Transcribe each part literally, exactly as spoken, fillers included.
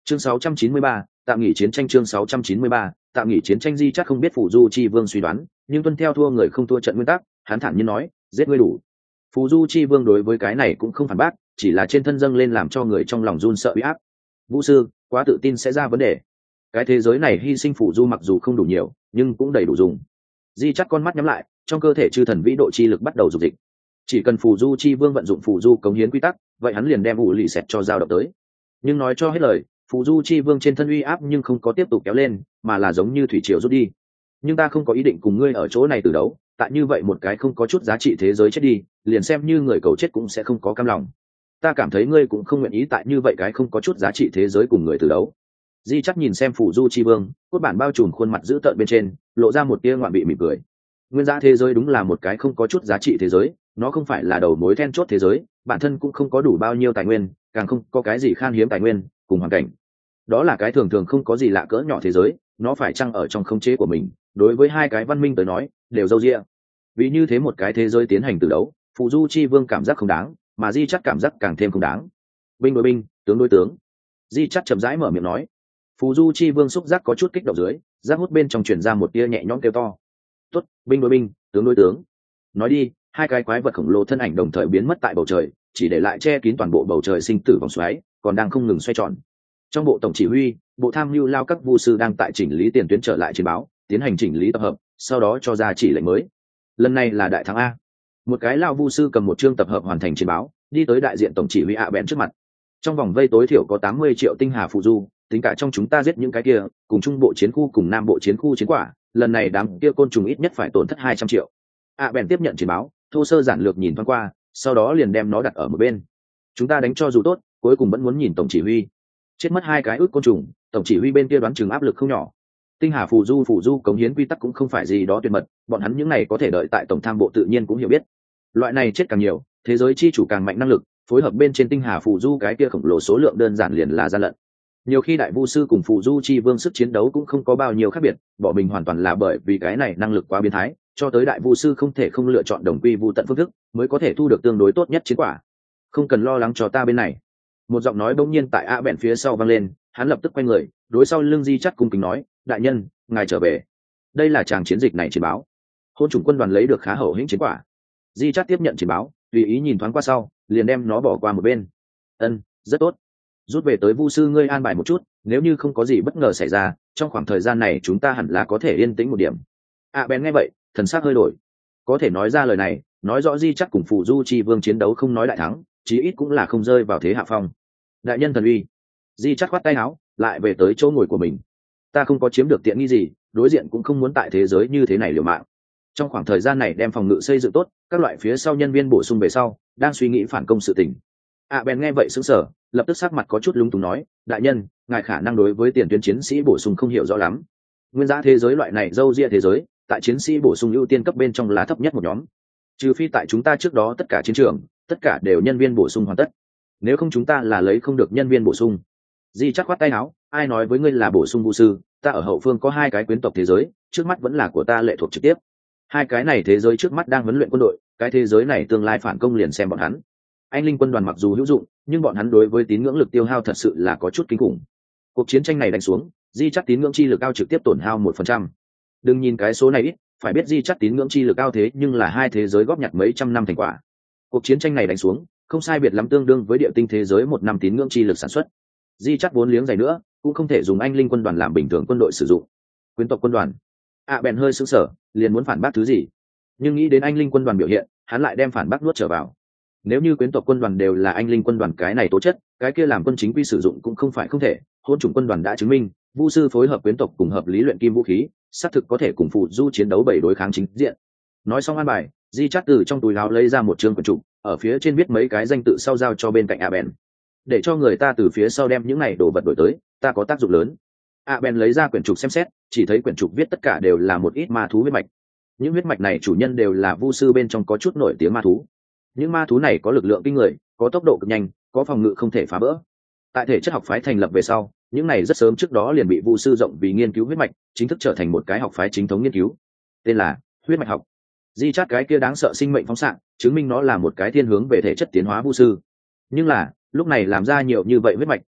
Chương sáu trăm chín mươi ba, tạm nghỉ chiến tranh. Chương sáu trăm chín mươi ba, tạm nghỉ chiến tranh. Di chắc không biết Phù Du Chi Vương suy đoán, nhưng tuân theo thua người không thua trận nguyên tắc, hắn thản nhiên nói, giết ngươi đủ. Phù Du Chi Vương đối với cái này cũng không phản bác, chỉ là trên thân dâng lên làm cho người trong lòng run sợ uy áp. Vũ sư, quá tự tin sẽ ra vấn đề. Cái thế giới này hy sinh Phù Du mặc dù không đủ nhiều, nhưng cũng đầy đủ dùng. Di chắc con mắt nhắm lại, trong cơ thể chư thần vĩ độ chi lực bắt đầu dục dịch. Chỉ cần Phù Du Chi Vương vận dụng Phù Du cống hiến quy tắc, vậy hắn liền đem ủ lì xẹt cho giao động tới. Nhưng nói cho hết lời, Phù Du Chi Vương trên thân uy áp nhưng không có tiếp tục kéo lên, mà là giống như thủy triều rút đi. Nhưng ta không có ý định cùng ngươi ở chỗ này từ đấu, tại như vậy một cái không có chút giá trị thế giới chết đi, liền xem như người cầu chết cũng sẽ không có cam lòng. Ta cảm thấy ngươi cũng không nguyện ý tại như vậy cái không có chút giá trị thế giới cùng người từ đấu. Di chắc nhìn xem Phù Du Chi Vương, cốt bản bao trùm khuôn mặt dữ tợn bên trên, lộ ra một tia ngoạn vị mỉm cười. Nguyên giá thế giới đúng là một cái không có chút giá trị thế giới, nó không phải là đầu mối then chốt thế giới, bản thân cũng không có đủ bao nhiêu tài nguyên, càng không có cái gì khan hiếm tài nguyên cùng hoàn cảnh. Đó là cái thường thường không có gì lạ cỡ nhỏ thế giới, nó phải chăng ở trong khống chế của mình, đối với hai cái văn minh tới nói đều dâu dịa. Vì như thế một cái thế giới tiến hành từ đấu, Phù Du Chi Vương cảm giác không đáng, mà Di chắc cảm giác càng thêm không đáng. Binh đối binh, tướng đối tướng. Di chắc chậm rãi mở miệng nói. Phù Du Chi Vương xúc giác có chút kích động dưới, giác hút bên trong truyền ra một tia nhẹ nhõm kêu to. Tốt, binh đối binh, tướng đối tướng. Nói đi, hai cái quái vật khổng lồ thân ảnh đồng thời biến mất tại bầu trời, chỉ để lại che kín toàn bộ bầu trời sinh tử vòng xoáy, còn đang không ngừng xoay tròn. Trong bộ tổng chỉ huy, bộ tham mưu lao các vu sư đang tại chỉnh lý tiền tuyến trở lại chiến báo, tiến hành chỉnh lý tập hợp, sau đó cho ra chỉ lệnh mới. Lần này là đại thắng a. Một cái lao vu sư cầm một chương tập hợp hoàn thành chiến báo, đi tới đại diện tổng chỉ huy ạ bẽn trước mặt. Trong vòng vây tối thiểu có tám mươi triệu tinh hà phù du, tính cả trong chúng ta giết những cái kia, cùng trung bộ chiến khu cùng nam bộ chiến khu chiến quả, lần này đám kia côn trùng ít nhất phải tổn thất hai trăm triệu. ạ bẽn tiếp nhận chiến báo, thô sơ giản lược nhìn thoáng qua, sau đó liền đem nó đặt ở một bên. Chúng ta đánh cho dù tốt, cuối cùng vẫn muốn nhìn tổng chỉ huy. Chết mất hai cái ước côn trùng, tổng chỉ huy bên kia đoán chừng áp lực không nhỏ. Tinh hà phù du phù du cống hiến quy tắc cũng không phải gì đó tuyệt mật, bọn hắn những này có thể đợi tại tổng tham bộ tự nhiên cũng hiểu biết. Loại này chết càng nhiều, thế giới chi chủ càng mạnh năng lực, phối hợp bên trên tinh hà phù du cái kia khổng lồ số lượng đơn giản liền là gian lận. Nhiều khi đại vu sư cùng phù du chi vương sức chiến đấu cũng không có bao nhiêu khác biệt, bỏ mình hoàn toàn là bởi vì cái này năng lực quá biến thái, cho tới đại vu sư không thể không lựa chọn đồng quy vu tận phương thức, mới có thể thu được tương đối tốt nhất chiến quả. Không cần lo lắng cho ta bên này. Một giọng nói bỗng nhiên tại a bẹn phía sau vang lên, hắn lập tức quay người, đối sau lưng Di chắc cung kính nói, đại nhân, ngài trở về. Đây là tràng chiến dịch này chiến báo. Hôn chủng quân đoàn lấy được khá hậu hĩnh chiến quả. Di chắc tiếp nhận chiến báo, tùy ý nhìn thoáng qua sau, liền đem nó bỏ qua một bên. Ân, rất tốt. Rút về tới vu sư ngươi an bài một chút, nếu như không có gì bất ngờ xảy ra, trong khoảng thời gian này chúng ta hẳn là có thể yên tĩnh một điểm. A bẹn nghe vậy, thần sắc hơi đổi. Có thể nói ra lời này, nói rõ Di chắc cùng Phù Du Chi Vương chiến đấu không nói đại thắng, chí ít cũng là không rơi vào thế hạ phong. Đại nhân thần uy. Di chắc khoát tay áo, lại về tới chỗ ngồi của mình. Ta không có chiếm được tiện nghi gì, đối diện cũng không muốn tại thế giới như thế này liều mạng. Trong khoảng thời gian này đem phòng ngự xây dựng tốt, các loại phía sau nhân viên bổ sung về sau, đang suy nghĩ phản công sự tình. À bèn nghe vậy sững sờ, lập tức sắc mặt có chút lúng túng nói, đại nhân, ngài khả năng đối với tiền tuyến chiến sĩ bổ sung không hiểu rõ lắm. Nguyên giá thế giới loại này dâu ria thế giới, tại chiến sĩ bổ sung ưu tiên cấp bên trong là thấp nhất một nhóm. Trừ phi tại chúng ta trước đó tất cả chiến trường, tất cả đều nhân viên bổ sung hoàn tất. Nếu không chúng ta là lấy không được nhân viên bổ sung. Di chắc khoát tay áo, ai nói với ngươi là bổ sung vu sư, ta ở hậu phương có hai cái quyến tộc thế giới, trước mắt vẫn là của ta lệ thuộc trực tiếp. Hai cái này thế giới trước mắt đang huấn luyện quân đội, cái thế giới này tương lai phản công liền xem bọn hắn. Anh linh quân đoàn mặc dù hữu dụng, nhưng bọn hắn đối với tín ngưỡng lực tiêu hao thật sự là có chút kinh khủng. Cuộc chiến tranh này đánh xuống, Di chắc tín ngưỡng chi lực cao trực tiếp tổn hao một phần trăm. Đừng nhìn cái số này ít, phải biết Di chắc tín ngưỡng chi lực cao thế nhưng là hai thế giới góp nhặt mấy trăm năm thành quả. Cuộc chiến tranh này đánh xuống, không sai biệt lắm tương đương với địa tinh thế giới một năm tín ngưỡng chi lực sản xuất. Di chắc vốn liếng dày nữa, cũng không thể dùng anh linh quân đoàn làm bình thường quân đội sử dụng. Quyến tộc quân đoàn. À bèn hơi sững sờ, liền muốn phản bác thứ gì, nhưng nghĩ đến anh linh quân đoàn biểu hiện, hắn lại đem phản bác nuốt trở vào. Nếu như quyến tộc quân đoàn đều là anh linh quân đoàn cái này tố chất, cái kia làm quân chính quy sử dụng cũng không phải không thể. Hôn chủng quân đoàn đã chứng minh, vu sư phối hợp quyến tộc cùng hợp lý luyện kim vũ khí, xác thực có thể cùng phụ du chiến đấu bảy đối kháng chính diện. Nói xong an bài, Di chắc từ trong túi áo lấy ra một chương quyển trục, ở phía trên viết mấy cái danh tự sau giao cho bên cạnh A Ben, để cho người ta từ phía sau đem những này đồ vật đổi tới, ta có tác dụng lớn. A Ben lấy ra quyển trục xem xét, chỉ thấy quyển trục viết tất cả đều là một ít ma thú huyết mạch. Những huyết mạch này chủ nhân đều là vu sư bên trong có chút nổi tiếng ma thú. Những ma thú này có lực lượng kinh người, có tốc độ cực nhanh, có phòng ngự không thể phá vỡ. Tại thể chất học phái thành lập về sau, những này rất sớm trước đó liền bị vu sư rộng vì nghiên cứu huyết mạch, chính thức trở thành một cái học phái chính thống nghiên cứu, tên là huyết mạch học. Di chát cái kia đáng sợ sinh mệnh phóng xạ, chứng minh nó là một cái thiên hướng về thể chất tiến hóa vu sư. Nhưng là lúc này làm ra nhiều như vậy huyết mạch,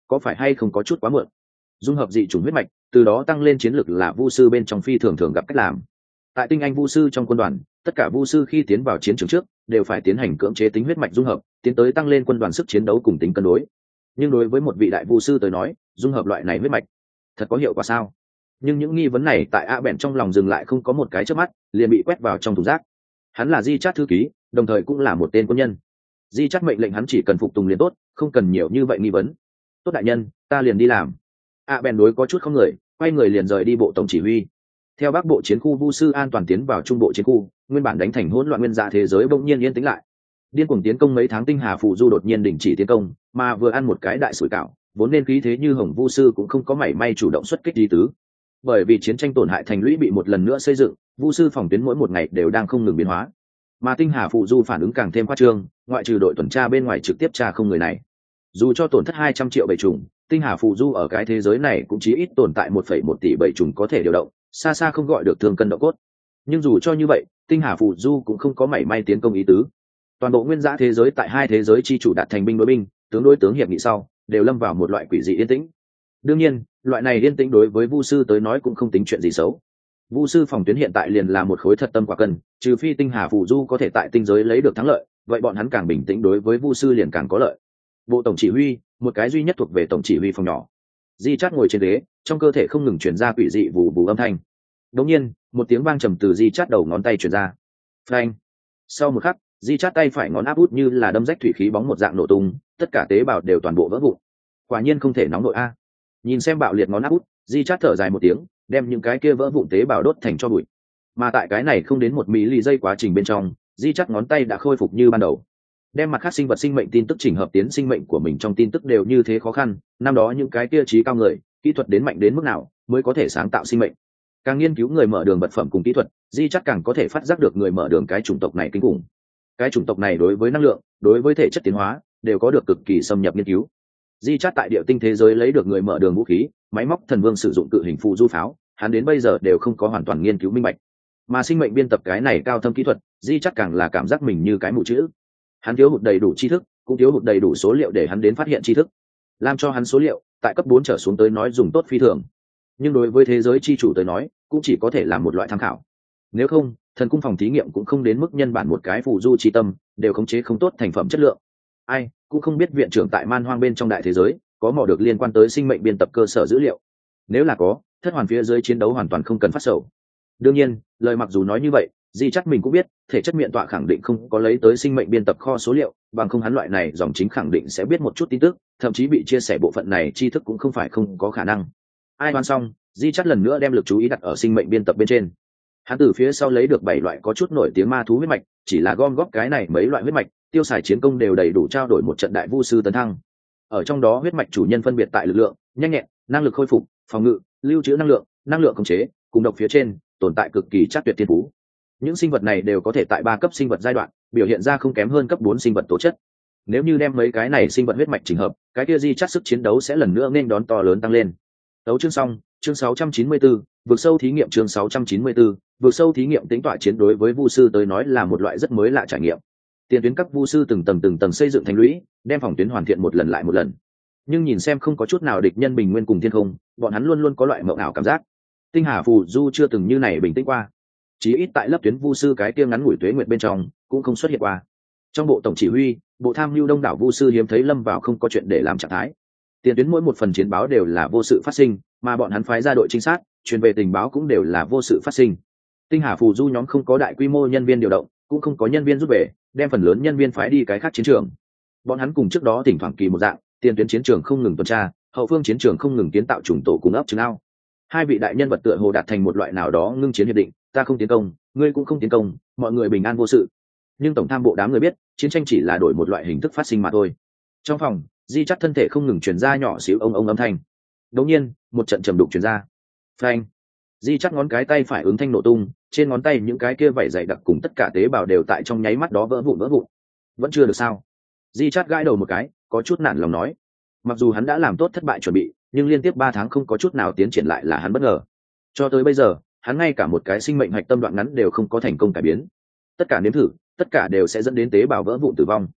có phải hay không có chút quá muộn? Dung hợp dị chủng huyết mạch, từ đó tăng lên chiến lực là vu sư bên trong phi thường thường gặp cách làm. Tại tinh anh vu sư trong quân đoàn, tất cả vu sư khi tiến vào chiến trường trước đều phải tiến hành cưỡng chế tính huyết mạch dung hợp, tiến tới tăng lên quân đoàn sức chiến đấu cùng tính cân đối. Nhưng đối với một vị đại vu sư tới nói, dung hợp loại này huyết mạch thật có hiệu quả sao? Nhưng những nghi vấn này tại A Bèn trong lòng dừng lại không có một cái chớp mắt, liền bị quét vào trong thùng rác. Hắn là Di Chát thư ký, đồng thời cũng là một tên quân nhân. Di Chát mệnh lệnh hắn chỉ cần phục tùng liền tốt, không cần nhiều như vậy nghi vấn. Tốt đại nhân, ta liền đi làm. A Bèn đối có chút không người, quay người liền rời đi bộ tổng chỉ huy. Theo Bắc bộ chiến khu vu sư an toàn tiến vào trung bộ chiến khu, nguyên bản đánh thành hỗn loạn nguyên dạ thế giới bỗng nhiên yên tĩnh lại. Điên cuồng tiến công mấy tháng tinh hà phụ du đột nhiên đình chỉ tiến công, mà vừa ăn một cái đại sủi cảo, vốn nên khí thế như hồng vu sư cũng không có mảy may chủ động xuất kích đi tứ. Bởi vì chiến tranh tổn hại thành lũy bị một lần nữa xây dựng, vu sư phòng tuyến mỗi một ngày đều đang không ngừng biến hóa. Mà tinh hà phụ du phản ứng càng thêm khoa trương, ngoại trừ đội tuần tra bên ngoài trực tiếp tra không người này. Dù cho tổn thất hai trăm triệu bầy trùng, tinh hà phụ du ở cái thế giới này cũng chỉ ít tồn tại một phẩy một tỷ bầy trùng có thể điều động, xa xa không gọi được thương cân độ cốt. Nhưng dù cho như vậy, tinh hà phụ du cũng không có mảy may tiến công ý tứ. Toàn bộ nguyên dã thế giới tại hai thế giới chi chủ đạt thành binh đối binh, tướng đối tướng hiệp nghị sau, đều lâm vào một loại quỷ dị yên tĩnh. Đương nhiên, loại này yên tĩnh đối với vu sư tới nói cũng không tính chuyện gì xấu. Vu sư phòng tuyến hiện tại liền là một khối thật tâm quả cân, trừ phi tinh hà phụ du có thể tại tinh giới lấy được thắng lợi, vậy bọn hắn càng bình tĩnh đối với vu sư liền càng có lợi. Bộ tổng chỉ huy, một cái duy nhất thuộc về tổng chỉ huy phòng nhỏ. Di Chát ngồi trên ghế, trong cơ thể không ngừng truyền ra quỷ dị vù vù âm thanh. Đột nhiên, một tiếng vang trầm từ Di Chát đầu ngón tay truyền ra. Phanh! Sau một khắc, Di Chát tay phải ngón áp út như là đâm rách thủy khí bóng một dạng nổ tung, tất cả tế bào đều toàn bộ vỡ vụn. Quả nhiên không thể nóng nội a. Nhìn xem bạo liệt ngón áp út, Di Chát thở dài một tiếng, đem những cái kia vỡ vụn tế bào đốt thành cho bụi. Mà tại cái này không đến một mili giây quá trình bên trong, Di Chát ngón tay đã khôi phục như ban đầu. Đem mặt khác sinh vật sinh mệnh tin tức chỉnh hợp tiến sinh mệnh của mình trong tin tức đều như thế khó khăn, năm đó những cái kia trí cao người, kỹ thuật đến mạnh đến mức nào mới có thể sáng tạo sinh mệnh. Càng nghiên cứu người mở đường vật phẩm cùng kỹ thuật, Di Chát càng có thể phát giác được người mở đường cái chủng tộc này kinh khủng. Cái chủng tộc này đối với năng lượng, đối với thể chất tiến hóa, đều có được cực kỳ xâm nhập nghiên cứu. Di Chát tại địa tinh thế giới lấy được người mở đường vũ khí, máy móc thần vương sử dụng cự hình phụ du pháo, hắn đến bây giờ đều không có hoàn toàn nghiên cứu minh bạch. Mà sinh mệnh biên tập cái này cao thâm kỹ thuật, Di Chát càng là cảm giác mình như cái mù chữ. Hắn thiếu hụt đầy đủ tri thức, cũng thiếu hụt đầy đủ số liệu để hắn đến phát hiện tri thức. Làm cho hắn số liệu, tại cấp bốn trở xuống tới nói dùng tốt phi thường. Nhưng đối với thế giới chi chủ tới nói, cũng chỉ có thể là một loại tham khảo. Nếu không, thần cung phòng thí nghiệm cũng không đến mức nhân bản một cái phù du chi tâm, đều khống chế không tốt thành phẩm chất lượng. Ai, cũng không biết viện trưởng tại man hoang bên trong đại thế giới, có mò được liên quan tới sinh mệnh biên tập cơ sở dữ liệu. Nếu là có, thất hoàn phía dưới chiến đấu hoàn toàn không cần phát sầu. Đương nhiên, lời mặc dù nói như vậy, Di Chát mình cũng biết, thể chất miệng tọa khẳng định không có lấy tới sinh mệnh biên tập kho số liệu, bằng không hắn loại này dòng chính khẳng định sẽ biết một chút tin tức, thậm chí bị chia sẻ bộ phận này tri thức cũng không phải không có khả năng. Ai đoán xong, Di Chát lần nữa đem lực chú ý đặt ở sinh mệnh biên tập bên trên. Hắn từ phía sau lấy được bảy loại có chút nổi tiếng ma thú huyết mạch, chỉ là gom góp cái này mấy loại huyết mạch, tiêu xài chiến công đều đầy đủ trao đổi một trận đại vu sư tấn thăng. Ở trong đó huyết mạch chủ nhân phân biệt tại lực lượng, nhanh nhẹn, năng lực khôi phục, phòng ngự, lưu trữ năng lượng, năng lượng khống chế, cùng độc phía trên, tồn tại cực kỳ chắc tuyệt thiên phú. Những sinh vật này đều có thể tại ba cấp sinh vật giai đoạn biểu hiện ra không kém hơn cấp bốn sinh vật tố chất. Nếu như đem mấy cái này sinh vật huyết mạch chỉnh hợp, cái kia Di Chát sức chiến đấu sẽ lần nữa nên đón to lớn tăng lên. Tấu chương xong, chương sáu trăm chín mươi tư, vượt sâu thí nghiệm chương sáu trăm chín mươi tư, vượt sâu thí nghiệm tính tọa chiến đối với vu sư tới nói là một loại rất mới lạ trải nghiệm. Tiền tuyến các vu sư từng tầng từng tầng xây dựng thành lũy, đem phòng tuyến hoàn thiện một lần lại một lần. Nhưng nhìn xem không có chút nào địch nhân bình nguyên cùng thiên không, bọn hắn luôn luôn có loại mộng ảo cảm giác. Tinh hà phù du chưa từng như này bình tĩnh qua. Chí ít tại lớp tuyến vu sư cái kia ngắn ngủi tuế nguyệt bên trong cũng không xuất hiện qua. Trong bộ tổng chỉ huy, bộ tham mưu đông đảo vu sư hiếm thấy lâm vào không có chuyện để làm trạng thái. Tiền tuyến mỗi một phần chiến báo đều là vô sự phát sinh, mà bọn hắn phái ra đội trinh sát truyền về tình báo cũng đều là vô sự phát sinh. Tinh hà phù du nhóm không có đại quy mô nhân viên điều động, cũng không có nhân viên rút về, đem phần lớn nhân viên phái đi cái khác chiến trường. Bọn hắn cùng trước đó thỉnh thoảng kỳ một dạng, tiền tuyến chiến trường không ngừng tuần tra, hậu phương chiến trường không ngừng kiến tạo trùng tổ cùng ấp trứng ao. Hai vị đại nhân vật tựa hồ đạt thành một loại nào đó ngưng chiến hiệp định, ta không tiến công, ngươi cũng không tiến công, mọi người bình an vô sự. Nhưng tổng tham bộ đám người biết, chiến tranh chỉ là đổi một loại hình thức phát sinh mà thôi. Trong phòng, Di Chát thân thể không ngừng truyền ra nhỏ xíu ông ông âm thanh. Đột nhiên, một trận trầm đục truyền ra. Phanh! Di Chát ngón cái tay phải ứng thanh nổ tung, trên ngón tay những cái kia vảy dày đặc cùng tất cả tế bào đều tại trong nháy mắt đó vỡ vụn vỡ vụn. Vẫn chưa được sao? Di Chát gãi đầu một cái, có chút nản lòng nói. Mặc dù hắn đã làm tốt thất bại chuẩn bị, nhưng liên tiếp ba tháng không có chút nào tiến triển lại là hắn bất ngờ. Cho tới bây giờ, hắn ngay cả một cái sinh mệnh hạch tâm đoạn ngắn đều không có thành công cải biến. Tất cả nếm thử, tất cả đều sẽ dẫn đến tế bào vỡ vụn tử vong.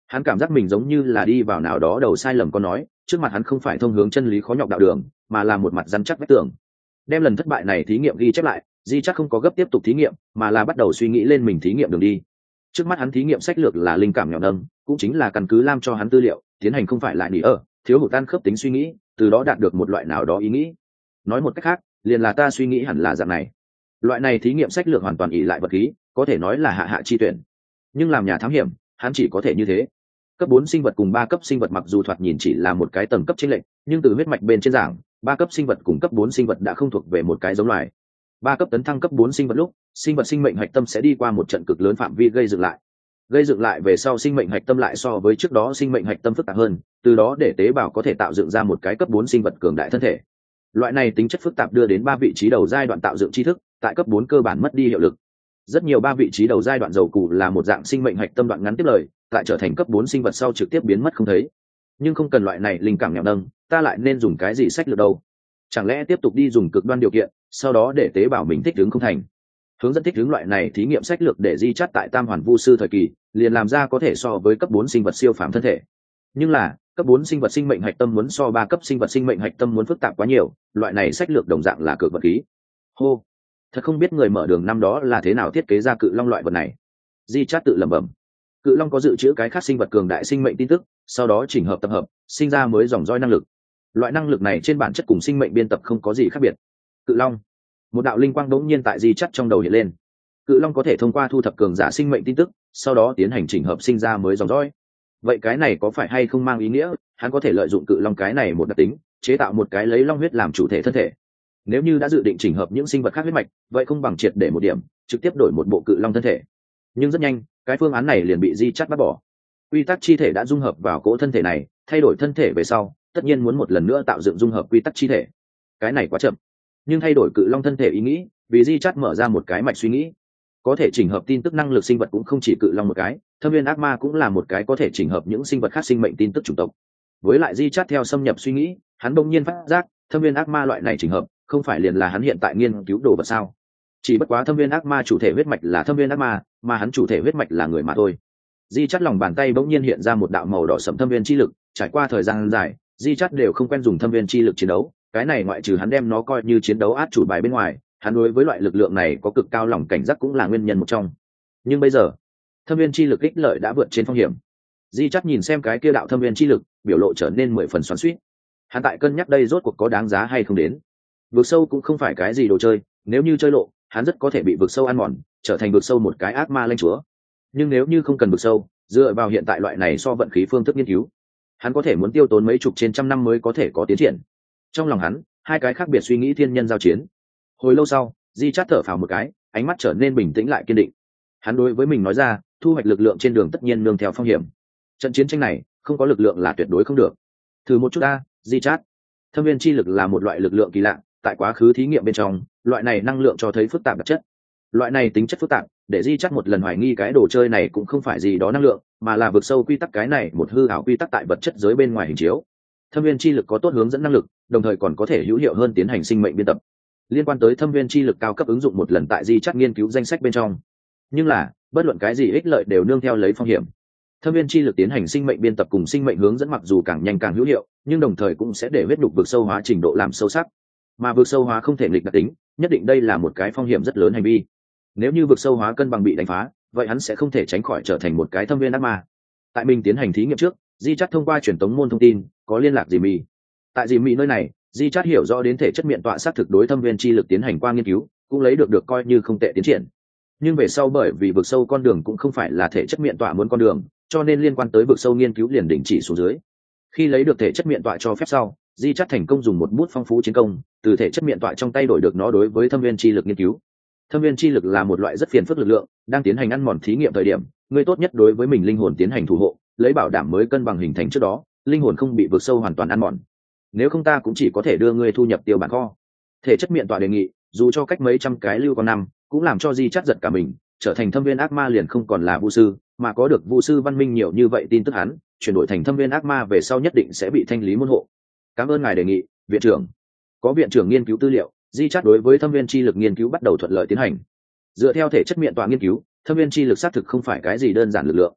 Hắn cảm giác mình giống như là đi vào nào đó đầu sai lầm con nói, trước mặt hắn không phải thông hướng chân lý khó nhọc đạo đường, mà là một mặt rắn chắc vách tường. Đem lần thất bại này thí nghiệm ghi chép lại, di chắc không có gấp tiếp tục thí nghiệm, mà là bắt đầu suy nghĩ lên mình thí nghiệm đường đi. Trước mắt hắn thí nghiệm sách lược là linh cảm nhỏ nâng, cũng chính là căn cứ làm cho hắn tư liệu tiến hành, không phải lại nỉ ở thiếu hụt tan khớp tính suy nghĩ, từ đó đạt được một loại nào đó ý nghĩ. Nói một cách khác, liền là ta suy nghĩ hẳn là dạng này. Loại này thí nghiệm sách lược hoàn toàn ỷ lại vật khí, có thể nói là hạ hạ chi tuyển. Nhưng làm nhà thám hiểm, hắn chỉ có thể như thế. Cấp bốn sinh vật cùng ba cấp sinh vật mặc dù thoạt nhìn chỉ là một cái tầng cấp chênh lệch, nhưng từ huyết mạch bên trên giảng, ba cấp sinh vật cùng cấp bốn sinh vật đã không thuộc về một cái giống loài. Ba cấp tấn thăng cấp bốn sinh vật lúc, sinh vật sinh mệnh hạch tâm sẽ đi qua một trận cực lớn phạm vi gây dựng lại. Gây dựng lại về sau, sinh mệnh hạch tâm lại so với trước đó sinh mệnh hạch tâm phức tạp hơn, từ đó để tế bào có thể tạo dựng ra một cái cấp bốn sinh vật cường đại thân thể. Loại này tính chất phức tạp đưa đến ba vị trí đầu giai đoạn tạo dựng tri thức, tại cấp bốn cơ bản mất đi hiệu lực. Rất nhiều ba vị trí đầu giai đoạn dầu cụ là một dạng sinh mệnh hạch tâm đoạn ngắn tiếp lời, tại trở thành cấp bốn sinh vật sau trực tiếp biến mất không thấy. Nhưng không cần loại này linh cảm nhẹ nâng, ta lại nên dùng cái gì sách lược đâu? Chẳng lẽ tiếp tục đi dùng cực đoan điều kiện, sau đó để tế bào mình thích ứng không thành? Hướng dẫn thích ứng loại này thí nghiệm sách lược để di chắt tại Tam Hoàn Vu sư thời kỳ, liền làm ra có thể so với cấp bốn sinh vật siêu phàm thân thể. Nhưng là, cấp bốn sinh vật sinh mệnh hạch tâm muốn so ba cấp sinh vật sinh mệnh hạch tâm muốn phức tạp quá nhiều, loại này sách lược đồng dạng là cược vật khí. Hô, thật không biết người mở đường năm đó là thế nào thiết kế ra cự long loại vật này. Di chát tự lẩm bẩm. Cự long có dự trữ cái khác sinh vật cường đại sinh mệnh tin tức, sau đó chỉnh hợp tập hợp, sinh ra mới dòng roi năng lực. Loại năng lực này trên bản chất cùng sinh mệnh biên tập không có gì khác biệt. Cự long, một đạo linh quang đống nhiên tại di chát trong đầu hiện lên. Cự long có thể thông qua thu thập cường giả sinh mệnh tin tức, sau đó tiến hành chỉnh hợp sinh ra mới dòng roi. Vậy cái này có phải hay không mang ý nghĩa hắn có thể lợi dụng cự long cái này một đặc tính, chế tạo một cái lấy long huyết làm chủ thể thân thể? Nếu như đã dự định chỉnh hợp những sinh vật khác huyết mạch, vậy không bằng triệt để một điểm, trực tiếp đổi một bộ cự long thân thể. Nhưng rất nhanh, cái phương án này liền bị di chắt bác bỏ. Quy tắc chi thể đã dung hợp vào cỗ thân thể này, thay đổi thân thể về sau, tất nhiên muốn một lần nữa tạo dựng dung hợp quy tắc chi thể. Cái này quá chậm. Nhưng thay đổi cự long thân thể ý nghĩ, vì di chắt mở ra một cái mạch suy nghĩ. Có thể chỉnh hợp tin tức năng lực sinh vật cũng không chỉ cự long một cái, Thâm viên ác ma cũng là một cái có thể chỉnh hợp những sinh vật khác sinh mệnh tin tức chủng tộc. Với lại di chắt theo xâm nhập suy nghĩ, hắn đông nhiên phát giác, Thâm viên ác ma loại này chỉnh hợp, không phải liền là hắn hiện tại nghiên cứu đồ vật sao? Chỉ bất quá Thâm viên ác ma chủ thể huyết mạch là Thâm viên ác ma, mà hắn chủ thể huyết mạch là người mà thôi. Di chắt lòng bàn tay bỗng nhiên hiện ra một đạo màu đỏ sẫm thâm viên chi lực, trải qua thời gian dài, di chắt đều không quen dùng thâm viên chi lực chiến đấu, cái này ngoại trừ hắn đem nó coi như chiến đấu át chủ bài bên ngoài, hắn đối với loại lực lượng này có cực cao lòng cảnh giác cũng là nguyên nhân một trong. Nhưng bây giờ, thâm viên chi lực ích lợi đã vượt trên phong hiểm. Di chắt nhìn xem cái kia đạo thâm viên chi lực, biểu lộ trở nên mười phần xoắn xuýt. Hắn tại cân nhắc đây rốt cuộc có đáng giá hay không đến. Vực sâu cũng không phải cái gì đồ chơi, nếu như chơi lộ, hắn rất có thể bị vực sâu ăn mòn, trở thành vực sâu một cái ác ma lãnh chúa. Nhưng nếu như không cần vực sâu, dựa vào hiện tại loại này so vận khí phương thức nghiên cứu, hắn có thể muốn tiêu tốn mấy chục trên trăm năm mới có thể có tiến triển. Trong lòng hắn, hai cái khác biệt suy nghĩ thiên nhân giao chiến. Hồi lâu sau, di chát thở phào một cái, ánh mắt trở nên bình tĩnh lại kiên định. Hắn đối với mình nói ra, thu hoạch lực lượng trên đường tất nhiên nương theo phong hiểm. Trận chiến tranh này, không có lực lượng là tuyệt đối không được. Thử một chút ta, di chát. Thâm viên chi lực là một loại lực lượng kỳ lạ, tại quá khứ thí nghiệm bên trong, loại này năng lượng cho thấy phức tạp đặc chất. Loại này tính chất phức tạp, để di chắt một lần hoài nghi cái đồ chơi này cũng không phải gì đó năng lượng, mà là vượt sâu quy tắc cái này một hư ảo quy tắc tại vật chất giới bên ngoài hình chiếu. Thâm viên chi lực có tốt hướng dẫn năng lực, đồng thời còn có thể hữu hiệu hơn tiến hành sinh mệnh biên tập. Liên quan tới thâm viên chi lực cao cấp ứng dụng một lần tại di chắt nghiên cứu danh sách bên trong. Nhưng là, bất luận cái gì ích lợi đều nương theo lấy phong hiểm. Thâm viên chi lực tiến hành sinh mệnh biên tập cùng sinh mệnh hướng dẫn mặc dù càng nhanh càng hữu hiệu, nhưng đồng thời cũng sẽ để huyết đục vượt sâu hóa trình độ làm sâu sắc. Mà vượt sâu hóa không thể nghịch đặc tính, nhất định đây là một cái phong hiểm rất lớn hành vi. Nếu như vượt sâu hóa cân bằng bị đánh phá, vậy hắn sẽ không thể tránh khỏi trở thành một cái thâm viên ác ma. Tại mình tiến hành thí nghiệm trước, di chắt thông qua truyền tống môn thông tin có liên lạc dì mì. Tại dì mì nơi này, di chắt hiểu rõ đến thể chất miệng tọa sát thực đối thâm viên chi lực tiến hành qua nghiên cứu, cũng lấy được được coi như không tệ tiến triển. Nhưng về sau bởi vì vượt sâu con đường cũng không phải là thể chất miệng tọa muốn con đường, cho nên liên quan tới vượt sâu nghiên cứu liền đình chỉ xuống dưới. Khi lấy được thể chất miệng tọa cho phép sau, di chắt thành công dùng một bút phong phú chiến công, từ thể chất miệng tọa trong tay đổi được nó đối với thâm viên chi lực nghiên cứu. Thâm viên chi lực là một loại rất phiền phức lực lượng, đang tiến hành ăn mòn thí nghiệm thời điểm, người tốt nhất đối với mình linh hồn tiến hành thủ hộ, lấy bảo đảm mới cân bằng hình thành trước đó, linh hồn không bị vượt sâu hoàn toàn ăn mòn. Nếu không ta cũng chỉ có thể đưa ngươi thu nhập tiêu bản kho. Thể chất miệng tọa đề nghị, dù cho cách mấy trăm cái lưu con năm, cũng làm cho di chắt giật cả mình, trở thành thâm viên ác ma liền không còn là vu sư, mà có được vu sư văn minh nhiều như vậy tin tức hắn, chuyển đổi thành thâm viên ác ma về sau nhất định sẽ bị thanh lý môn hộ. Cảm ơn ngài đề nghị, viện trưởng. Có viện trưởng nghiên cứu tư liệu, di chắt đối với thâm viên chi lực nghiên cứu bắt đầu thuận lợi tiến hành. Dựa theo thể chất miệng tọa nghiên cứu, thâm viên chi lực xác thực không phải cái gì đơn giản lực lượng.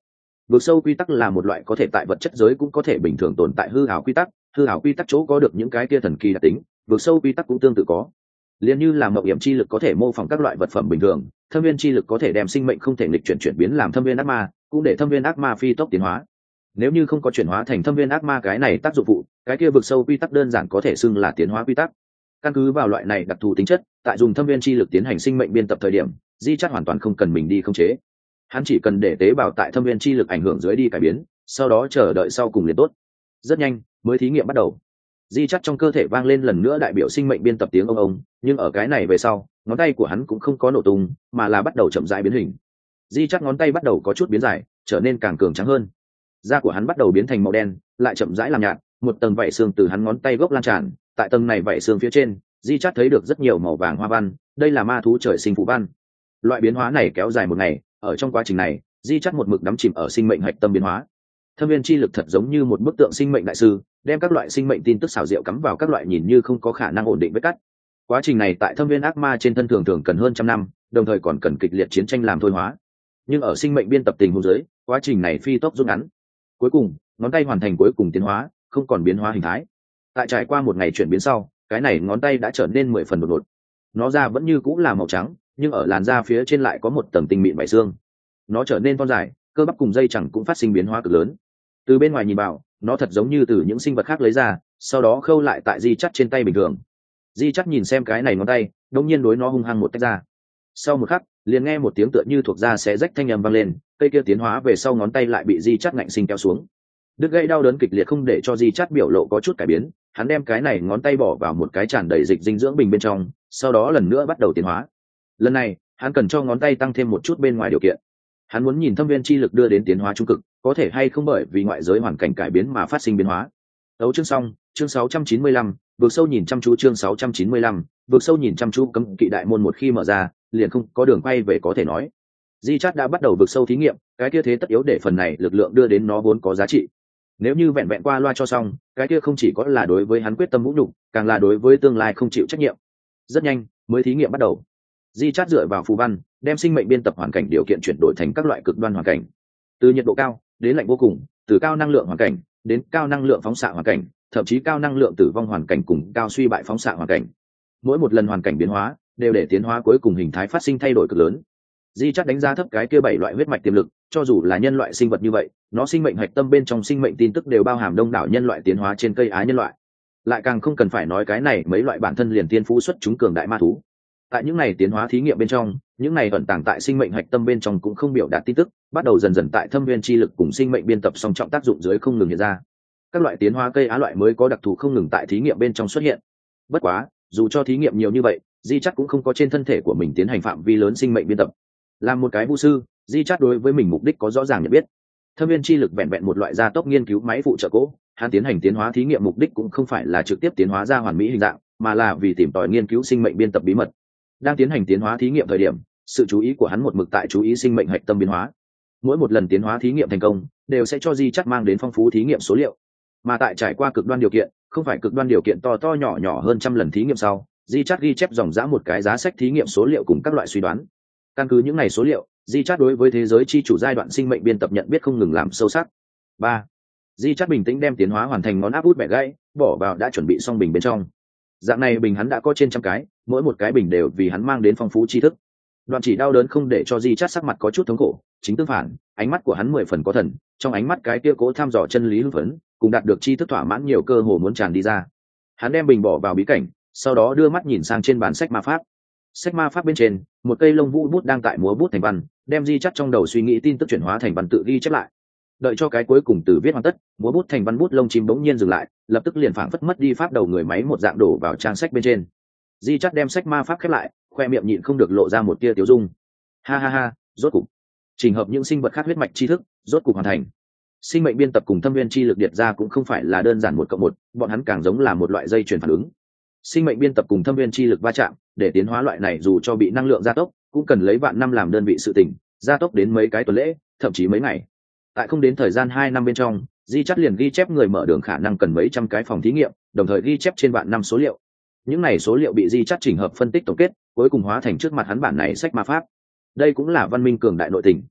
Vượt sâu quy tắc là một loại có thể tại vật chất giới cũng có thể bình thường tồn tại hư ảo quy tắc, hư ảo quy tắc chỗ có được những cái kia thần kỳ đặc tính, vượt sâu quy tắc cũng tương tự có. Liên như là mộng hiểm chi lực có thể mô phỏng các loại vật phẩm bình thường, thâm viên chi lực có thể đem sinh mệnh không thể nghịch chuyển chuyển biến làm thâm viên ác ma, cũng để thâm viên ác ma phi tốc tiến hóa. Nếu như không có chuyển hóa thành thâm viên ác ma cái này tác dụng phụ, cái kia vượt sâu quy tắc đơn giản có thể xưng là tiến hóa quy tắc. Căn cứ vào loại này đặc thù tính chất, tại dùng thâm viên chi lực tiến hành sinh mệnh biên tập thời điểm, di chắt hoàn toàn không cần mình đi khống chế, hắn chỉ cần để tế bào tại thâm viên chi lực ảnh hưởng dưới đi cải biến, sau đó chờ đợi sau cùng liền tốt. Rất nhanh mới thí nghiệm bắt đầu, di chắt trong cơ thể vang lên lần nữa đại biểu sinh mệnh biên tập tiếng ông ông, nhưng ở cái này về sau ngón tay của hắn cũng không có nổ tung, mà là bắt đầu chậm rãi biến hình. Di chắt ngón tay bắt đầu có chút biến dài, trở nên càng cường trắng hơn, da của hắn bắt đầu biến thành màu đen, lại chậm rãi làm nhạt, một tầng vảy xương từ hắn ngón tay gốc lan tràn. Tại tầng này vảy xương phía trên, di chắt thấy được rất nhiều màu vàng hoa văn, đây là ma thú trời sinh phù văn. Loại biến hóa này kéo dài một ngày, ở trong quá trình này di chắt một mực đắm chìm ở sinh mệnh hạch tâm biến hóa. Thâm viên chi lực thật giống như một bức tượng sinh mệnh đại sư, đem các loại sinh mệnh tin tức xảo diệu cắm vào các loại nhìn như không có khả năng ổn định vết cắt. Quá trình này tại thâm viên ác ma trên thân thường thường cần hơn trăm năm, đồng thời còn cần kịch liệt chiến tranh làm thôi hóa. Nhưng ở sinh mệnh biên tập tình huống dưới, quá trình này phi tốc rút ngắn. Cuối cùng ngón tay hoàn thành cuối cùng tiến hóa, không còn biến hóa hình thái. Tại trải qua một ngày chuyển biến sau, cái này ngón tay đã trở nên mười phần đột ngột. Nó da vẫn như cũng là màu trắng, nhưng ở làn da phía trên lại có một tầng tinh mịn vảy xương. Nó trở nên thon dài, cơ bắp cùng dây chẳng cũng phát sinh biến hóa cực lớn. Từ bên ngoài nhìn vào, nó thật giống như từ những sinh vật khác lấy ra, sau đó khâu lại tại di chắt trên tay bình thường. Di chắt nhìn xem cái này ngón tay, đột nhiên đối nó hung hăng một tách ra. Sau một khắc, liền nghe một tiếng tựa như thuộc da xé rách thanh âm vang lên, cây kia tiến hóa về sau ngón tay lại bị di chắt ngạnh sinh kéo xuống. Đứt gãy đau đớn kịch liệt không để cho di chắt biểu lộ có chút cải biến, hắn đem cái này ngón tay bỏ vào một cái tràn đầy dịch dinh dưỡng bình bên trong, sau đó lần nữa bắt đầu tiến hóa. Lần này hắn cần cho ngón tay tăng thêm một chút bên ngoài điều kiện. Hắn muốn nhìn thâm viên chi lực đưa đến tiến hóa trung cực có thể hay không bởi vì ngoại giới hoàn cảnh cải biến mà phát sinh biến hóa. Đấu chương xong, chương sáu trăm chín mươi lăm, vượt sâu nhìn chăm chú chương sáu trăm chín mươi lăm, vượt sâu nhìn chăm chú. Cấm kỵ đại môn một khi mở ra, liền không có đường quay về có thể nói. Di Chát đã bắt đầu vượt sâu thí nghiệm, cái kia thế tất yếu để phần này lực lượng đưa đến nó vốn có giá trị. Nếu như vẹn vẹn qua loa cho xong, cái kia không chỉ có là đối với hắn quyết tâm vũ nhục, càng là đối với tương lai không chịu trách nhiệm. Rất nhanh, mới thí nghiệm bắt đầu. Di Chát dựa vào phù văn, đem sinh mệnh biên tập hoàn cảnh điều kiện chuyển đổi thành các loại cực đoan hoàn cảnh. Từ nhiệt độ cao đến lạnh vô cùng, từ cao năng lượng hoàn cảnh đến cao năng lượng phóng xạ hoàn cảnh, thậm chí cao năng lượng tử vong hoàn cảnh cùng cao suy bại phóng xạ hoàn cảnh. Mỗi một lần hoàn cảnh biến hóa, đều để tiến hóa cuối cùng hình thái phát sinh thay đổi cực lớn. Di Chát đánh giá thấp cái kia bảy loại huyết mạch tiềm lực, cho dù là nhân loại sinh vật như vậy, nó sinh mệnh hạch tâm bên trong sinh mệnh tin tức đều bao hàm đông đảo nhân loại tiến hóa trên cây á nhân loại. Lại càng không cần phải nói cái này mấy loại bản thân liền tiên phú xuất chúng cường đại ma thú. Tại những này tiến hóa thí nghiệm bên trong, những này ẩn tàng tại sinh mệnh hạch tâm bên trong cũng không biểu đạt tin tức, bắt đầu dần dần tại thâm viên chi lực cùng sinh mệnh biên tập song trọng tác dụng dưới không ngừng hiện ra. Các loại tiến hóa cây á loại mới có đặc thù không ngừng tại thí nghiệm bên trong xuất hiện. Bất quá, dù cho thí nghiệm nhiều như vậy, Di Chát cũng không có trên thân thể của mình tiến hành phạm vi lớn sinh mệnh biên tập. Làm một cái vu sư, Di Chát đối với mình mục đích có rõ ràng nhận biết. Thâm viên chi lực vẹn vẹn một loại gia tốc nghiên cứu máy phụ trợ cỗ, hắn tiến hành tiến hóa thí nghiệm mục đích cũng không phải là trực tiếp tiến hóa ra hoàn mỹ hình dạng, mà là vì tìm tòi nghiên cứu sinh mệnh biên tập bí mật. Đang tiến hành tiến hóa thí nghiệm thời điểm, sự chú ý của hắn một mực tại chú ý sinh mệnh hạch tâm biến hóa. Mỗi một lần tiến hóa thí nghiệm thành công, đều sẽ cho Di Chát mang đến phong phú thí nghiệm số liệu. Mà tại trải qua cực đoan điều kiện, không phải cực đoan điều kiện to to nhỏ nhỏ hơn trăm lần thí nghiệm sau, Di Chát ghi chép dòng dã một cái giá sách thí nghiệm số liệu cùng các loại suy đoán. Căn cứ những này số liệu, Di Chát đối với thế giới chi chủ giai đoạn sinh mệnh biên tập nhận biết không ngừng làm sâu sắc. Ba, Di Chát bình tĩnh đem tiến hóa hoàn thành ngón áp út bẻ gãy, bỏ vào đã chuẩn bị xong bình bên trong. Dạng này bình hắn đã có trên trăm cái, mỗi một cái bình đều vì hắn mang đến phong phú tri thức. Đoạn chỉ đau đớn không để cho Di Chát sắc mặt có chút thống khổ, chính tương phản, ánh mắt của hắn mười phần có thần, trong ánh mắt cái kia cố tham dò chân lý hưng phấn, cùng đạt được tri thức thỏa mãn nhiều cơ hồ muốn tràn đi ra. Hắn đem bình bỏ vào bí cảnh, sau đó đưa mắt nhìn sang trên bản sách ma pháp. Sách ma pháp bên trên, một cây lông vũ bút đang tại múa bút thành văn, đem Di Chát trong đầu suy nghĩ tin tức chuyển hóa thành văn tự ghi chép lại. Đợi cho cái cuối cùng từ viết hoàn tất, múa bút thành văn bút lông chim bỗng nhiên dừng lại, lập tức liền phảng phất mất đi pháp đầu người máy một dạng đổ vào trang sách bên trên. Di Chát đem sách ma pháp khép lại, khoe miệng nhịn không được lộ ra một tia tiếu dung. Ha ha ha, rốt cục trình hợp những sinh vật khác huyết mạch tri thức, rốt cục hoàn thành. Sinh mệnh biên tập cùng thâm viên chi lực điệt ra cũng không phải là đơn giản một cộng một, bọn hắn càng giống là một loại dây chuyền phản ứng. Sinh mệnh biên tập cùng thâm viên chi lực va chạm, để tiến hóa loại này dù cho bị năng lượng gia tốc, cũng cần lấy vạn năm làm đơn vị sự tỉnh, gia tốc đến mấy cái tuần lễ, thậm chí mấy ngày. Tại không đến thời gian hai năm bên trong, Di Chát liền ghi chép người mở đường khả năng cần mấy trăm cái phòng thí nghiệm, đồng thời ghi chép trên vạn năm số liệu. Những này số liệu bị Di Chát chỉnh hợp phân tích tổng kết, cuối cùng hóa thành trước mặt hắn bản này sách ma pháp. Đây cũng là văn minh cường đại nội tình.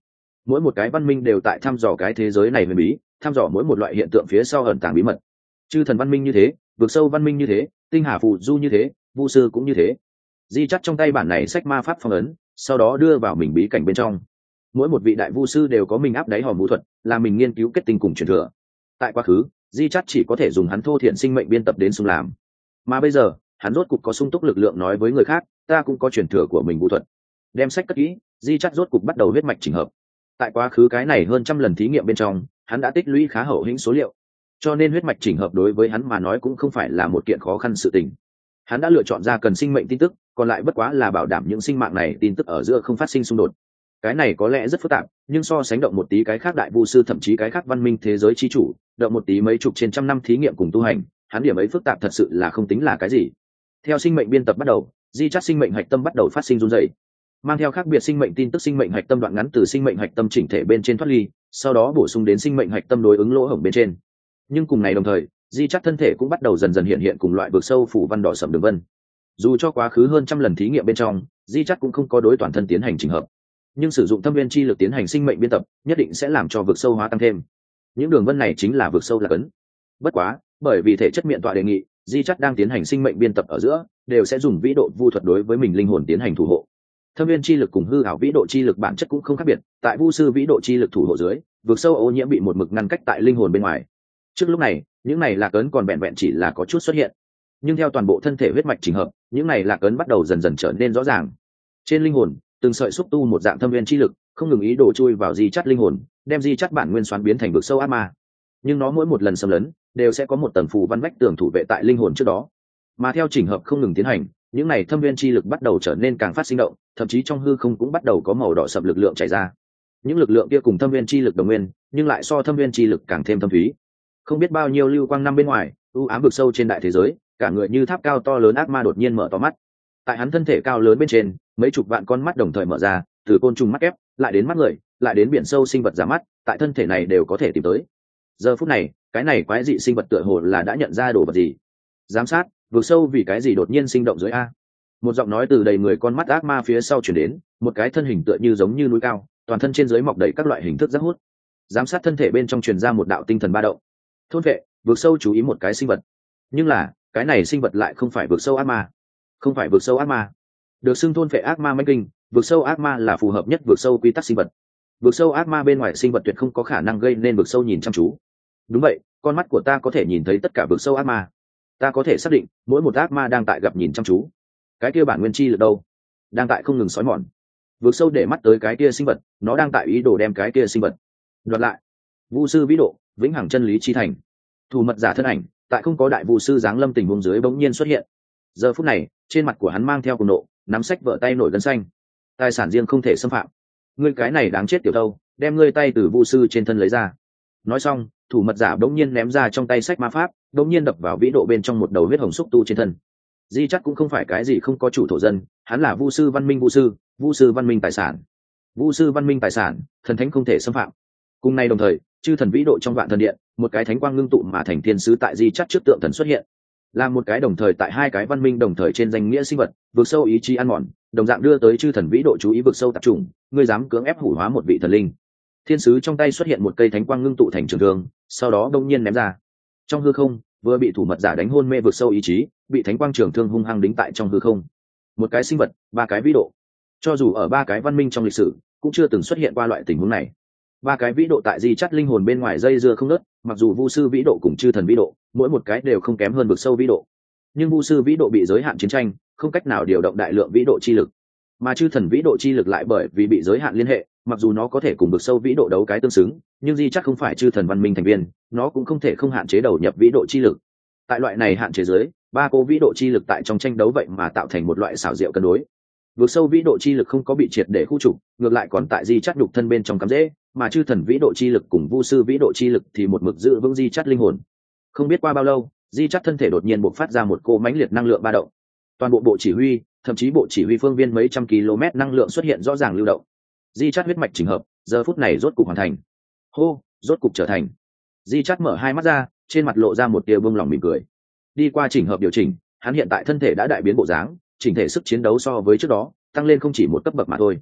mỗi một cái văn minh đều tại thăm dò cái thế giới này huyền bí, thăm dò mỗi một loại hiện tượng phía sau ẩn tàng bí mật. Chư thần văn minh như thế, vực sâu văn minh như thế, tinh hà phù du như thế, vu sư cũng như thế. Di chắt trong tay bản này sách ma pháp phong ấn, sau đó đưa vào mình bí cảnh bên trong. Mỗi một vị đại vu sư đều có mình áp đáy hòm vũ thuật, là mình nghiên cứu kết tinh cùng truyền thừa. Tại quá khứ, Di chắt chỉ có thể dùng hắn thô thiện sinh mệnh biên tập đến xung làm, mà bây giờ hắn rốt cục có sung túc lực lượng nói với người khác, ta cũng có truyền thừa của mình vũ thuật. Đem sách cất kỹ, Di chắt rốt cục bắt đầu huyết mạch chỉnh hợp. Tại quá khứ cái này hơn trăm lần thí nghiệm bên trong, hắn đã tích lũy khá hậu hĩnh số liệu, cho nên huyết mạch chỉnh hợp đối với hắn mà nói cũng không phải là một kiện khó khăn sự tình. Hắn đã lựa chọn ra cần sinh mệnh tin tức, còn lại bất quá là bảo đảm những sinh mạng này tin tức ở giữa không phát sinh xung đột. Cái này có lẽ rất phức tạp, nhưng so sánh động một tí cái khác đại vu sư thậm chí cái khác văn minh thế giới chi chủ, động một tí mấy chục trên trăm năm thí nghiệm cùng tu hành, hắn điểm ấy phức tạp thật sự là không tính là cái gì. Theo sinh mệnh biên tập bắt đầu, Di chắt sinh mệnh hạch tâm bắt đầu phát sinh run rẩy, mang theo khác biệt sinh mệnh tin tức. Sinh mệnh hạch tâm đoạn ngắn từ sinh mệnh hạch tâm chỉnh thể bên trên thoát ly, sau đó bổ sung đến sinh mệnh hạch tâm đối ứng lỗ hổng bên trên. Nhưng cùng ngày đồng thời, Di chắt thân thể cũng bắt đầu dần dần hiện hiện cùng loại vực sâu phủ văn đỏ sầm đường vân. Dù cho quá khứ hơn trăm lần thí nghiệm bên trong, Di chắt cũng không có đối toàn thân tiến hành chỉnh hợp, nhưng sử dụng thâm viên chi lực tiến hành sinh mệnh biên tập nhất định sẽ làm cho vực sâu hóa tăng thêm. Những đường vân này chính là vực sâu là cấn. Bất quá, bởi vì thể chất miệng tọa đề nghị, Di chắt đang tiến hành sinh mệnh biên tập ở giữa đều sẽ dùng vĩ độ vu thuật đối với mình linh hồn tiến hành thủ hộ. Thâm viên chi lực cùng hư ảo vĩ độ chi lực bản chất cũng không khác biệt, tại vu sư vĩ độ chi lực thủ hộ dưới, vực sâu ô nhiễm bị một mực ngăn cách tại linh hồn bên ngoài. Trước lúc này, những này lạc ấn còn vẹn vẹn chỉ là có chút xuất hiện, nhưng theo toàn bộ thân thể huyết mạch chỉnh hợp, những này lạc ấn bắt đầu dần dần trở nên rõ ràng. Trên linh hồn, từng sợi xúc tu một dạng thâm viên chi lực không ngừng ý đổ chui vào Di chắt linh hồn, đem Di chắt bản nguyên xoắn biến thành vực sâu ác ma. Nhưng nó mỗi một lần xâm lấn đều sẽ có một tầng phù văn vách tường thủ vệ tại linh hồn trước đó, mà theo chỉnh hợp không ngừng tiến hành, những này thâm viên chi lực bắt đầu trở nên càng phát sinh động, thậm chí trong hư không cũng bắt đầu có màu đỏ sậm lực lượng chảy ra. Những lực lượng kia cùng thâm viên chi lực đồng nguyên, nhưng lại so thâm viên chi lực càng thêm thâm thúy. Không biết bao nhiêu lưu quang năm bên ngoài, u ám vực sâu trên đại thế giới, cả người như tháp cao to lớn ác ma đột nhiên mở to mắt. Tại hắn thân thể cao lớn bên trên, mấy chục vạn con mắt đồng thời mở ra, từ côn trùng mắt ép lại đến mắt người, lại đến biển sâu sinh vật giả mắt, tại thân thể này đều có thể tìm tới. Giờ phút này, cái này quái dị sinh vật tựa hồ là đã nhận ra đồ vật gì. Giám sát, vực sâu vì cái gì đột nhiên sinh động dưới a? Một giọng nói từ đầy người con mắt ác ma phía sau chuyển đến, một cái thân hình tựa như giống như núi cao, toàn thân trên dưới mọc đầy các loại hình thức giác hút. Giám sát thân thể bên trong truyền ra một đạo tinh thần ba động. Thôn vệ, vực sâu chú ý một cái sinh vật, nhưng là cái này sinh vật lại không phải vực sâu ác ma, không phải vực sâu ác ma. Được xưng thôn vệ ác ma mãnh kinh, vực sâu ác ma là phù hợp nhất vực sâu quy tắc sinh vật. Vực sâu ác ma bên ngoài sinh vật tuyệt không có khả năng gây nên vực sâu nhìn chăm chú. Đúng vậy, con mắt của ta có thể nhìn thấy tất cả vực sâu ác ma. Ta có thể xác định mỗi một ác ma đang tại gặp nhìn chăm chú. Cái kia bản nguyên chi lực đâu? Đang tại không ngừng xói mòn. Vực sâu để mắt tới cái kia sinh vật, nó đang tại ý đồ đem cái kia sinh vật đoạt lại. Vu sư vĩ độ, vĩnh hằng chân lý chi thành. Thủ mật giả thân ảnh, tại không có đại vu sư giáng lâm tình huống dưới bỗng nhiên xuất hiện. Giờ phút này, trên mặt của hắn mang theo cuồng nộ, nắm sách vợ tay nổi gân xanh. Tài sản riêng không thể xâm phạm. Ngươi cái này đáng chết tiểu thâu, đem ngươi tay từ vu sư trên thân lấy ra. Nói xong, thủ mật giả bỗng nhiên ném ra trong tay sách ma pháp, bỗng nhiên đập vào vĩ độ bên trong một đầu huyết hồng xúc tu trên thân. Di chắc cũng không phải cái gì không có chủ thổ dân, hắn là vu sư văn minh vu sư, vu sư văn minh tài sản. Vu sư văn minh tài sản, thần thánh không thể xâm phạm. Cùng nay đồng thời, chư thần vĩ độ trong vạn thần điện, một cái thánh quang ngưng tụ mà thành thiên sứ tại Di chắc trước tượng thần xuất hiện, là một cái đồng thời tại hai cái văn minh đồng thời trên danh nghĩa sinh vật, vượt sâu ý chí ăn mòn, đồng dạng đưa tới chư thần vĩ độ chú ý vượt sâu tập trung, ngươi dám cưỡng ép hủ hóa một vị thần linh. Thiên sứ trong tay xuất hiện một cây thánh quang ngưng tụ thành trường thương, sau đó đông nhiên ném ra. Trong hư không, vừa bị thủ mật giả đánh hôn mê vượt sâu ý chí, bị thánh quang trường thương hung hăng đính tại trong hư không. Một cái sinh vật, ba cái vĩ độ. Cho dù ở ba cái văn minh trong lịch sử, cũng chưa từng xuất hiện qua loại tình huống này. Ba cái vĩ độ tại Di chắt linh hồn bên ngoài dây dưa không nớt, mặc dù vu sư vĩ độ cùng chư thần vĩ độ, mỗi một cái đều không kém hơn vực sâu vĩ độ, nhưng vu sư vĩ độ bị giới hạn chiến tranh, không cách nào điều động đại lượng vĩ độ chi lực, mà chư thần vĩ độ chi lực lại bởi vì bị giới hạn liên hệ, mặc dù nó có thể cùng vực sâu vĩ độ đấu cái tương xứng, nhưng Di chắc không phải chư thần văn minh thành viên, nó cũng không thể không hạn chế đầu nhập vĩ độ chi lực. Tại loại này hạn chế dưới, ba cô vĩ độ chi lực tại trong tranh đấu vậy mà tạo thành một loại xảo diệu cân đối. Vực sâu vĩ độ chi lực không có bị triệt để khu trục, ngược lại còn tại Di chắc nhục thân bên trong cắm rễ, mà chư thần vĩ độ chi lực cùng vu sư vĩ độ chi lực thì một mực giữ vững Di chắc linh hồn. Không biết qua bao lâu, Di chắc thân thể đột nhiên bộc phát ra một cô mãnh liệt năng lượng ba động. Toàn bộ bộ chỉ huy, thậm chí bộ chỉ huy phương viên mấy trăm km năng lượng xuất hiện rõ ràng lưu động. Di chắc huyết mạch chỉnh hợp, giờ phút này rốt cục hoàn thành. Hô, rốt cục trở thành. Di chắc mở hai mắt ra, trên mặt lộ ra một tia bông lòng mỉm cười. Đi qua chỉnh hợp điều chỉnh, hắn hiện tại thân thể đã đại biến bộ dáng, chỉnh thể sức chiến đấu so với trước đó tăng lên không chỉ một cấp bậc mà thôi.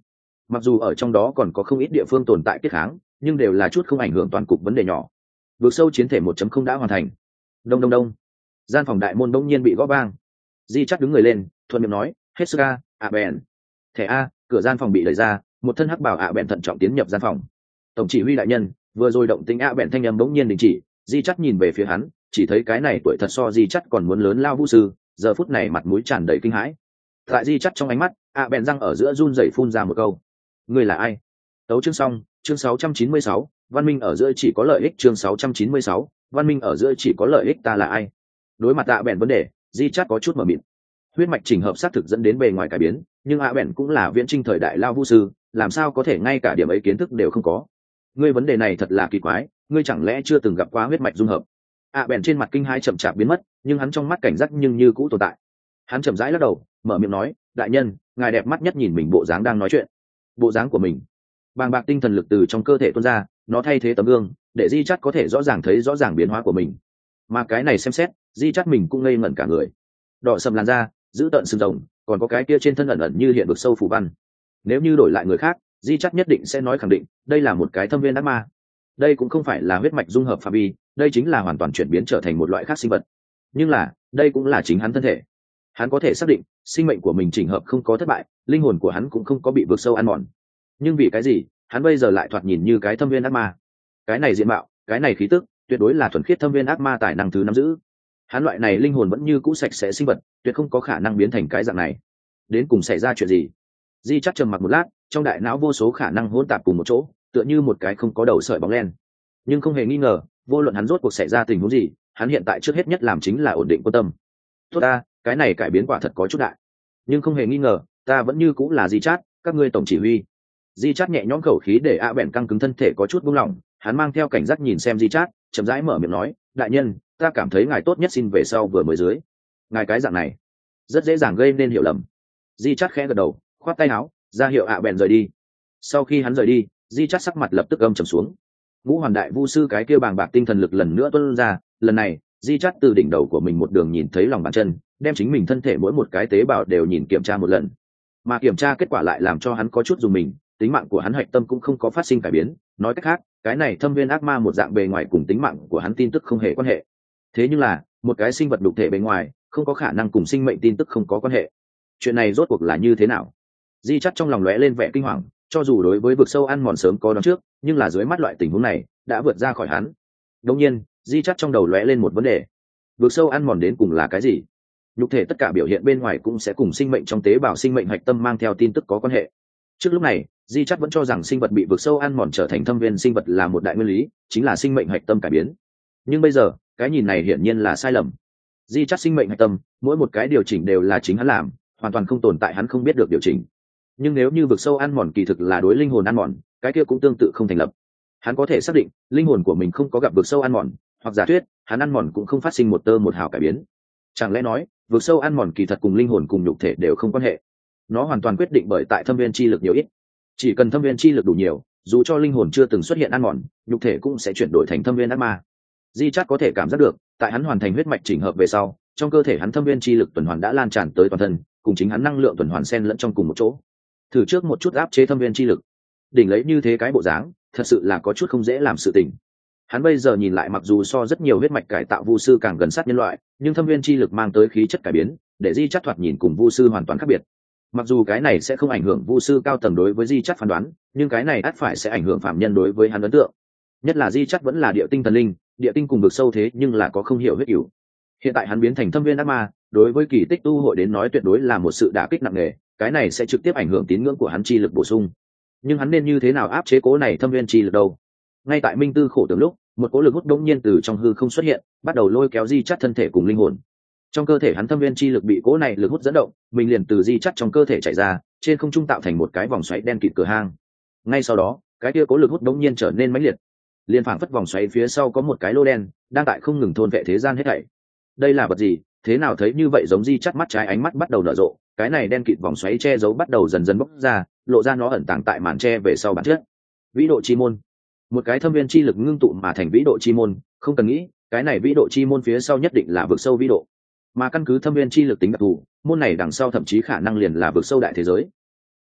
mặc dù ở trong đó còn có không ít địa phương tồn tại kết kháng, nhưng đều là chút không ảnh hưởng toàn cục vấn đề nhỏ. Vượt sâu chiến thể một chấm không đã hoàn thành. Đông đông đông, gian phòng đại môn bỗng nhiên bị gõ vang. Di chắc đứng người lên, thuận miệng nói, hết sức a, ạ bèn. Thẻ a, cửa gian phòng bị đẩy ra, một thân hắc bảo ạ bèn thận trọng tiến nhập gian phòng. Tổng chỉ huy đại nhân, vừa rồi động tĩnh ạ bèn thanh âm bỗng nhiên đình chỉ. Di chắc nhìn về phía hắn, chỉ thấy cái này tuổi thật so Di chắc còn muốn lớn lao vũ sư, giờ phút này mặt mũi tràn đầy kinh hãi. Tại Di chắc trong ánh mắt, ạ bèn răng ở giữa run rẩy phun ra một câu, ngươi là ai? Tấu chương xong, chương sáu trăm chín mươi sáu, văn minh ở giữa chỉ có lợi ích. Chương sáu trăm chín mươi sáu, văn minh ở giữa chỉ có lợi ích. Ta là ai? Đối mặt ạ bèn vấn đề, Di chắc có chút mờ mịt. Huyết mạch chỉnh hợp xác thực dẫn đến bề ngoài cải biến, nhưng ạ bèn cũng là viễn trinh thời đại lao vũ sư, làm sao có thể ngay cả điểm ấy kiến thức đều không có? Ngươi vấn đề này thật là kỳ quái, ngươi chẳng lẽ chưa từng gặp qua huyết mạch dung hợp? ạ bèn trên mặt kinh hãi chậm chạp biến mất, nhưng hắn trong mắt cảnh giác nhưng như cũ tồn tại. Hắn chậm rãi lắc đầu, mở miệng nói, đại nhân, ngài đẹp mắt nhất nhìn mình bộ dáng đang nói chuyện. Bộ dáng của mình? Bàng bạc tinh thần lực từ trong cơ thể tuôn ra, nó thay thế tấm gương, để Di chắc có thể rõ ràng thấy rõ ràng biến hóa của mình. Mà cái này xem xét, Di chắc mình cũng ngây ngẩn cả người. Đỏ sầm làn da, giữ tợn sừng rồng, còn có cái kia trên thân ẩn ẩn như hiện vực sâu phủ văn. Nếu như đổi lại người khác, Di chắc nhất định sẽ nói khẳng định, đây là một cái thâm viên ác ma. Đây cũng không phải là huyết mạch dung hợp phạm vi, đây chính là hoàn toàn chuyển biến trở thành một loại khác sinh vật. Nhưng là, đây cũng là chính hắn thân thể. Hắn có thể xác định, sinh mệnh của mình chỉnh hợp không có thất bại, linh hồn của hắn cũng không có bị vượt sâu ăn mòn. Nhưng vì cái gì, hắn bây giờ lại thoạt nhìn như cái thâm viên ác ma? Cái này diện mạo, cái này khí tức, tuyệt đối là thuần khiết thâm viên ác ma tài năng thứ nắm giữ. Hắn loại này linh hồn vẫn như cũ sạch sẽ sinh vật, tuyệt không có khả năng biến thành cái dạng này. Đến cùng xảy ra chuyện gì? Di chắc trầm mặc một lát, trong đại não vô số khả năng hỗn tạp cùng một chỗ, tựa như một cái không có đầu sợi bóng len. Nhưng không hề nghi ngờ, vô luận hắn rốt cuộc xảy ra tình huống gì, hắn hiện tại trước hết nhất làm chính là ổn định quan tâm. Tốt ta, cái này cải biến quả thật có chút đại. Nhưng không hề nghi ngờ, ta vẫn như cũng là Di Chát, các ngươi tổng chỉ huy. Di Chát nhẹ nhõm khẩu khí để ạ bèn căng cứng thân thể có chút buông lỏng, hắn mang theo cảnh giác nhìn xem Di Chát, chậm rãi mở miệng nói, đại nhân, ta cảm thấy ngài tốt nhất xin về sau vừa mới dưới. Ngài cái dạng này, rất dễ dàng gây nên hiểu lầm. Di Chát khẽ gật đầu, khoát tay áo, ra hiệu ạ bèn rời đi. Sau khi hắn rời đi, Di Chát sắc mặt lập tức âm trầm xuống. Ngũ Hoàn Đại Vu sư cái kia bàng bạc tinh thần lực lần nữa tuôn ra, lần này, Di Chát từ đỉnh đầu của mình một đường nhìn thấy lòng bàn chân, đem chính mình thân thể mỗi một cái tế bào đều nhìn kiểm tra một lần. Mà kiểm tra kết quả lại làm cho hắn có chút dùng mình, tính mạng của hắn hạch tâm cũng không có phát sinh cải biến, nói cách khác, cái này thâm viên ác ma một dạng bề ngoài cùng tính mạng của hắn tin tức không hề quan hệ. Thế nhưng là, một cái sinh vật đục thể bề ngoài, không có khả năng cùng sinh mệnh tin tức không có quan hệ. Chuyện này rốt cuộc là như thế nào? Di Chát trong lòng lóe lên vẻ kinh hoàng, cho dù đối với vực sâu ăn mòn sớm có đoán trước, nhưng là dưới mắt loại tình huống này đã vượt ra khỏi hắn. Đương nhiên, Di Chát trong đầu lóe lên một vấn đề: vực sâu ăn mòn đến cùng là cái gì? Nhục thể tất cả biểu hiện bên ngoài cũng sẽ cùng sinh mệnh trong tế bào sinh mệnh hạch tâm mang theo tin tức có quan hệ. Trước lúc này, Di Chát vẫn cho rằng sinh vật bị vực sâu ăn mòn trở thành thâm viên sinh vật là một đại nguyên lý, chính là sinh mệnh hạch tâm cải biến. Nhưng bây giờ, cái nhìn này hiển nhiên là sai lầm. Di Chát sinh mệnh hạch tâm, mỗi một cái điều chỉnh đều là chính hắn làm, hoàn toàn không tồn tại hắn không biết được điều chỉnh. Nhưng nếu như vực sâu ăn mòn kỳ thực là đối linh hồn ăn mòn, cái kia cũng tương tự không thành lập. Hắn có thể xác định linh hồn của mình không có gặp vực sâu ăn mòn, hoặc giả thuyết hắn ăn mòn cũng không phát sinh một tơ một hào cải biến. Chẳng lẽ nói vực sâu ăn mòn kỳ thật cùng linh hồn cùng nhục thể đều không quan hệ? Nó hoàn toàn quyết định bởi tại thâm viên chi lực nhiều ít. Chỉ cần thâm viên chi lực đủ nhiều, dù cho linh hồn chưa từng xuất hiện ăn mòn, nhục thể cũng sẽ chuyển đổi thành thâm viên ác ma. Di Chát có thể cảm giác được, tại hắn hoàn thành huyết mạch chỉnh hợp về sau, trong cơ thể hắn thâm viên chi lực tuần hoàn đã lan tràn tới toàn thân, cùng chính hắn năng lượng tuần hoàn xen lẫn trong cùng một chỗ. Thử trước một chút áp chế thâm viên chi lực, đỉnh lấy như thế cái bộ dáng, thật sự là có chút không dễ làm sự tình. Hắn bây giờ nhìn lại mặc dù so rất nhiều huyết mạch cải tạo vu sư càng gần sát nhân loại, nhưng thâm viên chi lực mang tới khí chất cải biến, để Di Chát thoạt nhìn cùng vu sư hoàn toàn khác biệt. Mặc dù cái này sẽ không ảnh hưởng vu sư cao tầng đối với Di Chát phán đoán, nhưng cái này ắt phải sẽ ảnh hưởng phạm nhân đối với hắn ấn tượng. Nhất là Di Chát vẫn là địa tinh thần linh, địa tinh cùng vực sâu thế nhưng là có không hiểu huyết cửu. Hiện tại hắn biến thành thâm viên ác ma, đối với kỳ tích tu hội đến nói tuyệt đối là một sự đả kích nặng nề, cái này sẽ trực tiếp ảnh hưởng tín ngưỡng của hắn chi lực bổ sung. Nhưng hắn nên như thế nào áp chế cố này thâm viên chi lực đâu? Ngay tại Minh Tư khổ tưởng lúc, một cỗ lực hút đống nhiên từ trong hư không xuất hiện, bắt đầu lôi kéo Di Chát thân thể cùng linh hồn. Trong cơ thể hắn thâm viên chi lực bị cỗ này lực hút dẫn động, mình liền từ Di Chát trong cơ thể chạy ra, trên không trung tạo thành một cái vòng xoáy đen kịt cửa hang. Ngay sau đó, cái kia cỗ lực hút đống nhiên trở nên mãnh liệt, liên phảng phất vòng xoáy phía sau có một cái lô đen đang tại không ngừng thôn vệ thế gian hết thảy. Đây là vật gì? Thế nào thấy như vậy giống Di Chát mắt trái ánh mắt bắt đầu nở rộ, cái này đen kịt vòng xoáy che giấu bắt đầu dần dần bốc ra, lộ ra nó ẩn tàng tại màn che về sau bản chất. Vĩ độ chi môn, một cái thâm viên chi lực ngưng tụ mà thành vĩ độ chi môn, không cần nghĩ, cái này vĩ độ chi môn phía sau nhất định là vực sâu vĩ độ, mà căn cứ thâm viên chi lực tính đặc thù, môn này đằng sau thậm chí khả năng liền là vực sâu đại thế giới.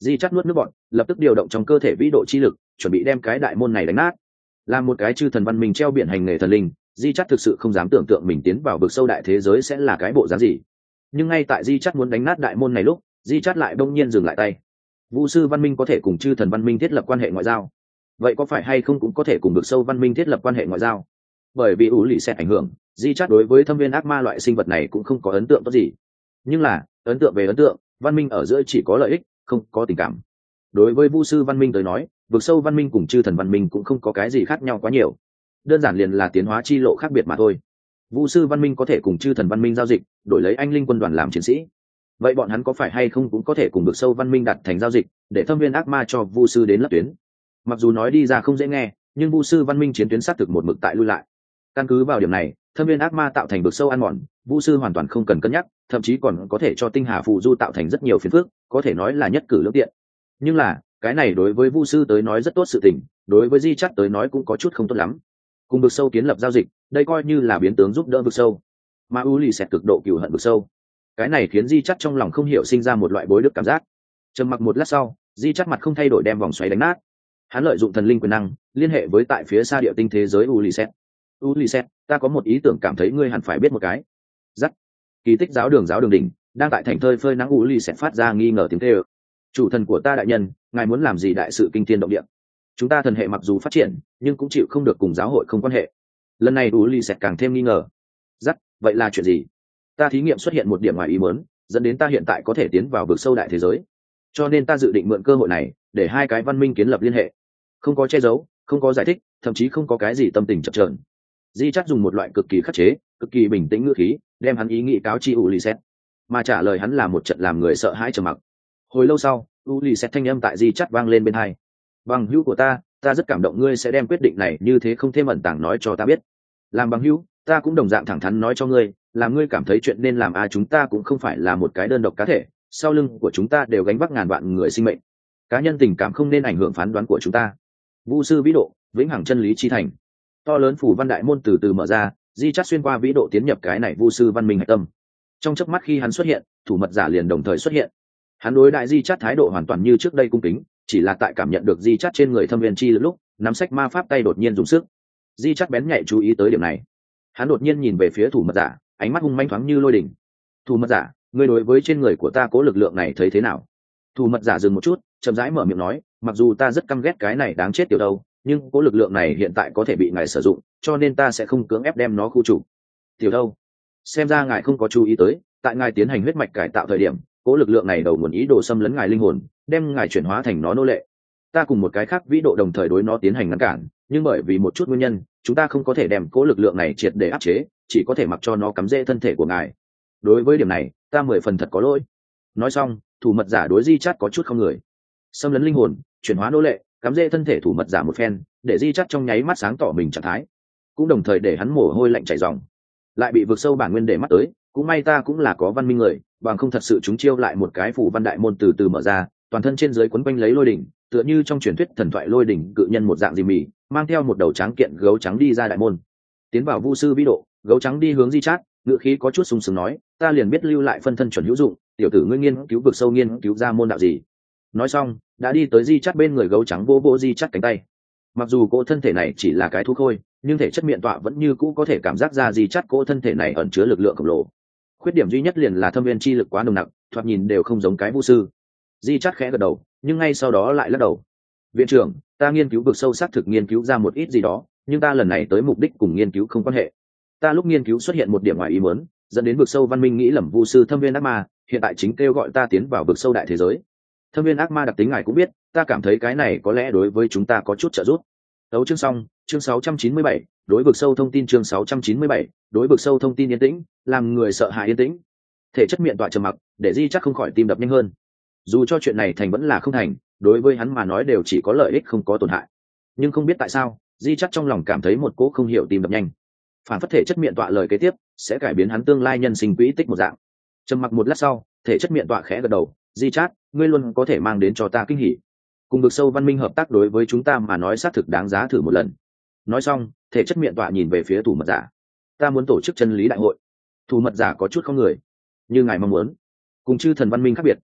Di Chát nuốt nước bọt, lập tức điều động trong cơ thể vĩ độ chi lực, chuẩn bị đem cái đại môn này đánh nát. Làm một cái chư thần văn minh treo biển hành nghề thần linh, Di Chát thực sự không dám tưởng tượng mình tiến vào vực sâu đại thế giới sẽ là cái bộ dáng gì. Nhưng ngay tại Di Chát muốn đánh nát đại môn này lúc, Di Chát lại bỗng nhiên dừng lại tay. Vu sư văn minh có thể cùng chư thần văn minh thiết lập quan hệ ngoại giao, vậy có phải hay không cũng có thể cùng vực sâu văn minh thiết lập quan hệ ngoại giao? Bởi vì ủ lì xẹt ảnh hưởng, Di Chát đối với thâm viên ác ma loại sinh vật này cũng không có ấn tượng tốt gì. Nhưng là ấn tượng về ấn tượng, văn minh ở giữa chỉ có lợi ích, không có tình cảm. Đối với Vu sư văn minh tới nói, vực sâu văn minh cùng chư thần văn minh cũng không có cái gì khác nhau quá nhiều, đơn giản liền là tiến hóa chi lộ khác biệt mà thôi. Vu sư văn minh có thể cùng chư thần văn minh giao dịch, đổi lấy anh linh quân đoàn làm chiến sĩ. Vậy bọn hắn có phải hay không cũng có thể cùng vực sâu văn minh đặt thành giao dịch, để thâm viên ác ma cho Vu sư đến lấp tuyến? Mặc dù nói đi ra không dễ nghe, nhưng Vu sư văn minh chiến tuyến sát thực một mực tại lui lại. Căn cứ vào điểm này, thâm viên ác ma tạo thành vực sâu ăn mòn, Vu sư hoàn toàn không cần cân nhắc, thậm chí còn có thể cho tinh hà phù du tạo thành rất nhiều phiền phức, có thể nói là nhất cử lưỡng tiện. Nhưng là cái này đối với Vu sư tới nói rất tốt sự tình, đối với Di Chát tới nói cũng có chút không tốt lắm. Cùng vực sâu kiến lập giao dịch, đây coi như là biến tướng giúp đỡ vực sâu, mà u lì xẹt cực độ cừu hận vực sâu. Cái này khiến Di Chát trong lòng không hiểu sinh ra một loại bối đức cảm giác. Trầm mặc một lát sau, Di Chát mặt không thay đổi đem vòng xoáy đánh nát. Hắn lợi dụng thần linh quyền năng liên hệ với tại phía xa địa tinh thế giới Ulysses. Ulysses, ta có một ý tưởng cảm thấy ngươi hẳn phải biết một cái. Dắt. Kỳ tích giáo đường giáo đường đỉnh đang tại thành thơi phơi nắng. Ulysses phát ra nghi ngờ tiếng kêu. Chủ thần của ta đại nhân, ngài muốn làm gì đại sự kinh thiên động địa? Chúng ta thần hệ mặc dù phát triển, nhưng cũng chịu không được cùng giáo hội không quan hệ. Lần này Ulysses càng thêm nghi ngờ. Dắt, vậy là chuyện gì? Ta thí nghiệm xuất hiện một điểm ngoài ý muốn, dẫn đến ta hiện tại có thể tiến vào vực sâu đại thế giới. Cho nên ta dự định mượn cơ hội này để hai cái văn minh kiến lập liên hệ. Không có che giấu, không có giải thích, thậm chí không có cái gì tâm tình chập chờn. Di Chát dùng một loại cực kỳ khắc chế, cực kỳ bình tĩnh ngữ khí đem hắn ý nghĩ cáo chi Ulysses, mà trả lời hắn là một trận làm người sợ hãi trầm mặc. Hồi lâu sau, Ulysses thanh âm tại Di Chát vang lên bên tai. Bằng hữu của ta, ta rất cảm động ngươi sẽ đem quyết định này như thế không thêm ẩn tàng nói cho ta biết. Làm bằng hữu, ta cũng đồng dạng thẳng thắn nói cho ngươi, làm ngươi cảm thấy chuyện nên làm a chúng ta cũng không phải là một cái đơn độc cá thể, sau lưng của chúng ta đều gánh vác ngàn vạn người sinh mệnh. Cá nhân tình cảm không nên ảnh hưởng phán đoán của chúng ta. Vu sư vĩ độ, vĩnh hằng chân lý chi thành. To lớn phủ văn đại môn từ từ mở ra, Di Chát xuyên qua vĩ độ tiến nhập cái này vu sư văn minh hạch tâm. Trong chớp mắt khi hắn xuất hiện, thủ mật giả liền đồng thời xuất hiện. Hắn đối đại Di Chát thái độ hoàn toàn như trước đây cung kính, chỉ là tại cảm nhận được Di Chát trên người thâm viên chi lúc, nắm sách ma pháp tay đột nhiên dùng sức. Di Chát bén nhạy chú ý tới điểm này. Hắn đột nhiên nhìn về phía thủ mật giả, ánh mắt hung manh thoáng như lôi đỉnh. Thủ mật giả, ngươi đối với trên người của ta cố lực lượng này thấy thế nào? Thủ mật giả dừng một chút, chậm rãi mở miệng nói, mặc dù ta rất căm ghét cái này đáng chết tiểu đâu, nhưng cố lực lượng này hiện tại có thể bị ngài sử dụng, cho nên ta sẽ không cưỡng ép đem nó khu trục. Tiểu đâu? Xem ra ngài không có chú ý tới, tại ngài tiến hành huyết mạch cải tạo thời điểm, cố lực lượng này đầu nguồn ý đồ xâm lấn ngài linh hồn, đem ngài chuyển hóa thành nó nô lệ. Ta cùng một cái khác vĩ độ đồng thời đối nó tiến hành ngăn cản, nhưng bởi vì một chút nguyên nhân, chúng ta không có thể đem cố lực lượng này triệt để áp chế, chỉ có thể mặc cho nó cắm rễ thân thể của ngài. Đối với điểm này, ta mười phần thật có lỗi. Nói xong, thủ mật giả đối Di Chát có chút không người. Xâm lấn linh hồn, chuyển hóa nô lệ, cắm rễ thân thể thủ mật giả một phen, để Di Chát trong nháy mắt sáng tỏ mình trạng thái, cũng đồng thời để hắn mồ hôi lạnh chảy ròng. Lại bị vực sâu bản nguyên để mắt tới, cũng may ta cũng là có văn minh người, bằng không thật sự chúng chiêu lại một cái phủ văn đại môn từ từ mở ra, toàn thân trên dưới quấn quanh lấy lôi đỉnh, tựa như trong truyền thuyết thần thoại lôi đỉnh cự nhân một dạng dì mì, mang theo một đầu trắng kiện gấu trắng đi ra đại môn. Tiến vào vu sư vĩ độ, gấu trắng đi hướng Di Chát, ngựa khí có chút sung sướng nói, ta liền biết lưu lại phân thân chuẩn hữu dụng, tiểu tử ngươi nghiên cứu vực sâu nghiên cứu ra môn đạo gì? Nói xong, đã đi tới Di Chát bên người gấu trắng vô vô Di Chát cánh tay. Mặc dù cỗ thân thể này chỉ là cái thú khôi, nhưng thể chất miệng tọa vẫn như cũ có thể cảm giác ra Di Chát cỗ thân thể này ẩn chứa lực lượng khổng lồ. Khuyết điểm duy nhất liền là thâm viên chi lực quá nồng nặc, thoạt nhìn đều không giống cái vu sư. Di Chát khẽ gật đầu, nhưng ngay sau đó lại lắc đầu. Viện trưởng, ta nghiên cứu vực sâu xác thực nghiên cứu ra một ít gì đó, nhưng ta lần này tới mục đích cùng nghiên cứu không quan hệ. Ta lúc nghiên cứu xuất hiện một điểm ngoài ý muốn, dẫn đến vực sâu văn minh nghĩ lầm vu sư thâm viên ác ma, hiện tại chính kêu gọi ta tiến vào vực sâu đại thế giới. Thâm viên ác ma đặc tính ngài cũng biết, ta cảm thấy cái này có lẽ đối với chúng ta có chút trợ giúp. Tấu chương xong, chương sáu trăm chín mươi bảy, đối vực sâu thông tin chương sáu trăm chín mươi bảy, đối vực sâu thông tin yên tĩnh, làm người sợ hãi yên tĩnh. Thể chất miệng tọa trầm mặc, để Di Chát không khỏi tim đập nhanh hơn. Dù cho chuyện này thành vẫn là không thành, đối với hắn mà nói đều chỉ có lợi ích không có tổn hại. Nhưng không biết tại sao, Di Chát trong lòng cảm thấy một cỗ không hiểu tim đập nhanh. Phản phất thể chất miệng tọa lời kế tiếp sẽ cải biến hắn tương lai nhân sinh quỹ tích một dạng. Trầm mặc một lát sau, thể chất miệng tọa khẽ gật đầu, Di Chát, ngươi luôn có thể mang đến cho ta kinh hỉ. Cùng vực sâu văn minh hợp tác đối với chúng ta mà nói xác thực đáng giá thử một lần. Nói xong, thể chất miệng tọa nhìn về phía thủ mật giả. Ta muốn tổ chức chân lý đại hội. Thủ mật giả có chút không người. Như ngài mong muốn. Cùng chư thần văn minh khác biệt,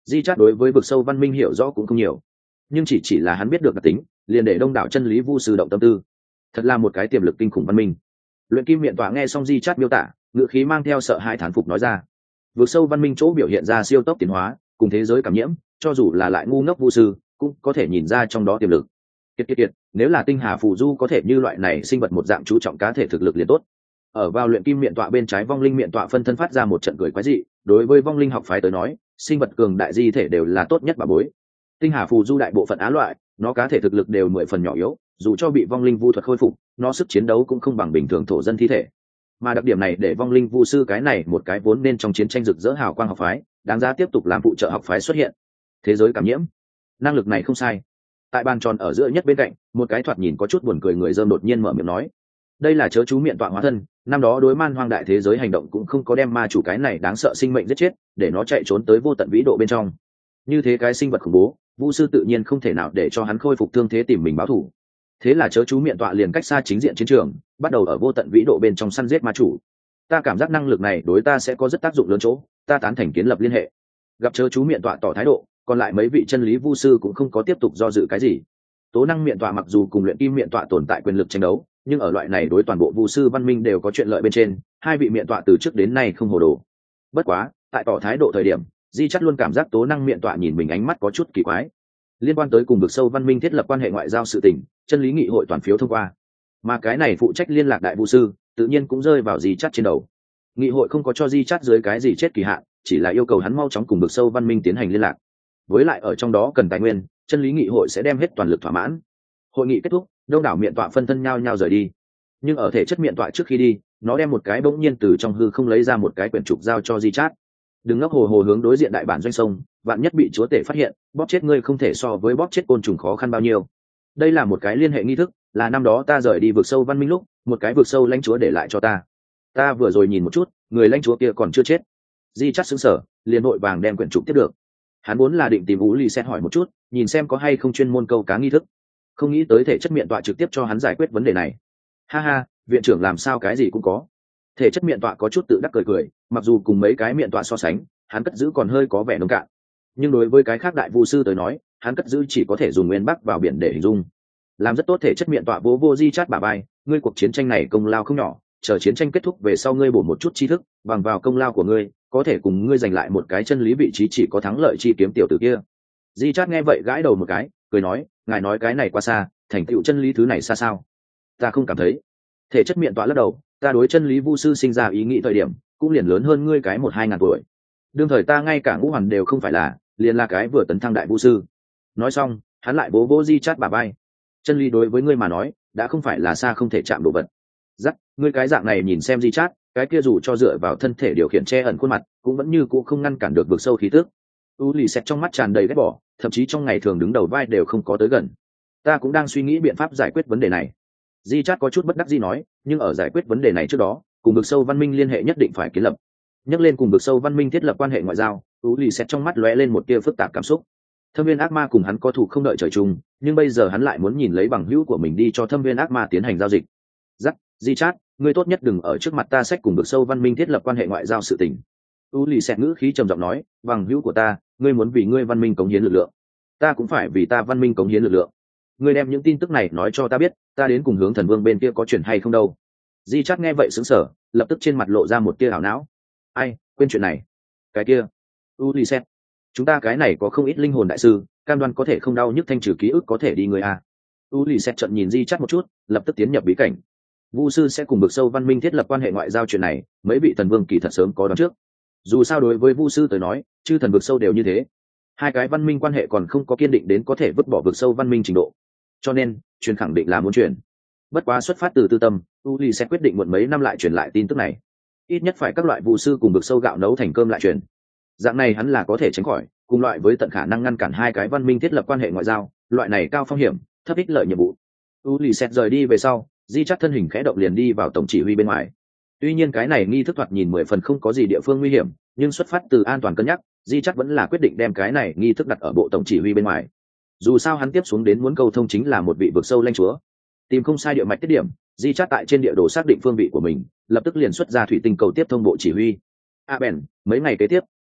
Di Chát đối với vực sâu văn minh hiểu rõ cũng không nhiều, nhưng chỉ chỉ là hắn biết được đặc tính liền để đông đảo chân lý vu sư động tâm tư. Thật là một cái tiềm lực kinh khủng văn minh. Luyện kim miệng tọa nghe xong Di Chát miêu tả, ngữ khí mang theo sợ hãi thán phục nói ra. Vực sâu văn minh chỗ biểu hiện ra siêu tốc tiến hóa cùng thế giới cảm nhiễm, cho dù là lại ngu ngốc vu sư cũng có thể nhìn ra trong đó tiềm lực. Kiệt kiệt kiệt, nếu là tinh hà phù du có thể như loại này sinh vật một dạng chú trọng cá thể thực lực liền tốt. Ở vào luyện kim miệng tọa bên trái vong linh miệng tọa phân thân phát ra một trận cười quái dị, đối với vong linh học phái tới nói, sinh vật cường đại di thể đều là tốt nhất bà bối. Tinh hà phù du đại bộ phận á loại, nó cá thể thực lực đều mười phần nhỏ yếu, dù cho bị vong linh vu thuật khôi phục, nó sức chiến đấu cũng không bằng bình thường thổ dân thi thể. Mà đặc điểm này để vong linh vu sư cái này một cái vốn nên trong chiến tranh rực rỡ hào quang học phái, đáng giá tiếp tục làm phụ trợ học phái xuất hiện. Thế giới cảm nhiễm, năng lực này không sai. Tại bàn tròn ở giữa nhất bên cạnh, một cái thoạt nhìn có chút buồn cười người dơm đột nhiên mở miệng nói, đây là chớ chú miệng tọa hóa thân, năm đó đối man hoang đại thế giới hành động cũng không có đem ma chủ cái này đáng sợ sinh mệnh giết chết, để nó chạy trốn tới vô tận vĩ độ bên trong. Như thế cái sinh vật khủng bố, vu sư tự nhiên không thể nào để cho hắn khôi phục thương thế tìm mình báo thù. Thế là chớ chú miệng tọa liền cách xa chính diện chiến trường, bắt đầu ở vô tận vĩ độ bên trong săn giết ma chủ. Ta cảm giác năng lực này đối ta sẽ có rất tác dụng lớn chỗ, ta tán thành kiến lập liên hệ. Gặp chớ chú miệng tọa tỏ thái độ, còn lại mấy vị chân lý vu sư cũng không có tiếp tục do dự cái gì. Tố năng miệng tọa mặc dù cùng luyện kim miệng tọa tồn tại quyền lực tranh đấu, nhưng ở loại này đối toàn bộ vu sư văn minh đều có chuyện lợi bên trên, hai vị miệng tọa từ trước đến nay không hồ đồ. Bất quá, tại tỏ thái độ thời điểm, Di Chát luôn cảm giác tố năng miệng tọa nhìn mình ánh mắt có chút kỳ quái. Liên quan tới cùng vực sâu văn minh thiết lập quan hệ ngoại giao sự tình, chân lý nghị hội toàn phiếu thông qua, mà cái này phụ trách liên lạc đại vu sư, tự nhiên cũng rơi vào Di Chát trên đầu. Nghị hội không có cho Di Chát dưới cái gì chết kỳ hạn, chỉ là yêu cầu hắn mau chóng cùng vực sâu văn minh tiến hành liên lạc. Với lại ở trong đó cần tài nguyên, chân lý nghị hội sẽ đem hết toàn lực thỏa mãn. Hội nghị kết thúc, đông đảo miệng tọa phân thân nhau nhau rời đi, nhưng ở thể chất miệng tọa trước khi đi, nó đem một cái bỗng nhiên từ trong hư không lấy ra một cái quyển trục giao cho Di Chát. Đừng ngốc hồ hồ hướng đối diện đại bản doanh sông, vạn nhất bị chúa tể phát hiện, bóp chết ngươi không thể so với bóp chết côn trùng khó khăn bao nhiêu. Đây là một cái liên hệ nghi thức, là năm đó ta rời đi vực sâu văn minh lúc, một cái vực sâu lãnh chúa để lại cho ta. Ta vừa rồi nhìn một chút, người lãnh chúa kia còn chưa chết. Di Chát sững sờ, liền vội vàng đem quyển trục tiếp được. Hắn vốn là định tìm Ú Lì Xét hỏi một chút, nhìn xem có hay không chuyên môn câu cá nghi thức, không nghĩ tới thể chất miệng tọa trực tiếp cho hắn giải quyết vấn đề này. Ha ha, viện trưởng làm sao cái gì cũng có. Thể chất miệng tọa có chút tự đắc cười cười, mặc dù cùng mấy cái miệng tọa so sánh, hắn cất giữ còn hơi có vẻ nông cạn, nhưng đối với cái khác đại vu sư tới nói, hắn cất giữ chỉ có thể dùng nguyên bắc vào biển để hình dung. Làm rất tốt thể chất miệng tọa vô vô Di Chát bả vai, ngươi cuộc chiến tranh này công lao không nhỏ, chờ chiến tranh kết thúc về sau ngươi bổ một chút tri thức, bằng vào công lao của ngươi, có thể cùng ngươi giành lại một cái chân lý vị trí chỉ có thắng lợi chi kiếm tiểu tử kia. Di Chát nghe vậy gãi đầu một cái, cười nói, ngài nói cái này quá xa, thành tựu chân lý thứ này xa sao? Ta không cảm thấy. Thể chất miệng tọa lắc đầu, ta đối chân lý vu sư sinh ra ý nghĩ thời điểm, cũng liền lớn hơn ngươi cái một hai ngàn tuổi. Đương thời ta ngay cả ngũ hoàn đều không phải là, liền là cái vừa tấn thăng đại vu sư. Nói xong, hắn lại bố bố Di Chát bả vai. Chân lý đối với ngươi mà nói, đã không phải là xa không thể chạm đồ vật. Dắt, ngươi cái dạng này nhìn xem Di Chát, cái kia dù cho dựa vào thân thể điều khiển che ẩn khuôn mặt, cũng vẫn như cũ không ngăn cản được vực sâu khí tức. U lì xẹt trong mắt tràn đầy ghét bỏ, thậm chí trong ngày thường đứng đầu vai đều không có tới gần. Ta cũng đang suy nghĩ biện pháp giải quyết vấn đề này. Di Chát có chút bất đắc dĩ nói, nhưng ở giải quyết vấn đề này trước đó, cùng vực sâu văn minh liên hệ nhất định phải kiến lập. Nhắc lên cùng vực sâu văn minh thiết lập quan hệ ngoại giao, U lì xẹt trong mắt lóe lên một tia phức tạp cảm xúc. Thâm viên ác ma cùng hắn có thù không đợi trời chung, nhưng bây giờ hắn lại muốn nhìn lấy bằng hữu của mình đi cho thâm viên ác ma tiến hành giao dịch. Dắt, Di Chát, ngươi tốt nhất đừng ở trước mặt ta sách cùng vực sâu văn minh thiết lập quan hệ ngoại giao sự tình. U lì xẹt ngữ khí trầm giọng nói, bằng hữu của ta, ngươi muốn vì ngươi văn minh cống hiến lực lượng, ta cũng phải vì ta văn minh cống hiến lực lượng. Ngươi đem những tin tức này nói cho ta biết, ta đến cùng hướng thần vương bên kia có chuyện hay không đâu. Di Chát nghe vậy sững sờ, lập tức trên mặt lộ ra một tia ảo não. Ai, quên chuyện này. Cái kia, Ulysses, chúng ta cái này có không ít linh hồn đại sư, cam đoan có thể không đau nhức thanh trừ ký ức có thể đi người a. Ulysses trợn nhìn Di Chát một chút, lập tức tiến nhập bí cảnh. Vu sư sẽ cùng vực sâu văn minh thiết lập quan hệ ngoại giao chuyện này, mấy vị thần vương kỳ thật sớm có đoán trước. Dù sao đối với vu sư tới nói, chư thần vực sâu đều như thế. Hai cái văn minh quan hệ còn không có kiên định đến có thể vứt bỏ vực sâu văn minh trình độ, cho nên truyền khẳng định là muốn truyền. Bất quá xuất phát từ tư tâm, Uli sẽ quyết định muộn mấy năm lại truyền lại tin tức này. Ít nhất phải các loại vu sư cùng vực sâu gạo nấu thành cơm lại truyền. Dạng này hắn là có thể tránh khỏi, cùng loại với tận khả năng ngăn cản hai cái văn minh thiết lập quan hệ ngoại giao, loại này cao phong hiểm, thấp ích lợi nhiệm vụ. Uli sẽ rời đi về sau, Di Chát thân hình khẽ động liền đi vào tổng chỉ huy bên ngoài. Tuy nhiên cái này nghi thức thoạt nhìn mười phần không có gì địa phương nguy hiểm, nhưng xuất phát từ an toàn cân nhắc, Di Chát vẫn là quyết định đem cái này nghi thức đặt ở bộ tổng chỉ huy bên ngoài. Dù sao hắn tiếp xuống đến muốn cầu thông chính là một vị vực sâu lãnh chúa. Tìm không sai địa mạch tiết điểm, Di Chát tại trên địa đồ xác định phương vị của mình, lập tức liền xuất ra thủy tinh cầu tiếp thông bộ chỉ huy. A à bèn, mấy ngày kế tiếp,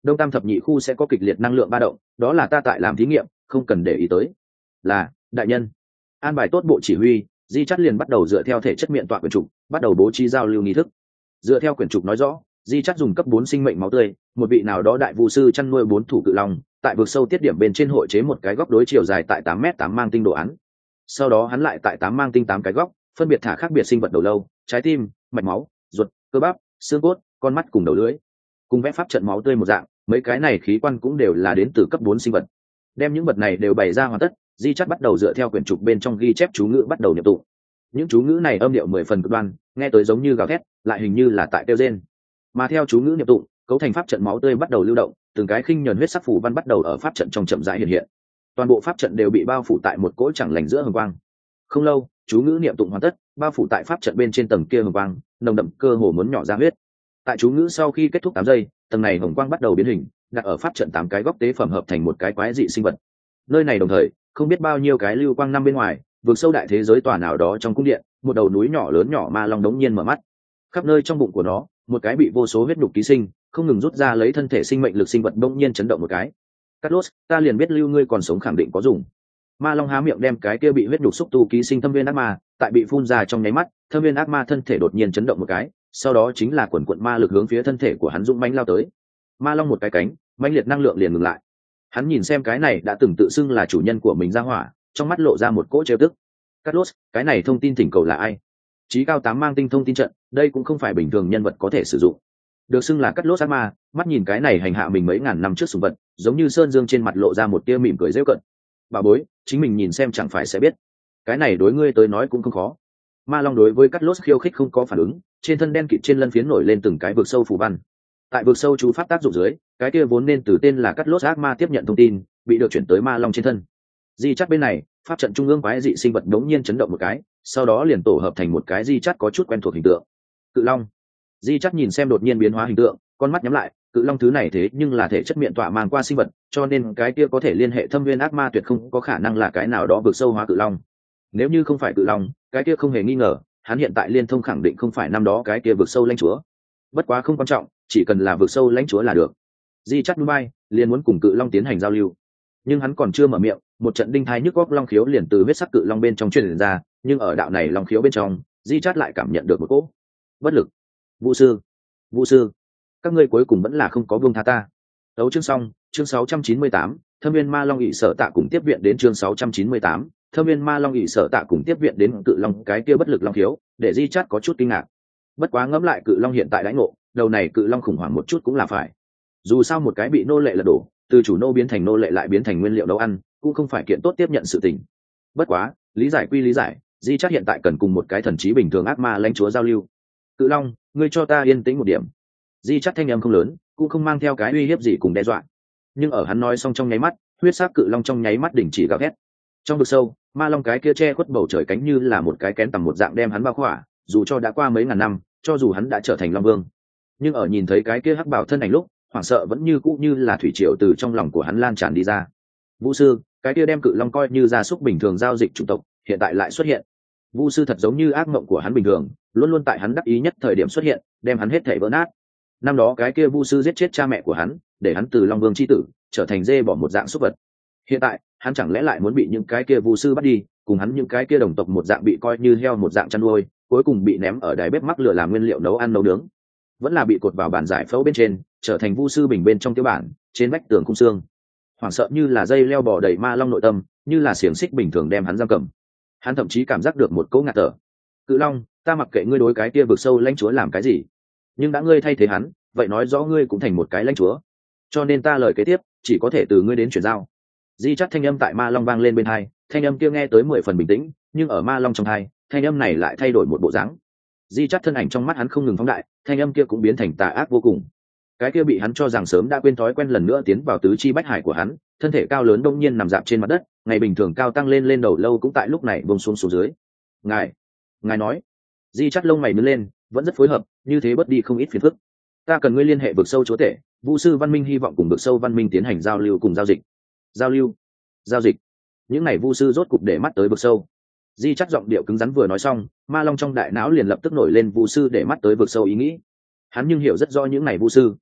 đông tam thập nhị khu sẽ có kịch liệt năng lượng ba động, đó là ta tại làm thí nghiệm, không cần để ý tới. Là đại nhân. An bài tốt bộ chỉ huy, Di Chắt liền bắt đầu dựa theo thể chất miệng tọa quyển trục bắt đầu bố trí giao lưu nghi thức. Dựa theo quyển trục nói rõ, Di Chắt dùng cấp bốn sinh mệnh máu tươi, một vị nào đó đại vu sư chăn nuôi bốn thủ cự long, tại vực sâu tiết điểm bên trên hội chế một cái góc đối chiều dài tại tám mét tám mang tinh đồ án. Sau đó hắn lại tại tám mang tinh tám cái góc, phân biệt thả khác biệt sinh vật đầu lâu, trái tim, mạch máu, ruột, cơ bắp, xương cốt, con mắt cùng đầu lưỡi. Cùng vẽ pháp trận máu tươi một dạng, mấy cái này khí quan cũng đều là đến từ cấp bốn sinh vật. Đem những vật này đều bày ra hoàn tất, Di Chắt bắt đầu dựa theo quyển trục bên trong ghi chép chú ngữ bắt đầu niệm tụng. Những chú ngữ này âm điệu mười phần cực đoan, nghe tới giống như gào thét, lại hình như là tại kêu rên. Mà theo chú ngữ niệm tụng, cấu thành pháp trận máu tươi bắt đầu lưu động, từng cái khinh nhờn huyết sắc phủ văn bắt đầu ở pháp trận trong chậm rãi hiện hiện. Toàn bộ pháp trận đều bị bao phủ tại một cỗ chẳng lành giữa hồng quang. Không lâu, chú ngữ niệm tụng hoàn tất, bao phủ tại pháp trận bên trên tầng kia hồng quang, nồng đậm cơ hồ muốn nhỏ ra huyết. Tại chú ngữ sau khi kết thúc tám giây, tầng này hồng quang bắt đầu biến hình, đặt ở pháp trận tám cái góc tế phẩm hợp thành một cái quái dị sinh vật. Nơi này đồng thời, không biết bao nhiêu cái lưu quang năm bên ngoài, vượt sâu đại thế giới tòa nào đó trong cung điện, một đầu núi nhỏ lớn nhỏ ma long đống nhiên mở mắt. Khắp nơi trong bụng của nó, một cái bị vô số huyết nhục ký sinh, không ngừng rút ra lấy thân thể sinh mệnh lực sinh vật đống nhiên chấn động một cái. Carlos, ta liền biết lưu ngươi còn sống khẳng định có dùng. Ma long há miệng đem cái kia bị huyết nhục xúc tu ký sinh thâm viên ác ma, tại bị phun ra trong nháy mắt, thâm viên ác ma thân thể đột nhiên chấn động một cái, sau đó chính là quần quận ma lực hướng phía thân thể của hắn dũng mãnh lao tới. Ma long một cái cánh, mãnh liệt năng lượng liền ngừng lại. Hắn nhìn xem cái này đã từng tự xưng là chủ nhân của mình ra hỏa, trong mắt lộ ra một cỗ trêu tức. Carlos, cái này thông tin thỉnh cầu là ai? Chí cao tám mang tinh thông tin trận, đây cũng không phải bình thường nhân vật có thể sử dụng. Được xưng là Carlos ác ma, mắt nhìn cái này hành hạ mình mấy ngàn năm trước sủng vật, giống như sơn dương trên mặt lộ ra một tia mỉm cười giễu cợt. Bà bối, chính mình nhìn xem chẳng phải sẽ biết. Cái này đối ngươi tới nói cũng không khó. Ma long đối với Carlos khiêu khích không có phản ứng, trên thân đen kịt trên lân phiến nổi lên từng cái vực sâu phù văn. Tại vực sâu chú pháp tác dụng dưới, cái kia vốn nên từ tên là Carlos ác ma tiếp nhận thông tin, bị được chuyển tới ma long trên thân. Di Chắt bên này, pháp trận trung ương quái dị sinh vật đống nhiên chấn động một cái, sau đó liền tổ hợp thành một cái Di Chắt có chút quen thuộc hình tượng. Cự long. Di Chắt nhìn xem đột nhiên biến hóa hình tượng, con mắt nhắm lại, cự long thứ này thế nhưng là thể chất miệng tọa mang qua sinh vật, cho nên cái kia có thể liên hệ thâm viên ác ma tuyệt không có khả năng là cái nào đó vực sâu hóa cự long. Nếu như không phải cự long, cái kia không hề nghi ngờ, hắn hiện tại liên thông khẳng định không phải năm đó cái kia vực sâu lãnh chúa. Bất quá không quan trọng, chỉ cần là vực sâu lãnh chúa là được. Di Chắt núi bay, liền muốn cùng cự long tiến hành giao lưu. Nhưng hắn còn chưa mở miệng, một trận đinh thai nhức góc long khiếu liền từ huyết sắc cự long bên trong truyền ra, nhưng ở đạo này long khiếu bên trong, Di Chắt lại cảm nhận được một cỗ bất lực. Vũ sư, Vũ sư, các ngươi cuối cùng vẫn là không có buông tha ta. Đấu chương xong, chương sáu trăm chín mươi tám, Thâm Viên Ma Long ỷ sở tạ cùng tiếp viện đến chương sáu trăm chín mươi tám, Thâm Viên Ma Long ỷ sở tạ cùng tiếp viện đến cự long cái kia bất lực long khiếu, để Di Chắt có chút kinh ngạc. Bất quá ngẫm lại cự long hiện tại đãi ngộ, đầu này cự long khủng hoảng một chút cũng là phải. Dù sao một cái bị nô lệ lật đổ, từ chủ nô biến thành nô lệ lại biến thành nguyên liệu nấu ăn, cũng không phải kiện tốt tiếp nhận sự tình. Bất quá, lý giải quy lý giải, Di Chắt hiện tại cần cùng một cái thần trí bình thường ác ma lãnh chúa giao lưu. Cự long, ngươi cho ta yên tĩnh một điểm. Di Chắt thanh âm không lớn, cũng không mang theo cái uy hiếp gì cùng đe dọa. Nhưng ở hắn nói xong trong nháy mắt, huyết sắc cự long trong nháy mắt đình chỉ gào thét. Trong vực sâu, ma long cái kia che khuất bầu trời cánh như là một cái kén tầm một dạng đem hắn bao khỏa, dù cho đã qua mấy ngàn năm, cho dù hắn đã trở thành long vương, nhưng ở nhìn thấy cái kia hắc bảo thân ảnh lúc, hoảng sợ vẫn như cũ như là thủy triều từ trong lòng của hắn lan tràn đi ra. Vũ sư, cái kia đem cự long coi như gia súc bình thường giao dịch chủng tộc, hiện tại lại xuất hiện. Vũ sư thật giống như ác mộng của hắn bình thường, luôn luôn tại hắn đắc ý nhất thời điểm xuất hiện, đem hắn hết thảy vỡ nát. Năm đó cái kia Vũ sư giết chết cha mẹ của hắn, để hắn từ long vương chi tử trở thành dê bỏ một dạng súc vật. Hiện tại, hắn chẳng lẽ lại muốn bị những cái kia Vũ sư bắt đi, cùng hắn những cái kia đồng tộc một dạng bị coi như heo một dạng chăn nuôi, cuối cùng bị ném ở đáy bếp mắc lửa làm nguyên liệu nấu ăn nấu nướng, vẫn là bị cột vào bàn giải phẫu bên trên, trở thành vu sư bình bên trong tiêu bản, trên vách tường khung xương. Hoảng sợ như là dây leo bò đầy ma long nội tâm, như là xiềng xích bình thường đem hắn giam cầm. Hắn thậm chí cảm giác được một cỗ ngạt thở. Cự long, ta mặc kệ ngươi đối cái kia vực sâu lãnh chúa làm cái gì, nhưng đã ngươi thay thế hắn, vậy nói rõ ngươi cũng thành một cái lãnh chúa, cho nên ta lời kế tiếp chỉ có thể từ ngươi đến chuyển giao. Di Chắt thanh âm tại ma long vang lên bên hai, thanh âm kia nghe tới mười phần bình tĩnh, nhưng ở ma long trong hai, thanh âm này lại thay đổi một bộ dáng. Di Chắt thân ảnh trong mắt hắn không ngừng phóng đại, thanh âm kia cũng biến thành tà ác vô cùng. Cái kia bị hắn cho rằng sớm đã quên thói quen lần nữa tiến vào tứ chi bách hải của hắn, thân thể cao lớn đông nhiên nằm dạp trên mặt đất, ngày bình thường cao tăng lên lên đầu lâu cũng tại lúc này buông xuống xuống dưới. Ngài, ngài nói. Di Chắt lông mày nhướng lên, vẫn rất phối hợp, như thế bớt đi không ít phiền phức. Ta cần ngươi liên hệ vực sâu chúa tể, Vu sư văn minh hy vọng cùng vực sâu văn minh tiến hành giao lưu cùng giao dịch. Giao lưu, giao dịch. Những này Vu sư rốt cục để mắt tới vực sâu. Di Chắt giọng điệu cứng rắn vừa nói xong, ma long trong đại não liền lập tức nổi lên Vu sư để mắt tới vực sâu ý nghĩ. Hắn nhưng hiểu rất rõ những này Vu sư.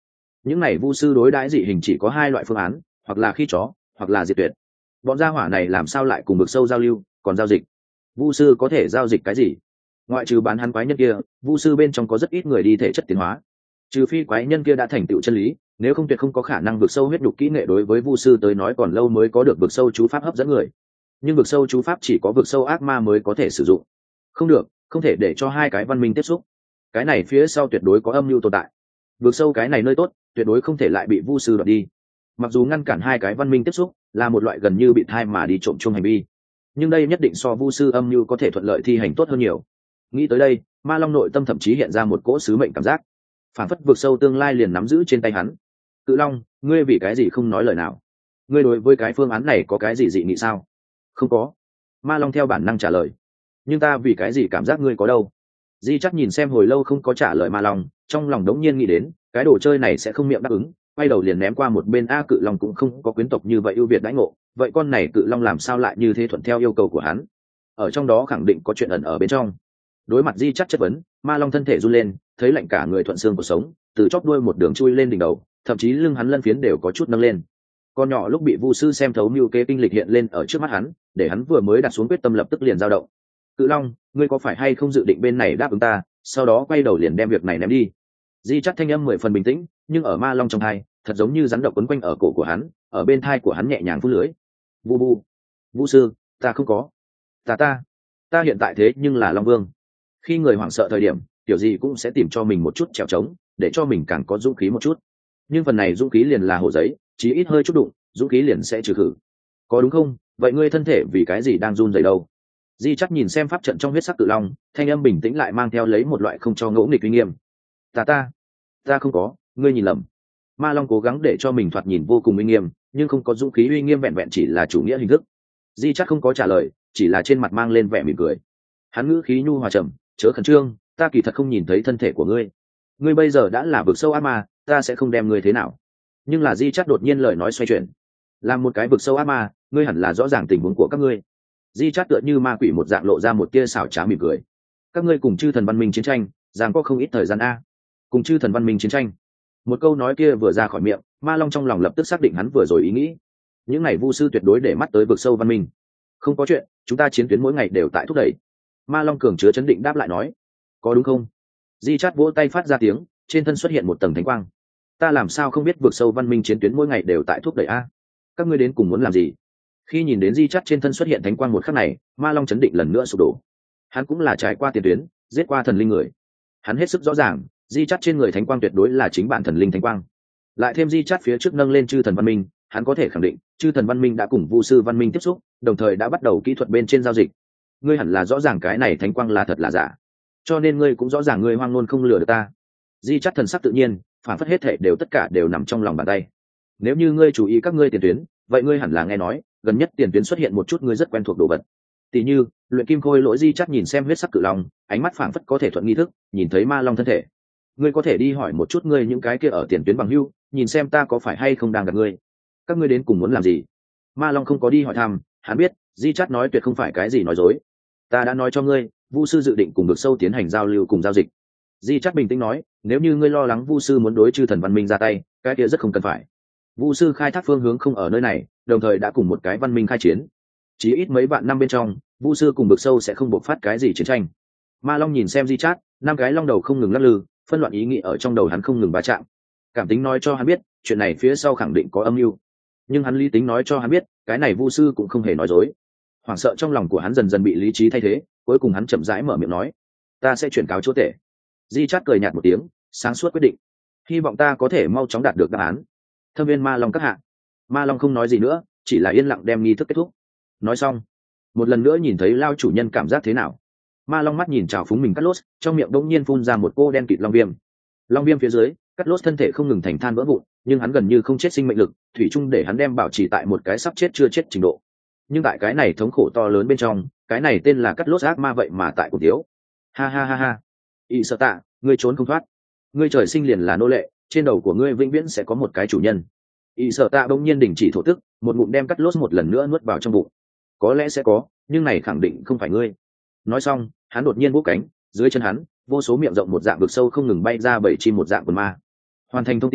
những này vu sư đối đãi dị hình chỉ có hai loại phương án, hoặc là khi chó hoặc là diệt tuyệt. Bọn gia hỏa này làm sao lại cùng vực sâu giao lưu, còn giao dịch? Vu sư có thể giao dịch cái gì? Ngoại trừ bán hắn quái nhân kia, vu sư bên trong có rất ít người đi thể chất tiến hóa, trừ phi quái nhân kia đã thành tựu chân lý, nếu không tuyệt không có khả năng vực sâu huyết nhục kỹ nghệ đối với vu sư tới nói còn lâu mới có được vực sâu chú pháp hấp dẫn người. Nhưng vực sâu chú pháp chỉ có vực sâu ác ma mới có thể sử dụng. Không được, không thể để cho hai cái văn minh tiếp xúc. Cái này phía sau tuyệt đối có âm mưu tồn tại. Vực sâu cái này nơi tốt, tuyệt đối không thể lại bị vu sư đoạt đi. Mặc dù ngăn cản hai cái văn minh tiếp xúc là một loại gần như bị thai mà đi trộm chung hành vi, nhưng đây nhất định so vu sư âm mưu có thể thuận lợi thi hành tốt hơn nhiều. Nghĩ tới đây, Ma Long nội tâm thậm chí hiện ra một cỗ sứ mệnh cảm giác, phản phất vực sâu tương lai liền nắm giữ trên tay hắn. Cự Long, ngươi vì cái gì không nói lời nào? Ngươi đối với cái phương án này có cái gì dị nghị sao? Không có. Ma Long theo bản năng trả lời. Nhưng ta vì cái gì cảm giác ngươi có đâu? Di chắc nhìn xem hồi lâu không có trả lời Ma Long, trong lòng đống nhiên nghĩ đến, cái đồ chơi này sẽ không miệng đáp ứng, quay đầu liền ném qua một bên. A Cự Long cũng không có quyến tộc như vậy ưu việt đãi ngộ, vậy con này Cự Long làm sao lại như thế thuận theo yêu cầu của hắn? Ở trong đó khẳng định có chuyện ẩn ở bên trong. Đối mặt Di chắc chất vấn, Ma Long thân thể run lên, thấy lạnh cả người thuận xương cuộc sống, từ chóp đuôi một đường chui lên đỉnh đầu, thậm chí lưng hắn lân phiến đều có chút nâng lên. Con nhỏ lúc bị vu sư xem thấu mưu kế kinh lịch hiện lên ở trước mắt hắn, để hắn vừa mới đặt xuống quyết tâm lập tức liền dao động. Cự Long, ngươi có phải hay không dự định bên này đáp ứng ta, sau đó quay đầu liền đem việc này ném đi? Di chắc thanh âm mười phần bình tĩnh, nhưng ở Ma Long trong thai, thật giống như rắn độc quấn quanh ở cổ của hắn, ở bên thai của hắn nhẹ nhàng phun lưới. Vu bu, Vu sư, ta không có. Ta ta, ta hiện tại thế nhưng là Long Vương. Khi người hoảng sợ thời điểm, kiểu gì cũng sẽ tìm cho mình một chút trèo trống, để cho mình càng có dũng khí một chút. Nhưng phần này dũng khí liền là hồ giấy, chỉ ít hơi chút đụng, dũng khí liền sẽ trừ khử. Có đúng không? Vậy ngươi thân thể vì cái gì đang run rẩy đâu? Di chắc nhìn xem pháp trận trong huyết sắc Cự Long, thanh âm bình tĩnh lại mang theo lấy một loại không cho ngỗ nghịch uy nghiêm. Ta ta, ta không có, ngươi nhìn lầm. Ma Long cố gắng để cho mình thoạt nhìn vô cùng uy nghiêm, nhưng không có dũng khí uy nghiêm vẹn vẹn chỉ là chủ nghĩa hình thức. Di chắc không có trả lời, chỉ là trên mặt mang lên vẻ mỉm cười. Hắn ngữ khí nhu hòa trầm, chớ khẩn trương, ta kỳ thật không nhìn thấy thân thể của ngươi. Ngươi bây giờ đã là vực sâu ác ma, ta sẽ không đem ngươi thế nào. Nhưng là Di chắc đột nhiên lời nói xoay chuyển. Làm một cái vực sâu ác ma, ngươi hẳn là rõ ràng tình huống của các ngươi. Di chắc tựa như ma quỷ một dạng lộ ra một tia xảo trá mỉm cười. Các ngươi cùng chư thần văn minh chiến tranh, giằng có không ít thời gian a. Cùng chư thần văn minh chiến tranh. Một câu nói kia vừa ra khỏi miệng, Ma Long trong lòng lập tức xác định hắn vừa rồi ý nghĩ. Những này vu sư tuyệt đối để mắt tới vực sâu văn minh. Không có chuyện, chúng ta chiến tuyến mỗi ngày đều tại thúc đẩy. Ma Long cường chứa chấn định đáp lại nói. Có đúng không? Di chát vỗ tay phát ra tiếng, trên thân xuất hiện một tầng thánh quang. Ta làm sao không biết vực sâu văn minh chiến tuyến mỗi ngày đều tại thúc đẩy a? Các ngươi đến cùng muốn làm gì? Khi nhìn đến Di chát trên thân xuất hiện thánh quang một khắc này, Ma Long chấn định lần nữa sụp đổ. Hắn cũng là trải qua tiền tuyến, giết qua thần linh người. Hắn hết sức rõ ràng, Di chát trên người thánh quang tuyệt đối là chính bản thần linh thánh quang. Lại thêm Di chát phía trước nâng lên chư thần văn minh, hắn có thể khẳng định, chư thần văn minh đã cùng vu sư văn minh tiếp xúc, đồng thời đã bắt đầu kỹ thuật bên trên giao dịch. Ngươi hẳn là rõ ràng cái này thánh quang là thật là giả, cho nên ngươi cũng rõ ràng ngươi hoang ngôn không lừa được ta. Di chát thần sắc tự nhiên, phản phất hết thể đều tất cả đều nằm trong lòng bàn tay. Nếu như ngươi chú ý các ngươi tiền tuyến, vậy ngươi hẳn là nghe nói, gần nhất tiền tuyến xuất hiện một chút ngươi rất quen thuộc đồ vật. Tỷ như, luyện kim khôi lỗi. Di chát nhìn xem huyết sắc cự long, ánh mắt phản phất có thể thuận nghi thức, nhìn thấy ma long thân thể. Ngươi có thể đi hỏi một chút ngươi những cái kia ở tiền tuyến bằng hữu, nhìn xem ta có phải hay không đang gặp ngươi. Các ngươi đến cùng muốn làm gì? Ma long không có đi hỏi thăm, hắn biết Di chát nói tuyệt không phải cái gì nói dối. Ta đã nói cho ngươi, vu sư dự định cùng được sâu tiến hành giao lưu cùng giao dịch. Di chát bình tĩnh nói, nếu như ngươi lo lắng vu sư muốn đối chư thần văn minh ra tay, cái kia rất không cần phải. Vu sư khai thác phương hướng không ở nơi này, đồng thời đã cùng một cái văn minh khai chiến. Chỉ ít mấy vạn năm bên trong, vu sư cùng được sâu sẽ không bộc phát cái gì chiến tranh. Ma long nhìn xem Di chát, năm cái long đầu không ngừng lắc lư, phân loạn ý nghĩ ở trong đầu hắn không ngừng va chạm. Cảm tính nói cho hắn biết, chuyện này phía sau khẳng định có âm mưu, nhưng hắn lý tính nói cho hắn biết, cái này vu sư cũng không hề nói dối. Hoảng sợ trong lòng của hắn dần dần bị lý trí thay thế, cuối cùng hắn chậm rãi mở miệng nói, ta sẽ chuyển cáo chúa tể. Di chát cười nhạt một tiếng, sáng suốt quyết định, hy vọng ta có thể mau chóng đạt được đáp án. Thâm viên ma long các hạ. Ma long không nói gì nữa, chỉ là yên lặng đem nghi thức kết thúc. Nói xong, một lần nữa nhìn thấy lao chủ nhân cảm giác thế nào. Ma long mắt nhìn trào phúng mình cắt lốt, trong miệng đông nhiên phun ra một cô đen kịt long viêm. Long viêm phía dưới, cắt lốt thân thể không ngừng thành than vỡ vụn, nhưng hắn gần như không chết sinh mệnh lực, thủy chung để hắn đem bảo trì tại một cái sắp chết chưa chết trình độ. Nhưng tại cái này thống khổ to lớn bên trong, cái này tên là cắt lốt ác ma vậy mà tại cổ tiếu. Ha ha ha ha. Y sợ tạ, ngươi trốn không thoát. Ngươi trời sinh liền là nô lệ, trên đầu của ngươi vĩnh viễn sẽ có một cái chủ nhân. Y sợ tạ bỗng nhiên đình chỉ thổ tức, một ngụm đem cắt lốt một lần nữa nuốt vào trong bụng. Có lẽ sẽ có, nhưng này khẳng định không phải ngươi. Nói xong, hắn đột nhiên vỗ cánh, dưới chân hắn, vô số miệng rộng một dạng vực sâu không ngừng bay ra bảy chim một dạng quần ma. Hoàn thành thông tin,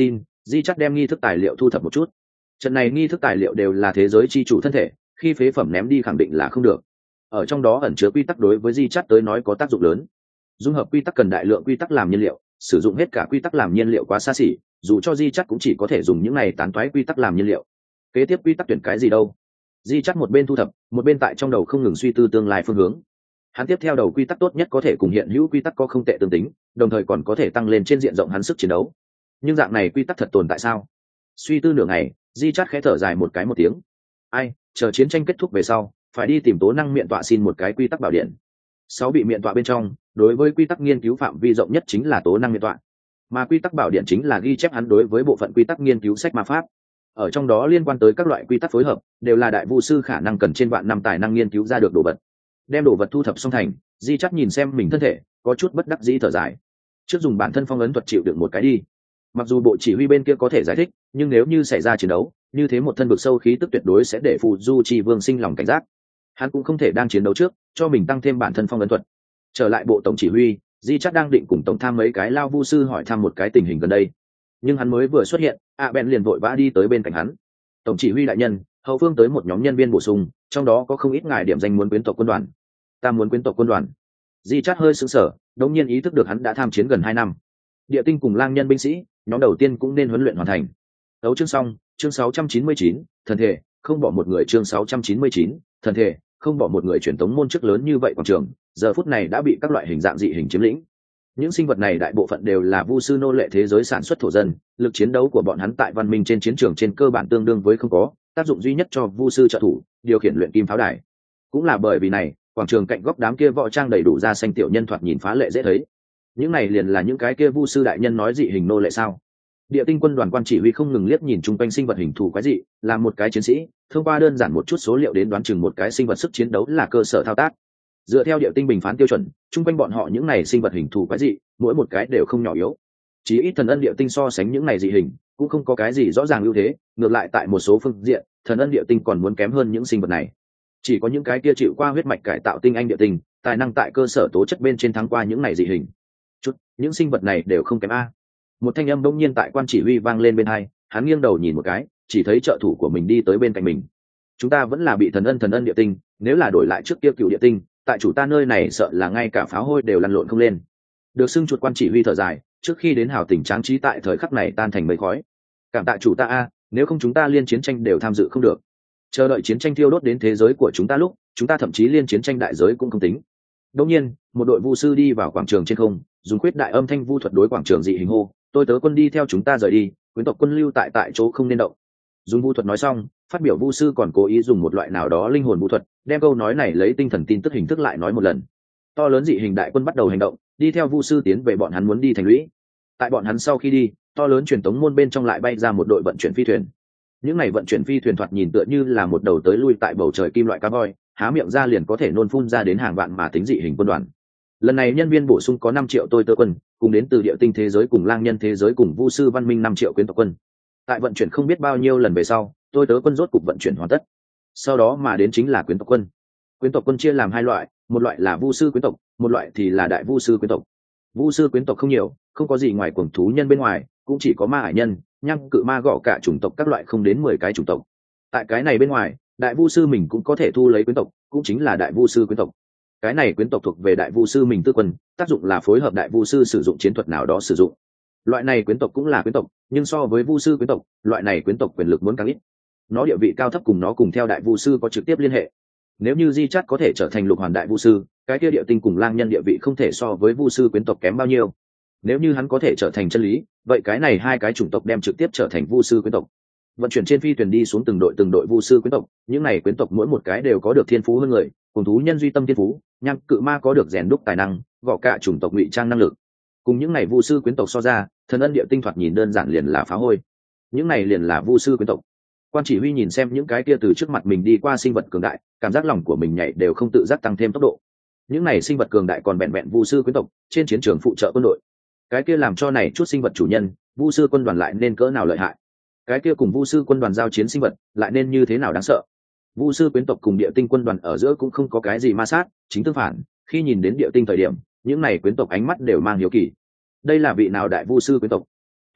Di Chắt đem nghi thức tài liệu thu thập một chút. Trận này nghi thức tài liệu đều là thế giới chi chủ thân thể, khi phế phẩm ném đi khẳng định là không được. Ở trong đó ẩn chứa quy tắc đối với Di Chắt tới nói có tác dụng lớn. Dung hợp quy tắc cần đại lượng quy tắc làm nhiên liệu, sử dụng hết cả quy tắc làm nhiên liệu quá xa xỉ, dù cho Di Chắt cũng chỉ có thể dùng những này tán toái quy tắc làm nhiên liệu. Kế tiếp quy tắc tuyển cái gì đâu? Di Chắt một bên thu thập, một bên tại trong đầu không ngừng suy tư tương lai phương hướng. Hắn tiếp theo đầu quy tắc tốt nhất có thể cùng hiện hữu quy tắc có không tệ tương tính, đồng thời còn có thể tăng lên trên diện rộng hắn sức chiến đấu. Nhưng dạng này quy tắc thật tồn tại sao? Suy tư nửa ngày, Di Chắt khẽ thở dài một cái một tiếng. Ai, chờ chiến tranh kết thúc về sau, phải đi tìm tố năng miệng tọa xin một cái quy tắc bảo điện. Sáu bị miệng tọa bên trong, đối với quy tắc nghiên cứu phạm vi rộng nhất chính là tố năng miệng tọa, mà quy tắc bảo điện chính là ghi chép hắn đối với bộ phận quy tắc nghiên cứu sách ma pháp. Ở trong đó liên quan tới các loại quy tắc phối hợp, đều là đại vu sư khả năng cần trên vạn năm tài năng nghiên cứu ra được đồ vật. Đem đồ vật thu thập xong thành, Di Chắt nhìn xem mình thân thể, có chút bất đắc dĩ thở dài. Trước dùng bản thân phong ấn thuật chịu đựng một cái đi. Mặc dù bộ chỉ huy bên kia có thể giải thích, nhưng nếu như xảy ra chiến đấu, như thế một thân vực sâu khí tức tuyệt đối sẽ để phù du chi vương sinh lòng cảnh giác. Hắn cũng không thể đang chiến đấu trước cho mình tăng thêm bản thân phong ấn thuật. Trở lại bộ tổng chỉ huy, Di Chắt đang định cùng tổng tham mấy cái lao vu sư hỏi thăm một cái tình hình gần đây, nhưng hắn mới vừa xuất hiện, a Ben liền vội vã đi tới bên cạnh hắn. Tổng chỉ huy đại nhân, hậu phương tới một nhóm nhân viên bổ sung, trong đó có không ít ngài điểm danh muốn quyến tộc quân đoàn. Ta muốn quyến tộc quân đoàn. Di Chắt hơi sững sờ, đột nhiên ý thức được hắn đã tham chiến gần hai năm. Địa tinh cùng lang nhân binh sĩ, nhóm đầu tiên cũng nên huấn luyện hoàn thành. Đấu chương xong, chương sáu trăm chín mươi chín, thần thể, không bỏ một người chương sáu trăm chín mươi chín, thần thể, không bỏ một người truyền tống môn chức lớn như vậy quảng trường, giờ phút này đã bị các loại hình dạng dị hình chiếm lĩnh. Những sinh vật này đại bộ phận đều là vu sư nô lệ thế giới sản xuất thổ dân, lực chiến đấu của bọn hắn tại văn minh trên chiến trường trên cơ bản tương đương với không có, tác dụng duy nhất cho vu sư trợ thủ, điều khiển luyện kim pháo đài. Cũng là bởi vì này, quảng trường cạnh góc đám kia võ trang đầy đủ da xanh tiểu nhân thoạt nhìn phá lệ dễ thấy. Những này liền là những cái kia vu sư đại nhân nói dị hình nô lệ sao? Địa tinh quân đoàn quan chỉ huy không ngừng liếc nhìn chung quanh sinh vật hình thù quái dị, là một cái chiến sĩ, thông qua đơn giản một chút số liệu đến đoán chừng một cái sinh vật sức chiến đấu là cơ sở thao tác. Dựa theo địa tinh bình phán tiêu chuẩn, chung quanh bọn họ những này sinh vật hình thù quái dị, mỗi một cái đều không nhỏ yếu. Chỉ ít thần ân địa tinh so sánh những này dị hình, cũng không có cái gì rõ ràng ưu thế, ngược lại tại một số phương diện, thần ân địa tinh còn muốn kém hơn những sinh vật này. Chỉ có những cái kia chịu qua huyết mạch cải tạo tinh anh địa tinh, tài năng tại cơ sở tố chất bên trên thắng qua những này dị hình. Chút, những sinh vật này đều không kém a. Một thanh âm bỗng nhiên tại quan chỉ huy vang lên bên hai, hắn nghiêng đầu nhìn một cái, chỉ thấy trợ thủ của mình đi tới bên cạnh mình. Chúng ta vẫn là bị thần ân thần ân địa tinh, nếu là đổi lại trước kia cựu địa tinh, tại chủ ta nơi này sợ là ngay cả pháo hôi đều lăn lộn không lên. Được xưng chuột quan chỉ huy thở dài, trước khi đến hào tình tráng trí tại thời khắc này tan thành mây khói. Cảm tạ chủ ta a, nếu không chúng ta liên chiến tranh đều tham dự không được. Chờ đợi chiến tranh thiêu đốt đến thế giới của chúng ta lúc, chúng ta thậm chí liên chiến tranh đại giới cũng không tính. Đột nhiên, một đội vu sư đi vào quảng trường trên không, dùng khuyết đại âm thanh vu thuật đối quảng trường dị hình hô, tôi tớ quân đi theo chúng ta rời đi, quyến tộc quân lưu tại tại chỗ không nên động. Dùng vu thuật nói xong, phát biểu vu sư còn cố ý dùng một loại nào đó linh hồn vu thuật, đem câu nói này lấy tinh thần tin tức hình thức lại nói một lần. To lớn dị hình đại quân bắt đầu hành động, đi theo vu sư tiến về bọn hắn muốn đi thành lũy. Tại bọn hắn sau khi đi, to lớn truyền tống môn bên trong lại bay ra một đội vận chuyển phi thuyền. Những này vận chuyển phi thuyền thoạt nhìn tựa như là một đầu tới lui tại bầu trời kim loại cá voi, há miệng ra liền có thể nôn phun ra đến hàng vạn mà tính dị hình quân đoàn. Lần này nhân viên bổ sung có năm triệu tôi tớ quân, cùng đến từ địa tinh thế giới cùng lang nhân thế giới cùng vu sư văn minh năm triệu quyến tộc quân. Tại vận chuyển không biết bao nhiêu lần về sau, tôi tớ quân rốt cục vận chuyển hoàn tất. Sau đó mà đến chính là quyến tộc quân. Quyến tộc quân chia làm hai loại, một loại là vu sư quyến tộc, một loại thì là đại vu sư quyến tộc. Vu sư quyến tộc không nhiều, không có gì ngoài cuồng thú nhân bên ngoài, cũng chỉ có ma ải nhân, nhăng cự ma gõ cả chủng tộc các loại không đến mười cái chủng tộc. Tại cái này bên ngoài, đại vu sư mình cũng có thể thu lấy quyến tộc, cũng chính là đại vu sư quyến tộc. Cái này quyến tộc thuộc về đại vu sư mình tư quân, tác dụng là phối hợp đại vu sư sử dụng chiến thuật nào đó sử dụng. Loại này quyến tộc cũng là quyến tộc, nhưng so với vu sư quyến tộc, loại này quyến tộc quyền lực muốn càng ít. Nó địa vị cao thấp cùng nó cùng theo đại vu sư có trực tiếp liên hệ. Nếu như Di Chát có thể trở thành lục hoàn đại vu sư, cái kia địa tinh cùng lang nhân địa vị không thể so với vu sư quyến tộc kém bao nhiêu. Nếu như hắn có thể trở thành chân lý, vậy cái này hai cái chủng tộc đem trực tiếp trở thành vu sư quyến tộc. Vận chuyển trên phi thuyền đi xuống từng đội từng đội vu sư quyến tộc, những này quyến tộc mỗi một cái đều có được thiên phú hơn người, cùng thú nhân duy tâm thiên phú, nhang cự ma có được rèn đúc tài năng, gõ cả chủng tộc ngụy trang năng lực. Cùng những này vu sư quyến tộc so ra, thần ân địa tinh thoạt nhìn đơn giản liền là phá hôi. Những này liền là vu sư quyến tộc. Quan chỉ huy nhìn xem những cái kia từ trước mặt mình đi qua sinh vật cường đại, cảm giác lòng của mình nhảy đều không tự giác tăng thêm tốc độ. Những này sinh vật cường đại còn bẹn bẹn vu sư quyến tộc, trên chiến trường phụ trợ quân đội. Cái kia làm cho này chút sinh vật chủ nhân, vu sư quân đoàn lại nên cỡ nào lợi hại. Cái kia cùng vu sư quân đoàn giao chiến sinh vật, lại nên như thế nào đáng sợ. Vu sư quyến tộc cùng địa tinh quân đoàn ở giữa cũng không có cái gì ma sát, chính tương phản, khi nhìn đến địa tinh thời điểm, những này quyến tộc ánh mắt đều mang hiếu kỳ. Đây là vị nào đại vu sư quyến tộc?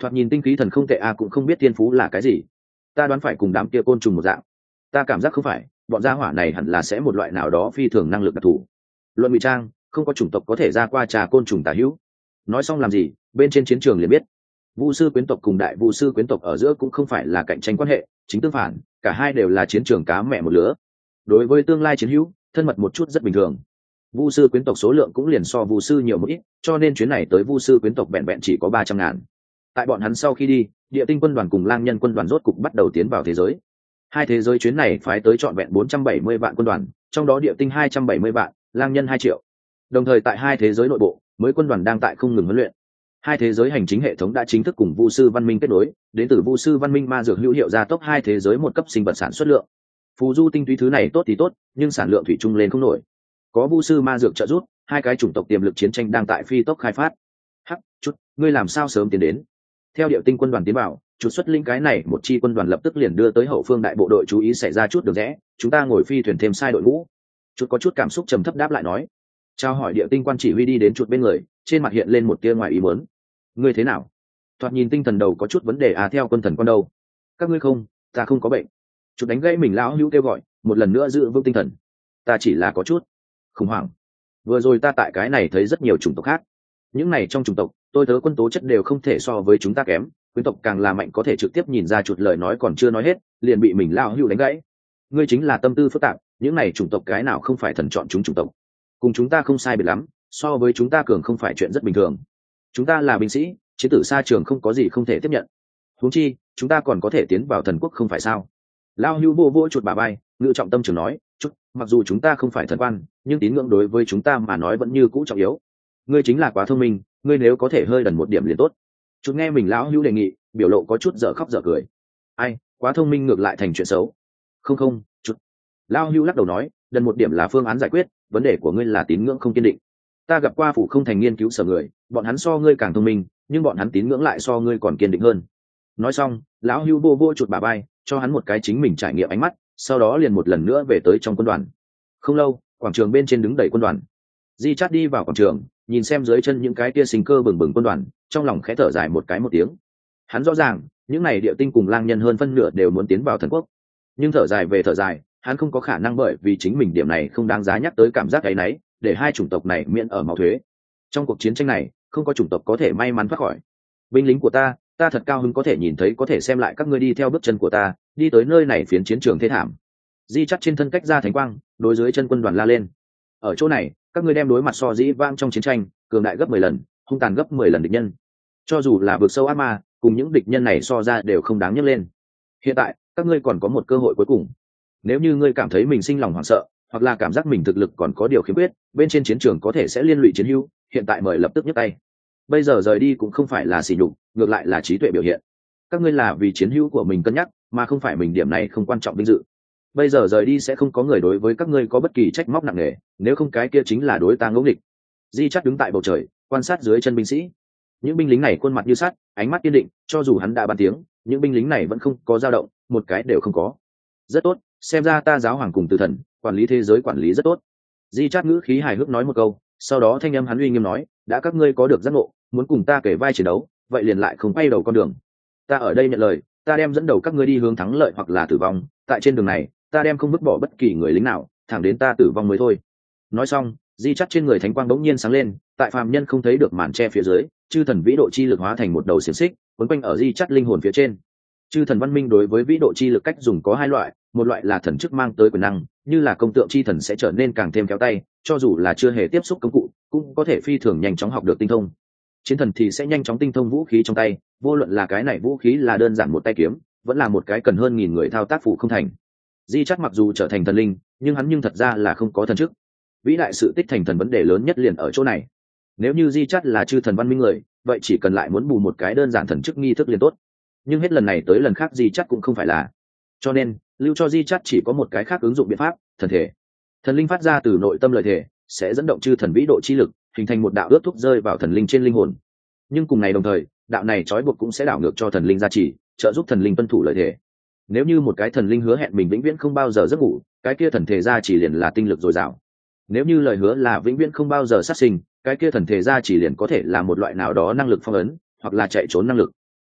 thoạt nhìn tinh khí thần không tệ a, cũng không biết thiên phú là cái gì. Ta đoán phải cùng đám kia côn trùng một dạng. Ta cảm giác không phải, bọn gia hỏa này hẳn là sẽ một loại nào đó phi thường năng lực đặc thù. Luận ngụy trang, không có chủng tộc có thể ra qua trà côn trùng tả hữu. Nói xong làm gì, bên trên chiến trường liền biết. Vu sư quyến tộc cùng đại vu sư quyến tộc ở giữa cũng không phải là cạnh tranh quan hệ, chính tương phản, cả hai đều là chiến trường cá mẹ một lứa. Đối với tương lai chiến hữu, thân mật một chút rất bình thường. Vu sư quyến tộc số lượng cũng liền so vu sư nhiều một ít, cho nên chuyến này tới vu sư quyến tộc vẹn vẹn chỉ có ba trăm ngàn. Tại bọn hắn sau khi đi, địa tinh quân đoàn cùng lang nhân quân đoàn rốt cục bắt đầu tiến vào thế giới. Hai thế giới chuyến này phái tới trọn vẹn bốn trăm bảy mươi vạn quân đoàn, trong đó địa tinh hai trăm bảy mươi vạn, lang nhân hai triệu. Đồng thời tại hai thế giới nội bộ, mới quân đoàn đang tại không ngừng huấn luyện. Hai thế giới hành chính hệ thống đã chính thức cùng vu sư văn minh kết nối, đến từ vu sư văn minh ma dược hữu hiệu gia tốc hai thế giới một cấp sinh vật sản xuất lượng. Phù du tinh túy thứ này tốt thì tốt, nhưng sản lượng thủy chung lên không nổi. Có vu sư ma dược trợ giúp, hai cái chủng tộc tiềm lực chiến tranh đang tại phi tốc khai phát. Hắc, chút, ngươi làm sao sớm tiến đến? Theo điệu tinh quân đoàn tiến vào, chút xuất linh cái này một chi quân đoàn lập tức liền đưa tới hậu phương đại bộ đội chú ý xảy ra chút đường rẽ, chúng ta ngồi phi thuyền thêm sai đội ngũ. Chút có chút cảm xúc trầm thấp đáp lại nói. Trao hỏi điệu tinh quan chỉ huy đi đến chuột bên người, trên mặt hiện lên một tia ngoài ý muốn. Ngươi thế nào? Thoạt nhìn tinh thần đầu có chút vấn đề à, theo quân thần con đâu? Các ngươi không, ta không có bệnh. Chút đánh gãy mình lão hữu kêu gọi, một lần nữa giữ vững tinh thần. Ta chỉ là có chút khủng hoảng. Vừa rồi ta tại cái này thấy rất nhiều chủng tộc khác. Những này trong chủng tộc, tôi tớ quân tố chất đều không thể so với chúng ta kém, quyến tộc càng là mạnh có thể trực tiếp nhìn ra chuột lời nói còn chưa nói hết, liền bị mình lão hữu đánh gãy. Ngươi chính là tâm tư phức tạp, những này chủng tộc cái nào không phải thần chọn chúng chủng tộc. Cùng chúng ta không sai biệt lắm, so với chúng ta cường không phải chuyện rất bình thường. Chúng ta là binh sĩ, chiến tử xa trường không có gì không thể tiếp nhận. Huống chi, chúng ta còn có thể tiến vào thần quốc không phải sao? Lao hưu vô vô chuột bà bay, ngự trọng tâm trường nói, chút, mặc dù chúng ta không phải thần quan, nhưng tín ngưỡng đối với chúng ta mà nói vẫn như cũ trọng yếu. Ngươi chính là quá thông minh, ngươi nếu có thể hơi đần một điểm liền tốt. Chút nghe mình lão hưu đề nghị, biểu lộ có chút dở khóc dở cười. Ai, quá thông minh ngược lại thành chuyện xấu. Không không, chút. Lao hưu lắc đầu nói, đần một điểm là phương án giải quyết, vấn đề của ngươi là tín ngưỡng không kiên định. Ta gặp qua phủ không thành nghiên cứu sở người, bọn hắn so ngươi càng thông minh, nhưng bọn hắn tín ngưỡng lại so ngươi còn kiên định hơn. Nói xong, lão hưu vô vô chuột bà bay, cho hắn một cái chính mình trải nghiệm ánh mắt, sau đó liền một lần nữa về tới trong quân đoàn. Không lâu, quảng trường bên trên đứng đầy quân đoàn. Di Chát đi vào quảng trường, nhìn xem dưới chân những cái tia sinh cơ bừng bừng quân đoàn, trong lòng khẽ thở dài một cái một tiếng. Hắn rõ ràng, những này địa tinh cùng lang nhân hơn phân nửa đều muốn tiến vào thần quốc, nhưng thở dài về thở dài, hắn không có khả năng bởi vì chính mình điểm này không đáng giá nhắc tới cảm giác áy náy, để hai chủng tộc này miễn ở máu thuế. Trong cuộc chiến tranh này, không có chủng tộc có thể may mắn thoát khỏi. Binh lính của ta, ta thật cao hứng có thể nhìn thấy có thể xem lại các ngươi đi theo bước chân của ta, đi tới nơi này phiến chiến trường thế thảm. Di Chắt trên thân cách ra thánh quang, đối dưới chân quân đoàn la lên. Ở chỗ này, các ngươi đem đối mặt so dĩ vang trong chiến tranh, cường đại gấp mười lần, hung tàn gấp mười lần địch nhân. Cho dù là vượt sâu ác ma, cùng những địch nhân này so ra đều không đáng nhắc lên. Hiện tại, các ngươi còn có một cơ hội cuối cùng. Nếu như ngươi cảm thấy mình sinh lòng hoảng sợ, hoặc là cảm giác mình thực lực còn có điều khiếm khuyết, bên trên chiến trường có thể sẽ liên lụy chiến hữu, hiện tại mời lập tức nhấc tay. Bây giờ rời đi cũng không phải là sỉ nhục, ngược lại là trí tuệ biểu hiện. Các ngươi là vì chiến hữu của mình cân nhắc, mà không phải mình điểm này không quan trọng vinh dự. Bây giờ rời đi sẽ không có người đối với các ngươi có bất kỳ trách móc nặng nề, nếu không cái kia chính là đối ta ngẫu nghịch. Di Chắt đứng tại bầu trời, quan sát dưới chân binh sĩ. Những binh lính này khuôn mặt như sắt, ánh mắt kiên định, cho dù hắn đã bàn tiếng, những binh lính này vẫn không có dao động, một cái đều không có. Rất tốt, xem ra ta giáo hoàng cùng tử thần, quản lý thế giới quản lý rất tốt. Di Chát ngữ khí hài hước nói một câu, sau đó thanh âm hắn uy nghiêm nói, đã các ngươi có được giác ngộ, muốn cùng ta kể vai chiến đấu, vậy liền lại không quay đầu con đường. Ta ở đây nhận lời, ta đem dẫn đầu các ngươi đi hướng thắng lợi hoặc là tử vong, tại trên đường này, ta đem không vứt bỏ bất kỳ người lính nào, thẳng đến ta tử vong mới thôi. Nói xong, Di Chát trên người thánh quang bỗng nhiên sáng lên, tại phàm nhân không thấy được màn che phía dưới, chư thần vĩ độ chi lực hóa thành một đầu xiềng xích, quấn quanh ở Di Chát linh hồn phía trên. Chư thần văn minh đối với vĩ độ chi lực cách dùng có hai loại, một loại là thần chức mang tới quyền năng, như là công tượng chi thần sẽ trở nên càng thêm kéo tay, cho dù là chưa hề tiếp xúc công cụ, cũng có thể phi thường nhanh chóng học được tinh thông. Chiến thần thì sẽ nhanh chóng tinh thông vũ khí trong tay, vô luận là cái này vũ khí là đơn giản một tay kiếm, vẫn là một cái cần hơn nghìn người thao tác phụ không thành. Di Chát mặc dù trở thành thần linh, nhưng hắn nhưng thật ra là không có thần chức. Vĩ đại sự tích thành thần vấn đề lớn nhất liền ở chỗ này. Nếu như Di Chát là chư thần văn minh người, vậy chỉ cần lại muốn bù một cái đơn giản thần chức nghi thức liền tốt. Nhưng hết lần này tới lần khác Di Chát cũng không phải là. Cho nên, lưu cho Di Chát chỉ có một cái khác ứng dụng biện pháp, thần thể. Thần linh phát ra từ nội tâm lời thể, sẽ dẫn động chư thần vĩ độ chi lực, hình thành một đạo ước thúc rơi vào thần linh trên linh hồn. Nhưng cùng ngày đồng thời, đạo này trói buộc cũng sẽ đảo ngược cho thần linh gia trì, trợ giúp thần linh tuân thủ lời thể. Nếu như một cái thần linh hứa hẹn mình vĩnh viễn không bao giờ giấc ngủ, cái kia thần thể gia trì liền là tinh lực dồi dào. Nếu như lời hứa là vĩnh viễn không bao giờ sát sinh, cái kia thần thể gia trì liền có thể là một loại nào đó năng lực phong ấn, hoặc là chạy trốn năng lực.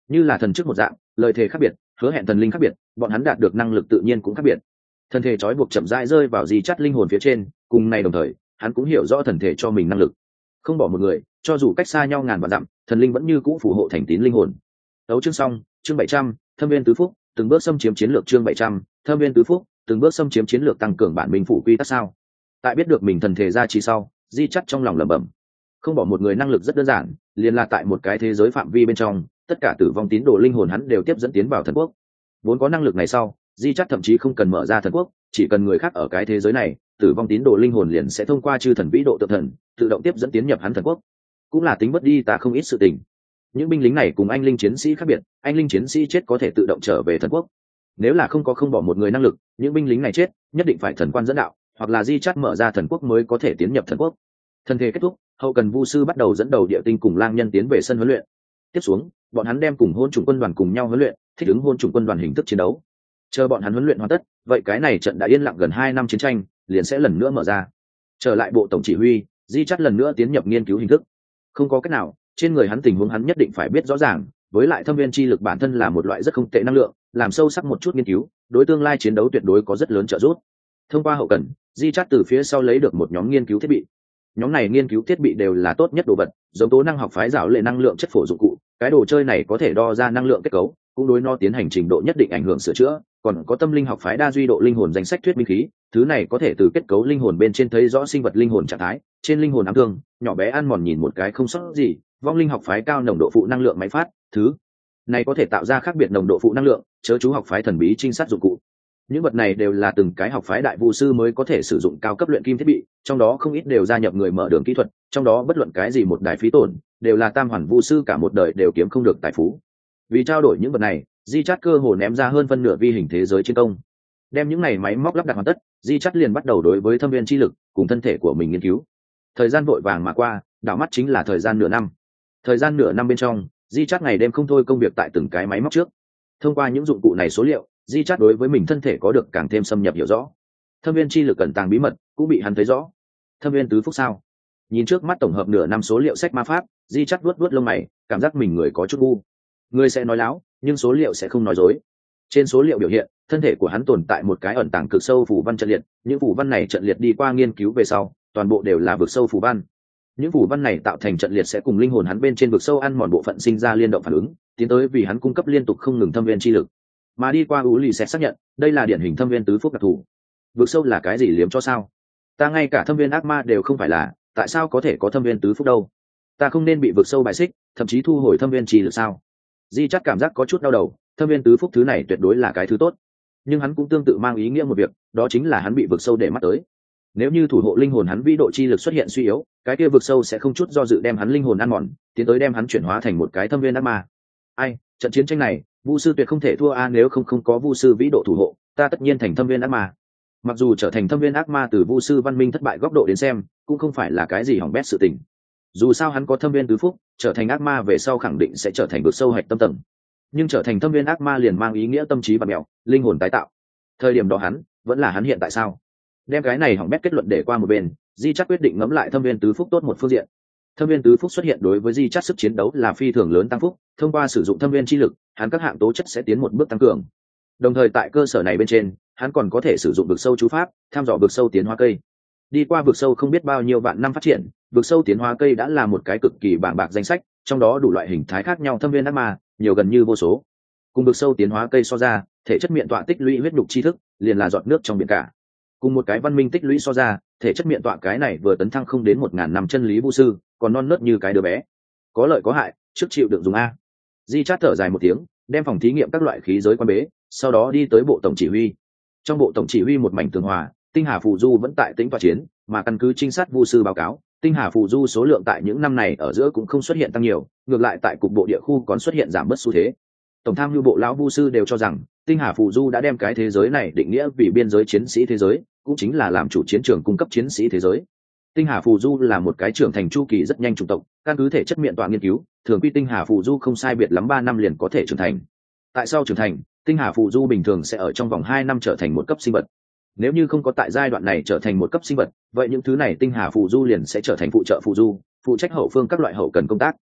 như là thần chức một dạng, lời thề khác biệt, hứa hẹn thần linh khác biệt, bọn hắn đạt được năng lực tự nhiên cũng khác biệt. Thần thể trói buộc chậm rãi rơi vào di chắt linh hồn phía trên, cùng này đồng thời hắn cũng hiểu rõ thần thể cho mình năng lực, không bỏ một người, cho dù cách xa nhau ngàn vạn dặm, thần linh vẫn như cũ phù hộ thành tín linh hồn. Đấu chương xong, chương bảy trăm, Thâm viên tứ phúc, từng bước xâm chiếm chiến lược chương bảy trăm, Thâm viên tứ phúc, từng bước xâm chiếm chiến lược tăng cường bản minh phủ quy tắc sao? Tại biết được mình thần thể ra chỉ sau, di chắt trong lòng lẩm bẩm, không bỏ một người năng lực rất đơn giản, liền là tại một cái thế giới phạm vi bên trong, tất cả tử vong tín đồ linh hồn hắn đều tiếp dẫn tiến vào thần quốc. Vốn có năng lực này sau, di chắt thậm chí không cần mở ra thần quốc, chỉ cần người khác ở cái thế giới này, tử vong tín đồ linh hồn liền sẽ thông qua chư thần vĩ độ tự thần tự động tiếp dẫn tiến nhập hắn thần quốc, cũng là tính bất đi ta không ít sự tình. Những binh lính này cùng anh linh chiến sĩ khác biệt, anh linh chiến sĩ chết có thể tự động trở về thần quốc, nếu là không có không bỏ một người năng lực, những binh lính này chết nhất định phải thần quan dẫn đạo, hoặc là di chắt mở ra thần quốc mới có thể tiến nhập thần quốc. Thần thể kết thúc, hậu cần vu sư bắt đầu dẫn đầu địa tinh cùng lang nhân tiến về sân huấn luyện. Tiếp xuống, bọn hắn đem cùng hôn chủng quân đoàn cùng nhau huấn luyện, thích ứng hôn chủng quân đoàn hình thức chiến đấu. Chờ bọn hắn huấn luyện hoàn tất, vậy cái này trận đã yên lặng gần hai năm chiến tranh liền sẽ lần nữa mở ra. Trở lại bộ tổng chỉ huy, di chắt lần nữa tiến nhập nghiên cứu hình thức. Không có cách nào, trên người hắn tình huống hắn nhất định phải biết rõ ràng, với lại thâm viên chi lực bản thân là một loại rất không tệ năng lượng, làm sâu sắc một chút nghiên cứu, đối tương lai chiến đấu tuyệt đối có rất lớn trợ giúp. Thông qua hậu cần, di chắt từ phía sau lấy được một nhóm nghiên cứu thiết bị. Nhóm này nghiên cứu thiết bị đều là tốt nhất đồ vật, giống tố năng học phái rảo lệ năng lượng chất phổ dụng cụ, cái đồ chơi này có thể đo ra năng lượng kết cấu, cũng đối nó tiến hành trình độ nhất định ảnh hưởng sửa chữa. Còn có tâm linh học phái đa duy độ linh hồn danh sách thuyết minh khí, thứ này có thể từ kết cấu linh hồn bên trên thấy rõ sinh vật linh hồn trạng thái, trên linh hồn ám thương, nhỏ bé ăn mòn nhìn một cái không sót gì. Vong linh học phái cao nồng độ phụ năng lượng máy phát, thứ này có thể tạo ra khác biệt nồng độ phụ năng lượng, chớ chú học phái thần bí trinh sát dụng cụ. Những vật này đều là từng cái học phái đại vu sư mới có thể sử dụng cao cấp luyện kim thiết bị, trong đó không ít đều gia nhập người mở đường kỹ thuật, trong đó bất luận cái gì một đài phí tổn, đều là tam hoàn vu sư cả một đời đều kiếm không được tài phú. Vì trao đổi những vật này, di chắt cơ hồ ném ra hơn phân nửa vi hình thế giới chiến công. Đem những này máy móc lắp đặt hoàn tất, di chắt liền bắt đầu đối với thâm viên chi lực cùng thân thể của mình nghiên cứu. Thời gian vội vàng mà qua, đảo mắt chính là thời gian nửa năm. Thời gian nửa năm bên trong, di chắt ngày đêm không thôi công việc tại từng cái máy móc trước. Thông qua những dụng cụ này số liệu, di chắt đối với mình thân thể có được càng thêm xâm nhập hiểu rõ. Thâm viên chi lực ẩn tàng bí mật cũng bị hắn thấy rõ. Thâm viên tứ phúc sao? Nhìn trước mắt tổng hợp nửa năm số liệu sách ma pháp, di chắt vuốt vuốt lông mày, cảm giác mình người có chút ngu. Người sẽ nói láo, nhưng số liệu sẽ không nói dối. Trên số liệu biểu hiện, thân thể của hắn tồn tại một cái ẩn tàng cực sâu phù văn trận liệt, những phù văn này trận liệt đi qua nghiên cứu về sau, toàn bộ đều là vực sâu phù văn. Những phù văn này tạo thành trận liệt sẽ cùng linh hồn hắn bên trên vực sâu ăn mòn bộ phận sinh ra liên động phản ứng, tiến tới vì hắn cung cấp liên tục không ngừng thâm viên chi lực. Mà đi qua ú lì sẽ xác nhận, đây là điển hình thâm viên tứ phúc đặc thù. Vực sâu là cái gì liếm cho sao? Ta ngay cả thâm viên ác ma đều không phải là, tại sao có thể có thâm viên tứ phúc đâu? Ta không nên bị vực sâu bài xích, thậm chí thu hồi thâm viên chi lực sao? Di chắc cảm giác có chút đau đầu, thâm viên tứ phúc thứ này tuyệt đối là cái thứ tốt, nhưng hắn cũng tương tự mang ý nghĩa một việc, đó chính là hắn bị vực sâu để mắt tới. Nếu như thủ hộ linh hồn hắn vĩ độ chi lực xuất hiện suy yếu, cái kia vực sâu sẽ không chút do dự đem hắn linh hồn ăn mòn, tiến tới đem hắn chuyển hóa thành một cái thâm viên ác ma. Ai, trận chiến tranh này, vu sư tuyệt không thể thua a, nếu không không có vu sư vĩ độ thủ hộ, ta tất nhiên thành thâm viên ác ma. Mặc dù trở thành thâm viên ác ma từ vu sư văn minh thất bại góc độ đến xem, cũng không phải là cái gì hỏng bét sự tình. Dù sao hắn có thâm viên tứ phúc, trở thành ác ma về sau khẳng định sẽ trở thành vực sâu hạch tâm tầng. Nhưng trở thành thâm viên ác ma liền mang ý nghĩa tâm trí bạt mèo, linh hồn tái tạo. Thời điểm đó hắn vẫn là hắn hiện tại sao? Đem cái này hỏng bét kết luận để qua một bên, di chắc quyết định ngẫm lại thâm viên tứ phúc tốt một phương diện. Thâm viên tứ phúc xuất hiện đối với di chắc sức chiến đấu là phi thường lớn tăng phúc, thông qua sử dụng thâm viên chi lực, hắn các hạng tố chất sẽ tiến một bước tăng cường. Đồng thời tại cơ sở này bên trên, hắn còn có thể sử dụng vực sâu chú pháp, tham dò vực sâu tiến hóa cây. Đi qua vực sâu không biết bao nhiêu vạn năm phát triển, vực sâu tiến hóa cây đã là một cái cực kỳ bảng bạc danh sách, trong đó đủ loại hình thái khác nhau thâm viên ác ma, nhiều gần như vô số. Cùng vực sâu tiến hóa cây so ra, thể chất miệng tọa tích lũy huyết nhục tri thức, liền là giọt nước trong biển cả. Cùng một cái văn minh tích lũy so ra, thể chất miệng tọa cái này vừa tấn thăng không đến một ngàn năm chân lý vu sư, còn non nớt như cái đứa bé. Có lợi có hại, trước chịu đựng dùng a. Di chát thở dài một tiếng, đem phòng thí nghiệm các loại khí giới quan bế, sau đó đi tới bộ tổng chỉ huy. Trong bộ tổng chỉ huy một mảnh tường hòa, tinh hà phù du vẫn tại tĩnh tọa chiến, mà căn cứ trinh sát vu sư báo cáo, tinh hà phù du số lượng tại những năm này ở giữa cũng không xuất hiện tăng nhiều, ngược lại tại cục bộ địa khu còn xuất hiện giảm bớt xu thế. Tổng tham mưu bộ lão vu sư đều cho rằng tinh hà phù du đã đem cái thế giới này định nghĩa vì biên giới chiến sĩ thế giới, cũng chính là làm chủ chiến trường cung cấp chiến sĩ thế giới. Tinh hà phù du là một cái trưởng thành chu kỳ rất nhanh chủng tộc, căn cứ thể chất miệng tọa nghiên cứu, thường quy tinh hà phù du không sai biệt lắm ba năm liền có thể trưởng thành. Tại sao trưởng thành, tinh hà phù du bình thường sẽ ở trong vòng hai năm trở thành một cấp sinh vật. Nếu như không có tại giai đoạn này trở thành một cấp sinh vật, vậy những thứ này tinh hà phù du liền sẽ trở thành phụ trợ phù du, phụ trách hậu phương các loại hậu cần công tác.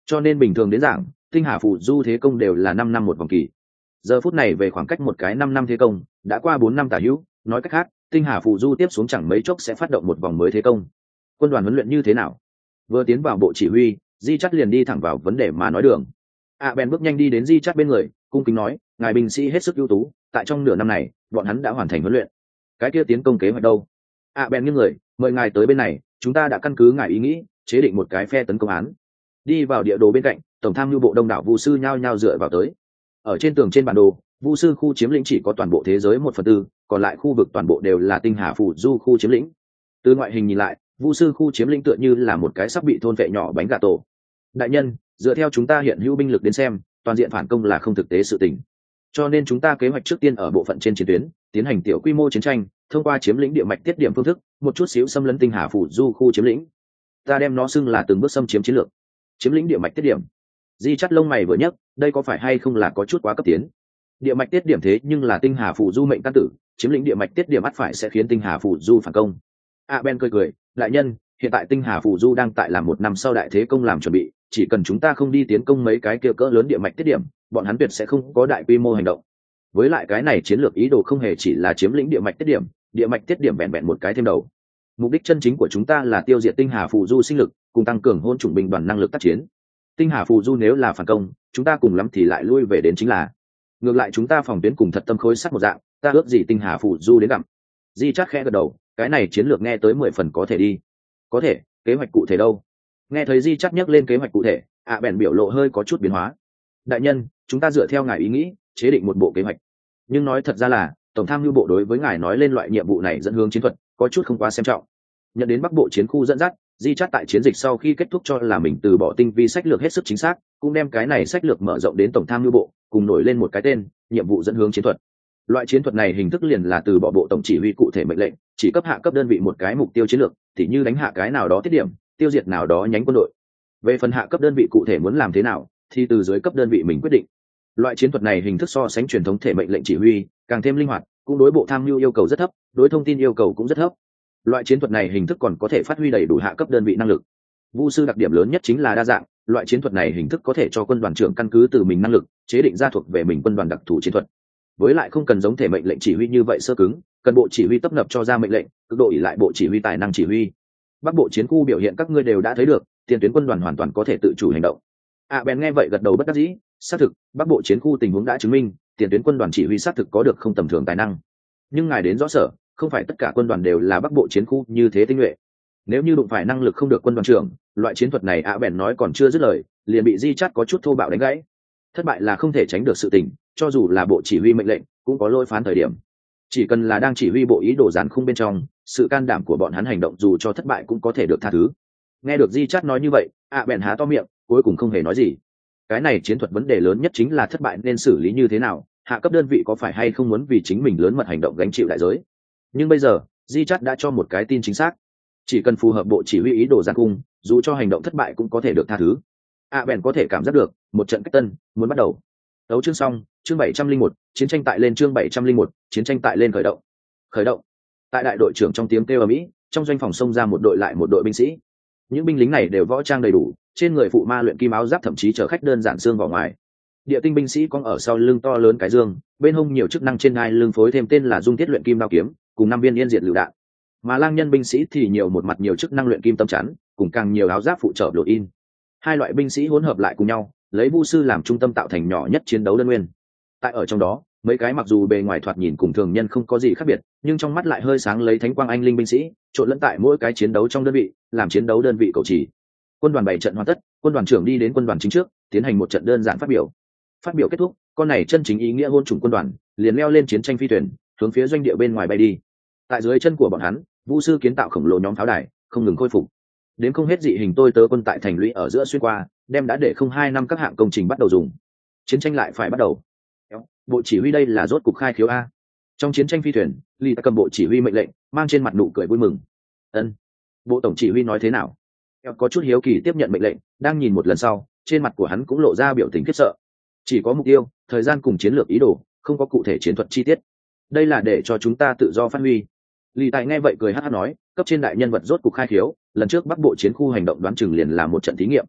cho nên bình thường đến giảng tinh hà phù du thế công đều là năm năm một vòng kỳ. Giờ phút này về khoảng cách một cái năm năm thế công đã qua bốn năm tả hữu, nói cách khác tinh hà phù du tiếp xuống chẳng mấy chốc sẽ phát động một vòng mới thế công. Quân đoàn huấn luyện như thế nào? Vừa tiến vào bộ chỉ huy, Di Chắt liền đi thẳng vào vấn đề mà nói đường. A Ben bước nhanh đi đến Di Chắt bên người, cung kính nói, ngài binh sĩ hết sức ưu tú, tại trong nửa năm này bọn hắn đã hoàn thành huấn luyện. Cái kia tiến công kế hoạch đâu? A Ben nghiêng người, mời ngài tới bên này, chúng ta đã căn cứ ngài ý nghĩ chế định một cái phe tấn công án. Đi vào địa đồ bên cạnh, tổng tham mưu bộ đông đảo vu sư nhao nhao dựa vào tới. Ở trên tường trên bản đồ, vu sư khu chiếm lĩnh chỉ có toàn bộ thế giới một phần tư, còn lại khu vực toàn bộ đều là tinh hà phù du khu chiếm lĩnh. Từ ngoại hình nhìn lại, vu sư khu chiếm lĩnh tựa như là một cái sắp bị thôn vệ nhỏ bánh gà tổ. Đại nhân, dựa theo chúng ta hiện hữu binh lực đến xem, toàn diện phản công là không thực tế sự tình. Cho nên chúng ta kế hoạch trước tiên ở bộ phận trên chiến tuyến tiến hành tiểu quy mô chiến tranh, thông qua chiếm lĩnh địa mạch tiết điểm phương thức, một chút xíu xâm lấn tinh hà phù du khu chiếm lĩnh. Ta đem nó xưng là từng bước xâm chiếm chiến lược. Chiếm lĩnh địa mạch tiết điểm. Di Chắt lông mày vừa nhấc, đây có phải hay không là có chút quá cấp tiến? Địa mạch tiết điểm thế nhưng là tinh hà phù du mệnh căn tử, chiếm lĩnh địa mạch tiết điểm ắt phải sẽ khiến tinh hà phù du phản công. A Ben cười cười, đại nhân, hiện tại tinh hà phù du đang tại làm một năm sau đại thế công làm chuẩn bị, chỉ cần chúng ta không đi tiến công mấy cái kia cỡ lớn địa mạch tiết điểm, bọn hắn tuyệt sẽ không có đại quy mô hành động. Với lại cái này chiến lược ý đồ không hề chỉ là chiếm lĩnh địa mạch tiết điểm, địa mạch tiết điểm vẹn vẹn một cái thêm đầu. Mục đích chân chính của chúng ta là tiêu diệt tinh hà phù du sinh lực, cùng tăng cường hôn chủng binh đoàn năng lực tác chiến. Tinh hà phù du nếu là phản công, chúng ta cùng lắm thì lại lui về đến chính là. Ngược lại chúng ta phòng tuyến cùng thật tâm khối sắt một dạng, ta ước gì tinh hà phù du đến gặm. Di Chát khẽ gật đầu, cái này chiến lược nghe tới mười phần có thể đi. Có thể, kế hoạch cụ thể đâu? Nghe thấy Di Chát nhắc lên kế hoạch cụ thể, ạ bèn biểu lộ hơi có chút biến hóa. Đại nhân, chúng ta dựa theo ngài ý nghĩ chế định một bộ kế hoạch, nhưng nói thật ra là tổng tham mưu bộ đối với ngài nói lên loại nhiệm vụ này dẫn hướng chiến thuật có chút không quá xem trọng. Nhận đến bắc bộ chiến khu dẫn dắt, Di Chát tại chiến dịch sau khi kết thúc cho là mình từ bỏ tinh vi sách lược hết sức chính xác, cũng đem cái này sách lược mở rộng đến tổng tham mưu bộ, cùng nổi lên một cái tên nhiệm vụ dẫn hướng chiến thuật. Loại chiến thuật này hình thức liền là từ bỏ bộ tổng chỉ huy cụ thể mệnh lệnh, chỉ cấp hạ cấp đơn vị một cái mục tiêu chiến lược, tỉ như đánh hạ cái nào đó tiết điểm, tiêu diệt nào đó nhánh quân đội. Về phần hạ cấp đơn vị cụ thể muốn làm thế nào thì từ dưới cấp đơn vị mình quyết định. Loại chiến thuật này hình thức so sánh truyền thống thể mệnh lệnh chỉ huy càng thêm linh hoạt, cũng đối bộ tham mưu yêu cầu rất thấp, đối thông tin yêu cầu cũng rất thấp. Loại chiến thuật này hình thức còn có thể phát huy đầy đủ hạ cấp đơn vị năng lực. Vu sư đặc điểm lớn nhất chính là đa dạng, loại chiến thuật này hình thức có thể cho quân đoàn trưởng căn cứ từ mình năng lực chế định ra thuộc về mình quân đoàn đặc thù chiến thuật. Với lại không cần giống thể mệnh lệnh chỉ huy như vậy sơ cứng, cần bộ chỉ huy tấp nập cho ra mệnh lệnh, cực độ ỷ lại bộ chỉ huy tài năng chỉ huy. Bắc bộ chiến khu biểu hiện các ngươi đều đã thấy được, tiền tuyến quân đoàn hoàn toàn có thể tự chủ hành động. À bèn nghe vậy gật đầu bất đắc dĩ, xác thực, Bắc bộ chiến khu tình huống đã chứng minh, tiền tuyến quân đoàn chỉ huy xác thực có được không tầm thường tài năng. Nhưng ngài đến rõ sở, không phải tất cả quân đoàn đều là Bắc bộ chiến khu như thế tinh nhuệ. Nếu như đụng phải năng lực không được quân đoàn trưởng, loại chiến thuật này À bèn nói còn chưa dứt lời, liền bị Di Chát có chút thô bạo đánh gãy. Thất bại là không thể tránh được sự tình, cho dù là bộ chỉ huy mệnh lệnh, cũng có lỗi phán thời điểm. Chỉ cần là đang chỉ huy bộ ý đồ giàn khung bên trong, sự can đảm của bọn hắn hành động dù cho thất bại cũng có thể được tha thứ. Nghe được Di Chát nói như vậy, À bèn há to miệng, cuối cùng không hề nói gì. Cái này chiến thuật vấn đề lớn nhất chính là thất bại nên xử lý như thế nào, hạ cấp đơn vị có phải hay không muốn vì chính mình lớn mật hành động gánh chịu đại giới. Nhưng bây giờ, Di Chát đã cho một cái tin chính xác, chỉ cần phù hợp bộ chỉ huy ý đồ giàn khung, dù cho hành động thất bại cũng có thể được tha thứ. À bèn có thể cảm giác được, một trận cách tân muốn bắt đầu. Đấu chương xong, chương bảy trăm linh một, chiến tranh tại lên chương bảy trăm linh một, chiến tranh tại lên khởi động. Khởi động. Tại đại đội trưởng trong tiếng kêu ầm ĩ, trong doanh phòng xông ra một đội lại một đội binh sĩ. Những binh lính này đều võ trang đầy đủ, trên người phụ ma luyện kim áo giáp thậm chí chở khách đơn giản xương vào ngoài. Địa tinh binh sĩ có ở sau lưng to lớn cái dương, bên hông nhiều chức năng trên ngai lưng phối thêm tên là dung thiết luyện kim đao kiếm, cùng năm viên yên diệt lựu đạn. Mà lang nhân binh sĩ thì nhiều một mặt nhiều chức năng luyện kim tâm chắn, cùng càng nhiều áo giáp phụ trợ lộ in. Hai loại binh sĩ hỗn hợp lại cùng nhau, lấy vu sư làm trung tâm tạo thành nhỏ nhất chiến đấu đơn nguyên. Tại ở trong đó, mấy cái mặc dù bề ngoài thoạt nhìn cùng thường nhân không có gì khác biệt, nhưng trong mắt lại hơi sáng lấy thánh quang anh linh binh sĩ, trộn lẫn tại mỗi cái chiến đấu trong đơn vị, làm chiến đấu đơn vị cầu chỉ. Quân đoàn bảy trận hoàn tất, quân đoàn trưởng đi đến quân đoàn chính trước, tiến hành một trận đơn giản phát biểu. Phát biểu kết thúc, con này chân chính ý nghĩa hôn chủng quân đoàn, liền leo lên chiến tranh phi thuyền, hướng phía doanh địa bên ngoài bay đi. Tại dưới chân của bọn hắn, vu sư kiến tạo khổng lồ nhóm pháo đài, không ngừng khôi phục. Đến không hết dị hình tôi tớ quân tại thành lũy ở giữa xuyên qua, đem đã để không hai năm các hạng công trình bắt đầu dùng. Chiến tranh lại phải bắt đầu. Bộ chỉ huy đây là rốt cục khai khiếu a. Trong chiến tranh phi thuyền, Lee cầm bộ chỉ huy mệnh lệnh, mang trên mặt nụ cười vui mừng. Ân. Bộ tổng chỉ huy nói thế nào? Có chút hiếu kỳ tiếp nhận mệnh lệnh, đang nhìn một lần sau, trên mặt của hắn cũng lộ ra biểu tình khiếp sợ. Chỉ có mục tiêu, thời gian cùng chiến lược ý đồ, không có cụ thể chiến thuật chi tiết. Đây là để cho chúng ta tự do phát huy. Lý Tài nghe vậy cười hắc hắc nói, cấp trên đại nhân vật rốt cục khai khiếu, lần trước Bắc Bộ chiến khu hành động đoán chừng liền là một trận thí nghiệm.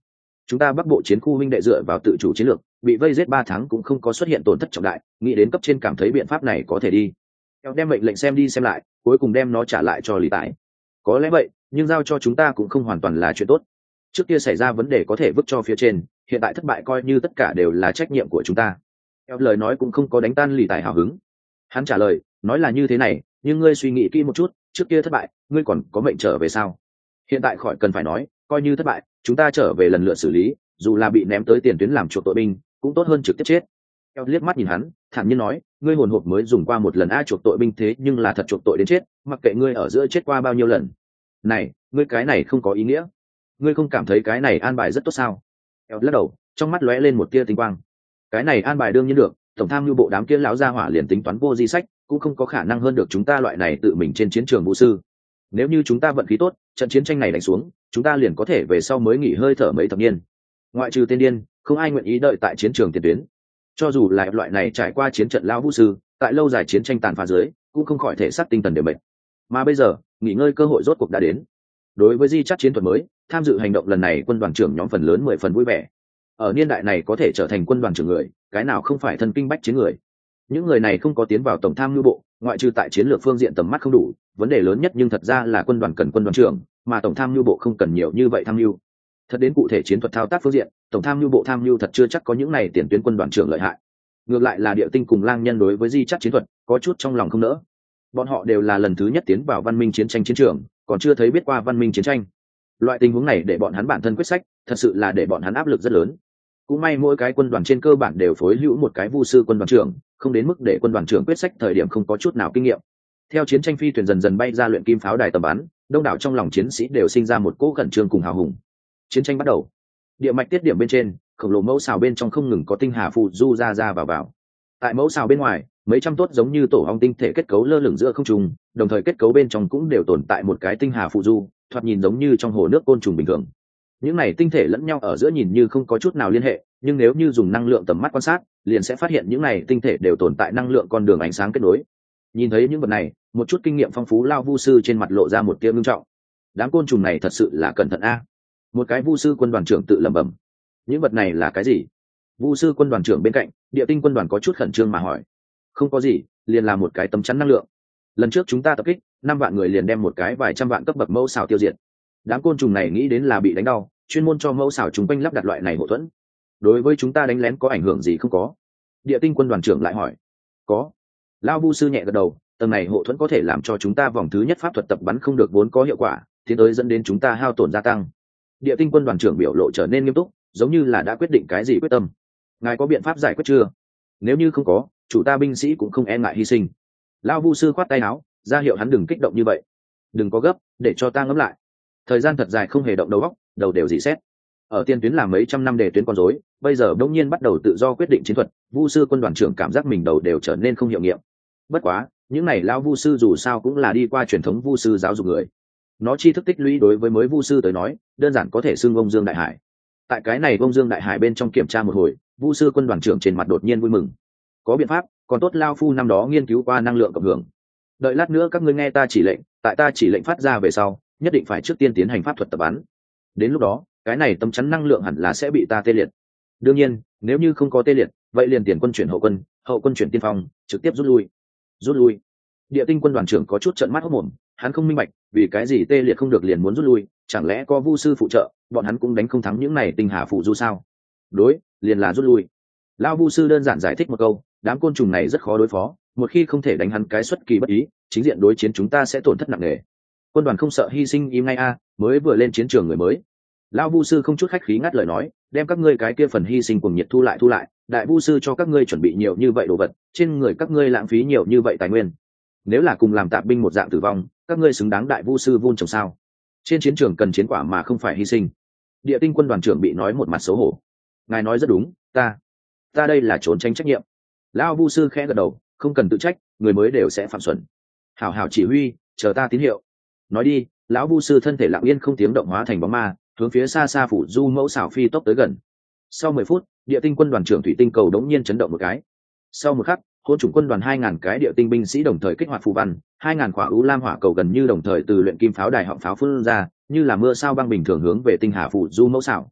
chúng ta bắc bộ chiến khu huynh đệ dựa vào tự chủ chiến lược bị vây giết ba tháng cũng không có xuất hiện tổn thất trọng đại, nghĩ đến cấp trên cảm thấy biện pháp này có thể đi eo đem mệnh lệnh xem đi xem lại, cuối cùng đem nó trả lại cho Lý Tải. Có lẽ vậy, nhưng giao cho chúng ta cũng không hoàn toàn là chuyện tốt. Trước kia xảy ra vấn đề có thể vứt cho phía trên, hiện tại thất bại coi như tất cả đều là trách nhiệm của chúng ta. Eo lời nói cũng không có đánh tan Lý Tải hào hứng. Hắn trả lời, nói là như thế này, nhưng ngươi suy nghĩ kỹ một chút, trước kia thất bại, ngươi còn có mệnh trở về sao? Hiện tại khỏi cần phải nói, coi như thất bại, chúng ta trở về lần lượt xử lý, dù là bị ném tới tiền tuyến làm chuộc tội binh, cũng tốt hơn trực tiếp chết. Eo liếc mắt nhìn hắn, thản nhiên nói, ngươi hồn hộp mới dùng qua một lần a chuộc tội binh thế nhưng là thật chuộc tội đến chết, mặc kệ ngươi ở giữa chết qua bao nhiêu lần. Này, ngươi cái này không có ý nghĩa. Ngươi không cảm thấy cái này an bài rất tốt sao? Eo lắc đầu, trong mắt lóe lên một tia tinh quang. Cái này an bài đương nhiên được, tổng tham mưu bộ đám kia lão gia hỏa liền tính toán vô di sách, cũng không có khả năng hơn được chúng ta loại này tự mình trên chiến trường vũ sư. Nếu như chúng ta vận khí tốt, trận chiến tranh này đánh xuống, chúng ta liền có thể về sau mới nghỉ hơi thở mấy thập niên. Ngoại trừ tên điên, không ai nguyện ý đợi tại chiến trường tiền tuyến. Cho dù là loại này trải qua chiến trận lão vũ sư, tại lâu dài chiến tranh tàn phá dưới, cũng không khỏi thể xác tinh thần đều mệt. Mà bây giờ, nghỉ ngơi cơ hội rốt cuộc đã đến. Đối với di chắt chiến thuật mới, tham dự hành động lần này quân đoàn trưởng nhóm phần lớn mười phần vui vẻ. Ở niên đại này có thể trở thành quân đoàn trưởng người, cái nào không phải thân kinh bách chiến người. Những người này không có tiến vào tổng tham mưu bộ, ngoại trừ tại chiến lược phương diện tầm mắt không đủ, vấn đề lớn nhất nhưng thật ra là quân đoàn cần quân đoàn trưởng, mà tổng tham mưu bộ không cần nhiều như vậy tham mưu. Thật đến cụ thể chiến thuật thao tác phương diện, tổng tham mưu bộ tham mưu thật chưa chắc có những này tiền tuyến quân đoàn trưởng lợi hại. Ngược lại là Địa Tinh cùng Lang Nhân đối với di chắt chiến thuật có chút trong lòng không nỡ. Bọn họ đều là lần thứ nhất tiến vào văn minh chiến tranh chiến trường, còn chưa thấy biết qua văn minh chiến tranh. Loại tình huống này để bọn hắn bản thân quyết sách, thật sự là để bọn hắn áp lực rất lớn. Cũng may mỗi cái quân đoàn trên cơ bản đều phối hữu một cái vu sư quân đoàn trưởng, không đến mức để quân đoàn trưởng quyết sách thời điểm không có chút nào kinh nghiệm. Theo chiến tranh phi thuyền dần dần bay ra luyện kim pháo đài tầm bắn, đông đảo trong lòng chiến sĩ đều sinh ra một cỗ khẩn trương cùng hào hùng. Chiến tranh bắt đầu. Địa mạch tiết điểm bên trên, khổng lồ mẫu xào bên trong không ngừng có tinh hà phù du ra ra vào vào. Tại mẫu xào bên ngoài, mấy trăm tốt giống như tổ ong tinh thể kết cấu lơ lửng giữa không trung, đồng thời kết cấu bên trong cũng đều tồn tại một cái tinh hà phù du, thoạt nhìn giống như trong hồ nước côn trùng bình thường. Những này tinh thể lẫn nhau ở giữa nhìn như không có chút nào liên hệ, nhưng nếu như dùng năng lượng tầm mắt quan sát, liền sẽ phát hiện những này tinh thể đều tồn tại năng lượng con đường ánh sáng kết nối. Nhìn thấy những vật này, một chút kinh nghiệm phong phú lao vu sư trên mặt lộ ra một tia ngưng trọng. Đám côn trùng này thật sự là cẩn thận a. Một cái vu sư quân đoàn trưởng tự lẩm bẩm. Những vật này là cái gì? Vu sư quân đoàn trưởng bên cạnh, Địa Tinh quân đoàn có chút khẩn trương mà hỏi. Không có gì, liền là một cái tấm chắn năng lượng. Lần trước chúng ta tập kích, năm vạn người liền đem một cái vài trăm vạn cấp bậc mẫu xào tiêu diệt. Đám côn trùng này nghĩ đến là bị đánh đau, chuyên môn cho mẫu xào chúng quanh lắp đặt loại này hậu thuẫn. Đối với chúng ta đánh lén có ảnh hưởng gì không có? Địa Tinh quân đoàn trưởng lại hỏi. Có. Lao vu sư nhẹ gật đầu, tầng này hộ thuẫn có thể làm cho chúng ta vòng thứ nhất pháp thuật tập bắn không được vốn có hiệu quả, tiến tới dẫn đến chúng ta hao tổn gia tăng. Địa Tinh quân đoàn trưởng biểu lộ trở nên nghiêm túc, giống như là đã quyết định cái gì quyết tâm. Ngài có biện pháp giải quyết chưa? Nếu như không có, chủ ta binh sĩ cũng không e ngại hy sinh. Lao vu sư khoát tay áo, ra hiệu hắn đừng kích động như vậy. Đừng có gấp, để cho ta ngẫm lại. Thời gian thật dài không hề động đầu óc, đầu đều dị xét. Ở tiên tuyến làm mấy trăm năm đề tuyến con rối, bây giờ đột nhiên bắt đầu tự do quyết định chiến thuật, vu sư quân đoàn trưởng cảm giác mình đầu đều trở nên không hiệu nghiệm. Bất quá, những này lão vu sư dù sao cũng là đi qua truyền thống vu sư giáo dục người. Nó tri thức tích lũy đối với mới vu sư tới nói, đơn giản có thể xưng ông Dương Đại Hải. Tại cái này ông Dương Đại Hải bên trong kiểm tra một hồi, vu sư quân đoàn trưởng trên mặt đột nhiên vui mừng. Có biện pháp, còn tốt lao phu năm đó nghiên cứu qua năng lượng cộng hưởng. Đợi lát nữa các ngươi nghe ta chỉ lệnh, tại ta chỉ lệnh phát ra về sau, nhất định phải trước tiên tiến hành pháp thuật tập bắn. Đến lúc đó, cái này tấm chắn năng lượng hẳn là sẽ bị ta tê liệt. Đương nhiên, nếu như không có tê liệt, vậy liền tiền quân chuyển hậu quân, hậu quân chuyển tiên phong, trực tiếp rút lui. Rút lui. Địa Tinh quân đoàn trưởng có chút trợn mắt hốt mồm, hắn không minh bạch, vì cái gì tê liệt không được liền muốn rút lui, chẳng lẽ có vu sư phụ trợ, bọn hắn cũng đánh không thắng những này tinh hà phụ du sao? Đối, liền là rút lui. Lão vu sư đơn giản giải thích một câu, đám côn trùng này rất khó đối phó, một khi không thể đánh hắn cái xuất kỳ bất ý, chính diện đối chiến chúng ta sẽ tổn thất nặng nề. Quân đoàn không sợ hy sinh im ngay a, mới vừa lên chiến trường người mới. Lão vu sư không chút khách khí ngắt lời nói, đem các ngươi cái kia phần hy sinh cùng nhiệt thu lại thu lại, đại vu sư cho các ngươi chuẩn bị nhiều như vậy đồ vật, trên người các ngươi lãng phí nhiều như vậy tài nguyên. Nếu là cùng làm tạp binh một dạng tử vong, các ngươi xứng đáng đại vu sư vun trồng sao? Trên chiến trường cần chiến quả mà không phải hy sinh. Địa Tinh quân đoàn trưởng bị nói một mặt xấu hổ. Ngài nói rất đúng, ta, ta đây là trốn tránh trách nhiệm. Lão vu sư khẽ gật đầu, không cần tự trách, người mới đều sẽ phạm xuẩn. Hảo hảo chỉ huy, chờ ta tín hiệu. Nói đi, lão vu sư thân thể lặng yên không tiếng động hóa thành bóng ma, hướng phía xa xa phủ du mẫu xảo phi tốc tới gần. Sau mười phút, Địa Tinh quân đoàn trưởng thủy tinh cầu đống nhiên chấn động một cái. Sau một khắc, hỗn chủng quân đoàn hai ngàn cái địa tinh binh sĩ đồng thời kích hoạt phù văn, hai ngàn quả u lam hỏa cầu gần như đồng thời từ luyện kim pháo đài họng pháo phun ra, như là mưa sao băng bình thường hướng về tinh hà phủ du mẫu xảo.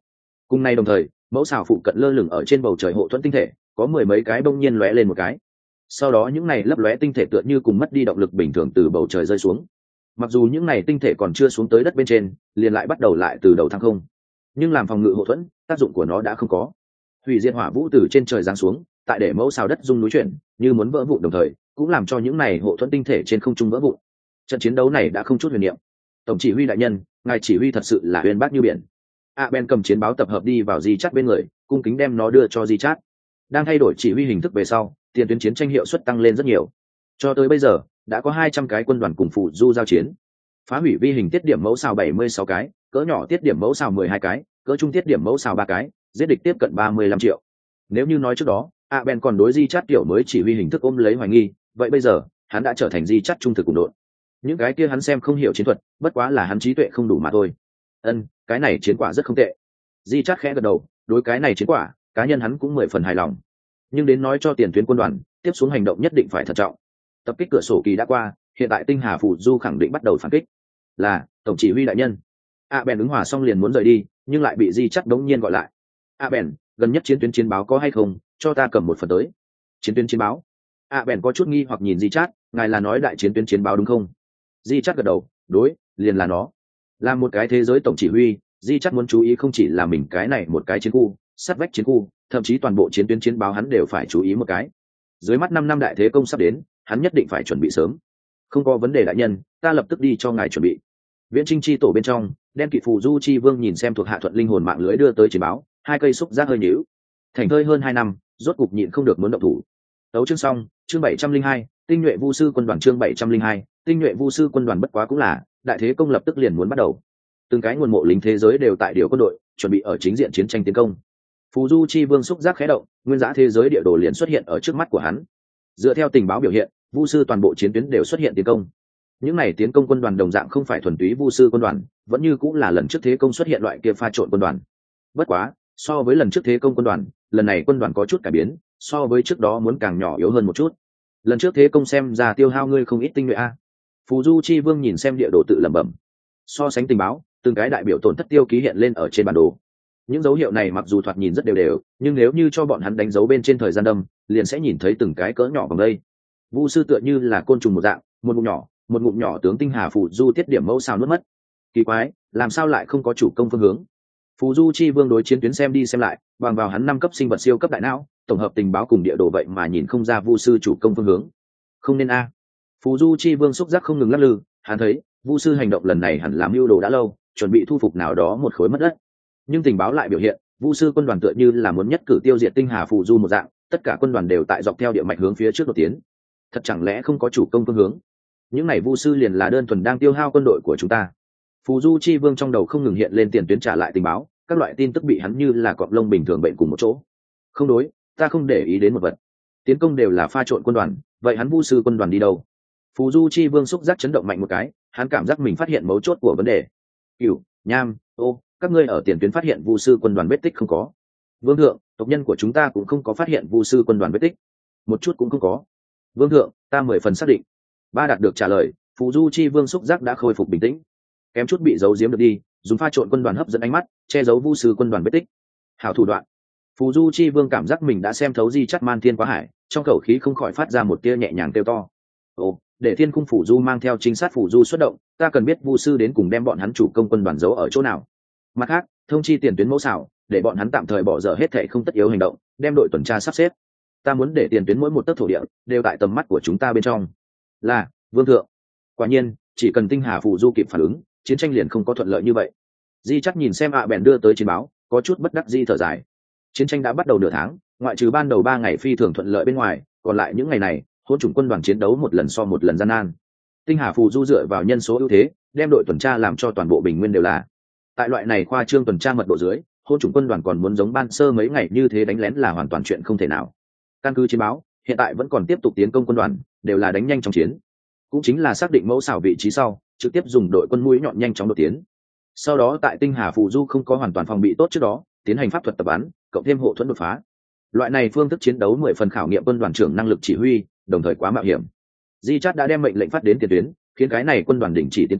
Cùng nay đồng thời, mẫu xào phụ cận lơ lửng ở trên bầu trời hộ thuẫn tinh thể, có mười mấy cái bỗng nhiên lóe lên một cái. Sau đó những này lấp lóe tinh thể tựa như cùng mất đi động lực bình thường từ bầu trời rơi xuống. Mặc dù những này tinh thể còn chưa xuống tới đất bên trên, liền lại bắt đầu lại từ đầu thăng không. Nhưng làm phòng ngự hộ thuẫn, tác dụng của nó đã không có. Hủy diệt hỏa vũ từ trên trời giáng xuống, tại để mẫu xào đất rung núi chuyển, như muốn vỡ vụn đồng thời, cũng làm cho những này hộ thuẫn tinh thể trên không trung vỡ vụn. Trận chiến đấu này đã không chút huyền niệm. Tổng chỉ huy đại nhân, ngài chỉ huy thật sự là huyền bác như biển. A Ben cầm chiến báo tập hợp đi vào Di Chát bên người, cung kính đem nó đưa cho Di Chát. Đang thay đổi chỉ huy hình thức về sau, tiền tuyến chiến tranh hiệu suất tăng lên rất nhiều. Cho tới bây giờ, đã có hai trăm cái quân đoàn cùng phụ du giao chiến. Phá hủy vi hình tiết điểm mẫu xào bảy mươi sáu cái, cỡ nhỏ tiết điểm mẫu xào mười hai cái, cỡ trung tiết điểm mẫu xào ba cái, giết địch tiếp cận ba mươi lăm triệu. Nếu như nói trước đó, A Ben còn đối Di Chát kiểu mới chỉ huy hình thức ôm lấy hoài nghi, vậy bây giờ, hắn đã trở thành Di Chát trung thực cùng đội. Những cái kia hắn xem không hiểu chiến thuật, bất quá là hắn trí tuệ không đủ mà thôi. Ân, cái này chiến quả rất không tệ. Di Chát khẽ gật đầu, đối cái này chiến quả, cá nhân hắn cũng mười phần hài lòng. Nhưng đến nói cho tiền tuyến quân đoàn, tiếp xuống hành động nhất định phải thận trọng. Tập kích cửa sổ kỳ đã qua, hiện tại tinh hà phủ du khẳng định bắt đầu phản kích. Là tổng chỉ huy đại nhân. A Ben ứng hòa xong liền muốn rời đi, nhưng lại bị Di Chát đống nhiên gọi lại. A Ben, gần nhất chiến tuyến chiến báo có hay không, cho ta cầm một phần tới. Chiến tuyến chiến báo? A Ben có chút nghi hoặc nhìn Di Chát, ngài là nói đại chiến tuyến chiến báo đúng không? Di Chát gật đầu, đối, liền là nó. Là một cái thế giới tổng chỉ huy, Di Chát muốn chú ý không chỉ là mình cái này một cái chiến khu, sát vách chiến khu, thậm chí toàn bộ chiến tuyến chiến báo hắn đều phải chú ý một cái. Dưới mắt năm năm đại thế công sắp đến, hắn nhất định phải chuẩn bị sớm. Không có vấn đề đại nhân, ta lập tức đi cho ngài chuẩn bị. Viễn Trinh chi tổ bên trong, đen kỵ phù du chi vương nhìn xem thuộc hạ thuận linh hồn mạng lưới đưa tới chiến báo, hai cây xúc giác hơi nhíu. Thành thơi hơn hai năm, rốt cục nhịn không được muốn động thủ. Tấu chương xong, chương bảy trăm linh hai, tinh nhuệ vu sư quân đoàn chương bảy trăm linh hai, tinh nhuệ vu sư quân đoàn bất quá cũng là, đại thế công lập tức liền muốn bắt đầu. Từng cái nguồn mộ lính thế giới đều tại điều quân đội, chuẩn bị ở chính diện chiến tranh tiến công. Phù du chi vương xúc giác khẽ động, nguyên giá thế giới địa đồ liền xuất hiện ở trước mắt của hắn. Dựa theo tình báo biểu hiện, vu sư toàn bộ chiến tuyến đều xuất hiện tiến công. Những này tiến công quân đoàn đồng dạng không phải thuần túy vu sư quân đoàn, vẫn như cũng là lần trước thế công xuất hiện loại kia pha trộn quân đoàn. Bất quá, so với lần trước thế công quân đoàn, lần này quân đoàn có chút cải biến, so với trước đó muốn càng nhỏ yếu hơn một chút. Lần trước thế công xem ra tiêu hao ngươi không ít tinh nhuệ a. Phù du chi vương nhìn xem địa đồ tự lẩm bẩm. So sánh tình báo, từng cái đại biểu tổn thất tiêu ký hiện lên ở trên bản đồ. Những dấu hiệu này mặc dù thoạt nhìn rất đều đều, nhưng nếu như cho bọn hắn đánh dấu bên trên thời gian đâm, liền sẽ nhìn thấy từng cái cỡ nhỏ bằng đây. Vu sư tựa như là côn trùng một dạng, một ngụm nhỏ, một ngụm nhỏ tướng tinh hà phù du tiết điểm mẫu sao nuốt mất. Kỳ quái, làm sao lại không có chủ công phương hướng? Phù du chi vương đối chiến tuyến xem đi xem lại, bằng vào hắn năm cấp sinh vật siêu cấp đại não, tổng hợp tình báo cùng địa đồ vậy mà nhìn không ra vu sư chủ công phương hướng. Không nên a. Phù du chi vương xúc giác không ngừng lắc lư, hắn thấy vu sư hành động lần này hẳn làm mưu đồ đã lâu, chuẩn bị thu phục nào đó một khối mất đất. Nhưng tình báo lại biểu hiện vu sư quân đoàn tựa như là muốn nhất cử tiêu diệt tinh hà phù du một dạng, tất cả quân đoàn đều tại dọc theo địa mạch hướng phía trước đột tiến. Thật chẳng lẽ không có chủ công phương hướng? Những này vu sư liền là đơn thuần đang tiêu hao quân đội của chúng ta. Phù du chi vương trong đầu không ngừng hiện lên tiền tuyến trả lại tình báo, các loại tin tức bị hắn như là cọp lông bình thường bệnh cùng một chỗ. Không đối, ta không để ý đến một vật. Tiến công đều là pha trộn quân đoàn, vậy hắn vu sư quân đoàn đi đâu? Phù du chi vương xúc giác chấn động mạnh một cái, hắn cảm giác mình phát hiện mấu chốt của vấn đề. Cửu, Nham, ô, các ngươi ở tiền tuyến phát hiện vu sư quân đoàn vết tích không có? Vương thượng, tộc nhân của chúng ta cũng không có phát hiện vu sư quân đoàn vết tích, một chút cũng không có. Vương thượng, ta mười phần xác định. Ba đạt được trả lời, phù du chi vương xúc giác đã khôi phục bình tĩnh, kém chút bị giấu giếm được đi, dùng pha trộn quân đoàn hấp dẫn ánh mắt, che giấu vu sư quân đoàn vết tích. Hảo thủ đoạn. Phù du chi vương cảm giác mình đã xem thấu Di Chát man thiên quá hải, trong khẩu khí không khỏi phát ra một tia nhẹ nhàng kêu to. Ồ, để thiên cung phủ du mang theo trinh sát phủ du xuất động, ta cần biết vu sư đến cùng đem bọn hắn chủ công quân đoàn giấu ở chỗ nào. Mặt khác, thông chi tiền tuyến mẫu xảo, để bọn hắn tạm thời bỏ dở hết thệ không tất yếu hành động, đem đội tuần tra sắp xếp. Ta muốn để tiền tuyến mỗi một tấc thổ địa đều tại tầm mắt của chúng ta bên trong. Là, vương thượng. Quả nhiên, chỉ cần tinh hà phủ du kịp phản ứng, chiến tranh liền không có thuận lợi như vậy. Di Chát nhìn xem ạ bèn đưa tới chiến báo, có chút bất đắc di thở dài. Chiến tranh đã bắt đầu nửa tháng, ngoại trừ ban đầu ba ngày phi thường thuận lợi bên ngoài, còn lại những ngày này, hỗn chủng quân đoàn chiến đấu một lần so một lần gian nan. Tinh hà phù du dựa vào nhân số ưu thế, đem đội tuần tra làm cho toàn bộ bình nguyên đều là. Tại loại này khoa trương tuần tra mật độ dưới, hỗn chủng quân đoàn còn muốn giống ban sơ mấy ngày như thế đánh lén là hoàn toàn chuyện không thể nào. Căn cứ chiến báo, hiện tại vẫn còn tiếp tục tiến công quân đoàn, đều là đánh nhanh trong chiến. Cũng chính là xác định mẫu xảo vị trí sau, trực tiếp dùng đội quân mũi nhọn nhanh chóng đột tiến. Sau đó tại tinh hà phù du không có hoàn toàn phòng bị tốt trước đó, tiến hành pháp thuật tập bắn, cộng thêm hộ thuẫn đột phá. Loại này phương thức chiến đấu mười phần khảo nghiệm quân đoàn trưởng năng lực chỉ huy, đồng thời quá mạo hiểm. Di Chát đã đem mệnh lệnh phát đến tiền tuyến, khiến cái này quân đoàn đình chỉ tiến công,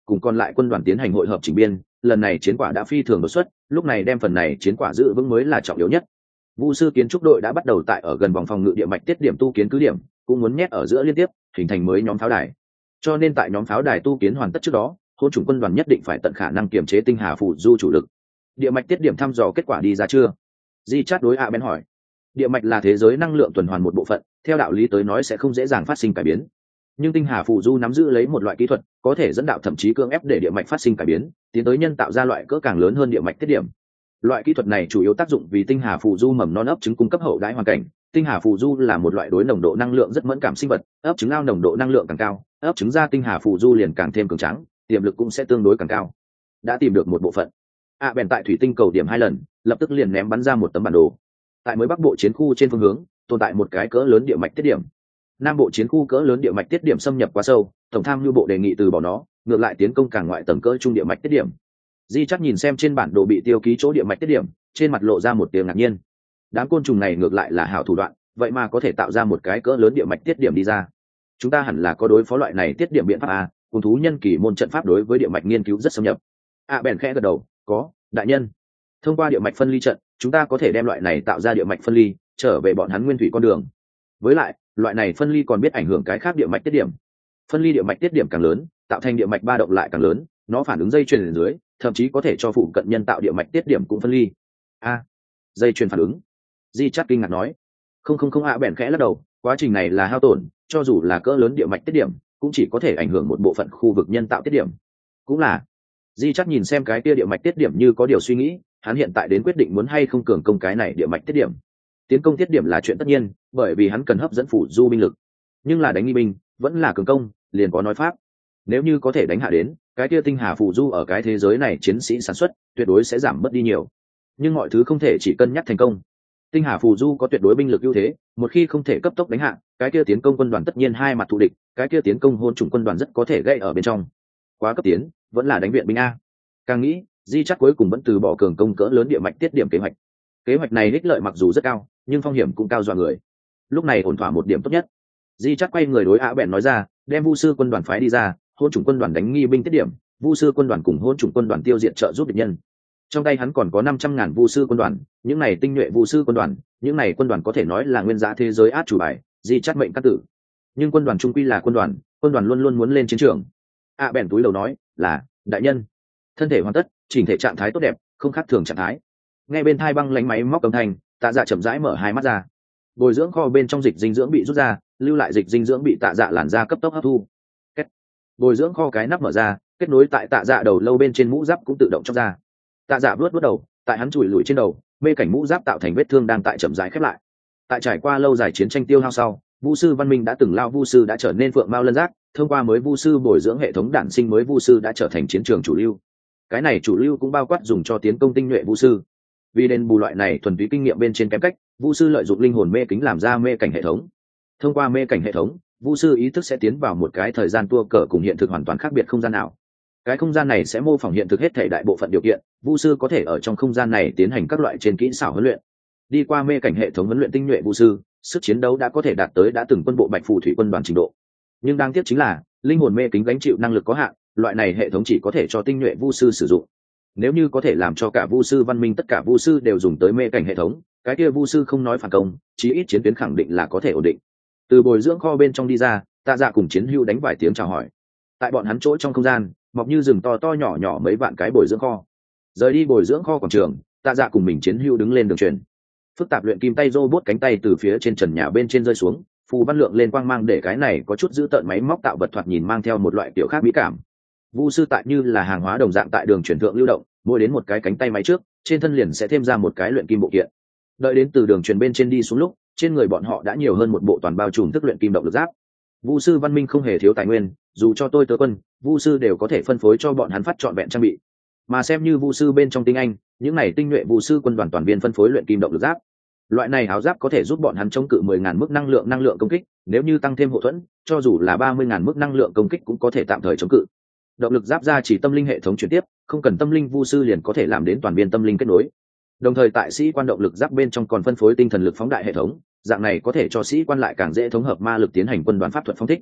cùng còn lại quân đoàn tiến hành hội hợp chỉnh biên. Lần này chiến quả đã phi thường đột xuất, lúc này đem phần này chiến quả giữ vững mới là trọng yếu nhất. Vu sư kiến trúc đội đã bắt đầu tại ở gần vòng phòng ngự địa mạch tiết điểm tu kiến cứ điểm, cũng muốn nhét ở giữa liên tiếp hình thành mới nhóm pháo đài. Cho nên tại nhóm pháo đài tu kiến hoàn tất trước đó, hôn chủng quân đoàn nhất định phải tận khả năng kiềm chế tinh hà phù du chủ lực. Địa mạch tiết điểm thăm dò kết quả đi ra chưa? Di Chát đối A Ben hỏi. Địa mạch là thế giới năng lượng tuần hoàn một bộ phận, theo đạo lý tới nói sẽ không dễ dàng phát sinh cải biến. Nhưng tinh hà phù du nắm giữ lấy một loại kỹ thuật, có thể dẫn đạo thậm chí cưỡng ép để địa mạch phát sinh cải biến, tiến tới nhân tạo ra loại cỡ càng lớn hơn địa mạch tiết điểm. Loại kỹ thuật này chủ yếu tác dụng vì tinh hà phù du mầm non ấp trứng cung cấp hậu đãi hoàn cảnh. Tinh hà phù du là một loại đối nồng độ năng lượng rất mẫn cảm sinh vật, ấp trứng ao nồng độ năng lượng càng cao, ấp trứng ra tinh hà phù du liền càng thêm cường tráng, tiềm lực cũng sẽ tương đối càng cao. Đã tìm được một bộ phận. A bèn tại thủy tinh cầu điểm hai lần, lập tức liền ném bắn ra một tấm bản đồ. Tại mới bắc bộ chiến khu trên phương hướng, tồn tại một cái cỡ lớn địa mạch tiết điểm. Nam bộ chiến khu cỡ lớn địa mạch tiết điểm xâm nhập quá sâu, tổng tham mưu bộ đề nghị từ bỏ nó, ngược lại tiến công càng ngoại tầng cỡ trung địa mạch tiết điểm. Di chắc nhìn xem trên bản đồ bị tiêu ký chỗ địa mạch tiết điểm, trên mặt lộ ra một tiếng ngạc nhiên. Đám côn trùng này ngược lại là hảo thủ đoạn, vậy mà có thể tạo ra một cái cỡ lớn địa mạch tiết điểm đi ra. Chúng ta hẳn là có đối phó loại này tiết điểm biện pháp a, cùng thú nhân kỳ môn trận pháp đối với địa mạch nghiên cứu rất xâm nhập. A bèn khẽ gật đầu, có, đại nhân. Thông qua địa mạch phân ly trận, chúng ta có thể đem loại này tạo ra địa mạch phân ly, trở về bọn hắn nguyên thủy con đường. Với lại, loại này phân ly còn biết ảnh hưởng cái khác địa mạch tiết điểm. Phân ly địa mạch tiết điểm càng lớn, tạo thành địa mạch ba động lại càng lớn, nó phản ứng dây chuyền dưới, thậm chí có thể cho phụ cận nhân tạo địa mạch tiết điểm cũng phân ly. A, dây chuyền phản ứng. Di chắc kinh ngạc nói. Không không không, A bèn khẽ lắc đầu, quá trình này là hao tổn, cho dù là cỡ lớn địa mạch tiết điểm, cũng chỉ có thể ảnh hưởng một bộ phận khu vực nhân tạo tiết điểm. Cũng là. Di chắc nhìn xem cái kia địa mạch tiết điểm như có điều suy nghĩ, hắn hiện tại đến quyết định muốn hay không cường công cái này địa mạch tiết điểm. Tiến công tiết điểm là chuyện tất nhiên, bởi vì hắn cần hấp dẫn phủ du binh lực. Nhưng là đánh nghi binh, vẫn là cường công, liền có nói pháp. Nếu như có thể đánh hạ đến, cái kia tinh hà phủ du ở cái thế giới này chiến sĩ sản xuất, tuyệt đối sẽ giảm bớt đi nhiều. Nhưng mọi thứ không thể chỉ cân nhắc thành công. Tinh hà phù du có tuyệt đối binh lực ưu thế, một khi không thể cấp tốc đánh hạ, cái kia tiến công quân đoàn tất nhiên hai mặt thù địch, cái kia tiến công hôn chủng quân đoàn rất có thể gây ở bên trong. Quá cấp tiến, vẫn là đánh viện binh a. Càng nghĩ, Di chắc cuối cùng vẫn từ bỏ cường công cỡ lớn địa mạch tiết điểm kế hoạch. Kế hoạch này ích lợi mặc dù rất cao, nhưng phong hiểm cũng cao dọa người. Lúc này ổn thỏa một điểm tốt nhất. Di chắc quay người đối A bèn nói ra, đem Vu sư quân đoàn phái đi ra, hôn chủng quân đoàn đánh nghi binh tiết điểm, Vu sư quân đoàn cùng hôn chủng quân đoàn tiêu diệt trợ giúp địch nhân. Trong tay hắn còn có năm trăm ngàn Vu sư quân đoàn, những này tinh nhuệ Vu sư quân đoàn, những này quân đoàn có thể nói là nguyên giá thế giới át chủ bài, Di chắc mệnh các tử. Nhưng quân đoàn trung quy là quân đoàn, quân đoàn luôn luôn muốn lên chiến trường. A bèn túi đầu nói, là đại nhân. Thân thể hoàn tất, chỉnh thể trạng thái tốt đẹp, không khác thường trạng thái. Ngay bên thai băng lánh máy móc âm thanh, Tạ Dạ chậm rãi mở hai mắt ra. Bồi dưỡng kho bên trong dịch dinh dưỡng bị rút ra, lưu lại dịch dinh dưỡng bị Tạ Dạ làn da cấp tốc hấp thu. Kết. Bồi dưỡng kho cái nắp mở ra, kết nối tại Tạ Dạ đầu lâu bên trên mũ giáp cũng tự động trong ra. Tạ Dạ vuốt vuốt đầu, tại hắn chùi lùi trên đầu, mê cảnh mũ giáp tạo thành vết thương đang tại chậm rãi khép lại. Tại trải qua lâu dài chiến tranh tiêu hao sau, Vu sư văn minh đã từng lao Vu sư đã trở nên phượng mao lân giác, thông qua mới Vu sư bồi dưỡng hệ thống đản sinh mới Vu sư đã trở thành chiến trường chủ lưu. Cái này chủ lưu cũng bao quát dùng cho tiến công tinh nhuệ Vu sư. Vì đền bù loại này thuần túy kinh nghiệm bên trên kém cách, Vu sư lợi dụng linh hồn mê kính làm ra mê cảnh hệ thống. Thông qua mê cảnh hệ thống, Vu sư ý thức sẽ tiến vào một cái thời gian tua cờ cùng hiện thực hoàn toàn khác biệt không gian nào. Cái không gian này sẽ mô phỏng hiện thực hết thể đại bộ phận điều kiện, Vu sư có thể ở trong không gian này tiến hành các loại trên kỹ xảo huấn luyện. Đi qua mê cảnh hệ thống huấn luyện tinh nhuệ Vu sư, sức chiến đấu đã có thể đạt tới đã từng quân bộ Bạch Phù thủy quân đoàn trình độ. Nhưng đáng tiếc chính là, linh hồn mê kính gánh chịu năng lực có hạn, loại này hệ thống chỉ có thể cho tinh nhuệ Vu sư sử dụng. Nếu như có thể làm cho cả Vu sư văn minh tất cả Vu sư đều dùng tới mê cảnh hệ thống, cái kia Vu sư không nói phản công, chí ít chiến tuyến khẳng định là có thể ổn định. Từ bồi dưỡng kho bên trong đi ra, Tạ Dạ cùng Chiến Hưu đánh vài tiếng chào hỏi. Tại bọn hắn chỗ trong không gian, mọc như rừng to to nhỏ nhỏ mấy vạn cái bồi dưỡng kho. Rời đi bồi dưỡng kho quảng trường, Tạ Dạ cùng mình Chiến Hưu đứng lên đường truyền. Phức tạp luyện kim tay robot cánh tay từ phía trên trần nhà bên trên rơi xuống, phù văn lượng lên quang mang để cái này có chút giữ tợn máy móc tạo vật thoạt nhìn mang theo một loại kiểu khác mỹ cảm. Vu sư tại như là hàng hóa đồng dạng tại đường truyền thượng lưu động, mỗi đến một cái cánh tay máy trước, trên thân liền sẽ thêm ra một cái luyện kim bộ kiện. Đợi đến từ đường truyền bên trên đi xuống lúc, trên người bọn họ đã nhiều hơn một bộ toàn bao trùm thức luyện kim động lực giáp. Vu sư văn minh không hề thiếu tài nguyên, dù cho tôi tớ quân, Vu sư đều có thể phân phối cho bọn hắn phát trọn vẹn trang bị. Mà xem như Vu sư bên trong tinh anh, những này tinh nhuệ Vu sư quân đoàn toàn viên phân phối luyện kim động lực giáp. Loại này áo giáp có thể giúp bọn hắn chống cự mười ngàn mức năng lượng năng lượng công kích, nếu như tăng thêm hộ thuẫn, cho dù là ba mươi ngàn mức năng lượng công kích cũng có thể tạm thời chống cự. Động lực giáp ra chỉ tâm linh hệ thống chuyển tiếp, không cần tâm linh Vu sư liền có thể làm đến toàn viên tâm linh kết nối. Đồng thời tại sĩ quan động lực giáp bên trong còn phân phối tinh thần lực phóng đại hệ thống, dạng này có thể cho sĩ quan lại càng dễ thống hợp ma lực tiến hành quân đoàn pháp thuật phong thích.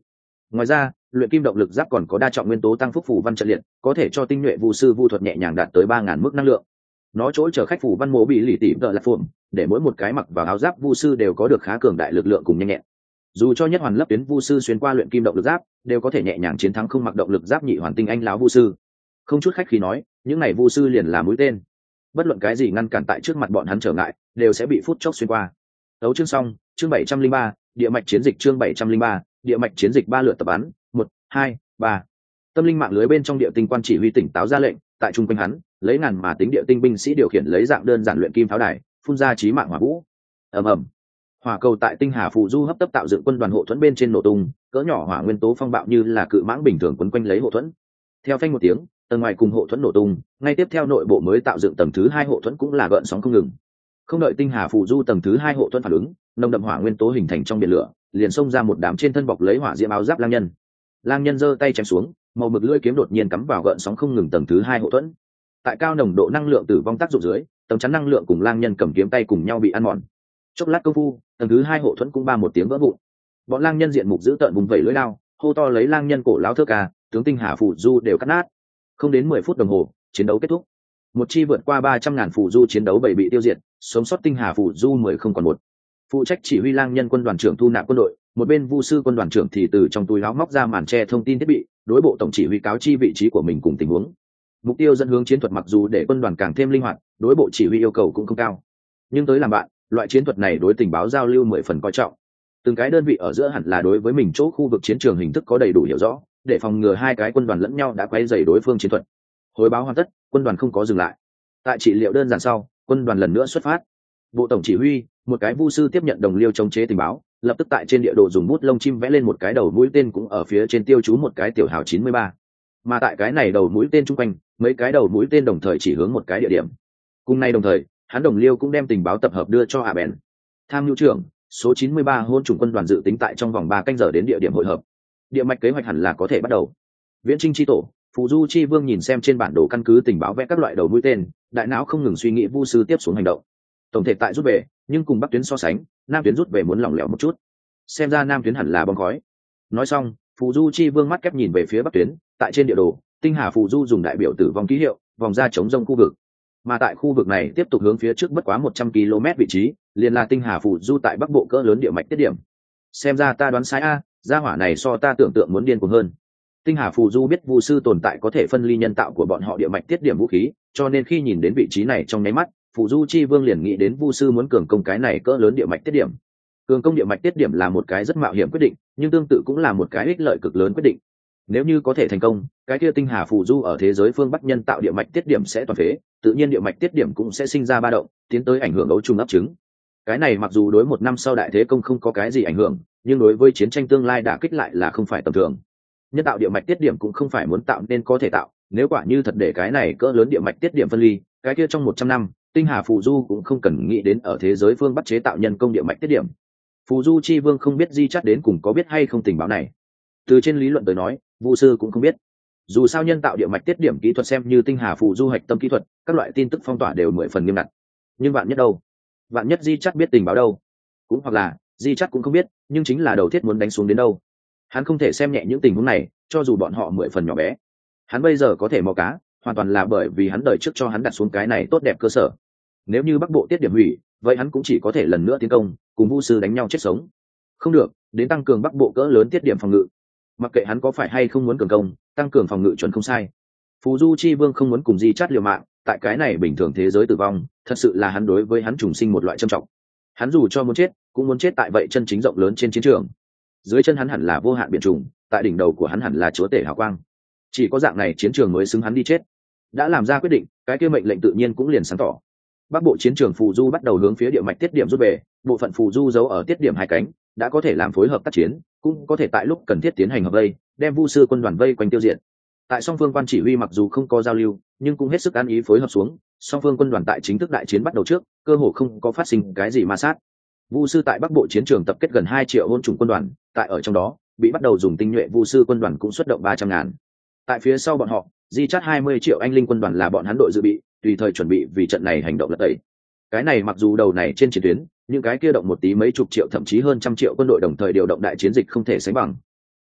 Ngoài ra, luyện kim động lực giáp còn có đa trọng nguyên tố tăng phúc phù văn trận liệt, có thể cho tinh nhuệ vu sư vu thuật nhẹ nhàng đạt tới ba ngàn mức năng lượng. Nó chỗ chở khách phù văn mộ bị lì tỉ vợ là phùm, để mỗi một cái mặc vào áo giáp vu sư đều có được khá cường đại lực lượng cùng nhanh nhẹn. Dù cho nhất hoàn lấp tuyến vu sư xuyên qua luyện kim động lực giáp, đều có thể nhẹ nhàng chiến thắng không mặc động lực giáp nhị hoàn tinh anh lão vu sư. Không chút khách khí nói, những này vu sư liền là mũi tên. Bất luận cái gì ngăn cản tại trước mặt bọn hắn trở ngại, đều sẽ bị phút chốc xuyên qua. Đấu chương xong, chương bảy trăm linh ba, địa mạch chiến dịch chương bảy trăm linh ba, địa mạch chiến dịch ba lượt tập bắn, một, hai, ba. Tâm linh mạng lưới bên trong địa tinh quan chỉ huy tỉnh táo ra lệnh, tại trung quanh hắn, lấy ngàn mà tính địa tinh binh sĩ điều khiển lấy dạng đơn giản luyện kim pháo đài, phun ra chí mạng hỏa vũ. Ầm ầm. Hỏa cầu tại tinh hà phù du hấp tấp tạo dựng quân đoàn hộ thuẫn bên trên nổ tung, cỡ nhỏ hỏa nguyên tố phong bạo như là cự mãng bình thường quấn quanh lấy hộ thuẫn. Theo phanh một tiếng, tầng ngoài cùng hộ thuẫn nổ tung, ngay tiếp theo nội bộ mới tạo dựng tầng thứ hai hộ thuẫn cũng là gợn sóng không ngừng. Không đợi tinh hà phù du tầng thứ hai hộ thuẫn phản ứng, nồng đậm hỏa nguyên tố hình thành trong biển lửa, liền xông ra một đám trên thân bọc lấy hỏa diễm áo giáp lang nhân. Lang nhân giơ tay chém xuống, màu mực lưỡi kiếm đột nhiên cắm vào gợn sóng không ngừng tầng thứ hai hộ thuẫn. Tại cao nồng độ năng lượng tử vong tác dụng dưới, tầng chắn năng lượng cùng lang nhân cầm kiếm tay cùng nhau bị ăn mòn. Chốc lát công phu, tầng thứ hai hộ thuẫn cũng ba một tiếng vỡ vụn. Bọn lang nhân diện mục giữ tợn vùng vẩy lưỡi lao, hô to lấy lang nhân cổ lão thơ ca, tướng tinh hà phù du đều cắt nát. Không đến mười phút đồng hồ, chiến đấu kết thúc. Một chi vượt qua ba trăm ngàn phù du chiến đấu bảy bị tiêu diệt, sống sót tinh hà phù du mười không còn một. Phụ trách chỉ huy lang nhân quân đoàn trưởng thu nạp quân đội, một bên vu sư quân đoàn trưởng thì từ trong túi áo móc ra màn che thông tin thiết bị, đối bộ tổng chỉ huy cáo chi vị trí của mình cùng tình huống. Mục tiêu dẫn hướng chiến thuật mặc dù để quân đoàn càng thêm linh hoạt, đối bộ chỉ huy yêu cầu cũng không cao, nhưng tới làm bạn, loại chiến thuật này đối tình báo giao lưu mười phần coi trọng. Từng cái đơn vị ở giữa hẳn là đối với mình chỗ khu vực chiến trường hình thức có đầy đủ hiểu rõ, để phòng ngừa hai cái quân đoàn lẫn nhau đã quấy rầy đối phương chiến thuật. Hồi báo hoàn tất, quân đoàn không có dừng lại. Tại trị liệu đơn giản sau, quân đoàn lần nữa xuất phát. Bộ tổng chỉ huy, một cái vu sư tiếp nhận đồng liêu chống chế tình báo, lập tức tại trên địa đồ dùng bút lông chim vẽ lên một cái đầu mũi tên, cũng ở phía trên tiêu chú một cái tiểu hào chín mươi ba. Mà tại cái này đầu mũi tên chung quanh, mấy cái đầu mũi tên đồng thời chỉ hướng một cái địa điểm. Cùng nay đồng thời, hắn đồng liêu cũng đem tình báo tập hợp đưa cho Hạ Bèn. Tham mưu trưởng, số chín mươi ba hôn chủng quân đoàn dự tính tại trong vòng ba canh giờ đến địa điểm hội hợp. Địa mạch kế hoạch hẳn là có thể bắt đầu. Viễn Trinh chi tổ, Phù Du chi vương nhìn xem trên bản đồ căn cứ tình báo vẽ các loại đầu mũi tên, đại não không ngừng suy nghĩ vu sư tiếp xuống hành động. Tổng thể tại rút về, nhưng cùng bắc tuyến so sánh, nam tuyến rút về muốn lỏng lẻo một chút. Xem ra nam tuyến hẳn là bom khói. Nói xong, Phù Du chi vương mắt kép nhìn về phía bắc tuyến, tại trên địa đồ, tinh hà Phù Du dùng đại biểu tử vong ký hiệu, vòng ra chống rông khu vực. Mà tại khu vực này tiếp tục hướng phía trước bất quá một trăm ki lô mét vị trí, liền là tinh hà Phù Du tại bắc bộ cỡ lớn địa mạch tiết điểm. Xem ra ta đoán sai a, gia hỏa này so ta tưởng tượng muốn điên cuồng hơn. Tinh hà Phù Du biết vu sư tồn tại có thể phân ly nhân tạo của bọn họ địa mạch tiết điểm vũ khí, cho nên khi nhìn đến vị trí này trong nháy mắt, Phù Du chi vương liền nghĩ đến vu sư muốn cường công cái này cỡ lớn địa mạch tiết điểm. Cường công địa mạch tiết điểm là một cái rất mạo hiểm quyết định, nhưng tương tự cũng là một cái ích lợi cực lớn quyết định. Nếu như có thể thành công, cái kia tinh hà Phù Du ở thế giới phương bắc nhân tạo địa mạch tiết điểm sẽ toàn phế, tự nhiên địa mạch tiết điểm cũng sẽ sinh ra ba động, tiến tới ảnh hưởng ấu trùng ấp trứng. Cái này mặc dù đối một năm sau đại thế công không có cái gì ảnh hưởng, nhưng đối với chiến tranh tương lai đả kích lại là không phải tầm thường. Nhân tạo địa mạch tiết điểm cũng không phải muốn tạo nên có thể tạo, nếu quả như thật để cái này cỡ lớn địa mạch tiết điểm phân ly, cái kia trong một trăm năm, tinh hà Phù Du cũng không cần nghĩ đến ở thế giới phương bắc chế tạo nhân công địa mạch tiết điểm. Phù Du chi vương không biết Di Chát đến cùng có biết hay không tình báo này. Từ trên lý luận tới nói, vu sư cũng không biết. Dù sao nhân tạo địa mạch tiết điểm kỹ thuật xem như tinh hà Phù Du hạch tâm kỹ thuật, các loại tin tức phong tỏa đều mười phần nghiêm ngặt. Nhưng vạn nhất đâu? Vạn nhất Di Chát biết tình báo đâu? Cũng hoặc là Di Chát cũng không biết, nhưng chính là đầu thiết muốn đánh xuống đến đâu. Hắn không thể xem nhẹ những tình huống này, cho dù bọn họ mười phần nhỏ bé. Hắn bây giờ có thể mò cá, hoàn toàn là bởi vì hắn đời trước cho hắn đặt xuống cái này tốt đẹp cơ sở. Nếu như bắc bộ tiết điểm hủy, vậy hắn cũng chỉ có thể lần nữa tiến công, cùng vu sư đánh nhau chết sống. Không được, đến tăng cường bắc bộ cỡ lớn tiết điểm phòng ngự. Mặc kệ hắn có phải hay không muốn cường công, tăng cường phòng ngự chuẩn không sai. Phù Du chi vương không muốn cùng Di Chát liều mạng, tại cái này bình thường thế giới tử vong, thật sự là hắn đối với hắn trùng sinh một loại trâm trọng. Hắn dù cho muốn chết, cũng muốn chết tại vậy chân chính rộng lớn trên chiến trường. Dưới chân hắn hẳn là vô hạn biển trùng, tại đỉnh đầu của hắn hẳn là chúa tể hào quang. Chỉ có dạng này chiến trường mới xứng hắn đi chết. Đã làm ra quyết định, cái kia mệnh lệnh tự nhiên cũng liền sáng tỏ. Bắc bộ chiến trường Phù Du bắt đầu hướng phía địa mạch tiết điểm rút về, bộ phận Phù Du giấu ở tiết điểm hai cánh, đã có thể làm phối hợp tác chiến, cũng có thể tại lúc cần thiết tiến hành hợp vây, đem vu sư quân đoàn vây quanh tiêu diệt. Tại song phương quan chỉ huy mặc dù không có giao lưu, nhưng cũng hết sức ăn ý phối hợp xuống, song phương quân đoàn tại chính thức đại chiến bắt đầu trước, cơ hồ không có phát sinh cái gì ma sát. Vu sư tại Bắc bộ chiến trường tập kết gần hai triệu hôn chủng quân đoàn, tại ở trong đó, bị bắt đầu dùng tinh nhuệ vu sư quân đoàn cũng xuất động ba trăm ngàn. Tại phía sau bọn họ, Di Chát hai mươi triệu anh linh quân đoàn là bọn hắn đội dự bị, tùy thời chuẩn bị vì trận này hành động lật tẩy. Cái này mặc dù đầu này trên chiến tuyến, những cái kia động một tí mấy chục triệu thậm chí hơn trăm triệu quân đội đồng thời điều động đại chiến dịch không thể sánh bằng.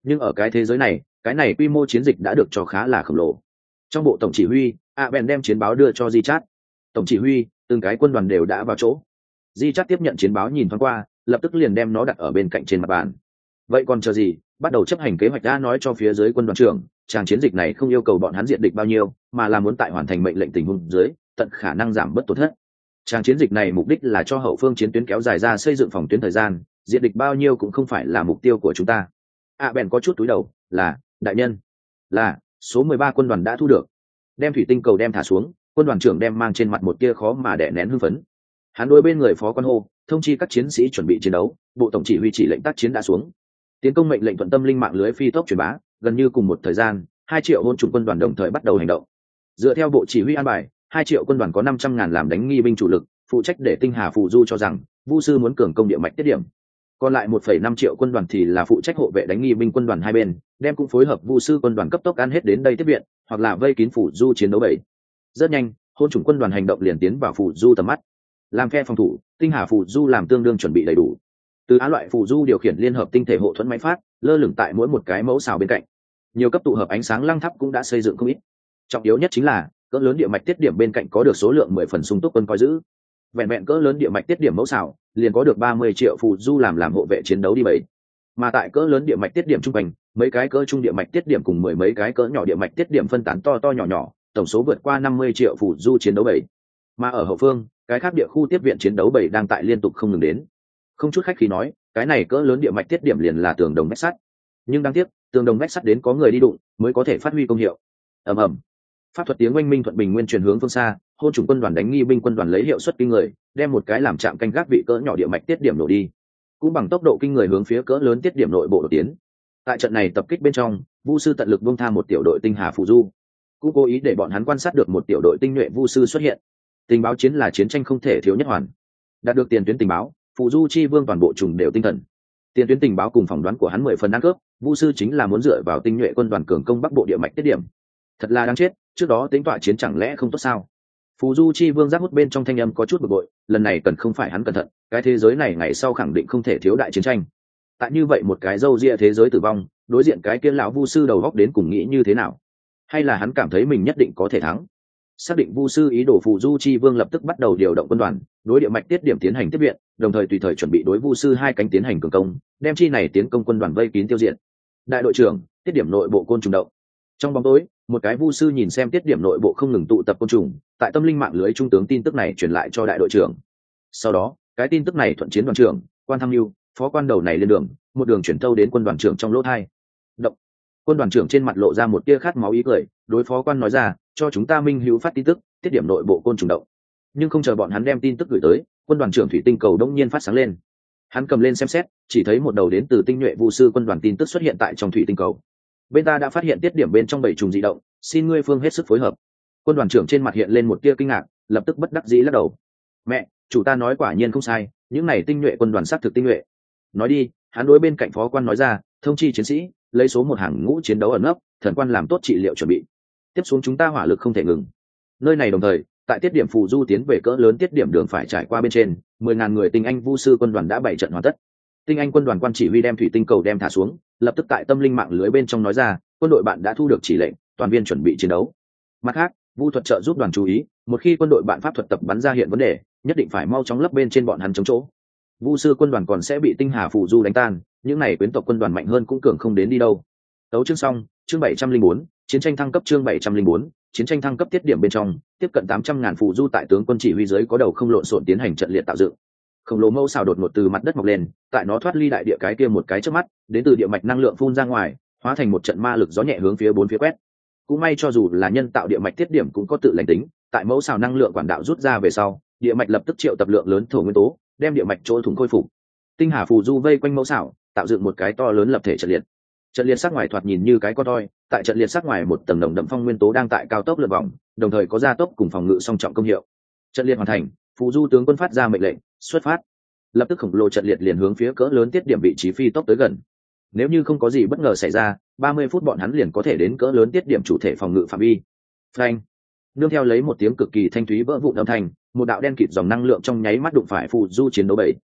nhưng ở cái thế giới này, cái này quy mô chiến dịch đã được cho khá là khổng lồ. Trong bộ tổng chỉ huy, a ben đem chiến báo đưa cho Di Chát. Tổng chỉ huy, từng cái quân đoàn đều đã vào chỗ. Di Chát tiếp nhận chiến báo nhìn thoáng qua, lập tức liền đem nó đặt ở bên cạnh trên mặt bàn. Vậy còn chờ gì, bắt đầu chấp hành kế hoạch đã nói cho phía dưới quân đoàn trưởng, tràng chiến dịch này không yêu cầu bọn hắn diện địch bao nhiêu, mà là muốn tại hoàn thành mệnh lệnh tình huống dưới, tận khả năng giảm bớt tổn thất. Tràng chiến dịch này mục đích là cho hậu phương chiến tuyến kéo dài ra xây dựng phòng tuyến thời gian, diện địch bao nhiêu cũng không phải là mục tiêu của chúng ta. A Ben có chút túi đầu, là, đại nhân, là, số mười ba quân đoàn đã thu được. Đem thủy tinh cầu đem thả xuống, quân đoàn trưởng đem mang trên mặt một tia khó mà đè nén hưng phấn. Hắn đối bên người phó quan hô, thông chi các chiến sĩ chuẩn bị chiến đấu, bộ tổng chỉ huy chỉ lệnh tác chiến đã xuống. Tiến công mệnh lệnh thuận tâm linh mạng lưới phi tốc truyền bá, gần như cùng một thời gian, hai triệu hôn chủng quân đoàn đồng thời bắt đầu hành động. Dựa theo bộ chỉ huy an bài, hai triệu quân đoàn có năm trăm ngàn làm đánh nghi binh chủ lực, phụ trách để tinh hà phù du cho rằng vu sư muốn cường công địa mạch tiết điểm. Còn lại một phẩy năm triệu quân đoàn thì là phụ trách hộ vệ đánh nghi binh quân đoàn hai bên, đem cũng phối hợp vu sư quân đoàn cấp tốc ăn hết đến đây tiếp viện, hoặc là vây kín phù du chiến đấu bảy. Rất nhanh, hôn chủng quân đoàn hành động liền tiến vào phù du tầm mắt. Làm phe phòng thủ, tinh hà phù du làm tương đương chuẩn bị đầy đủ. Từ á loại phù du điều khiển liên hợp tinh thể hộ thuẫn máy phát, lơ lửng tại mỗi một cái mẫu xào bên cạnh. Nhiều cấp tụ hợp ánh sáng lăng tháp cũng đã xây dựng không ít. Trọng yếu nhất chính là cỡ lớn địa mạch tiết điểm bên cạnh có được số lượng mười phần sung túc quân coi giữ. Vẹn vẹn cỡ lớn địa mạch tiết điểm mẫu xào liền có được ba mươi triệu phù du làm làm hộ vệ chiến đấu đi bảy. Mà tại cỡ lớn địa mạch tiết điểm trung bình, mấy cái cỡ trung địa mạch tiết điểm cùng mười mấy cái cỡ nhỏ địa mạch tiết điểm phân tán to to nhỏ nhỏ, tổng số vượt qua năm mươi triệu phù du chiến đấu bảy. Mà ở hậu phương, cái khác địa khu tiếp viện chiến đấu bảy đang tại liên tục không ngừng đến. Không chút khách khí nói, cái này cỡ lớn địa mạch tiết điểm liền là tường đồng vách sắt. Nhưng đáng tiếc, tường đồng vách sắt đến có người đi đụng mới có thể phát huy công hiệu. Ầm ầm. Pháp thuật tiếng oanh minh thuận bình nguyên truyền hướng phương xa, hôn chủng quân đoàn đánh nghi binh quân đoàn lấy hiệu suất kinh người, đem một cái làm chạm canh gác vị cỡ nhỏ địa mạch tiết điểm nổ đi. Cũng bằng tốc độ kinh người hướng phía cỡ lớn tiết điểm nội bộ đột tiến. Tại trận này tập kích bên trong, vu sư tận lực buông tha một tiểu đội tinh hà phù du, cũng cố ý để bọn hắn quan sát được một tiểu đội tinh nhuệ vu sư xuất hiện. Tình báo chiến là chiến tranh không thể thiếu nhất hoàn. Đạt được tiền tuyến tình báo, phù du chi vương toàn bộ trùng đều tinh thần. Tiền tuyến tình báo cùng phỏng đoán của hắn mười phần ăn cướp, vu sư chính là muốn dựa vào tinh nhuệ quân đoàn cường công bắc bộ địa mạch tiết điểm. Thật là đáng chết, trước đó tính tọa chiến chẳng lẽ không tốt sao? Phù du chi vương giác hút bên trong thanh âm có chút bực bội, lần này cần không phải hắn cẩn thận, cái thế giới này ngày sau khẳng định không thể thiếu đại chiến tranh. Tại như vậy một cái râu ria thế giới tử vong, đối diện cái kia lão vu sư đầu góc đến cùng nghĩ như thế nào? Hay là hắn cảm thấy mình nhất định có thể thắng? Xác định vu sư ý đồ, phù du chi vương lập tức bắt đầu điều động quân đoàn, đối địa mạch tiết điểm tiến hành tiếp viện, đồng thời tùy thời chuẩn bị đối vu sư hai cánh tiến hành cường công, đem chi này tiến công quân đoàn vây kín tiêu diệt. Đại đội trưởng, tiết điểm nội bộ côn trùng động. Trong bóng tối, một cái vu sư nhìn xem tiết điểm nội bộ không ngừng tụ tập côn trùng, tại tâm linh mạng lưới trung tướng tin tức này truyền lại cho đại đội trưởng. Sau đó, cái tin tức này thuận chiến đoàn trưởng, quan tham mưu, phó quan đầu này lên đường, một đường chuyển thâu đến quân đoàn trưởng trong lỗ thai. Động. Quân đoàn trưởng trên mặt lộ ra một tia khát máu ý cười, đối phó quan nói ra, cho chúng ta minh hữu phát tin tức, tiết điểm nội bộ côn trùng động. Nhưng không chờ bọn hắn đem tin tức gửi tới, quân đoàn trưởng thủy tinh cầu đông nhiên phát sáng lên. Hắn cầm lên xem xét, chỉ thấy một đầu đến từ tinh nhuệ vu sư quân đoàn tin tức xuất hiện tại trong thủy tinh cầu. Bên ta đã phát hiện tiết điểm bên trong bảy trùng dị động, xin ngươi phương hết sức phối hợp. Quân đoàn trưởng trên mặt hiện lên một tia kinh ngạc, lập tức bất đắc dĩ lắc đầu. Mẹ, chủ ta nói quả nhiên không sai, những này tinh nhuệ quân đoàn xác thực tinh nhuệ. Nói đi, hắn đối bên cạnh phó quan nói ra, thông chi chiến sĩ, lấy số một hàng ngũ chiến đấu ẩn nấp, thần quan làm tốt trị liệu chuẩn bị. Tiếp xuống chúng ta hỏa lực không thể ngừng. Nơi này đồng thời, tại tiết điểm phù du tiến về cỡ lớn tiết điểm đường phải trải qua bên trên, mười ngàn người tinh anh vu sư quân đoàn đã bảy trận hoàn tất. Tinh anh quân đoàn quan chỉ huy đem thủy tinh cầu đem thả xuống, lập tức tại tâm linh mạng lưới bên trong nói ra, quân đội bạn đã thu được chỉ lệnh, toàn viên chuẩn bị chiến đấu. Mặt khác, vu thuật trợ giúp đoàn chú ý, một khi quân đội bạn pháp thuật tập bắn ra hiện vấn đề, nhất định phải mau chóng lấp bên trên bọn hắn chống chỗ. Vu sư quân đoàn còn sẽ bị tinh hà phù du đánh tan, những này quyến tộc quân đoàn mạnh hơn cũng cường không đến đi đâu. Tấu chương xong, chương bảy trăm linh bốn, chiến tranh thăng cấp, chương bảy trăm linh bốn, chiến tranh thăng cấp. Tiết điểm bên trong, tiếp cận tám trăm ngàn phù du tại tướng quân chỉ huy dưới có đầu không lộn xộn tiến hành trận liệt tạo dựng. Khổng lồ mâu xào đột ngột từ mặt đất mọc lên, tại nó thoát ly đại địa cái kia một cái trước mắt, đến từ địa mạch năng lượng phun ra ngoài, hóa thành một trận ma lực gió nhẹ hướng phía bốn phía quét. Cũng may cho dù là nhân tạo địa mạch tiết điểm cũng có tự lành tính, tại mẫu xào năng lượng quản đạo rút ra về sau, địa mạch lập tức triệu tập lượng lớn thổ nguyên tố, đem địa mạch chỗ thủng khôi phục. Tinh hà phù du vây quanh mẫu xào, tạo dựng một cái to lớn lập thể trận liệt. Trận liệt sắc ngoài thoạt nhìn như cái con toi, tại trận liệt sắc ngoài một tầng nồng đậm phong nguyên tố đang tại cao tốc lượn vòng, đồng thời có gia tốc cùng phòng ngự song trọng công hiệu. Trận liệt hoàn thành, phù du tướng quân phát ra mệnh lệnh, xuất phát. Lập tức khổng lồ trận liệt liền hướng phía cỡ lớn tiết điểm vị trí phi tốc tới gần. Nếu như không có gì bất ngờ xảy ra, ba mươi phút bọn hắn liền có thể đến cỡ lớn tiết điểm chủ thể phòng ngự phạm vi. Phanh. Nương theo lấy một tiếng cực kỳ thanh thúy vỡ vụn âm thanh, một đạo đen kịt dòng năng lượng trong nháy mắt đụng phải phù du chiến đấu bảy.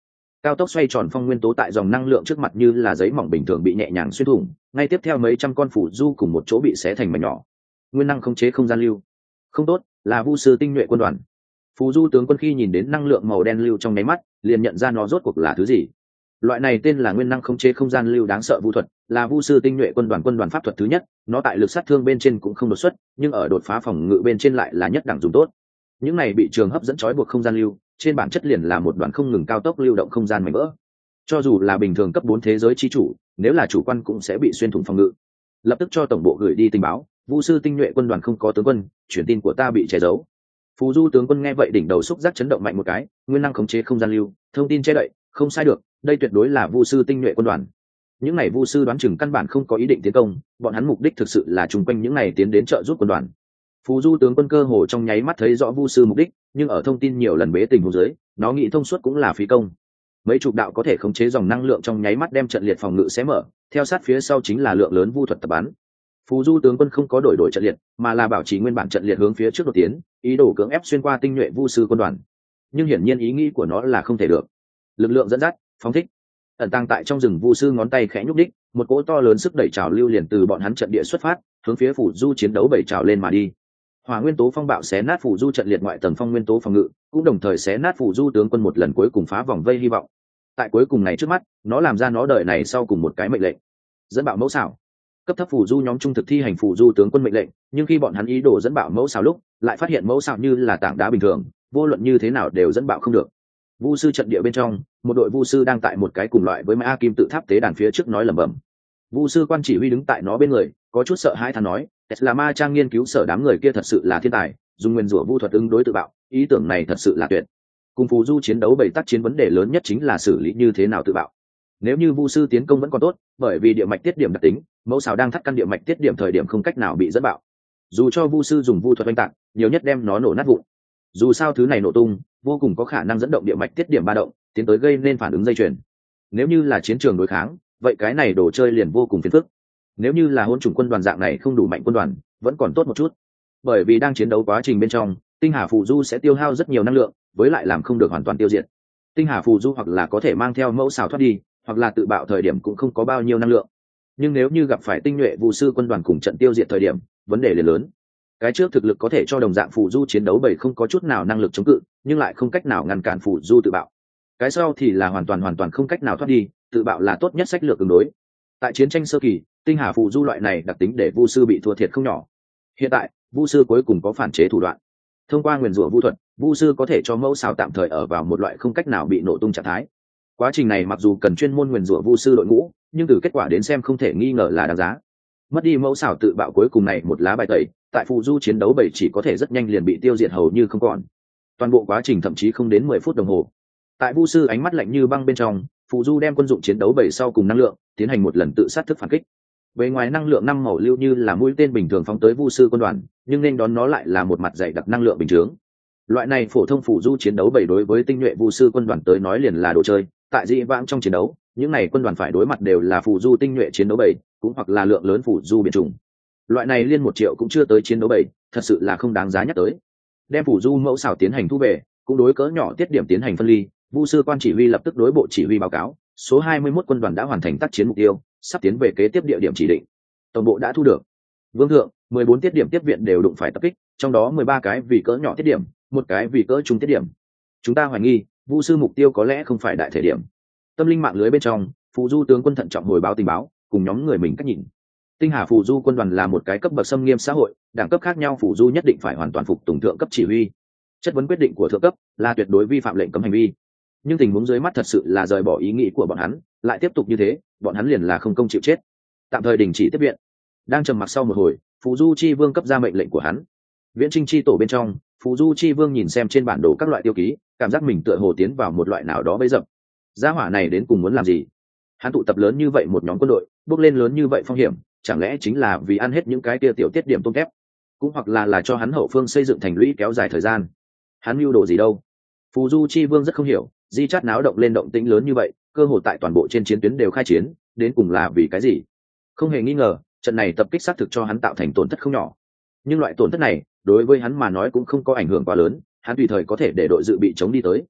Cao tốc xoay tròn phong nguyên tố tại dòng năng lượng trước mặt như là giấy mỏng bình thường bị nhẹ nhàng xuyên thủng, ngay tiếp theo mấy trăm con phù du cùng một chỗ bị xé thành mảnh nhỏ. Nguyên năng khống chế không gian lưu. Không tốt, là vu sư tinh nhuệ quân đoàn. Phù du tướng quân khi nhìn đến năng lượng màu đen lưu trong nháy mắt, liền nhận ra nó rốt cuộc là thứ gì. Loại này tên là nguyên năng khống chế không gian lưu đáng sợ vu thuật, là vu sư tinh nhuệ quân đoàn quân đoàn pháp thuật thứ nhất, nó tại lực sát thương bên trên cũng không đột xuất, nhưng ở đột phá phòng ngự bên trên lại là nhất đẳng dùng tốt. Những này bị trường hấp dẫn trói buộc không gian lưu, trên bản chất liền là một đoạn không ngừng cao tốc lưu động không gian mảnh vỡ. Cho dù là bình thường cấp bốn thế giới chi chủ, nếu là chủ quan cũng sẽ bị xuyên thủng phòng ngự. Lập tức cho tổng bộ gửi đi tình báo, vu sư tinh nhuệ quân đoàn không có tướng quân, truyền tin của ta bị che giấu. Phù du tướng quân nghe vậy đỉnh đầu xúc giác chấn động mạnh một cái, nguyên năng khống chế không gian lưu, thông tin che đậy, không sai được, đây tuyệt đối là vu sư tinh nhuệ quân đoàn. Những này vu sư đoán chừng căn bản không có ý định tiến công, bọn hắn mục đích thực sự là chung quanh những này tiến đến trợ giúp quân đoàn. Phù du tướng quân cơ hồ trong nháy mắt thấy rõ vu sư mục đích, nhưng ở thông tin nhiều lần bế tình huống dưới, nó nghĩ thông suốt cũng là phí công. Mấy chục đạo có thể khống chế dòng năng lượng trong nháy mắt đem trận liệt phòng ngự xé mở, theo sát phía sau chính là lượng lớn vu thuật tập bắn. Phù du tướng quân không có đổi đổi trận liệt, mà là bảo trì nguyên bản trận liệt hướng phía trước đột tiến, ý đồ cưỡng ép xuyên qua tinh nhuệ vu sư quân đoàn. Nhưng hiển nhiên ý nghĩ của nó là không thể được. Lực lượng dẫn dắt, phóng thích. Ẩn tàng tại trong rừng vu sư ngón tay khẽ nhúc đích, một cỗ to lớn sức đẩy trào lưu liền từ bọn hắn trận địa xuất phát, hướng phía phù du chiến đấu bảy trào lên mà đi. Hỏa nguyên tố phong bạo xé nát phù du trận liệt ngoại tầng phong nguyên tố phòng ngự, cũng đồng thời xé nát phù du tướng quân một lần cuối cùng phá vòng vây hy vọng. Tại cuối cùng này trước mắt, nó làm ra nó đời này sau cùng một cái mệnh lệnh. Dẫn bạo mẫu xảo. Cấp thấp phù du nhóm trung thực thi hành phù du tướng quân mệnh lệnh, nhưng khi bọn hắn ý đồ dẫn bạo mẫu xảo lúc, lại phát hiện mẫu xảo như là tảng đá bình thường, vô luận như thế nào đều dẫn bạo không được. Vu sư trận địa bên trong, một đội vu sư đang tại một cái cùng loại với Ma Kim tự tháp tế đàn phía trước nói lẩm bẩm. Vu sư quan chỉ huy đứng tại nó bên người, có chút sợ hãi thán nói, Tesla Ma trang nghiên cứu sở đám người kia thật sự là thiên tài, dùng nguyên rủa vu thuật ứng đối tự bạo, ý tưởng này thật sự là tuyệt. Cùng phù du chiến đấu bảy tác chiến vấn đề lớn nhất chính là xử lý như thế nào tự bạo. Nếu như vu sư tiến công vẫn còn tốt, bởi vì địa mạch tiết điểm đặc tính, mẫu xào đang thắt căn địa mạch tiết điểm thời điểm không cách nào bị dẫn bạo. Dù cho vu sư dùng vu thuật oanh tạc, nhiều nhất đem nó nổ nát vụn. Dù sao thứ này nổ tung, vô cùng có khả năng dẫn động địa mạch tiết điểm ba động, tiến tới gây nên phản ứng dây chuyền. Nếu như là chiến trường đối kháng, vậy cái này đồ chơi liền vô cùng phiền phức. Nếu như là hỗn chủng quân đoàn dạng này không đủ mạnh quân đoàn, vẫn còn tốt một chút. Bởi vì đang chiến đấu quá trình bên trong, tinh hà phù du sẽ tiêu hao rất nhiều năng lượng, với lại làm không được hoàn toàn tiêu diệt. Tinh hà phù du hoặc là có thể mang theo mẫu xào thoát đi, hoặc là tự bạo thời điểm cũng không có bao nhiêu năng lượng. Nhưng nếu như gặp phải tinh nhuệ vu sư quân đoàn cùng trận tiêu diệt thời điểm, vấn đề liền lớn. Cái trước thực lực có thể cho đồng dạng phù du chiến đấu bảy không có chút nào năng lực chống cự, nhưng lại không cách nào ngăn cản phù du tự bạo. Cái sau thì là hoàn toàn hoàn toàn không cách nào thoát đi, tự bạo là tốt nhất sách lược ứng đối. Tại chiến tranh sơ kỳ, tinh hà phù du loại này đặc tính để vu sư bị thua thiệt không nhỏ. Hiện tại, vu sư cuối cùng có phản chế thủ đoạn. Thông qua nguyền rủa vu thuật, vu sư có thể cho mẫu xào tạm thời ở vào một loại không cách nào bị nổ tung trạng thái. Quá trình này mặc dù cần chuyên môn nguyền rủa vu sư đội ngũ, nhưng từ kết quả đến xem không thể nghi ngờ là đáng giá. Mất đi mẫu xào tự bạo cuối cùng này một lá bài tẩy, tại phù du chiến đấu bảy chỉ có thể rất nhanh liền bị tiêu diệt hầu như không còn. Toàn bộ quá trình thậm chí không đến mười phút đồng hồ. Tại vu sư ánh mắt lạnh như băng bên trong, phù du đem quân dụng chiến đấu bảy sau cùng năng lượng tiến hành một lần tự sát thức phản kích. Bề ngoài năng lượng năm màu lưu như là mũi tên bình thường phóng tới vu sư quân đoàn, nhưng nên đón nó lại là một mặt dày đặc năng lượng bình thường. Loại này phổ thông phù du chiến đấu bảy đối với tinh nhuệ vu sư quân đoàn tới nói liền là đồ chơi. Tại dị vãng trong chiến đấu, những này quân đoàn phải đối mặt đều là phù du tinh nhuệ chiến đấu bảy, cũng hoặc là lượng lớn phù du biển trùng. Loại này liên một triệu cũng chưa tới chiến đấu bảy, thật sự là không đáng giá nhắc tới. Đem phù du mẫu xảo tiến hành thu về, cũng đối cỡ nhỏ tiết điểm tiến hành phân ly. Vu sư quan chỉ huy lập tức đối bộ chỉ huy báo cáo, số hai mươi mốt quân đoàn đã hoàn thành tác chiến mục tiêu, sắp tiến về kế tiếp địa điểm chỉ định. Tổng bộ đã thu được. Vương thượng, mười bốn tiết điểm tiếp viện đều đụng phải tập kích, trong đó mười ba cái vì cỡ nhỏ tiết điểm, một cái vì cỡ trung tiết điểm. Chúng ta hoài nghi, Vu sư mục tiêu có lẽ không phải đại thể điểm. Tâm linh mạng lưới bên trong, phù du tướng quân thận trọng hồi báo tình báo, cùng nhóm người mình cách nhìn. Tinh hà phù du quân đoàn là một cái cấp bậc xâm nghiêm xã hội, đẳng cấp khác nhau phù du nhất định phải hoàn toàn phục tùng thượng cấp chỉ huy. Chất vấn quyết định của thượng cấp là tuyệt đối vi phạm lệnh cấm hành vi. Nhưng tình huống dưới mắt thật sự là rời bỏ ý nghĩ của bọn hắn, lại tiếp tục như thế, bọn hắn liền là không công chịu chết. Tạm thời đình chỉ tiếp viện. Đang trầm mặc sau một hồi, phù du chi vương cấp ra mệnh lệnh của hắn. Viễn trinh chi tổ bên trong, phù du chi vương nhìn xem trên bản đồ các loại tiêu ký, cảm giác mình tựa hồ tiến vào một loại nào đó bấy dập. Gia hỏa này đến cùng muốn làm gì? Hắn tụ tập lớn như vậy một nhóm quân đội, bước lên lớn như vậy phong hiểm, chẳng lẽ chính là vì ăn hết những cái kia tiểu tiết điểm tôm thép, cũng hoặc là là cho hắn hậu phương xây dựng thành lũy kéo dài thời gian. Hắn mưu đồ gì đâu? Phù du chi vương rất không hiểu, di chát náo động lên động tĩnh lớn như vậy, cơ hội tại toàn bộ trên chiến tuyến đều khai chiến, đến cùng là vì cái gì? Không hề nghi ngờ, trận này tập kích xác thực cho hắn tạo thành tổn thất không nhỏ. Nhưng loại tổn thất này, đối với hắn mà nói cũng không có ảnh hưởng quá lớn, hắn tùy thời có thể để đội dự bị chống đi tới.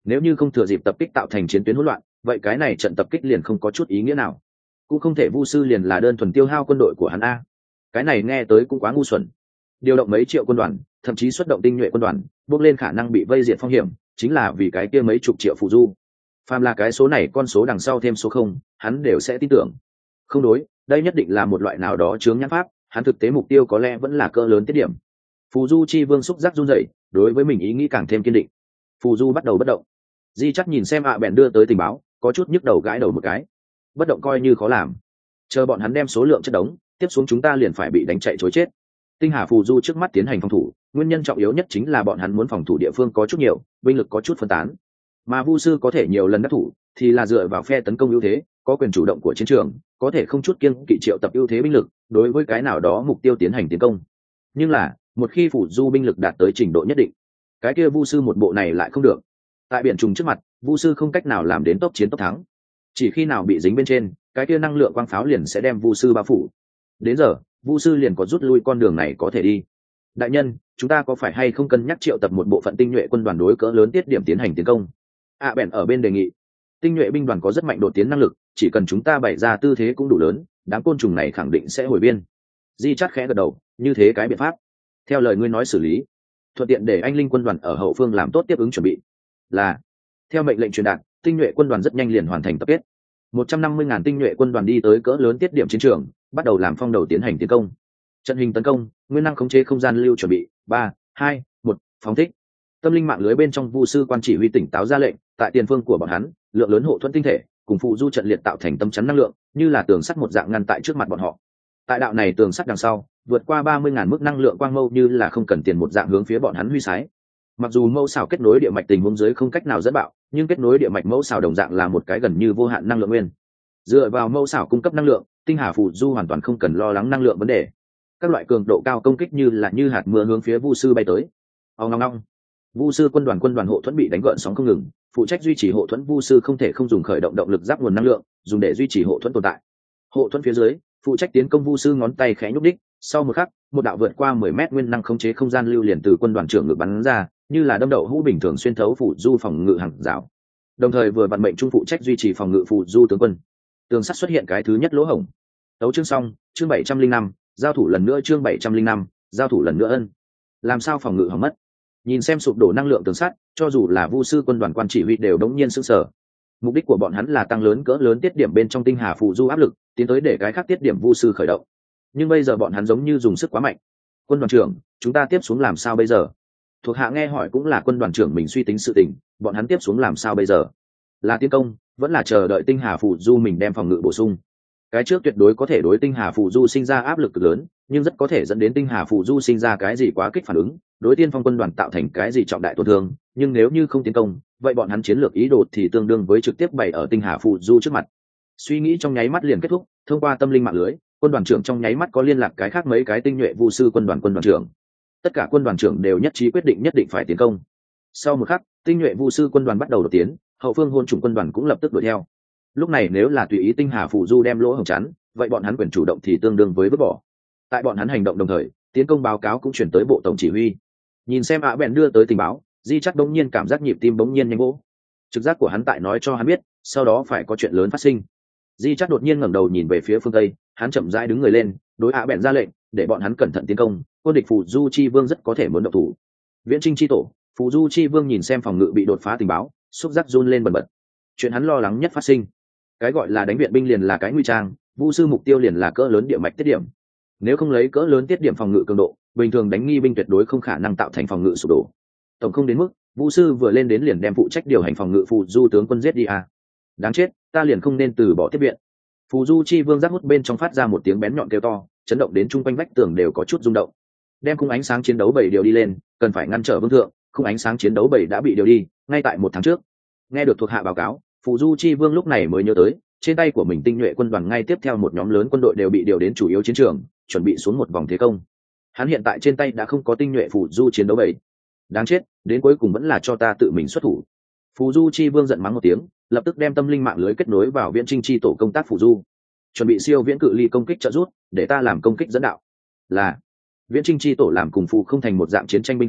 nếu như không thừa dịp tập kích tạo thành chiến tuyến hỗn loạn, vậy cái này trận tập kích liền không có chút ý nghĩa nào. Cũng không thể vu sư liền là đơn thuần tiêu hao quân đội của hắn a. Cái này nghe tới cũng quá ngu xuẩn. Điều động mấy triệu quân đoàn, thậm chí xuất động tinh nhuệ quân đoàn, bước lên khả năng bị vây diệt phong hiểm, chính là vì cái kia mấy chục triệu phù du. Phàm là cái số này con số đằng sau thêm số không, hắn đều sẽ tin tưởng. Không đối, đây nhất định là một loại nào đó chướng nhãn pháp, hắn thực tế mục tiêu có lẽ vẫn là cỡ lớn tiết điểm. Phù du chi vương xúc giác run rẩy, đối với mình ý nghĩ càng thêm kiên định. Phù du bắt đầu bất động. Di chắc nhìn xem ạ bèn đưa tới tình báo, có chút nhức đầu gãi đầu một cái. Bất động coi như khó làm, chờ bọn hắn đem số lượng chất đống tiếp xuống, chúng ta liền phải bị đánh chạy chối chết. Tinh hà phù du trước mắt tiến hành phòng thủ, nguyên nhân trọng yếu nhất chính là bọn hắn muốn phòng thủ địa phương có chút nhiều, binh lực có chút phân tán, mà vu sư có thể nhiều lần đắc thủ thì là dựa vào phe tấn công ưu thế, có quyền chủ động của chiến trường, có thể không chút kiêng kỵ triệu tập ưu thế binh lực đối với cái nào đó mục tiêu tiến hành tiến công. Nhưng là một khi phù du binh lực đạt tới trình độ nhất định, cái kia vu sư một bộ này lại không được. Tại biển trùng trước mặt, vu sư không cách nào làm đến tốc chiến tốc thắng, chỉ khi nào bị dính bên trên, cái kia năng lượng quang pháo liền sẽ đem vu sư bao phủ. Đến giờ vu sư liền có rút lui con đường này có thể đi. Đại nhân, chúng ta có phải hay không cân nhắc triệu tập một bộ phận tinh nhuệ quân đoàn đối cỡ lớn tiết điểm tiến hành tiến công? ạ à, bèn ở bên đề nghị. Tinh nhuệ binh đoàn có rất mạnh đột tiến năng lực, chỉ cần chúng ta bày ra tư thế cũng đủ lớn, đám côn trùng này khẳng định sẽ hồi biên. Di chát khẽ gật đầu, như thế cái biện pháp theo lời ngươi nói xử lý, thuận tiện để anh linh quân đoàn ở hậu phương làm tốt tiếp ứng chuẩn bị. Là. Theo mệnh lệnh truyền đạt, tinh nhuệ quân đoàn rất nhanh liền hoàn thành tập kết. một trăm năm mươi ngàn tinh nhuệ quân đoàn đi tới cỡ lớn tiết điểm chiến trường, bắt đầu làm phong đầu tiến hành tiến công. Trận hình tấn công, nguyên năng khống chế không gian lưu chuẩn bị, ba, hai, một, phóng thích. Tâm linh mạng lưới bên trong vu sư quan chỉ huy tỉnh táo ra lệnh, tại tiền phương của bọn hắn, lượng lớn hộ thuẫn tinh thể cùng phụ du trận liệt tạo thành tâm chắn năng lượng, như là tường sắt một dạng ngăn tại trước mặt bọn họ. Tại đạo này tường sắt đằng sau, vượt qua ba mươi ngàn mức năng lượng quang mâu như là không cần tiền một dạng hướng phía bọn hắn huy sái. Mặc dù mâu xảo kết nối địa mạch tình huống dưới không cách nào dẫn bạo, nhưng kết nối địa mạch mẫu xảo đồng dạng là một cái gần như vô hạn năng lượng nguyên. Dựa vào mâu xảo cung cấp năng lượng, tinh hà phù du hoàn toàn không cần lo lắng năng lượng vấn đề. Các loại cường độ cao công kích như là như hạt mưa hướng phía vu sư bay tới. Ong ong ong. Vu sư quân đoàn quân đoàn hộ thuẫn bị đánh gợn sóng không ngừng, phụ trách duy trì hộ thuẫn vu sư không thể không dùng khởi động động lực giáp nguồn năng lượng, dùng để duy trì hộ thuẫn tồn tại. Hộ thuẫn phía dưới, phụ trách tiến công vu sư ngón tay khẽ nhúc đích, sau một khắc, một đạo vượt qua mười mét nguyên năng khống chế không gian lưu liền từ quân đoàn trưởng ngực bắn ra, như là đâm đậu hũ bình thường xuyên thấu phủ du phòng ngự hàng rào. Đồng thời vừa vận mệnh trung phụ trách duy trì phòng ngự phụ du tướng quân. Tường sắt xuất hiện cái thứ nhất lỗ hổng. Tấu chương xong, chương bảy trăm linh năm, giao thủ lần nữa chương bảy trăm linh năm, giao thủ lần nữa ân. Làm sao phòng ngự hỏng mất? Nhìn xem sụp đổ năng lượng tường sắt, cho dù là vu sư quân đoàn quan chỉ huy đều đống nhiên sững sờ. Mục đích của bọn hắn là tăng lớn cỡ lớn tiết điểm bên trong tinh hà phụ du áp lực, tiến tới để cái khác tiết điểm vu sư khởi động. Nhưng bây giờ bọn hắn giống như dùng sức quá mạnh. Quân đoàn trưởng, chúng ta tiếp xuống làm sao bây giờ? Thuộc hạ nghe hỏi cũng là quân đoàn trưởng mình suy tính sự tình, bọn hắn tiếp xuống làm sao bây giờ? Là tiến công, vẫn là chờ đợi tinh hà phụ du mình đem phòng ngự bổ sung? Cái trước tuyệt đối có thể đối tinh hà phụ du sinh ra áp lực cực lớn, nhưng rất có thể dẫn đến tinh hà phụ du sinh ra cái gì quá kích phản ứng, đối tiên phong quân đoàn tạo thành cái gì trọng đại tổn thương. Nhưng nếu như không tiến công, vậy bọn hắn chiến lược ý đồ thì tương đương với trực tiếp bày ở tinh hà phụ du trước mặt. Suy nghĩ trong nháy mắt liền kết thúc, thông qua tâm linh mạng lưới, quân đoàn trưởng trong nháy mắt có liên lạc cái khác mấy cái tinh nhuệ vu sư quân đoàn quân đoàn trưởng. Tất cả quân đoàn trưởng đều nhất trí quyết định nhất định phải tiến công. Sau một khắc, tinh nhuệ vu sư quân đoàn bắt đầu đột tiến, hậu phương hôn chủng quân đoàn cũng lập tức đuổi theo. Lúc này nếu là tùy ý tinh hà phụ du đem lỗ hổng chắn, vậy bọn hắn quyền chủ động thì tương đương với vứt bỏ. Tại bọn hắn hành động đồng thời, tiến công báo cáo cũng chuyển tới bộ tổng chỉ huy. Nhìn xem ạ bèn đưa tới tình báo, Di chắc bỗng nhiên cảm giác nhịp tim bỗng nhiên nhanh vỗ. Trực giác của hắn tại nói cho hắn biết, sau đó phải có chuyện lớn phát sinh. Di chắc đột nhiên ngẩng đầu nhìn về phía phương tây, hắn chậm rãi đứng người lên, đối ạ bèn ra lệnh, để bọn hắn cẩn thận tiến công, quân địch phù du chi vương rất có thể muốn động thủ. Viễn Trinh chi tổ, phù du chi vương nhìn xem phòng ngự bị đột phá tình báo, xúc giác run lên bần bật. Chuyện hắn lo lắng nhất phát sinh. Cái gọi là đánh viện binh liền là cái nguy trang, vu sư mục tiêu liền là cỡ lớn địa mạch tiết điểm. Nếu không lấy cỡ lớn tiết điểm phòng ngự cường độ, bình thường đánh nghi binh tuyệt đối không khả năng tạo thành phòng ngự sụp đổ. Tổng không đến mức vu sư vừa lên đến liền đem phụ trách điều hành phòng ngự phù du tướng quân giết đi à. Đáng chết, ta liền không nên từ bỏ tiếp viện. Phù du chi vương giác hút bên trong phát ra một tiếng bén nhọn kêu to, chấn động đến chung quanh vách tường đều có chút rung động. Đem khung ánh sáng chiến đấu bảy điều đi lên, cần phải ngăn trở vương thượng. Khung ánh sáng chiến đấu bảy đã bị điều đi ngay tại một tháng trước. Nghe được thuộc hạ báo cáo, phù du chi vương lúc này mới nhớ tới, trên tay của mình tinh nhuệ quân đoàn ngay tiếp theo một nhóm lớn quân đội đều bị điều đến chủ yếu chiến trường, chuẩn bị xuống một vòng thế công. Hắn hiện tại trên tay đã không có tinh nhuệ phù du chiến đấu bảy. Đáng chết, đến cuối cùng vẫn là cho ta tự mình xuất thủ. Phù du chi vương giận mắng một tiếng, lập tức đem tâm linh mạng lưới kết nối vào viễn trinh chi tổ công tác phù du, chuẩn bị siêu viễn cự ly công kích trợ rút, để ta làm công kích dẫn đạo. Là viễn trinh chi tổ làm cùng phù không thành một dạng chiến tranh binh khí,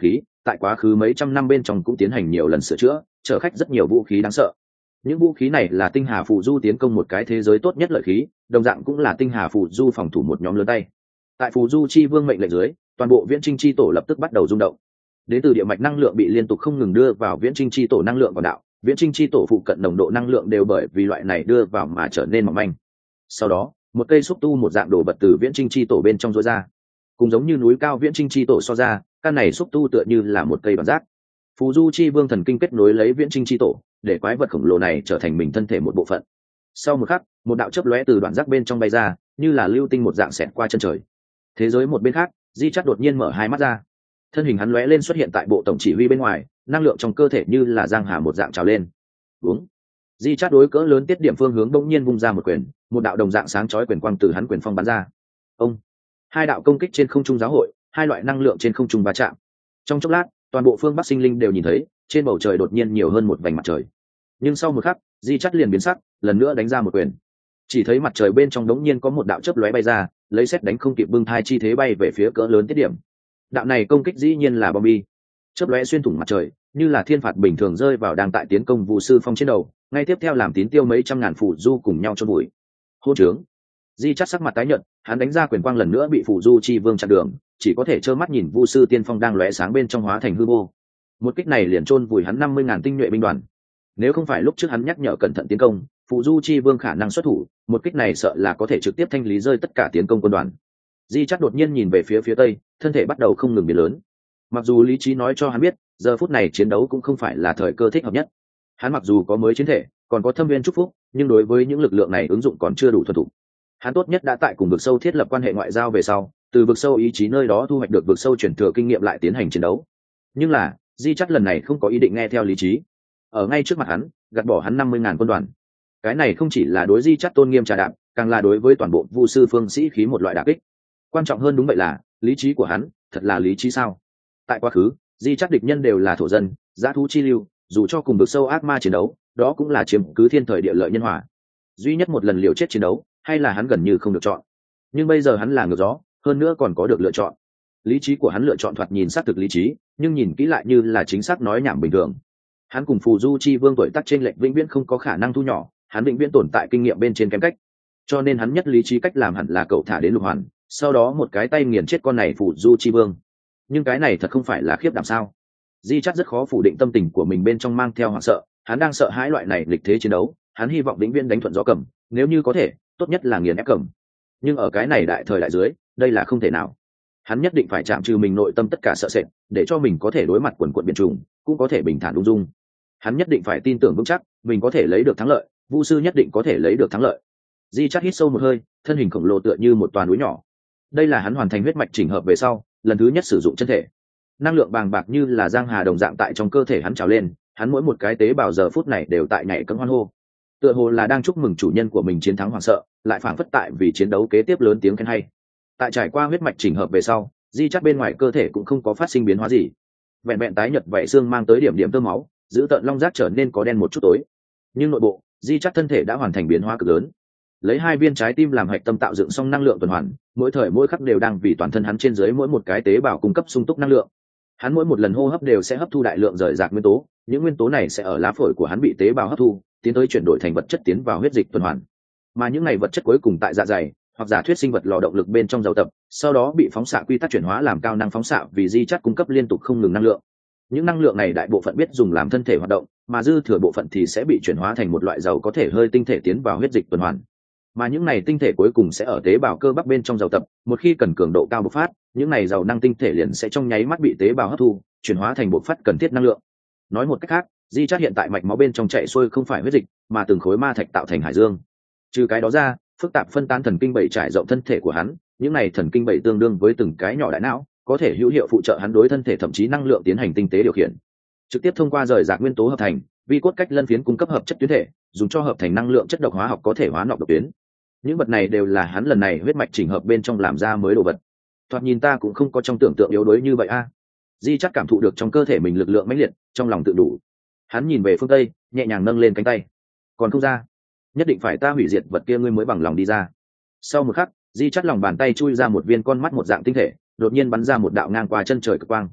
tại quá khứ mấy trăm năm bên trong cũng tiến hành nhiều lần sửa chữa, chở khách rất nhiều vũ khí đáng sợ. Những vũ khí này là tinh hà phù du tiến công một cái thế giới tốt nhất lợi khí, đồng dạng cũng là tinh hà phù du phòng thủ một nhóm lớn tay. Tại phù du chi vương mệnh lệnh dưới, toàn bộ viễn trinh chi tổ lập tức bắt đầu rung động. Đến từ địa mạch năng lượng bị liên tục không ngừng đưa vào viễn trinh chi tổ năng lượng còn đạo, viễn trinh chi tổ phụ cận nồng độ năng lượng đều bởi vì loại này đưa vào mà trở nên mỏng manh. Sau đó, một cây xúc tu một dạng đồ vật từ viễn trinh chi tổ bên trong rối ra, cùng giống như núi cao viễn trinh chi tổ so ra, căn này xúc tu tựa như là một cây bản giác. Phù du chi vương thần kinh kết nối lấy viễn trinh chi tổ, để quái vật khổng lồ này trở thành mình thân thể một bộ phận. Sau một khắc, một đạo chớp lóe từ đoạn giác bên trong bay ra, như là lưu tinh một dạng xẹt qua chân trời. Thế giới một bên khác, Di Chát đột nhiên mở hai mắt ra, thân hình hắn lóe lên xuất hiện tại bộ tổng chỉ huy bên ngoài, năng lượng trong cơ thể như là giang hà một dạng trào lên. Uống. Di Chát đối cỡ lớn tiết điểm phương hướng bỗng nhiên vung ra một quyền, một đạo đồng dạng sáng chói quyền quang từ hắn quyền phong bắn ra. Ông. Hai đạo công kích trên không trung giáo hội, hai loại năng lượng trên không trung va chạm. Trong chốc lát, toàn bộ phương Bắc sinh linh đều nhìn thấy, trên bầu trời đột nhiên nhiều hơn một vành mặt trời. Nhưng sau một khắc, Di Chát liền biến sắc, lần nữa đánh ra một quyền. Chỉ thấy mặt trời bên trong đống nhiên có một đạo chớp lóe bay ra, lấy sét đánh không kịp bưng thai chi thế bay về phía cỡ lớn tiết điểm. Đạo này công kích dĩ nhiên là bom bi, chớp lóe xuyên thủng mặt trời, như là thiên phạt bình thường rơi vào đang tại tiến công Vu sư phong trên đầu, ngay tiếp theo làm tín tiêu mấy trăm ngàn phù du cùng nhau chôn bụi. Hô trướng. Di Chát sắc mặt tái nhợt, hắn đánh ra quyền quang lần nữa bị phù du chi vương chặn đường, chỉ có thể trơ mắt nhìn Vu sư tiên phong đang lóe sáng bên trong hóa thành hư vô. Một kích này liền chôn vùi hắn năm mươi ngàn tinh nhuệ binh đoàn. Nếu không phải lúc trước hắn nhắc nhở cẩn thận tiến công, phù du chi vương khả năng xuất thủ, một kích này sợ là có thể trực tiếp thanh lý rơi tất cả tiến công quân đoàn. Di Chát đột nhiên nhìn về phía phía tây, thân thể bắt đầu không ngừng biến lớn. Mặc dù lý trí nói cho hắn biết, giờ phút này chiến đấu cũng không phải là thời cơ thích hợp nhất. Hắn mặc dù có mới chiến thể, còn có thâm viên chúc phúc, nhưng đối với những lực lượng này ứng dụng còn chưa đủ thuần thục. Hắn tốt nhất đã tại cùng vực sâu thiết lập quan hệ ngoại giao về sau, từ vực sâu ý chí nơi đó thu hoạch được vực sâu chuyển thừa kinh nghiệm lại tiến hành chiến đấu. Nhưng là, Di Chát lần này không có ý định nghe theo lý trí. Ở ngay trước mặt hắn, gạt bỏ hắn năm mươi ngàn quân đoàn. Cái này không chỉ là đối Di Chát tôn nghiêm trà đạp, càng là đối với toàn bộ Vu sư phương sĩ khí một loại đả kích. Quan trọng hơn đúng vậy là, lý trí của hắn, thật là lý trí sao? Tại quá khứ, Di Chát địch nhân đều là thổ dân, dã thú chi lưu, dù cho cùng vực sâu ác ma chiến đấu, đó cũng là chiếm cứ thiên thời địa lợi nhân hòa. Duy nhất một lần liều chết chiến đấu, hay là hắn gần như không được chọn. Nhưng bây giờ hắn là ngược gió, hơn nữa còn có được lựa chọn. Lý trí của hắn lựa chọn thoạt nhìn xác thực lý trí, nhưng nhìn kỹ lại như là chính xác nói nhảm bình thường. Hắn cùng phù du chi vương tuổi tác trên lệch vĩnh viễn không có khả năng thu nhỏ, hắn vĩnh viễn tồn tại kinh nghiệm bên trên kém cách, cho nên hắn nhất lý trí cách làm hẳn là cậu thả đến lục hoàn, sau đó một cái tay nghiền chết con này phù du chi vương. Nhưng cái này thật không phải là khiếp đảm sao? Di Chát rất khó phủ định tâm tình của mình bên trong mang theo hoảng sợ, hắn đang sợ hãi loại này lịch thế chiến đấu, hắn hy vọng vĩnh viễn đánh thuận gió cầm, nếu như có thể, tốt nhất là nghiền ép cầm. Nhưng ở cái này đại thời đại dưới, đây là không thể nào. Hắn nhất định phải chạm trừ mình nội tâm tất cả sợ sệt, để cho mình có thể đối mặt quần quận biển trùng, cũng có thể bình thản ung dung. Hắn nhất định phải tin tưởng vững chắc mình có thể lấy được thắng lợi, Vu sư nhất định có thể lấy được thắng lợi. Di Chát hít sâu một hơi, thân hình khổng lồ tựa như một toàn núi nhỏ. Đây là hắn hoàn thành huyết mạch chỉnh hợp về sau, lần thứ nhất sử dụng chân thể. Năng lượng bàng bạc như là giang hà đồng dạng tại trong cơ thể hắn trào lên, hắn mỗi một cái tế bào giờ phút này đều tại nhảy cẫng hoan hô. Tựa hồ là đang chúc mừng chủ nhân của mình chiến thắng hoảng sợ, lại phảng phất tại vì chiến đấu kế tiếp lớn tiếng khen hay. Tại trải qua huyết mạch chỉnh hợp về sau, Di Chát bên ngoài cơ thể cũng không có phát sinh biến hóa gì. Vẹn vẹn tái nhợt vảy xương mang tới điểm điểm tơ máu, giữ tợn long giác trở nên có đen một chút tối. Nhưng nội bộ, Di Chát thân thể đã hoàn thành biến hóa cực lớn. Lấy hai viên trái tim làm hạch tâm tạo dựng xong năng lượng tuần hoàn, mỗi thời mỗi khắc đều đang vì toàn thân hắn trên dưới mỗi một cái tế bào cung cấp sung túc năng lượng. Hắn mỗi một lần hô hấp đều sẽ hấp thu đại lượng rời rạc nguyên tố, những nguyên tố này sẽ ở lá phổi của hắn bị tế bào hấp thu, tiến tới chuyển đổi thành vật chất tiến vào huyết dịch tuần hoàn. Mà những này vật chất cuối cùng tại dạ dày hoặc giả thuyết sinh vật lò động lực bên trong dầu tập, sau đó bị phóng xạ quy tắc chuyển hóa làm cao năng phóng xạ vì Di Chát cung cấp liên tục không ngừng năng lượng. Những năng lượng này đại bộ phận biết dùng làm thân thể hoạt động, mà dư thừa bộ phận thì sẽ bị chuyển hóa thành một loại dầu có thể hơi tinh thể tiến vào huyết dịch tuần hoàn. Mà những này tinh thể cuối cùng sẽ ở tế bào cơ bắp bên trong dầu tập, một khi cần cường độ cao bộc phát, những này dầu năng tinh thể liền sẽ trong nháy mắt bị tế bào hấp thu, chuyển hóa thành bộc phát cần thiết năng lượng. Nói một cách khác, Di Chát hiện tại mạch máu bên trong chạy xuôi không phải huyết dịch, mà từng khối ma thạch tạo thành hải dương. Trừ cái đó ra, phức tạp phân tán thần kinh bảy trải rộng thân thể của hắn, những này thần kinh bảy tương đương với từng cái nhỏ đại não, có thể hữu hiệu phụ trợ hắn đối thân thể thậm chí năng lượng tiến hành tinh tế điều khiển. Trực tiếp thông qua rời rạc nguyên tố hợp thành, vi cốt cách lân phiến cung cấp hợp chất tuyến thể, dùng cho hợp thành năng lượng chất độc hóa học có thể hóa nọc độc tuyến. Những vật này đều là hắn lần này huyết mạch chỉnh hợp bên trong làm ra mới đồ vật. Thoạt nhìn ta cũng không có trong tưởng tượng yếu đuối như vậy a. Di Chát cảm thụ được trong cơ thể mình lực lượng mãnh liệt, trong lòng tự đủ. Hắn nhìn về phương tây, nhẹ nhàng nâng lên cánh tay. Còn không ra, nhất định phải ta hủy diệt vật kia ngươi mới bằng lòng đi ra. Sau một khắc, Di Chát lòng bàn tay chui ra một viên con mắt một dạng tinh thể, đột nhiên bắn ra một đạo ngang qua chân trời cực quang.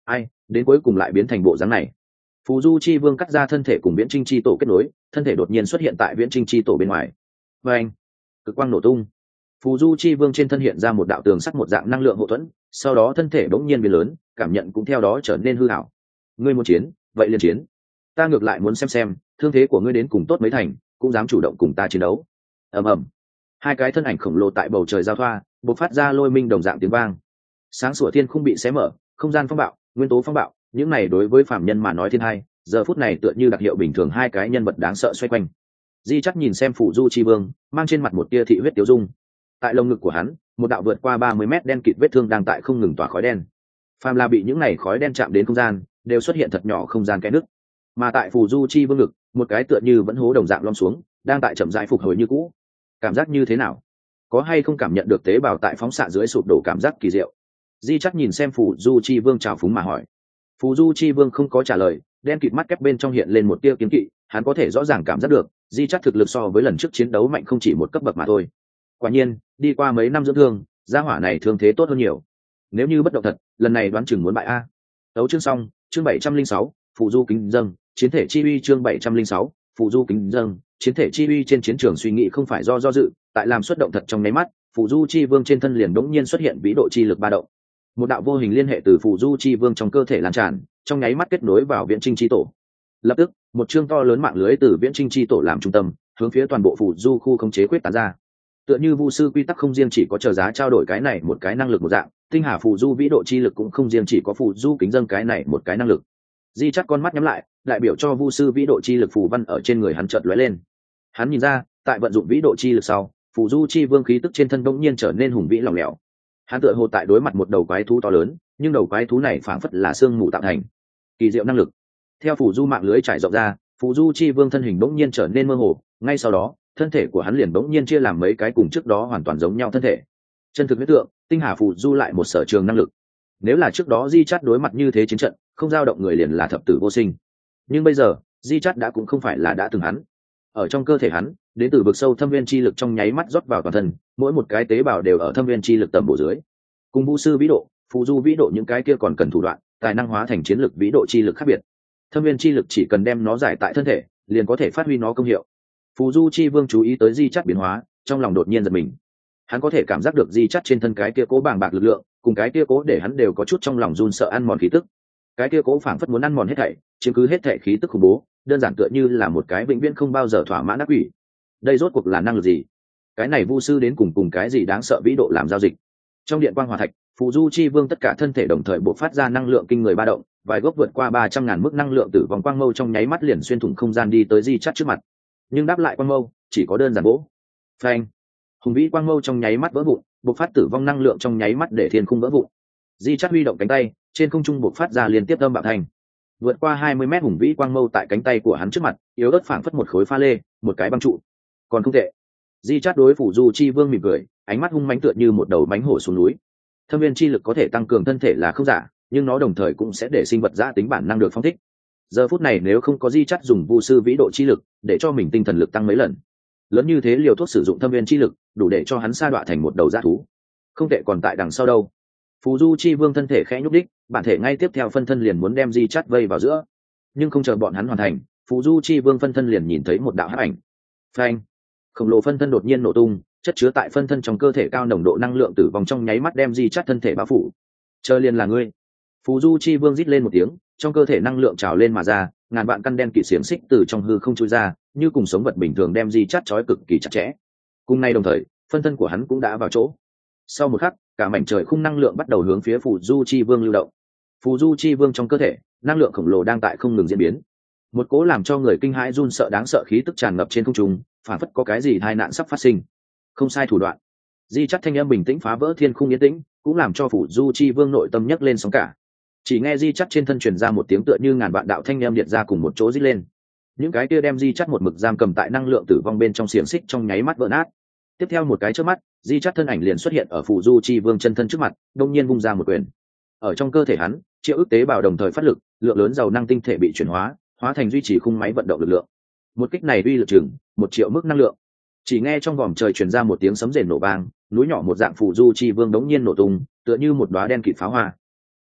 ai đến cuối cùng lại biến thành bộ dáng này. Phù Du Chi Vương cắt ra thân thể cùng Viễn Trinh Chi Tổ kết nối, thân thể đột nhiên xuất hiện tại Viễn Trinh Chi Tổ bên ngoài. Và anh, cực quang nổ tung. Phù Du Chi Vương trên thân hiện ra một đạo tường sắt một dạng năng lượng hậu thuẫn, sau đó thân thể bỗng nhiên biến lớn, cảm nhận cũng theo đó trở nên hư ảo. Ngươi muốn chiến, vậy liền chiến. Ta ngược lại muốn xem xem, thương thế của ngươi đến cùng tốt mấy thành, cũng dám chủ động cùng ta chiến đấu. Ầm ầm. Hai cái thân ảnh khổng lồ tại bầu trời giao thoa, bộc phát ra lôi minh đồng dạng tiếng vang. Sáng sủa thiên không bị xé mở, không gian phong bạo, nguyên tố phong bạo, những này đối với phạm nhân mà nói thiên hai, giờ phút này tựa như đặc hiệu bình thường hai cái nhân vật đáng sợ xoay quanh. Di chắc nhìn xem Phù Du Chi Vương, mang trên mặt một tia thị huyết tiêu dung. Tại lồng ngực của hắn, một đạo vượt qua ba mươi mét đen kịt vết thương đang tại không ngừng tỏa khói đen. Phàm là bị những này khói đen chạm đến không gian, đều xuất hiện thật nhỏ không gian kẽ nứt. Mà tại Phù Du Chi Vương ngực, một cái tựa như vẫn hố đồng dạng lom xuống, đang tại chậm rãi phục hồi như cũ. Cảm giác như thế nào? Có hay không cảm nhận được tế bào tại phóng xạ dưới sụp đổ cảm giác kỳ diệu? Di chắc nhìn xem Phù Du Chi Vương trào phúng mà hỏi. Phù Du Chi Vương không có trả lời, đen kịt mắt kép bên trong hiện lên một tia kiếm kỵ, hắn có thể rõ ràng cảm giác được, Di chắc thực lực so với lần trước chiến đấu mạnh không chỉ một cấp bậc mà thôi. Quả nhiên, đi qua mấy năm dưỡng thương, gia hỏa này thương thế tốt hơn nhiều. Nếu như bất động thật, lần này đoán chừng muốn bại a. Đấu chương xong, chương bảy trăm linh sáu, Phù Du kính dâng, chiến thể chi uy chương bảy trăm linh sáu, Phù Du kính dâng, chiến thể chi uy trên chiến trường suy nghĩ không phải do do dự, tại làm xuất động thật trong nháy mắt, Phù Du Chi Vương trên thân liền đống nhiên xuất hiện vĩ độ chi lực ba động. Một đạo vô hình liên hệ từ Phù Du Chi Vương trong cơ thể lan tràn, trong nháy mắt kết nối vào Viễn Trinh Chi Tổ. Lập tức, một chương to lớn mạng lưới từ Viễn Trinh Chi Tổ làm trung tâm, hướng phía toàn bộ Phù Du khu khống chế quyết tán ra. Tựa như vu sư quy tắc không riêng chỉ có chờ giá trao đổi cái này một cái năng lực một dạng, tinh hà Phù Du vĩ độ chi lực cũng không riêng chỉ có Phù Du kính dâng cái này một cái năng lực. Di chắc con mắt nhắm lại, đại biểu cho vu sư vĩ độ chi lực phù văn ở trên người hắn chợt lóe lên. Hắn nhìn ra, tại vận dụng vĩ độ chi lực sau, Phù Du Chi Vương khí tức trên thân bỗng nhiên trở nên hùng vĩ lỏng lẻo. Hắn tựa hồ tại đối mặt một đầu quái thú to lớn, nhưng đầu quái thú này phảng phất là xương mù tạo thành. Kỳ diệu năng lực. Theo Phù Du mạng lưới trải rộng ra, Phù Du Chi Vương thân hình bỗng nhiên trở nên mơ hồ, ngay sau đó, thân thể của hắn liền bỗng nhiên chia làm mấy cái cùng trước đó hoàn toàn giống nhau thân thể. Chân thực huyết tượng, tinh hà Phù Du lại một sở trường năng lực. Nếu là trước đó Di Chát đối mặt như thế chiến trận, không dao động người liền là thập tử vô sinh. Nhưng bây giờ, Di Chát đã cũng không phải là đã từng hắn. Ở trong cơ thể hắn, đến từ vực sâu thâm viên chi lực trong nháy mắt rót vào toàn thân, mỗi một cái tế bào đều ở thâm viên chi lực tầm bổ dưới. Cùng vu sư vĩ độ, Phù Du vĩ độ những cái kia còn cần thủ đoạn, tài năng hóa thành chiến lực vĩ độ chi lực khác biệt. Thâm viên chi lực chỉ cần đem nó giải tại thân thể, liền có thể phát huy nó công hiệu. Phù Du Chi Vương chú ý tới Di Chát biến hóa, trong lòng đột nhiên giật mình. Hắn có thể cảm giác được Di Chát trên thân cái kia cố bàng bạc lực lượng, cùng cái kia cố để hắn đều có chút trong lòng run sợ ăn mòn khí tức. Cái kia cố phảng phất muốn ăn mòn hết thảy, chiếm cứ hết thảy khí tức khủng bố, đơn giản tựa như là một cái vĩnh viễn không bao giờ thỏa mãn ác quỷ. Đây rốt cuộc là năng lực gì? Cái này vu sư đến cùng cùng cái gì đáng sợ vĩ độ làm giao dịch? Trong điện quang hỏa thạch, Phù Du Chi Vương tất cả thân thể đồng thời bộc phát ra năng lượng kinh người ba động, vài gốc vượt qua ba trăm ngàn mức năng lượng tử vong quang mâu trong nháy mắt liền xuyên thủng không gian đi tới Di Chát trước mặt. Nhưng đáp lại quang mâu, chỉ có đơn giản bố. Phanh! Hùng vĩ quang mâu trong nháy mắt vỡ vụn, bộc phát tử vong năng lượng trong nháy mắt để thiên khung vỡ vụn. Di Chát huy động cánh tay, trên không trung bộc phát ra liên tiếp âm bạo thành. Vượt qua hai mươi mét hùng vĩ quang mâu tại cánh tay của hắn trước mặt, yếu ớt phảng phất một khối pha lê, một cái băng trụ. Còn không tệ. Di Chát đối Phù Du Chi Vương mỉm cười, ánh mắt hung mãnh tựa như một đầu bánh hổ xuống núi. Thâm viên chi lực có thể tăng cường thân thể là không giả, nhưng nó đồng thời cũng sẽ để sinh vật giã tính bản năng được phóng thích. Giờ phút này nếu không có Di Chát dùng vu sư vĩ độ chi lực, để cho mình tinh thần lực tăng mấy lần, lớn như thế liều thuốc sử dụng thâm viên chi lực, đủ để cho hắn sa đọa thành một đầu dã thú. Không tệ, còn tại đằng sau đâu? Phù Du Chi Vương thân thể khẽ nhúc đích, bản thể ngay tiếp theo phân thân liền muốn đem Di Chát vây vào giữa, nhưng không chờ bọn hắn hoàn thành, Phù Du Chi Vương phân thân liền nhìn thấy một đạo hắc ảnh. Phanh! Khổng lồ phân thân đột nhiên nổ tung, chất chứa tại phân thân trong cơ thể cao nồng độ năng lượng tử vong trong nháy mắt đem Di Chát thân thể bao phủ. Chờ liền là ngươi! Phù Du Chi Vương rít lên một tiếng, trong cơ thể năng lượng trào lên mà ra, ngàn vạn căn đen kịt xiềng xích từ trong hư không chui ra, như cùng sống vật bình thường đem Di Chát trói cực kỳ chặt chẽ. Cùng nay đồng thời, phân thân của hắn cũng đã vào chỗ. Sau một khắc, cả mảnh trời khung năng lượng bắt đầu hướng phía Phù Du Chi Vương lưu động. Phù Du Chi Vương trong cơ thể, năng lượng khổng lồ đang tại không ngừng diễn biến. Một cỗ làm cho người kinh hãi run sợ đáng sợ khí tức tràn ngập trên không trung, phản phất có cái gì tai nạn sắp phát sinh. Không sai thủ đoạn. Di Chát thanh âm bình tĩnh phá vỡ thiên khung yên tĩnh, cũng làm cho Phù Du Chi Vương nội tâm nhấc lên sóng cả. Chỉ nghe Di Chát trên thân truyền ra một tiếng tựa như ngàn vạn đạo thanh âm liệt ra cùng một chỗ rít lên. Những cái kia đem Di Chát một mực giam cầm tại năng lượng tử vong bên trong xiềng xích trong nháy mắt vỡ nát. Tiếp theo một cái chớp mắt, Di Chát thân ảnh liền xuất hiện ở Phù Du Chi Vương chân thân trước mặt, đông nhiên vung ra một quyền. Ở trong cơ thể hắn, triệu ức tế bào đồng thời phát lực, lượng lớn giàu năng tinh thể bị chuyển hóa, hóa thành duy trì khung máy vận động lực lượng. Một kích này uy lực chừng một triệu mức năng lượng. Chỉ nghe trong vòm trời truyền ra một tiếng sấm rền nổ vang, núi nhỏ một dạng Phù Du Chi Vương đống nhiên nổ tung, tựa như một đóa đen kịt pháo hoa.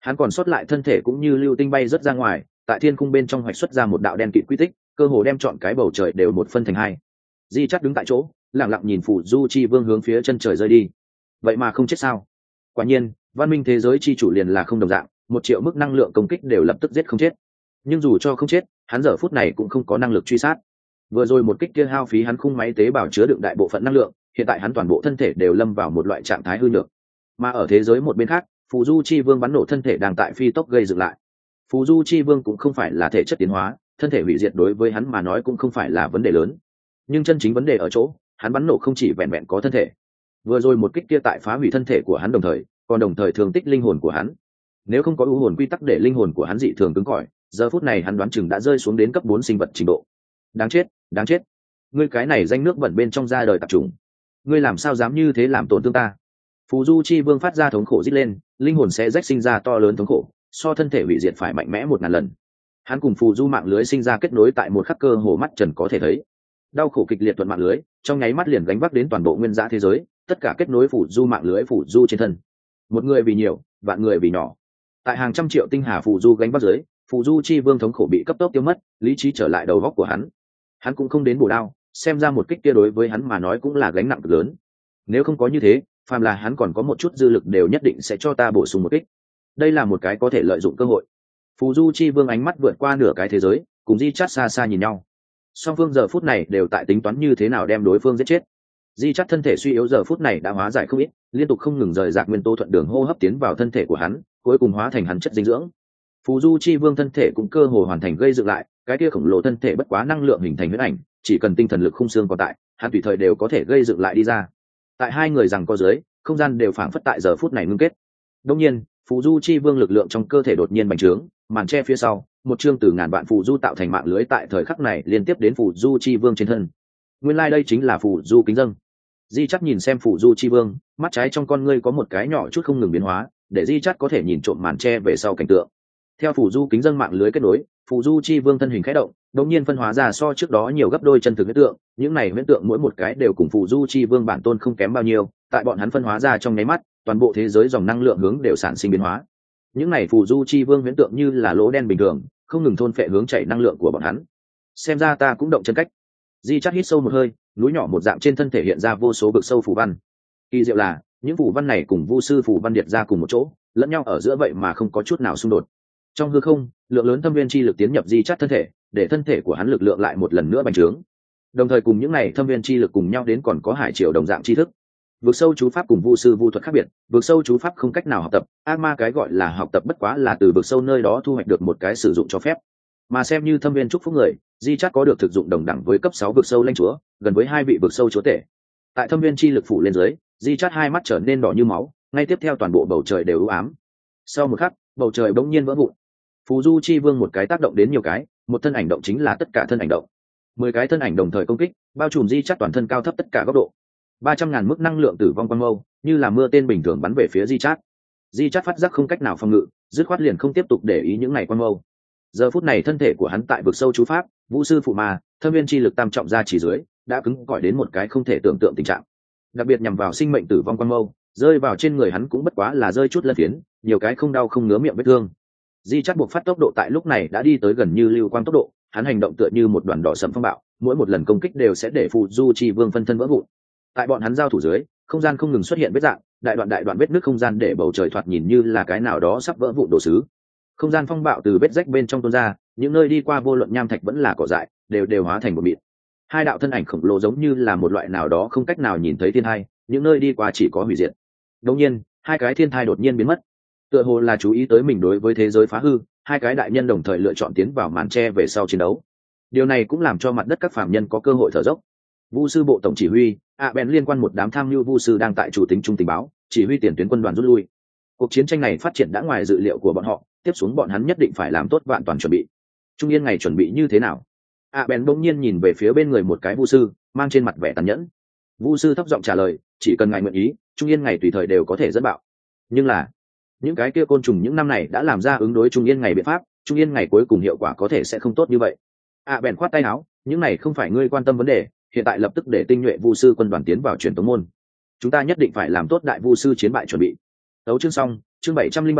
Hắn còn sót lại thân thể cũng như lưu tinh bay rất ra ngoài, tại thiên khung bên trong hoạch xuất ra một đạo đen kịt quy tích, cơ hồ đem chọn cái bầu trời đều một phân thành hai. Di Chát đứng tại chỗ, lặng lặng nhìn Phù Du Chi Vương hướng phía chân trời rơi đi. Vậy mà không chết sao? Quả nhiên, văn minh thế giới chi chủ liền là không đồng dạng, một triệu mức năng lượng công kích đều lập tức giết không chết. Nhưng dù cho không chết, hắn giờ phút này cũng không có năng lực truy sát. Vừa rồi một kích kia hao phí hắn khung máy tế bào chứa đựng đại bộ phận năng lượng, hiện tại hắn toàn bộ thân thể đều lâm vào một loại trạng thái hư nhược. Mà ở thế giới một bên khác, Phù Du Chi Vương bắn nổ thân thể đang tại phi tốc gây dựng lại. Phù Du Chi Vương cũng không phải là thể chất tiến hóa, thân thể hủy diệt đối với hắn mà nói cũng không phải là vấn đề lớn. Nhưng chân chính vấn đề ở chỗ, hắn bắn nổ không chỉ vẹn vẹn có thân thể. Vừa rồi một kích kia tại phá hủy thân thể của hắn đồng thời, còn đồng thời thường tích linh hồn của hắn. Nếu không có ưu hồn quy tắc để linh hồn của hắn dị thường cứng cỏi, giờ phút này hắn đoán chừng đã rơi xuống đến cấp bốn sinh vật trình độ. Đáng chết, đáng chết. Ngươi cái này danh nước bẩn bên trong ra đời tạp chủng. Ngươi làm sao dám như thế làm tổn thương ta? Phù Du Chi Vương phát ra thống khổ rít lên, linh hồn sẽ rách sinh ra to lớn thống khổ, so thân thể hủy diệt phải mạnh mẽ một ngàn lần. Hắn cùng Phù Du mạng lưới sinh ra kết nối tại một khắc cơ hồ mắt trần có thể thấy. Đau khổ kịch liệt thuận mạng lưới, trong nháy mắt liền gánh vác đến toàn bộ nguyên dã thế giới, tất cả kết nối Phù Du mạng lưới Phù Du trên thân. Một người vì nhiều, vạn người vì nhỏ. Tại hàng trăm triệu tinh hà Phù Du gánh vác dưới, Phù Du Chi Vương thống khổ bị cấp tốc tiêu mất, lý trí trở lại đầu óc của hắn. Hắn cũng không đến bổ đao, xem ra một kích kia đối với hắn mà nói cũng là gánh nặng cực lớn. Nếu không có như thế, phàm là hắn còn có một chút dư lực đều nhất định sẽ cho ta bổ sung một kích. Đây là một cái có thể lợi dụng cơ hội. Phù Du Chi Vương ánh mắt vượt qua nửa cái thế giới, cùng Di Chát xa xa nhìn nhau. Song phương giờ phút này đều tại tính toán như thế nào đem đối phương giết chết. Di Chát thân thể suy yếu giờ phút này đã hóa giải không ít, liên tục không ngừng rời rạc nguyên tố thuận đường hô hấp tiến vào thân thể của hắn, cuối cùng hóa thành hắn chất dinh dưỡng. Phù Du Chi Vương thân thể cũng cơ hồ hoàn thành gây dựng lại, cái kia khổng lồ thân thể bất quá năng lượng hình thành huyết ảnh, chỉ cần tinh thần lực khung xương còn tại, hắn tùy thời đều có thể gây dựng lại đi ra. Tại hai người rằng có dưới, không gian đều phảng phất tại giờ phút này ngưng kết. Đương nhiên, Phù Du Chi Vương lực lượng trong cơ thể đột nhiên bành trướng, màn che phía sau, một chương từ ngàn vạn phù du tạo thành mạng lưới tại thời khắc này liên tiếp đến Phù Du Chi Vương trên thân. Nguyên lai like đây chính là Phù Du kính dâng. Di Chát nhìn xem Phù Du Chi Vương, mắt trái trong con ngươi có một cái nhỏ chút không ngừng biến hóa, để Di Chát có thể nhìn trộm màn che về sau cảnh tượng. Theo Phù Du kính dâng mạng lưới kết nối, Phù Du Chi Vương thân hình khẽ động, đột nhiên phân hóa ra so trước đó nhiều gấp đôi chân thực huyết tượng, những này huyết tượng mỗi một cái đều cùng Phù Du Chi Vương bản tôn không kém bao nhiêu, tại bọn hắn phân hóa ra trong nháy mắt, toàn bộ thế giới dòng năng lượng hướng đều sản sinh biến hóa. Những này Phù Du Chi Vương huyễn tượng như là lỗ đen bình thường, không ngừng thôn phệ hướng chảy năng lượng của bọn hắn. Xem ra ta cũng động chân cách. Di Chát hít sâu một hơi, núi nhỏ một dạng trên thân thể hiện ra vô số vực sâu phù văn. Kỳ diệu là, những phù văn này cùng Vu sư phù văn điệt ra cùng một chỗ, lẫn nhau ở giữa vậy mà không có chút nào xung đột. Trong hư không, lượng lớn thâm viên chi lực tiến nhập Di Chát thân thể, để thân thể của hắn lực lượng lại một lần nữa bành trướng. Đồng thời cùng những này thâm viên chi lực cùng nhau đến còn có hải triều đồng dạng tri thức. Vực sâu chú pháp cùng Vu sư vu thuật khác biệt, vực sâu chú pháp không cách nào học tập, ác ma cái gọi là học tập bất quá là từ vực sâu nơi đó thu hoạch được một cái sử dụng cho phép. Mà xem như thâm viên chúc phúc người, Di Chát có được thực dụng đồng đẳng với cấp sáu vực sâu lãnh chúa, gần với hai vị vực sâu chúa tể. Tại thâm viên chi lực phủ lên dưới, Di Chát hai mắt trở nên đỏ như máu, ngay tiếp theo toàn bộ bầu trời đều u ám. Sau một khắc, bầu trời bỗng nhiên vỡ vụn. Phù Du Chi Vương một cái tác động đến nhiều cái, một thân ảnh động chính là tất cả thân ảnh động. Mười cái thân ảnh đồng thời công kích, bao trùm Di Chát toàn thân cao thấp tất cả góc độ. Ba trăm ngàn mức năng lượng tử vong quang mâu, như là mưa tên bình thường bắn về phía Di Chát. Di Chát phát giác không cách nào phòng ngự, dứt khoát liền không tiếp tục để ý những ngày quang mâu. Giờ phút này thân thể của hắn tại vực sâu chú pháp, vũ sư phụ ma, thâm viên chi lực tam trọng ra chỉ dưới, đã cứng cỏi đến một cái không thể tưởng tượng tình trạng. Đặc biệt nhằm vào sinh mệnh tử vong quang mâu, rơi vào trên người hắn cũng bất quá là rơi chút lân phiến, nhiều cái không đau không ngứa miệng vết thương. Di Chát buộc phát tốc độ tại lúc này đã đi tới gần như lưu quang tốc độ, hắn hành động tựa như một đoàn đỏ sẫm phong bạo, mỗi một lần công kích đều sẽ để Phù Du Chi Vương phân thân vỡ vụn. Tại bọn hắn giao thủ dưới, không gian không ngừng xuất hiện vết dạng, đại đoạn đại đoạn vết nứt không gian để bầu trời thoạt nhìn như là cái nào đó sắp vỡ vụn đồ sứ. Không gian phong bạo từ vết rách bên trong tuôn ra, những nơi đi qua vô luận nham thạch vẫn là cỏ dại, đều đều hóa thành một mịn. Hai đạo thân ảnh khổng lồ giống như là một loại nào đó không cách nào nhìn thấy thiên thai, những nơi đi qua chỉ có hủy diệt. Đột nhiên, hai cái thiên thai đột nhiên biến mất. Tựa hồ là chú ý tới mình đối với thế giới phá hư, hai cái đại nhân đồng thời lựa chọn tiến vào màn tre về sau chiến đấu. Điều này cũng làm cho mặt đất các phàm nhân có cơ hội thở dốc. Vu sư bộ tổng chỉ huy, ạ bèn liên quan một đám tham mưu vu sư đang tại chủ tính trung tình báo, chỉ huy tiền tuyến quân đoàn rút lui. Cuộc chiến tranh này phát triển đã ngoài dự liệu của bọn họ, tiếp xuống bọn hắn nhất định phải làm tốt vạn toàn chuẩn bị. Trung Yên ngày chuẩn bị như thế nào? ạ bèn bỗng nhiên nhìn về phía bên người một cái vu sư, mang trên mặt vẻ tàn nhẫn. Vu sư thấp giọng trả lời, chỉ cần ngài nguyện ý, Trung Yên ngày tùy thời đều có thể dẫn bạo. Nhưng là những cái kia côn trùng những năm này đã làm ra ứng đối Trung Yên ngày biện pháp, Trung Yên ngày cuối cùng hiệu quả có thể sẽ không tốt như vậy. ạ bèn khoát tay áo, những này không phải ngươi quan tâm vấn đề, hiện tại lập tức để tinh nhuệ vu sư quân đoàn tiến vào truyền tống môn. Chúng ta nhất định phải làm tốt đại vu sư chiến bại chuẩn bị. Đấu chương xong, chương bảy trăm linh bảy,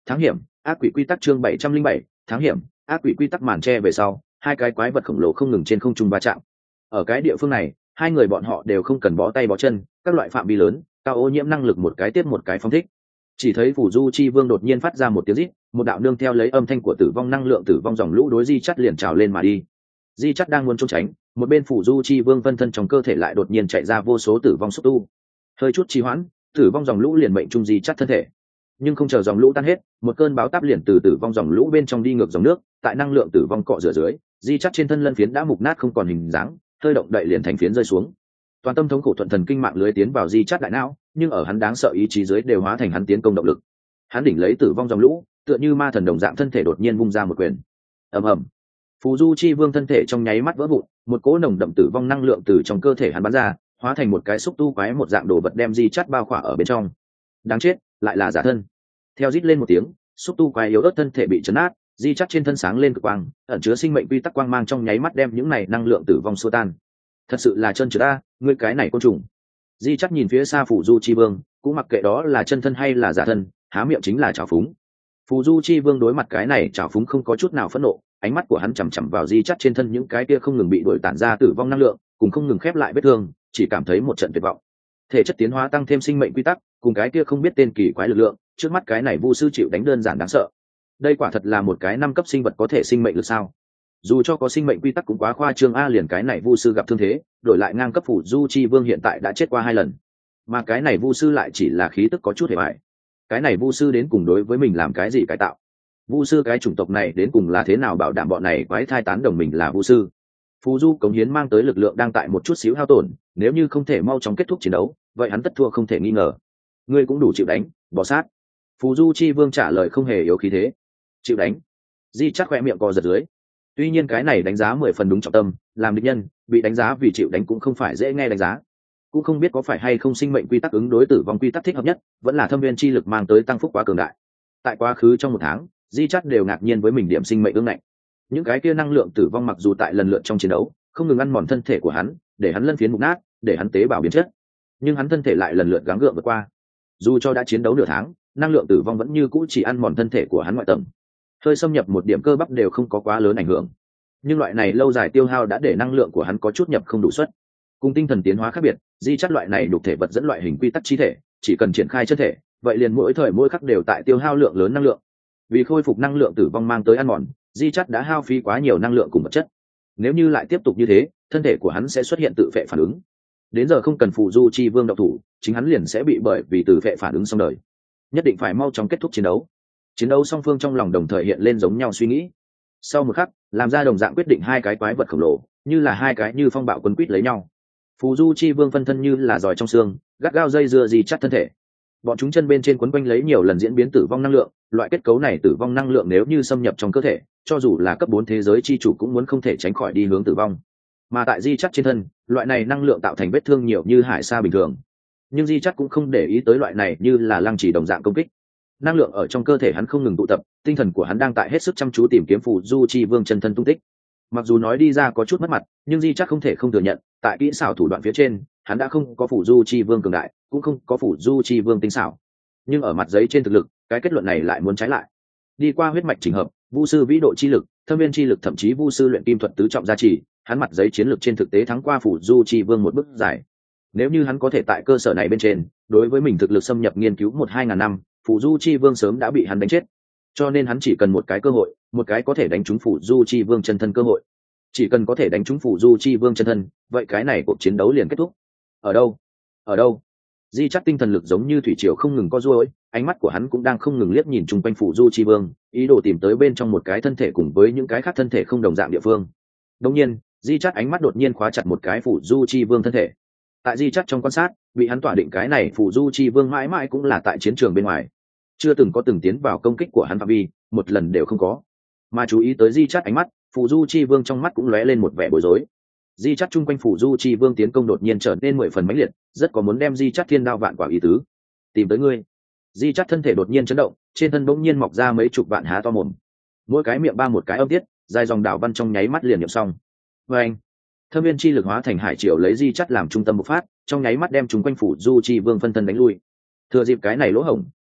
Thám hiểm ác quỷ quy tắc chương bảy trăm linh bảy, thám hiểm ác quỷ quy tắc màn tre về sau, hai cái quái vật khổng lồ không ngừng trên không trung va chạm. Ở cái địa phương này, hai người bọn họ đều không cần bó tay bó chân, các loại phạm vi lớn, cao ô nhiễm năng lực một cái tiếp một cái phóng thích. Chỉ thấy Phù Du Chi Vương đột nhiên phát ra một tiếng rít, một đạo nương theo lấy âm thanh của tử vong năng lượng tử vong dòng lũ đối Di Chắt liền trào lên mà đi. Di Chắt đang muốn trốn tránh, một bên Phù Du Chi Vương phân thân trong cơ thể lại đột nhiên chạy ra vô số tử vong xúc tu. Hơi chút trì hoãn, tử vong dòng lũ liền mệnh trung Di Chắt thân thể. Nhưng không chờ dòng lũ tan hết, một cơn báo táp liền từ tử vong dòng lũ bên trong đi ngược dòng nước, tại năng lượng tử vong cọ rửa dưới, Di Chắt trên thân lân phiến đã mục nát không còn hình dáng, hơi động đậy liền thành phiến rơi xuống. Toàn tâm thống khổ thuận thần kinh mạng lưới tiến vào Di Chắt đại não, nhưng ở hắn đáng sợ ý chí dưới đều hóa thành hắn tiến công động lực. Hắn đỉnh lấy tử vong dòng lũ, tựa như ma thần đồng dạng thân thể đột nhiên vung ra một quyền. Ầm ầm. Phù Du Chi Vương thân thể trong nháy mắt vỡ vụn, một cỗ nồng đậm tử vong năng lượng từ trong cơ thể hắn bắn ra, hóa thành một cái xúc tu quái một dạng đồ vật đem Di Chắt bao khỏa ở bên trong. Đáng chết, lại là giả thân. Theo rít lên một tiếng, xúc tu quái yếu ớt thân thể bị chấn nát, Di Chắt trên thân sáng lên cực quang, ẩn chứa sinh mệnh quy tắc quang mang trong nháy mắt đem những này năng lượng tử vong xua tan. Thật sự là chân trượt a, ngươi cái này côn trùng. Di Chắt nhìn phía xa Phù Du Chi Vương, cũng mặc kệ đó là chân thân hay là giả thân, há miệng chính là trào phúng. Phù Du Chi Vương đối mặt cái này trào phúng không có chút nào phẫn nộ, ánh mắt của hắn chằm chằm vào Di Chắt trên thân những cái kia không ngừng bị đuổi tản ra tử vong năng lượng, cùng không ngừng khép lại vết thương, chỉ cảm thấy một trận tuyệt vọng. Thể chất tiến hóa tăng thêm sinh mệnh quy tắc, cùng cái kia không biết tên kỳ quái lực lượng, trước mắt cái này Vu sư chịu đánh đơn giản đáng sợ. Đây quả thật là một cái năm cấp sinh vật có thể sinh mệnh lực sao? Dù cho có sinh mệnh quy tắc cũng quá khoa trương a, liền cái này Vu sư gặp thương thế, đổi lại ngang cấp Phù Du Chi Vương hiện tại đã chết qua hai lần, mà cái này Vu sư lại chỉ là khí tức có chút hề bại. Cái này Vu sư đến cùng đối với mình làm cái gì cải tạo? Vu sư cái chủng tộc này đến cùng là thế nào bảo đảm bọn này quái thai tán đồng mình là Vu sư? Phù Du cống hiến mang tới lực lượng đang tại một chút xíu hao tổn, nếu như không thể mau chóng kết thúc chiến đấu, vậy hắn tất thua không thể nghi ngờ. Ngươi cũng đủ chịu đánh, bỏ sát. Phù Du Chi Vương trả lời không hề yếu khí thế. Chịu đánh. Di chắc khỏe miệng co giật dưới. Tuy nhiên cái này đánh giá mười phần đúng trọng tâm, làm địch nhân bị đánh giá vì chịu đánh cũng không phải dễ nghe đánh giá. Cũng không biết có phải hay không sinh mệnh quy tắc ứng đối tử vong quy tắc thích hợp nhất, vẫn là thâm viên chi lực mang tới tăng phúc quá cường đại. Tại quá khứ trong một tháng, Di chắc đều ngạc nhiên với mình điểm sinh mệnh ương ngạnh. Những cái kia năng lượng tử vong mặc dù tại lần lượt trong chiến đấu không ngừng ăn mòn thân thể của hắn, để hắn lân phiến mục nát, để hắn tế bào biến chất, nhưng hắn thân thể lại lần lượt gắng gượng vượt qua. Dù cho đã chiến đấu nửa tháng, năng lượng tử vong vẫn như cũ chỉ ăn mòn thân thể của hắn ngoại tầng, hơi xâm nhập một điểm cơ bắp đều không có quá lớn ảnh hưởng. Nhưng loại này lâu dài tiêu hao đã để năng lượng của hắn có chút nhập không đủ suất. Cùng tinh thần tiến hóa khác biệt, Di chất loại này đục thể vật dẫn loại hình quy tắc chi thể, chỉ cần triển khai chân thể, vậy liền mỗi thời mỗi khắc đều tại tiêu hao lượng lớn năng lượng. Vì khôi phục năng lượng tử vong mang tới ăn mòn, Di chất đã hao phí quá nhiều năng lượng cùng vật chất. Nếu như lại tiếp tục như thế, thân thể của hắn sẽ xuất hiện tự vệ phản ứng. Đến giờ không cần Phù Du Chi Vương động thủ, chính hắn liền sẽ bị bởi vì tự vệ phản ứng xong đời. Nhất định phải mau chóng kết thúc chiến đấu. Chiến đấu song phương trong lòng đồng thời hiện lên giống nhau suy nghĩ. Sau một khắc, làm ra đồng dạng quyết định, hai cái quái vật khổng lồ như là hai cái như phong bạo quấn quýt lấy nhau. Phù Du Chi Vương phân thân như là giòi trong xương, gắt gao dây dưa Di chắt thân thể. Bọn chúng chân bên trên quấn quanh lấy nhiều lần diễn biến tử vong năng lượng, loại kết cấu này tử vong năng lượng nếu như xâm nhập trong cơ thể, cho dù là cấp bốn thế giới chi chủ cũng muốn không thể tránh khỏi đi hướng tử vong. Mà tại Di chắt trên thân, loại này năng lượng tạo thành vết thương nhiều như hải sa bình thường. Nhưng Di chắt cũng không để ý tới loại này như là lăng chỉ đồng dạng công kích. Năng lượng ở trong cơ thể hắn không ngừng tụ tập, tinh thần của hắn đang tại hết sức chăm chú tìm kiếm Phù Du Chi Vương chân thân tung tích. Mặc dù nói đi ra có chút mất mặt, nhưng Di chắc không thể không thừa nhận, tại kỹ xảo thủ đoạn phía trên, hắn đã không có Phù Du Chi Vương cường đại, cũng không có Phù Du Chi Vương tinh xảo. Nhưng ở mặt giấy trên thực lực, cái kết luận này lại muốn trái lại. Đi qua huyết mạch chỉnh hợp, Vu sư vĩ độ chi lực, thâm viên chi lực, thậm chí Vu sư luyện kim thuật tứ trọng gia trì, hắn mặt giấy chiến lược trên thực tế thắng qua Phù Du Chi Vương một bước dài. Nếu như hắn có thể tại cơ sở này bên trên, đối với mình thực lực xâm nhập nghiên cứu một hai ngàn năm, Phù Du Chi Vương sớm đã bị hắn đánh chết. Cho nên hắn chỉ cần một cái cơ hội, một cái có thể đánh trúng Phù Du Chi Vương chân thân cơ hội. Chỉ cần có thể đánh trúng Phù Du Chi Vương chân thân, vậy cái này cuộc chiến đấu liền kết thúc. Ở đâu? Ở đâu? Di chắc tinh thần lực giống như thủy triều không ngừng co duỗi, ánh mắt của hắn cũng đang không ngừng liếc nhìn chung quanh Phù Du Chi Vương, ý đồ tìm tới bên trong một cái thân thể cùng với những cái khác thân thể không đồng dạng địa phương. Đương nhiên, Di chắc ánh mắt đột nhiên khóa chặt một cái Phù Du Chi Vương thân thể. Tại Di chắc trong quan sát, bị hắn tỏa định cái này Phù Du Chi Vương mãi mãi cũng là tại chiến trường bên ngoài, chưa từng có từng tiến vào công kích của hắn phạm vi, một lần đều không có. Mà chú ý tới Di chắc ánh mắt, Phù Du Chi Vương trong mắt cũng lóe lên một vẻ bối rối. Di chắc chung quanh Phù Du Chi Vương tiến công đột nhiên trở nên mười phần mãnh liệt, rất có muốn đem Di chắc thiên đao vạn quả ý tứ. Tìm tới ngươi. Di chắc thân thể đột nhiên chấn động, trên thân bỗng nhiên mọc ra mấy chục vạn há to mồm, mỗi cái miệng ba một cái âm tiết, dài dòng đảo văn trong nháy mắt liền niệm xong. Và anh, thâm viên chi lực hóa thành hải triều lấy Di chắc làm trung tâm bộc phát, trong nháy mắt đem chúng quanh Phù Du Chi Vương phân thân đánh lui. Thừa dịp cái này lỗ hổng,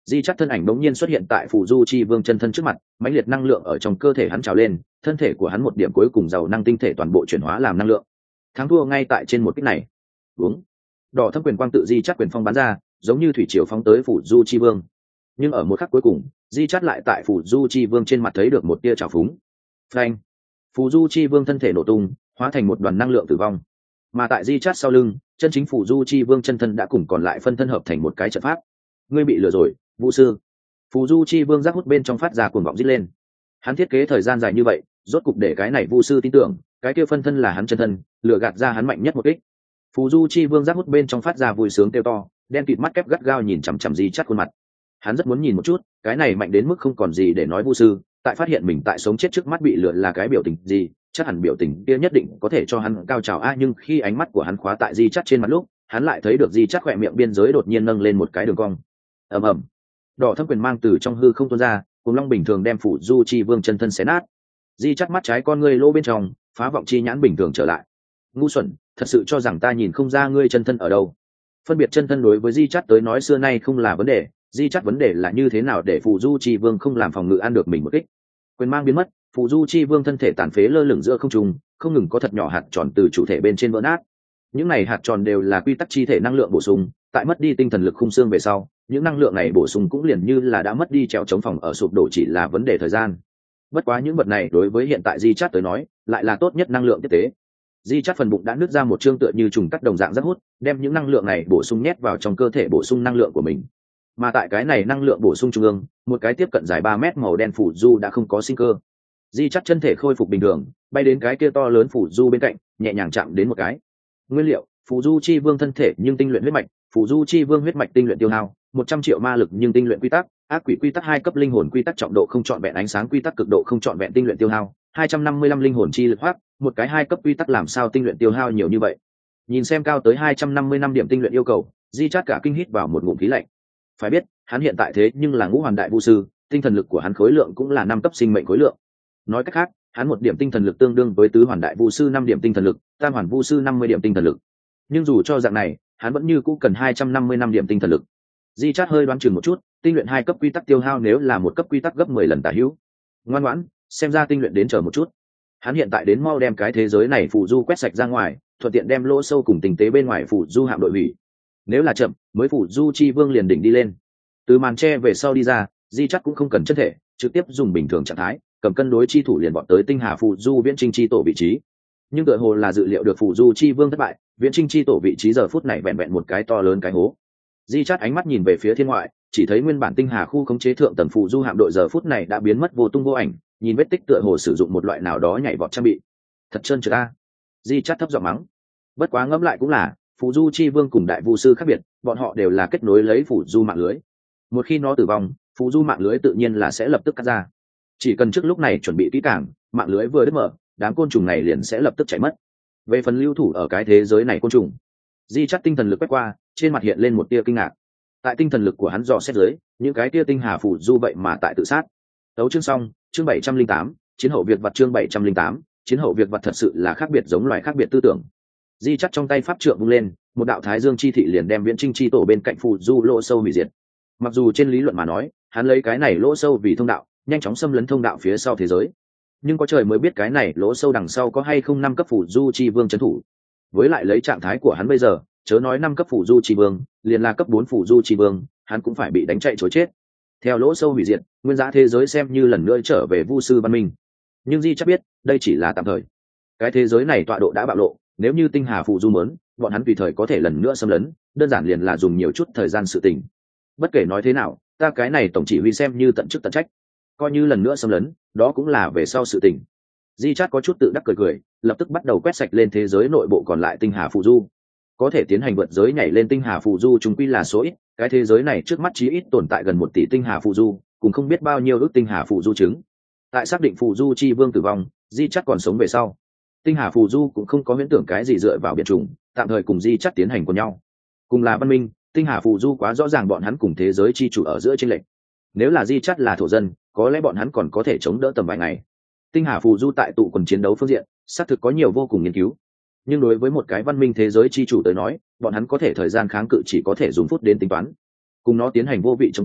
Di Chát thân ảnh bỗng nhiên xuất hiện tại phù du chi vương chân thân trước mặt, mãnh liệt năng lượng ở trong cơ thể hắn trào lên, thân thể của hắn một điểm cuối cùng giàu năng tinh thể toàn bộ chuyển hóa làm năng lượng. Thắng thua ngay tại trên một kích này. Uống. Đỏ thâm quyền quang tự Di Chát quyền phong bắn ra, giống như thủy triều phóng tới phù du chi vương. Nhưng ở một khắc cuối cùng, Di Chát lại tại phù du chi vương trên mặt thấy được một tia trào phúng. Phanh. Phù du chi vương thân thể nổ tung, hóa thành một đoàn năng lượng tử vong. Mà tại Di Chát sau lưng, chân chính phù du chi vương chân thân đã cùng còn lại phân thân hợp thành một cái trận pháp. Ngươi bị lừa rồi, vũ sư. Phù du chi vương giác hút bên trong phát ra cuồng vọng rít lên. Hắn thiết kế thời gian dài như vậy, rốt cục để cái này vũ sư tin tưởng cái kia phân thân là hắn chân thân, lừa gạt ra hắn mạnh nhất một kích. Phù du chi vương giác hút bên trong phát ra vui sướng kêu to, đen kịt mắt kép gắt gao nhìn chằm chằm Di Chát khuôn mặt. Hắn rất muốn nhìn một chút cái này mạnh đến mức không còn gì để nói vũ sư tại phát hiện mình tại sống chết trước mắt bị lừa là cái biểu tình gì, chắc hẳn biểu tình kia nhất định có thể cho hắn cao trào a. Nhưng khi ánh mắt của hắn khóa tại Di Chát trên mặt lúc, hắn lại thấy được Di Chát khỏe miệng biên giới đột nhiên nâng lên một cái đường cong. Ầm ầm. Đỏ thâm quyền mang từ trong hư không tuôn ra, cùng long bình thường đem phủ du chi vương chân thân xé nát. Di Chát mắt trái con ngươi lỗ bên trong, phá vọng chi nhãn bình thường trở lại. Ngu xuẩn, thật sự cho rằng ta nhìn không ra ngươi chân thân ở đâu? Phân biệt chân thân đối với Di Chát tới nói xưa nay không là vấn đề, Di Chát vấn đề là như thế nào để phủ du chi vương không làm phòng ngự ăn được mình một kích. Quyền mang biến mất, phủ du chi vương thân thể tàn phế lơ lửng giữa không trung, không ngừng có thật nhỏ hạt tròn từ chủ thể bên trên vỡ nát. Những này hạt tròn đều là quy tắc chi thể năng lượng bổ sung, tại mất đi tinh thần lực khung xương về sau, những năng lượng này bổ sung cũng liền như là đã mất đi trèo chống phòng ở sụp đổ, chỉ là vấn đề thời gian. Bất quá những vật này đối với hiện tại Di Chát tới nói, lại là tốt nhất năng lượng tiếp tế. Di Chát phần bụng đã nứt ra một chương tựa như trùng cắt đồng dạng rất hút, đem những năng lượng này bổ sung nhét vào trong cơ thể bổ sung năng lượng của mình. Mà tại cái này năng lượng bổ sung trung ương, một cái tiếp cận dài ba mét màu đen phủ du đã không có sinh cơ. Di Chát chân thể khôi phục bình thường, bay đến cái kia to lớn phủ du bên cạnh, nhẹ nhàng chạm đến một cái. Nguyên liệu: phù du chi vương thân thể nhưng tinh luyện huyết mạch, phù du chi vương huyết mạch tinh luyện tiêu hao một trăm triệu ma lực nhưng tinh luyện quy tắc, ác quỷ quy tắc hai cấp linh hồn quy tắc trọng độ không trọn vẹn, ánh sáng quy tắc cực độ không trọn vẹn tinh luyện tiêu hao hai trăm năm mươi lăm linh hồn chi lực hoác, một cái hai cấp quy tắc làm sao tinh luyện tiêu hao nhiều như vậy? Nhìn xem cao tới hai trăm năm mươi năm điểm tinh luyện yêu cầu, Di Chát cả kinh hít vào một ngụm khí lạnh. Phải biết, hắn hiện tại thế nhưng là ngũ hoàn đại vũ sư, tinh thần lực của hắn khối lượng cũng là năm cấp sinh mệnh khối lượng. Nói cách khác, hắn một điểm tinh thần lực tương đương với tứ hoàn đại vũ sư năm điểm tinh thần lực, tam hoàn vũ sư năm mươi điểm tinh thần lực. Nhưng dù cho dạng này, hắn vẫn như cũ cần hai trăm năm mươi năm điểm tinh thần lực. Di Chát hơi đoán chừng một chút, tinh luyện hai cấp quy tắc tiêu hao nếu là một cấp quy tắc gấp mười lần tả hữu. Ngoan ngoãn, xem ra tinh luyện đến chờ một chút. Hắn hiện tại đến mau đem cái thế giới này phù du quét sạch ra ngoài, thuận tiện đem lỗ sâu cùng tình tế bên ngoài phù du hạm đội hủy. Nếu là chậm, mới phù du chi vương liền đỉnh đi lên. Từ màn tre về sau đi ra, Di Chát cũng không cần chân thể, trực tiếp dùng bình thường trạng thái, cầm cân đối chi thủ liền bọn tới tinh hà phù du viễn trinh chi tổ vị trí. Nhưng tựa hồ là dự liệu được phù du chi vương thất bại, viễn trinh chi tổ vị trí giờ phút này vẹn vẹn một cái to lớn cái hố. Di Chát ánh mắt nhìn về phía thiên ngoại, chỉ thấy nguyên bản tinh hà khu khống chế thượng tầng phù du hạm đội giờ phút này đã biến mất vô tung vô ảnh, nhìn vết tích tựa hồ sử dụng một loại nào đó nhảy vọt trang bị. Thật trơn trượt a. Di Chát thấp giọng mắng. Bất quá ngẫm lại cũng là, phù du chi vương cùng đại vu sư khác biệt, bọn họ đều là kết nối lấy phù du mạng lưới. Một khi nó tử vong, phù du mạng lưới tự nhiên là sẽ lập tức cắt ra. Chỉ cần trước lúc này chuẩn bị kỹ càng, mạng lưới vừa đứt mở, đám côn trùng này liền sẽ lập tức chạy mất. Về phần lưu thủ ở cái thế giới này côn trùng, Di Chát tinh thần lực quét qua, trên mặt hiện lên một tia kinh ngạc. Tại tinh thần lực của hắn dò xét dưới, những cái tia tinh hà phù du vậy mà tại tự sát. Đấu chương xong, chương bảy trăm linh tám, chiến hậu việc vật chương bảy trăm linh tám, chiến hậu việc vật thật sự là khác biệt giống loài khác biệt tư tưởng. Di Chát trong tay pháp trượng vung lên, một đạo thái dương chi thị liền đem viễn trinh chi tổ bên cạnh phù du lỗ sâu hủy diệt. Mặc dù trên lý luận mà nói, hắn lấy cái này lỗ sâu vì thông đạo, nhanh chóng xâm lấn thông đạo phía sau thế giới. Nhưng có trời mới biết cái này lỗ sâu đằng sau có hay không năm cấp phù du chi vương trấn thủ. Với lại lấy trạng thái của hắn bây giờ, chớ nói năm cấp phù du chi vương, liền là cấp bốn phù du chi vương, hắn cũng phải bị đánh chạy trối chết. Theo lỗ sâu hủy diệt, nguyên giá thế giới xem như lần nữa trở về vu sư văn minh. Nhưng Di Chát biết, đây chỉ là tạm thời. Cái thế giới này tọa độ đã bạo lộ, nếu như tinh hà phù du mớn, bọn hắn tùy thời có thể lần nữa xâm lấn, đơn giản liền là dùng nhiều chút thời gian sự tình. Bất kể nói thế nào, ta cái này tổng chỉ huy xem như tận chức tận trách, coi như lần nữa xâm lấn, đó cũng là về sau sự tình. Di Chát có chút tự đắc cười cười, lập tức bắt đầu quét sạch lên thế giới nội bộ còn lại tinh hà phù du. Có thể tiến hành vượt giới nhảy lên tinh hà phù du chúng quy là số ít, cái thế giới này trước mắt chí ít tồn tại gần một tỷ tinh hà phù du, cùng không biết bao nhiêu ước tinh hà phù du chứng. Tại xác định phù du chi vương tử vong, Di Chát còn sống về sau, tinh hà phù du cũng không có huyễn tưởng cái gì dựa vào biệt chủng, tạm thời cùng Di Chát tiến hành cùng nhau. Cùng là văn minh, tinh hà phù du quá rõ ràng bọn hắn cùng thế giới chi chủ ở giữa chênh lệch. Nếu là Di Chát là thổ dân, có lẽ bọn hắn còn có thể chống đỡ tầm vài ngày. Tinh hà phù du tại tụ quần chiến đấu phương diện, xác thực có nhiều vô cùng nghiên cứu. Nhưng đối với một cái văn minh thế giới chi chủ tới nói, bọn hắn có thể thời gian kháng cự chỉ có thể dùng phút đến tính toán. Cùng nó tiến hành vô vị chống cự,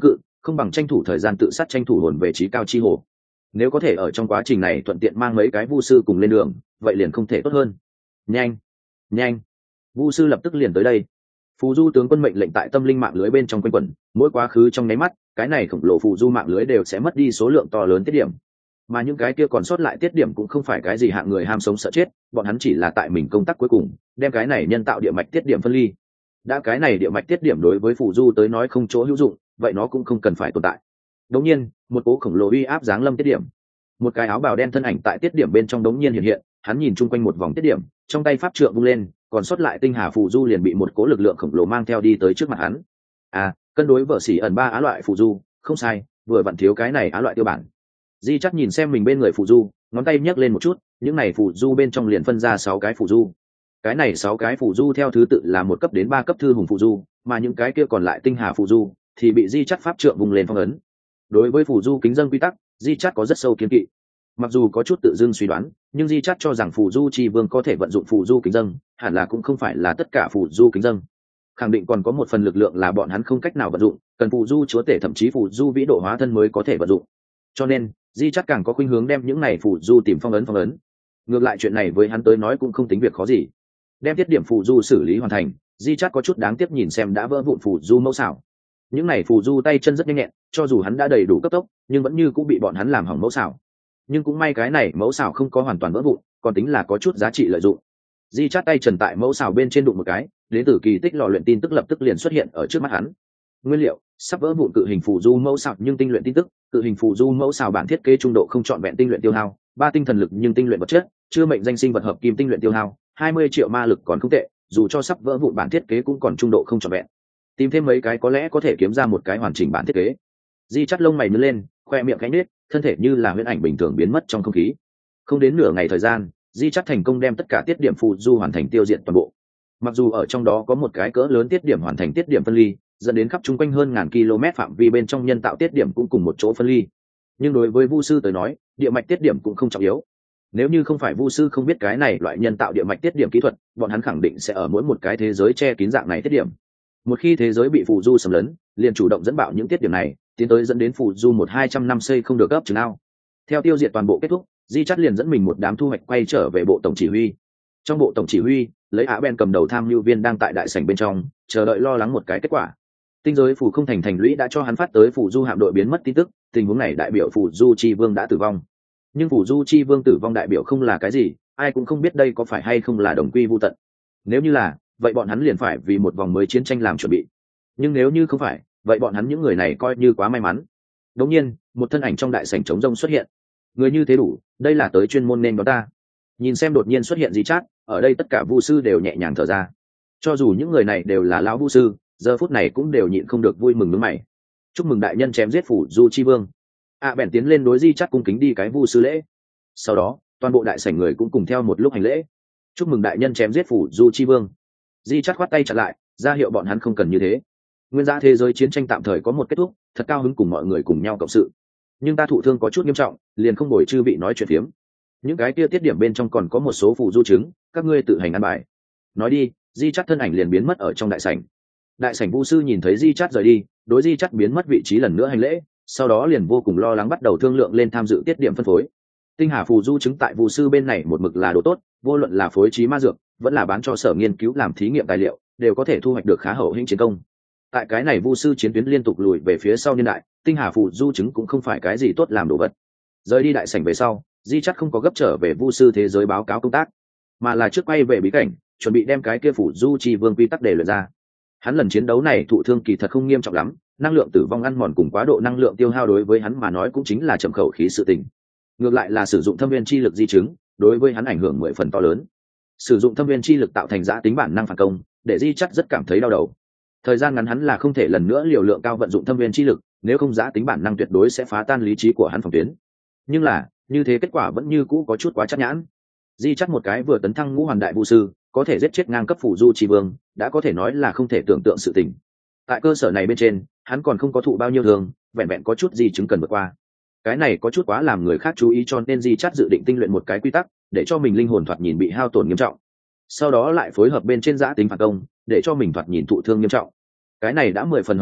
không bằng tranh thủ thời gian tự sát tranh thủ hồn về trí cao chi hồ. Nếu có thể ở trong quá trình này thuận tiện mang mấy cái vu sư cùng lên đường, vậy liền không thể tốt hơn. Nhanh, nhanh, vu sư lập tức liền tới đây. Phù du tướng quân mệnh lệnh tại tâm linh mạng lưới bên trong quanh quẩn, mỗi quá khứ trong nháy mắt, cái này khổng lồ phù du mạng lưới đều sẽ mất đi số lượng to lớn tiết điểm. Mà những cái kia còn sót lại tiết điểm cũng không phải cái gì hạng người ham sống sợ chết, bọn hắn chỉ là tại mình công tác cuối cùng, đem cái này nhân tạo địa mạch tiết điểm phân ly. Đã cái này địa mạch tiết điểm đối với phù du tới nói không chỗ hữu dụng, vậy nó cũng không cần phải tồn tại. Đống nhiên, một cỗ khổng lồ uy áp giáng lâm tiết điểm. Một cái áo bào đen thân ảnh tại tiết điểm bên trong đống nhiên hiện hiện, hắn nhìn chung quanh một vòng tiết điểm, trong tay pháp trượng vung lên, còn sót lại tinh hà phù du liền bị một cỗ lực lượng khổng lồ mang theo đi tới trước mặt hắn. À, cân đối vợ xỉ ẩn ba á loại phù du, không sai, vừa vặn thiếu cái này á loại tiêu bản. Di chắc nhìn xem mình bên người phù du, ngón tay nhấc lên một chút, những này phù du bên trong liền phân ra sáu cái phù du. Cái này sáu cái phù du theo thứ tự là một cấp đến ba cấp thư hùng phù du, mà những cái kia còn lại tinh hà phù du thì bị di chắc pháp trượng vùng lên phong ấn. Đối với phù du kính dân quy tắc, di chắc có rất sâu kiên kỵ. Mặc dù có chút tự dưng suy đoán, nhưng di chắc cho rằng phù du chi vương có thể vận dụng phù du kính dân, hẳn là cũng không phải là tất cả phù du kính dân. Khẳng định còn có một phần lực lượng là bọn hắn không cách nào vận dụng, cần phù du chúa tể thậm chí phù du vĩ độ hóa thân mới có thể vận dụng. Cho nên di chắc càng có khuynh hướng đem những này phù du tìm phong ấn phong ấn. Ngược lại chuyện này với hắn tới nói cũng không tính việc khó gì. Đem tiết điểm phù du xử lý hoàn thành, di chắc có chút đáng tiếc nhìn xem đã vỡ vụn phù du mẫu xảo. Những này phù du tay chân rất nhanh nhẹn, cho dù hắn đã đầy đủ cấp tốc nhưng vẫn như cũng bị bọn hắn làm hỏng mẫu xảo. Nhưng cũng may cái này mẫu xảo không có hoàn toàn vỡ vụn, còn tính là có chút giá trị lợi dụng. Di chát tay trần tại mẫu xảo bên trên đụng một cái, đến từ kỳ tích lò luyện tin tức lập tức liền xuất hiện ở trước mắt hắn. Nguyên liệu: sắp vỡ vụn cự hình phù du mẫu xảo nhưng tinh luyện tin tức, cự hình phù du mẫu xảo bản thiết kế trung độ không trọn vẹn tinh luyện tiêu hao, ba tinh thần lực nhưng tinh luyện vật chất, chưa mệnh danh sinh vật hợp kim tinh luyện tiêu hao, hai mươi triệu ma lực còn không tệ, dù cho sắp vỡ vụn bản thiết kế cũng còn trung độ không trọn vẹn. Tìm thêm mấy cái có lẽ có thể kiếm ra một cái hoàn chỉnh bản thiết kế. Di chắt lông mày nhướng lên, khoe miệng cánh nết, thân thể như là huyễn ảnh bình thường biến mất trong không khí. Không đến nửa ngày thời gian, di chắt thành công đem tất cả tiết điểm phù du hoàn thành tiêu diệt toàn bộ. Mặc dù ở trong đó có một cái cỡ lớn tiết điểm hoàn thành tiết điểm phân ly, dẫn đến khắp chung quanh hơn ngàn km phạm vi bên trong nhân tạo tiết điểm cũng cùng một chỗ phân ly, nhưng đối với vu sư tới nói, địa mạch tiết điểm cũng không trọng yếu. Nếu như không phải vu sư không biết cái này loại nhân tạo địa mạch tiết điểm kỹ thuật, bọn hắn khẳng định sẽ ở mỗi một cái thế giới che kín dạng này tiết điểm. Một khi thế giới bị phù du xâm lấn, liền chủ động dẫn bạo những tiết điểm này, tiến tới dẫn đến phù du một hai trăm năm xây không được gấp chừng nào. Theo tiêu diệt toàn bộ kết thúc, di chắt liền dẫn mình một đám thu hoạch quay trở về bộ tổng chỉ huy. Trong bộ tổng chỉ huy, lấy Á Ben cầm đầu tham mưu viên đang tại đại sảnh bên trong chờ đợi lo lắng một cái kết quả. Tinh giới phù không thành thành lũy đã cho hắn phát tới phù du hạm đội biến mất tin tức, tình huống này đại biểu phù du chi vương đã tử vong. Nhưng phù du chi vương tử vong đại biểu không là cái gì, ai cũng không biết đây có phải hay không là đồng quy vu tận. Nếu như là, vậy bọn hắn liền phải vì một vòng mới chiến tranh làm chuẩn bị. Nhưng nếu như không phải, vậy bọn hắn những người này coi như quá may mắn. Đống nhiên, một thân ảnh trong đại sảnh trống rông xuất hiện. Người như thế đủ, đây là tới chuyên môn nên đó ta. Nhìn xem đột nhiên xuất hiện gì chát, ở đây tất cả vu sư đều nhẹ nhàng thở ra. Cho dù những người này đều là lão vu sư, giờ phút này cũng đều nhịn không được vui mừng nước mày. Chúc mừng đại nhân chém giết phủ du chi vương. A à, bèn tiến lên đối di chát cung kính đi cái vu sư lễ. Sau đó, toàn bộ đại sảnh người cũng cùng theo một lúc hành lễ. Chúc mừng đại nhân chém giết phủ du chi vương. Di chát khoát tay chặn lại, ra hiệu bọn hắn không cần như thế. Nguyên giá thế giới chiến tranh tạm thời có một kết thúc, thật cao hứng cùng mọi người cùng nhau cộng sự. Nhưng ta thụ thương có chút nghiêm trọng, liền không bồi chư vị nói chuyện phiếm. Những cái kia tiết điểm bên trong còn có một số phù du chứng, các ngươi tự hành ăn bài. Nói đi, di chát thân ảnh liền biến mất ở trong đại sảnh. Đại sảnh vu sư nhìn thấy di chát rời đi, đối di chát biến mất vị trí lần nữa hành lễ, sau đó liền vô cùng lo lắng bắt đầu thương lượng lên tham dự tiết điểm phân phối. Tinh hà phù du chứng tại vu sư bên này một mực là đồ tốt, vô luận là phối trí ma dược, vẫn là bán cho sở nghiên cứu làm thí nghiệm tài liệu, đều có thể thu hoạch được khá hậu hĩnh chiến công. Tại cái này vu sư chiến tuyến liên tục lùi về phía sau niên đại, tinh hà phù du chứng cũng không phải cái gì tốt làm đồ vật. Rời đi đại sảnh về sau, di chắt không có gấp trở về vu sư thế giới báo cáo công tác, mà là trước quay về bí cảnh, chuẩn bị đem cái kia phù du chi vương quy tắc để luyện ra. Hắn lần chiến đấu này thụ thương kỳ thật không nghiêm trọng lắm, năng lượng tử vong ăn mòn cùng quá độ năng lượng tiêu hao đối với hắn mà nói cũng chính là trầm khẩu khí sự tình. Ngược lại là sử dụng thâm viên chi lực di chứng, đối với hắn ảnh hưởng mười phần to lớn. Sử dụng thâm viên chi lực tạo thành giã tính bản năng phản công, để di chắt rất cảm thấy đau đầu. Thời gian ngắn hắn là không thể lần nữa liều lượng cao vận dụng thâm viên chi lực, nếu không giã tính bản năng tuyệt đối sẽ phá tan lý trí của hắn phòng tuyến. Nhưng là, như thế kết quả vẫn như cũ có chút quá chắc nhãn. Di chắt một cái vừa tấn thăng ngũ hoàn đại vu sư, có thể giết chết ngang cấp phủ du chi vương, đã có thể nói là không thể tưởng tượng sự tình. Tại cơ sở này bên trên, hắn còn không có thụ bao nhiêu thương, vẹn vẹn có chút gì chứng cần vượt qua. Cái này có chút quá làm người khác chú ý, cho nên Di chắt dự định tinh luyện một cái quy tắc, để cho mình linh hồn thoạt nhìn bị hao tổn nghiêm trọng. Sau đó lại phối hợp bên trên giã tính phản công, để cho mình thoạt nhìn thụ thương nghiêm trọng. Cái này đã mười phần hợp lý,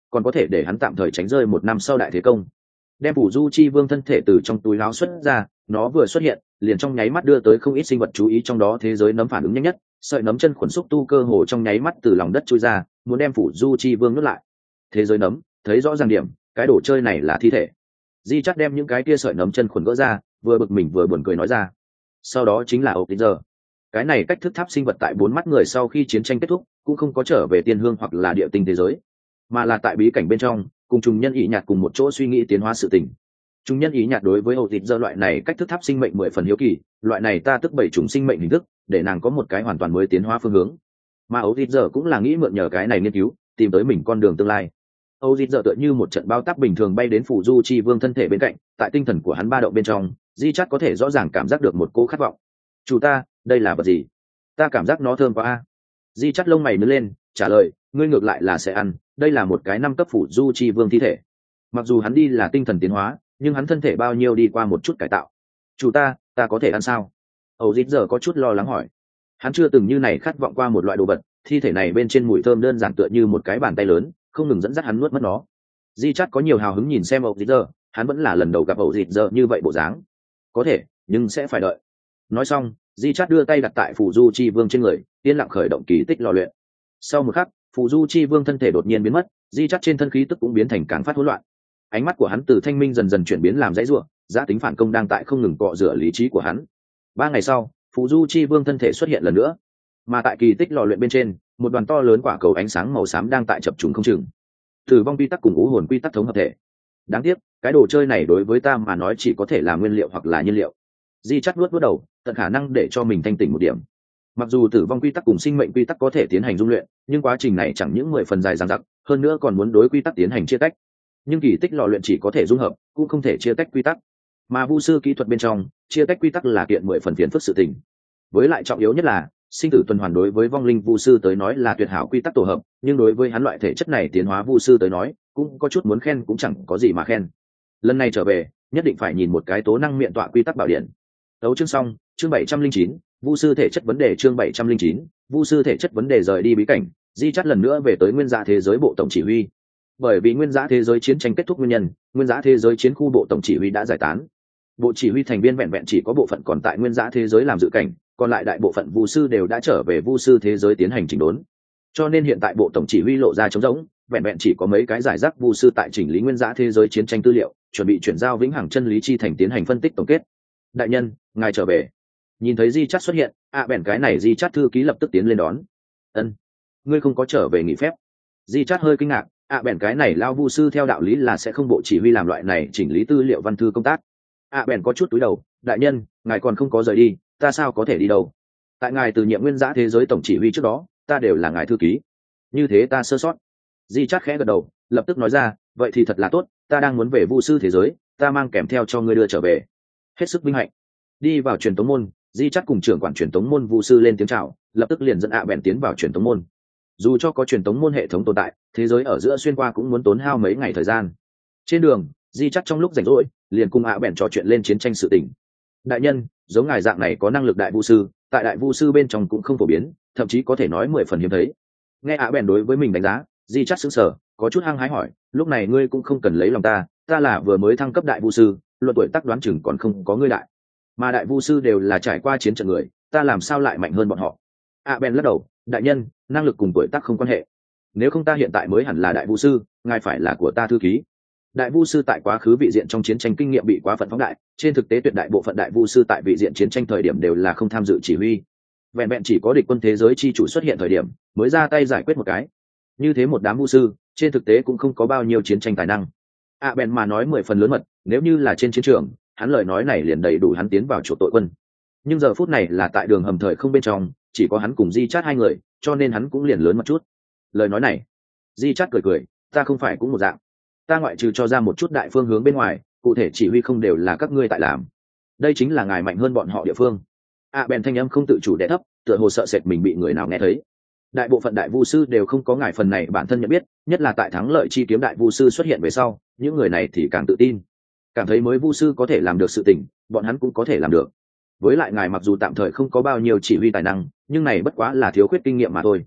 còn có thể để hắn tạm thời tránh rơi một năm sau đại thế công. Đem phủ du chi vương thân thể từ trong túi áo xuất ra, nó vừa xuất hiện liền trong nháy mắt đưa tới không ít sinh vật chú ý, trong đó thế giới nấm phản ứng nhanh nhất, sợi nấm chân khuẩn xúc tu cơ hồ trong nháy mắt từ lòng đất chui ra, muốn đem phủ du chi vương nuốt lại. Thế giới nấm thấy rõ ràng điểm, cái đồ chơi này là thi thể. Di Chát đem những cái kia sợi nấm chân khuẩn gỡ ra, vừa bực mình vừa buồn cười nói ra. Sau đó chính là ốc giờ. Cái này cách thức tháp sinh vật tại bốn mắt người sau khi chiến tranh kết thúc cũng không có trở về tiên hương hoặc là địa tinh thế giới, mà là tại bí cảnh bên trong cùng trùng nhân ý nhạt cùng một chỗ suy nghĩ tiến hóa sự tình. Trùng nhân ý nhạt đối với ốc giờ loại này cách thức tháp sinh mệnh mười phần hiếu kỳ, loại này ta tức bảy trùng sinh mệnh hình thức để nàng có một cái hoàn toàn mới tiến hóa phương hướng, mà ốc giờ cũng là nghĩ mượn nhờ cái này nghiên cứu tìm tới mình con đường tương lai. Âu Dịt giờ tựa như một trận bao táp bình thường bay đến phủ du chi vương thân thể bên cạnh, tại tinh thần của hắn ba động bên trong, Di Chát có thể rõ ràng cảm giác được một cỗ khát vọng. Chủ ta, đây là vật gì? Ta cảm giác nó thơm quá a. Di Chát lông mày nhướng lên, trả lời, ngươi ngược lại là sẽ ăn, đây là một cái năm cấp phủ du chi vương thi thể. Mặc dù hắn đi là tinh thần tiến hóa, nhưng hắn thân thể bao nhiêu đi qua một chút cải tạo. Chủ ta, ta có thể ăn sao? Âu Dịt giờ có chút lo lắng hỏi. Hắn chưa từng như này khát vọng qua một loại đồ vật, thi thể này bên trên mùi thơm đơn giản tựa như một cái bàn tay lớn, không ngừng dẫn dắt hắn nuốt mất nó. Di Chát có nhiều hào hứng nhìn xem ậu dịt giờ, hắn vẫn là lần đầu gặp ậu dịt giờ như vậy bộ dáng. Có thể, nhưng sẽ phải đợi. Nói xong, Di Chát đưa tay đặt tại phù du chi vương trên người, yên lặng khởi động kỳ tích lò luyện. Sau một khắc, phù du chi vương thân thể đột nhiên biến mất, Di Chát trên thân khí tức cũng biến thành càng phát hỗn loạn. Ánh mắt của hắn từ thanh minh dần dần chuyển biến làm dãy rủa, giá tính phản công đang tại không ngừng cọ rửa lý trí của hắn. Ba ngày sau, phù du chi vương thân thể xuất hiện lần nữa, mà tại kỳ tích lò luyện bên trên, một đoàn to lớn quả cầu ánh sáng màu xám đang tại chập trùng không chừng. Tử vong quy tắc cùng ngũ hồn quy tắc thống hợp thể. Đáng tiếc, cái đồ chơi này đối với ta mà nói chỉ có thể là nguyên liệu hoặc là nhiên liệu. Di Chát nuốt nuốt đầu, tận khả năng để cho mình thanh tỉnh một điểm. Mặc dù tử vong quy tắc cùng sinh mệnh quy tắc có thể tiến hành dung luyện, nhưng quá trình này chẳng những mười phần dài dằng dặc, hơn nữa còn muốn đối quy tắc tiến hành chia tách. Nhưng kỳ tích lò luyện chỉ có thể dung hợp, cũng không thể chia tách quy tắc. Mà vu sư kỹ thuật bên trong, chia tách quy tắc là kiện mười phần phiền phức sự tình. Với lại trọng yếu nhất là, sinh tử tuần hoàn đối với vong linh vu sư tới nói là tuyệt hảo quy tắc tổ hợp, nhưng đối với hắn loại thể chất này tiến hóa vu sư tới nói cũng có chút muốn khen cũng chẳng có gì mà khen. Lần này trở về nhất định phải nhìn một cái tố năng miệng tọa quy tắc bảo điện. Đấu chương xong, chương bảy trăm linh chín, vu sư thể chất vấn đề. Chương bảy trăm linh chín, vu sư thể chất vấn đề. Rời đi bí cảnh, Di Chát lần nữa về tới nguyên giá thế giới bộ tổng chỉ huy. Bởi vì nguyên giá thế giới chiến tranh kết thúc nguyên nhân, nguyên giá thế giới chiến khu bộ tổng chỉ huy đã giải tán. Bộ chỉ huy thành viên vẹn vẹn chỉ có bộ phận còn tại nguyên giá thế giới làm dự cảnh, còn lại đại bộ phận vu sư đều đã trở về vu sư thế giới tiến hành chỉnh đốn. Cho nên hiện tại bộ tổng chỉ huy lộ ra trống rỗng, vẹn vẹn chỉ có mấy cái giải rác vu sư tại chỉnh lý nguyên giá thế giới chiến tranh tư liệu, chuẩn bị chuyển giao vĩnh hằng chân lý chi thành tiến hành phân tích tổng kết. Đại nhân, ngài trở về. Nhìn thấy Di Chát xuất hiện, ạ à, bèn cái này Di Chát thư ký lập tức tiến lên đón. Ân, ngươi không có trở về nghỉ phép? Di Chát hơi kinh ngạc, ạ à, bèn cái này lao vu sư theo đạo lý là sẽ không bộ chỉ huy làm loại này chỉnh lý tư liệu văn thư công tác. ạ à, bèn có chút túi đầu, đại nhân, ngài còn không có rời đi, ta sao có thể đi đâu? Tại ngài từ nhiệm nguyên giã thế giới tổng chỉ huy trước đó, ta đều là ngài thư ký, như thế ta sơ sót. Di Chát khẽ gật đầu, lập tức nói ra, vậy thì thật là tốt, ta đang muốn về vu sư thế giới, ta mang kèm theo cho ngươi đưa trở về. Hết sức vinh hạnh. Đi vào truyền tống môn, Di Chát cùng trưởng quản truyền tống môn vu sư lên tiếng chào, lập tức liền dẫn ạ à bèn tiến vào truyền tống môn. Dù cho có truyền tống môn hệ thống tồn tại, thế giới ở giữa xuyên qua cũng muốn tốn hao mấy ngày thời gian. Trên đường, Di Chát trong lúc rảnh rỗi liền cùng ạ à bèn trò chuyện lên chiến tranh sự tình. Đại nhân, giống ngài dạng này có năng lực đại vu sư, tại đại vu sư bên trong cũng không phổ biến, thậm chí có thể nói mười phần hiếm thấy. Nghe ạ à bèn đối với mình đánh giá, Di Chát sững sờ, có chút hăng hái hỏi, lúc này ngươi cũng không cần lấy lòng ta, ta là vừa mới thăng cấp đại vu sư, luận tuổi tác đoán chừng còn không có ngươi đại, mà đại vu sư đều là trải qua chiến trận người, ta làm sao lại mạnh hơn bọn họ? ạ à bèn lắc đầu, đại nhân, năng lực cùng tuổi tác không quan hệ, nếu không ta hiện tại mới hẳn là đại vu sư, ngài phải là của ta thư ký. Đại vu sư tại quá khứ vị diện trong chiến tranh kinh nghiệm bị quá phận phóng đại, trên thực tế tuyệt đại bộ phận đại vu sư tại vị diện chiến tranh thời điểm đều là không tham dự chỉ huy, vẹn vẹn chỉ có địch quân thế giới chi chủ xuất hiện thời điểm mới ra tay giải quyết một cái. Như thế một đám vu sư trên thực tế cũng không có bao nhiêu chiến tranh tài năng. ạ à, bèn mà nói mười phần lớn mật, nếu như là trên chiến trường hắn lời nói này liền đầy đủ hắn tiến vào chỗ tội quân, nhưng giờ phút này là tại đường hầm thời không bên trong, chỉ có hắn cùng Di Chát hai người, cho nên hắn cũng liền lớn một chút. Lời nói này, Di Chát cười cười, ta không phải cũng một dạng, ta ngoại trừ cho ra một chút đại phương hướng bên ngoài, cụ thể chỉ huy không đều là các ngươi tại làm, đây chính là ngài mạnh hơn bọn họ địa phương. ạ à, bèn thanh âm không tự chủ đẻ thấp, tựa hồ sợ sệt mình bị người nào nghe thấy. Đại bộ phận đại vu sư đều không có ngài phần này bản thân nhận biết, nhất là tại thắng lợi chi kiếm đại vu sư xuất hiện về sau, những người này thì càng tự tin, cảm thấy mới vu sư có thể làm được sự tình, bọn hắn cũng có thể làm được. Với lại ngài mặc dù tạm thời không có bao nhiêu chỉ huy tài năng, nhưng này bất quá là thiếu khuyết kinh nghiệm mà thôi.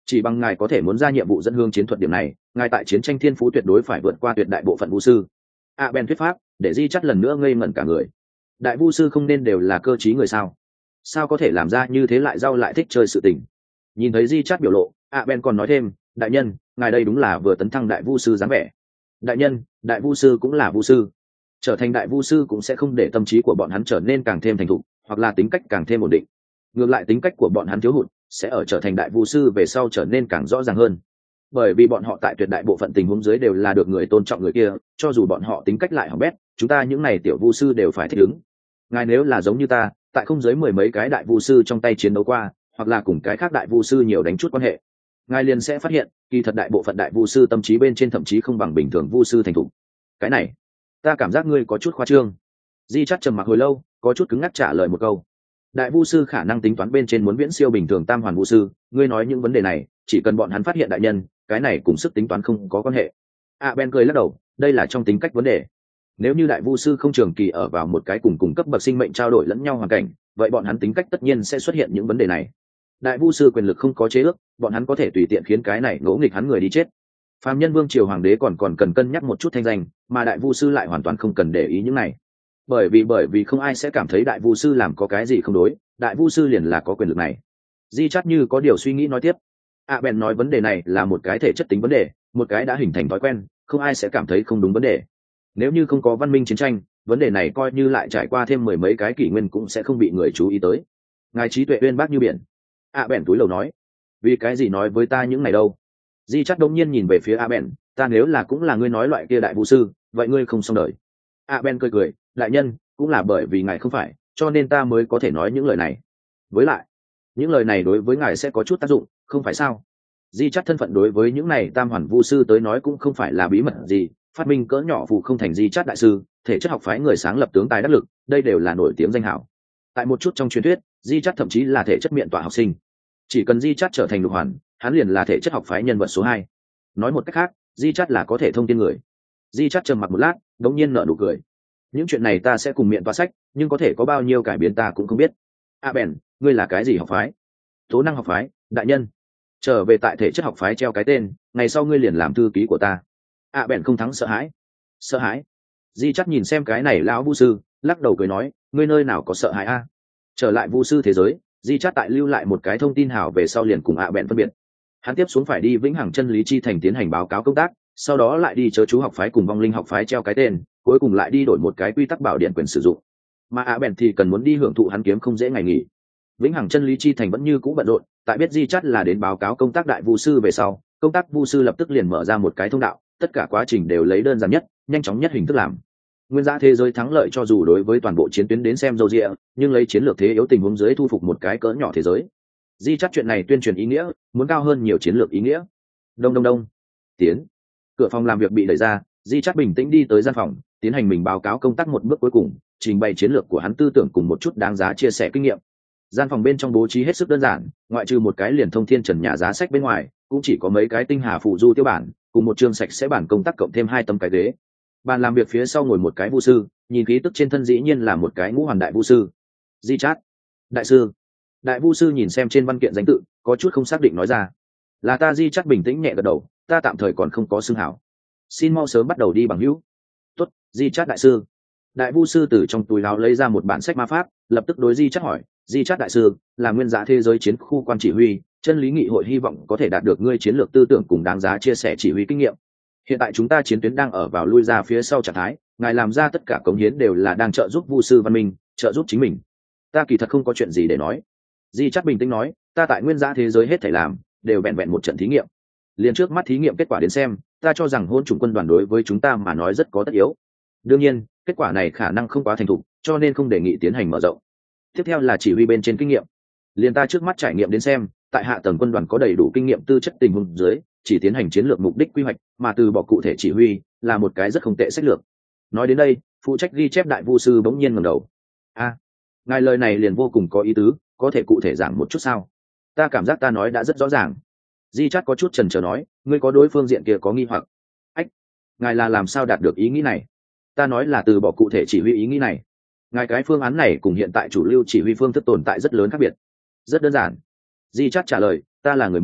chỉ bằng ngài có thể muốn ra nhiệm vụ dẫn hương chiến thuật điểm này, ngài tại chiến tranh thiên phú tuyệt đối phải vượt qua tuyệt đại bộ phận vu sư. A Ben thuyết pháp để di chắt lần nữa ngây ngẩn cả người. Đại vu sư không nên đều là cơ trí người sao? Sao có thể làm ra như thế lại rau lại thích chơi sự tình? Nhìn thấy di chắt biểu lộ, A Ben còn nói thêm, đại nhân, ngài đây đúng là vừa tấn thăng đại vu sư dáng vẻ. Đại nhân, đại vu sư cũng là vu sư, trở thành đại vu sư cũng sẽ không để tâm trí của bọn hắn trở nên càng thêm thành thục, hoặc là tính cách càng thêm ổn định. Ngược lại tính cách của bọn hắn thiếu hụt sẽ ở trở thành đại vu sư về sau trở nên càng rõ ràng hơn, bởi vì bọn họ tại tuyệt đại bộ phận tình huống dưới đều là được người tôn trọng người kia, cho dù bọn họ tính cách lại hỏng bét, chúng ta những này tiểu vu sư đều phải thích ứng. Ngài nếu là giống như ta, tại không dưới mười mấy cái đại vu sư trong tay chiến đấu qua, hoặc là cùng cái khác đại vu sư nhiều đánh chút quan hệ, ngài liền sẽ phát hiện kỳ thật đại bộ phận đại vu sư tâm trí bên trên thậm chí không bằng bình thường vu sư thành thục. Cái này ta cảm giác ngươi có chút khoa trương. Di chắt trầm mặc hồi lâu, có chút cứng ngắc trả lời một câu. Đại vu sư khả năng tính toán bên trên muốn viễn siêu bình thường tam hoàn vu sư, ngươi nói những vấn đề này chỉ cần bọn hắn phát hiện đại nhân, cái này cùng sức tính toán không có quan hệ. A Ben cười lắc đầu, đây là trong tính cách vấn đề. Nếu như đại vu sư không trường kỳ ở vào một cái cùng cùng cấp bậc sinh mệnh trao đổi lẫn nhau hoàn cảnh, vậy bọn hắn tính cách tất nhiên sẽ xuất hiện những vấn đề này. Đại vu sư quyền lực không có chế ước, bọn hắn có thể tùy tiện khiến cái này ngỗ nghịch hắn người đi chết. Phàm nhân vương triều hoàng đế còn còn cần cân nhắc một chút thanh danh, mà đại vu sư lại hoàn toàn không cần để ý những này. Bởi vì bởi vì không ai sẽ cảm thấy đại vu sư làm có cái gì không đối, đại vu sư liền là có quyền lực này. Di chắt như có điều suy nghĩ nói tiếp. A Ben nói vấn đề này là một cái thể chất tính vấn đề, một cái đã hình thành thói quen, không ai sẽ cảm thấy không đúng vấn đề. Nếu như không có văn minh chiến tranh, vấn đề này coi như lại trải qua thêm mười mấy cái kỷ nguyên cũng sẽ không bị người chú ý tới. Ngài trí tuệ uyên bác như biển. A Ben túi lầu nói, vì cái gì nói với ta những này đâu? Di chắt đông nhiên nhìn về phía A Ben, ta nếu là cũng là ngươi nói loại kia đại vu sư, vậy ngươi không xong đời. A Ben cười cười, đại nhân, cũng là bởi vì ngài không phải, cho nên ta mới có thể nói những lời này. Với lại, những lời này đối với ngài sẽ có chút tác dụng, không phải sao? Di chắt thân phận đối với những này tam hoàn vu sư tới nói cũng không phải là bí mật gì, phát minh cỡ nhỏ phụ không thành di chắt đại sư, thể chất học phái người sáng lập tướng tài đắc lực, đây đều là nổi tiếng danh hảo. Tại một chút trong truyền thuyết, di chắt thậm chí là thể chất miệng tọa học sinh. Chỉ cần di chắt trở thành lục hoàn, hắn liền là thể chất học phái nhân vật số hai. Nói một cách khác, di chắt là có thể thông tin người. Di chắt trầm mặc một lát, đống nhiên nở nụ cười. Những chuyện này ta sẽ cùng miệng toa sách, nhưng có thể có bao nhiêu cải biến ta cũng không biết. A Ben, ngươi là cái gì học phái? Tố năng học phái, đại nhân. Trở về tại thể chất học phái treo cái tên, ngày sau ngươi liền làm thư ký của ta. A Ben không thắng sợ hãi. Sợ hãi? Di chắt nhìn xem cái này lão vu sư, lắc đầu cười nói, ngươi nơi nào có sợ hãi a? Trở lại vu sư thế giới, Di chắt tại lưu lại một cái thông tin hảo về sau liền cùng A Ben phân biệt. Hắn tiếp xuống phải đi vĩnh hằng chân lý chi thành tiến hành báo cáo công tác, sau đó lại đi chớ chú học phái cùng vong linh học phái treo cái tên, cuối cùng lại đi đổi một cái quy tắc bảo điện quyền sử dụng. Mà A Ben thì cần muốn đi hưởng thụ hắn kiếm không dễ ngày nghỉ. Vĩnh hằng chân lý chi thành vẫn như cũ bận rộn, tại biết Di chắt là đến báo cáo công tác đại vu sư về sau, công tác vu sư lập tức liền mở ra một cái thông đạo, tất cả quá trình đều lấy đơn giản nhất, nhanh chóng nhất hình thức làm. Nguyên giá thế giới thắng lợi cho dù đối với toàn bộ chiến tuyến đến xem dâu dịa, nhưng lấy chiến lược thế yếu tình huống dưới thu phục một cái cỡ nhỏ thế giới. Di chắt chuyện này tuyên truyền ý nghĩa, muốn cao hơn nhiều chiến lược ý nghĩa. Đông đông đông. Tiến. Cửa phòng làm việc bị đẩy ra, Di chắt bình tĩnh đi tới gian phòng, tiến hành mình báo cáo công tác một bước cuối cùng, trình bày chiến lược của hắn tư tưởng cùng một chút đáng giá chia sẻ kinh nghiệm. Gian phòng bên trong bố trí hết sức đơn giản, ngoại trừ một cái liền thông thiên trần nhà giá sách bên ngoài, cũng chỉ có mấy cái tinh hà phụ du tiêu bản, cùng một chương sạch sẽ bản công tác cộng thêm hai tấm cái ghế. Bàn làm việc phía sau ngồi một cái vu sư, nhìn khí tức trên thân dĩ nhiên là một cái ngũ hoàn đại vu sư. Di chát, đại sư. Đại vu sư nhìn xem trên văn kiện danh tự, có chút không xác định nói ra. Là ta Di chát bình tĩnh nhẹ gật đầu, ta tạm thời còn không có xưng hảo. Xin mau sớm bắt đầu đi bằng hữu. Tốt, Di chát đại sư. Đại vu sư từ trong túi áo lấy ra một bản sách ma pháp, lập tức đối Di chát hỏi, Di chát đại sư, là nguyên giá thế giới chiến khu quan chỉ huy, chân lý nghị hội hy vọng có thể đạt được ngươi chiến lược tư tưởng cùng đáng giá chia sẻ chỉ huy kinh nghiệm. Hiện tại chúng ta chiến tuyến đang ở vào lui ra phía sau trạng thái, ngài làm ra tất cả cống hiến đều là đang trợ giúp vu sư văn minh, trợ giúp chính mình. Ta kỳ thật không có chuyện gì để nói. Di chát bình tĩnh nói, ta tại nguyên giá thế giới hết thảy làm đều vẹn vẹn một trận thí nghiệm. Liền trước mắt thí nghiệm kết quả đến xem, ta cho rằng hôn chủng quân đoàn đối với chúng ta mà nói rất có tất yếu. Đương nhiên, kết quả này khả năng không quá thành thục, cho nên không đề nghị tiến hành mở rộng. Tiếp theo là chỉ huy bên trên kinh nghiệm. Liền ta trước mắt trải nghiệm đến xem, tại hạ tầng quân đoàn có đầy đủ kinh nghiệm tư chất tình huống dưới, chỉ tiến hành chiến lược mục đích quy hoạch, mà từ bỏ cụ thể chỉ huy, là một cái rất không tệ sách lược. Nói đến đây, phụ trách ghi chép đại vu sư bỗng nhiên ngẩng đầu. A, ngài lời này liền vô cùng có ý tứ, có thể cụ thể giảng một chút sao? Ta cảm giác ta nói đã rất rõ ràng. Di chát có chút chần chờ nói, ngươi có đối phương diện kia có nghi hoặc. Ách, ngài là làm sao đạt được ý nghĩ này? Ta nói là từ bỏ cụ thể chỉ huy ý nghĩ này. Ngài cái phương án này cùng hiện tại chủ lưu chỉ huy phương thức tồn tại rất lớn khác biệt. Rất đơn giản. Di chát trả lời, ta là người mới,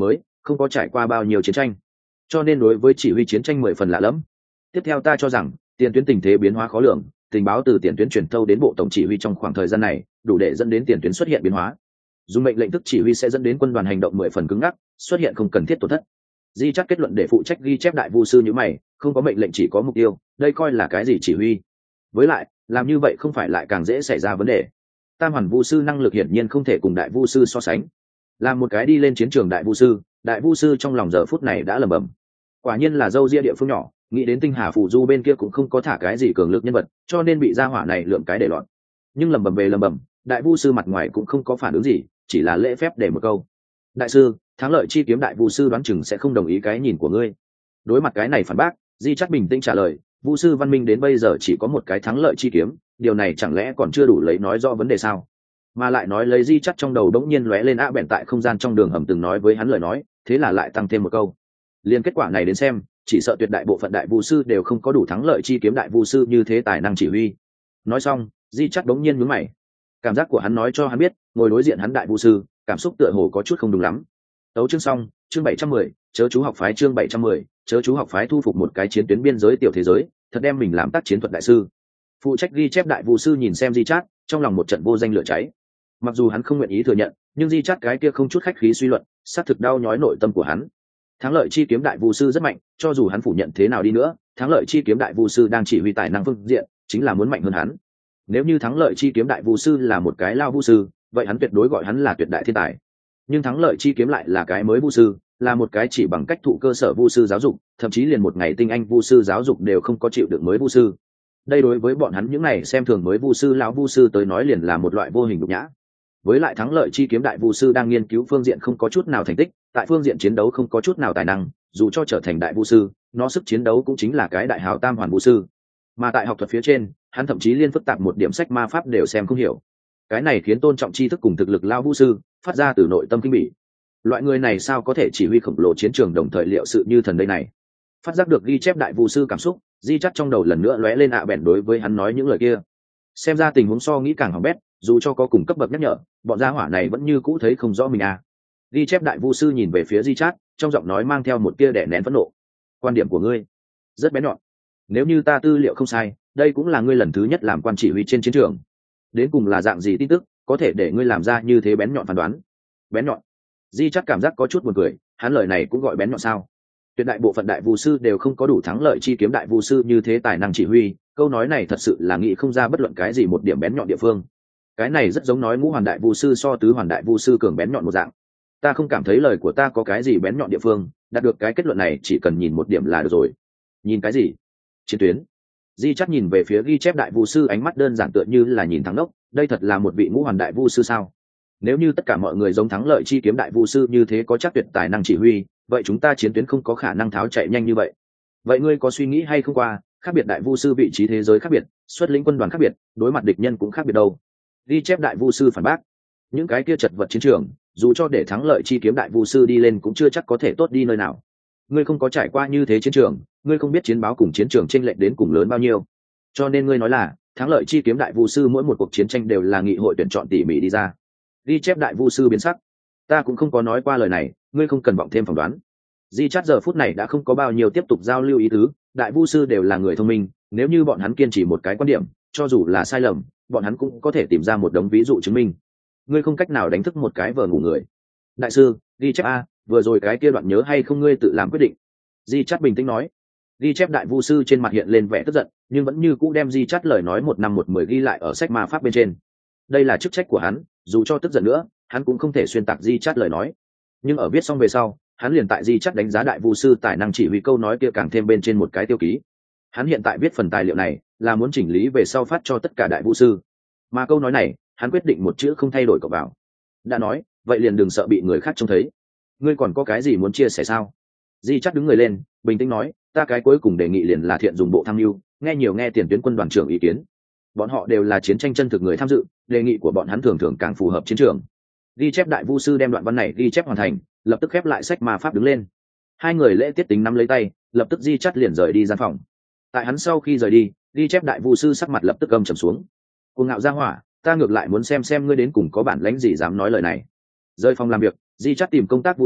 không có trải qua bao nhiêu chiến tranh, cho nên đối với chỉ huy chiến tranh mười phần lạ lẫm. Tiếp theo ta cho rằng tiền tuyến tình thế biến hóa khó lường, tình báo từ tiền tuyến truyền thâu đến bộ tổng chỉ huy trong khoảng thời gian này đủ để dẫn đến tiền tuyến xuất hiện biến hóa. Dùng mệnh lệnh thức chỉ huy sẽ dẫn đến quân đoàn hành động mười phần cứng ngắc, xuất hiện không cần thiết tổn thất. Di chắc kết luận để phụ trách ghi chép đại vu sư như mày, không có mệnh lệnh chỉ có mục tiêu, đây coi là cái gì chỉ huy? Với lại, làm như vậy không phải lại càng dễ xảy ra vấn đề. Tam hoàn vu sư năng lực hiển nhiên không thể cùng đại vu sư so sánh. Làm một cái đi lên chiến trường đại vu sư, đại vu sư trong lòng giờ phút này đã lẩm bẩm. Quả nhiên là dâu ria địa phương nhỏ, nghĩ đến tinh hà phủ du bên kia cũng không có thả cái gì cường lực nhân vật, cho nên bị gia hỏa này lượm cái để lọt. Nhưng lẩm bẩm về lẩm bẩm, đại vu sư mặt ngoài cũng không có phản ứng gì, chỉ là lễ phép để một câu. Đại sư, thắng lợi chi kiếm đại vu sư đoán chừng sẽ không đồng ý cái nhìn của ngươi. Đối mặt cái này phản bác, Di chắc bình tĩnh trả lời, vu sư văn minh đến bây giờ chỉ có một cái thắng lợi chi kiếm, điều này chẳng lẽ còn chưa đủ lấy nói rõ vấn đề sao? Mà lại nói lấy Di chắc trong đầu đống nhiên lóe lên ạ bèn tại không gian trong đường hầm từng nói với hắn lời nói, thế là lại tăng thêm một câu. Liên kết quả này đến xem, chỉ sợ tuyệt đại bộ phận đại vu sư đều không có đủ thắng lợi chi kiếm đại vu sư như thế tài năng chỉ huy. Nói xong, Di chắc đống nhiên nhướng mày. Cảm giác của hắn nói cho hắn biết, ngồi đối diện hắn đại vu sư, cảm xúc tựa hồ có chút không đúng lắm. Tấu chương xong, chương bảy trăm mười, chớ chú học phái chương bảy trăm mười, chớ chú học phái thu phục một cái chiến tuyến biên giới tiểu thế giới, thật đem mình làm tác chiến thuật đại sư. Phụ trách ghi chép đại vu sư nhìn xem Di Chát, trong lòng một trận vô danh lửa cháy. Mặc dù hắn không nguyện ý thừa nhận, nhưng Di Chát cái kia không chút khách khí suy luận, xác thực đau nhói nội tâm của hắn. Thắng lợi chi kiếm đại vu sư rất mạnh, cho dù hắn phủ nhận thế nào đi nữa, thắng lợi chi kiếm đại vu sư đang chỉ huy tài năng phương diện, chính là muốn mạnh hơn hắn. Nếu như thắng lợi chi kiếm đại vu sư là một cái lao vu sư, vậy hắn tuyệt đối gọi hắn là tuyệt đại thiên tài. Nhưng thắng lợi chi kiếm lại là cái mới vu sư, là một cái chỉ bằng cách thụ cơ sở vu sư giáo dục, thậm chí liền một ngày tinh anh vu sư giáo dục đều không có chịu được mới vu sư. Đây đối với bọn hắn những này xem thường mới vu sư lão vu sư tới nói liền là một loại vô hình nhục nhã. Với lại thắng lợi chi kiếm đại vu sư đang nghiên cứu phương diện không có chút nào thành tích, tại phương diện chiến đấu không có chút nào tài năng, dù cho trở thành đại vu sư, nó sức chiến đấu cũng chính là cái đại hào tam hoàn vu sư. Mà tại học thuật phía trên, hắn thậm chí liên phức tạp một điểm sách ma pháp đều xem không hiểu. Cái này khiến tôn trọng tri thức cùng thực lực lao vu sư phát ra từ nội tâm kinh bỉ. Loại người này sao có thể chỉ huy khổng lồ chiến trường đồng thời liệu sự như thần đây này? Phát giác được ghi chép đại vu sư cảm xúc, Di chắc trong đầu lần nữa lóe lên ạ bèn đối với hắn nói những lời kia. Xem ra tình huống so nghĩ càng hỏng bét, dù cho có cùng cấp bậc nhắc nhở, bọn gia hỏa này vẫn như cũ thấy không rõ mình à. Ghi chép đại vu sư nhìn về phía Di chát, trong giọng nói mang theo một tia đè nén phẫn nộ. Quan điểm của ngươi rất bén nhọn. Nếu như ta tư liệu không sai, đây cũng là ngươi lần thứ nhất làm quan chỉ huy trên chiến trường. Đến cùng là dạng gì tin tức có thể để ngươi làm ra như thế bén nhọn phán đoán? Bén nhọn? Di chắc cảm giác có chút buồn cười, hắn lời này cũng gọi bén nhọn sao? Tuyệt đại bộ phận đại vu sư đều không có đủ thắng lợi chi kiếm đại vu sư như thế tài năng chỉ huy, câu nói này thật sự là nghĩ không ra bất luận cái gì một điểm bén nhọn địa phương. Cái này rất giống nói ngũ hoàn đại vu sư so tứ hoàn đại vu sư cường bén nhọn một dạng. Ta không cảm thấy lời của ta có cái gì bén nhọn địa phương, đạt được cái kết luận này chỉ cần nhìn một điểm là được rồi. Nhìn cái gì? Chiến tuyến. Di chắc nhìn về phía ghi chép đại vu sư, ánh mắt đơn giản tựa như là nhìn thắng đốc, đây thật là một vị ngũ hoàn đại vu sư sao? Nếu như tất cả mọi người giống thắng lợi chi kiếm đại vu sư như thế có chắc tuyệt tài năng chỉ huy, vậy chúng ta chiến tuyến không có khả năng tháo chạy nhanh như vậy. Vậy ngươi có suy nghĩ hay không qua, khác biệt đại vu sư vị trí thế giới khác biệt, xuất lĩnh quân đoàn khác biệt, đối mặt địch nhân cũng khác biệt đâu? Ghi chép đại vu sư phản bác, những cái kia chật vật chiến trường, dù cho để thắng lợi chi kiếm đại vu sư đi lên cũng chưa chắc có thể tốt đi nơi nào. Ngươi không có trải qua như thế chiến trường, ngươi không biết chiến báo cùng chiến trường chênh lệch đến cùng lớn bao nhiêu. Cho nên ngươi nói là thắng lợi chi kiếm đại vu sư mỗi một cuộc chiến tranh đều là nghị hội tuyển chọn tỉ mỉ đi ra. Ghi chép đại vu sư biến sắc. Ta cũng không có nói qua lời này, ngươi không cần vọng thêm phỏng đoán. Di chát giờ phút này đã không có bao nhiêu tiếp tục giao lưu ý tứ, đại vu sư đều là người thông minh, nếu như bọn hắn kiên trì một cái quan điểm, cho dù là sai lầm, bọn hắn cũng có thể tìm ra một đống ví dụ chứng minh. Ngươi không cách nào đánh thức một cái vờ ngủ người. Đại sư, ghi chép a, vừa rồi cái kia đoạn nhớ hay không ngươi tự làm quyết định. Di chát bình tĩnh nói. Ghi chép đại vu sư trên mặt hiện lên vẻ tức giận, nhưng vẫn như cũ đem Di chát lời nói một năm một mười ghi lại ở sách ma pháp bên trên. Đây là chức trách của hắn, dù cho tức giận nữa, hắn cũng không thể xuyên tạc Di chát lời nói. Nhưng ở viết xong về sau, hắn liền tại Di chát đánh giá đại vu sư tài năng chỉ huy câu nói kia càng thêm bên trên một cái tiêu ký. Hắn hiện tại viết phần tài liệu này là muốn chỉnh lý về sau phát cho tất cả đại vu sư, mà câu nói này hắn quyết định một chữ không thay đổi cậu vào. Đã nói vậy liền đừng sợ bị người khác trông thấy. Ngươi còn có cái gì muốn chia sẻ sao? Di chát đứng người lên, bình tĩnh nói, ta cái cuối cùng đề nghị liền là thiện dùng bộ tham mưu, nghe nhiều nghe tiền tuyến quân đoàn trưởng ý kiến. Bọn họ đều là chiến tranh chân thực người tham dự, đề nghị của bọn hắn thường thường càng phù hợp chiến trường. Ghi chép đại vu sư đem đoạn văn này ghi chép hoàn thành, lập tức khép lại sách ma pháp đứng lên. Hai người lễ tiết tính nắm lấy tay, lập tức Di chát liền rời đi gian phòng. Tại hắn sau khi rời đi, ghi chép đại vu sư sắc mặt lập tức âm trầm xuống. Cuồng ngạo ra hỏa, ta ngược lại muốn xem xem ngươi đến cùng có bản lãnh gì dám nói lời này. Rời phòng làm việc, Di chát tìm công tác vu sư,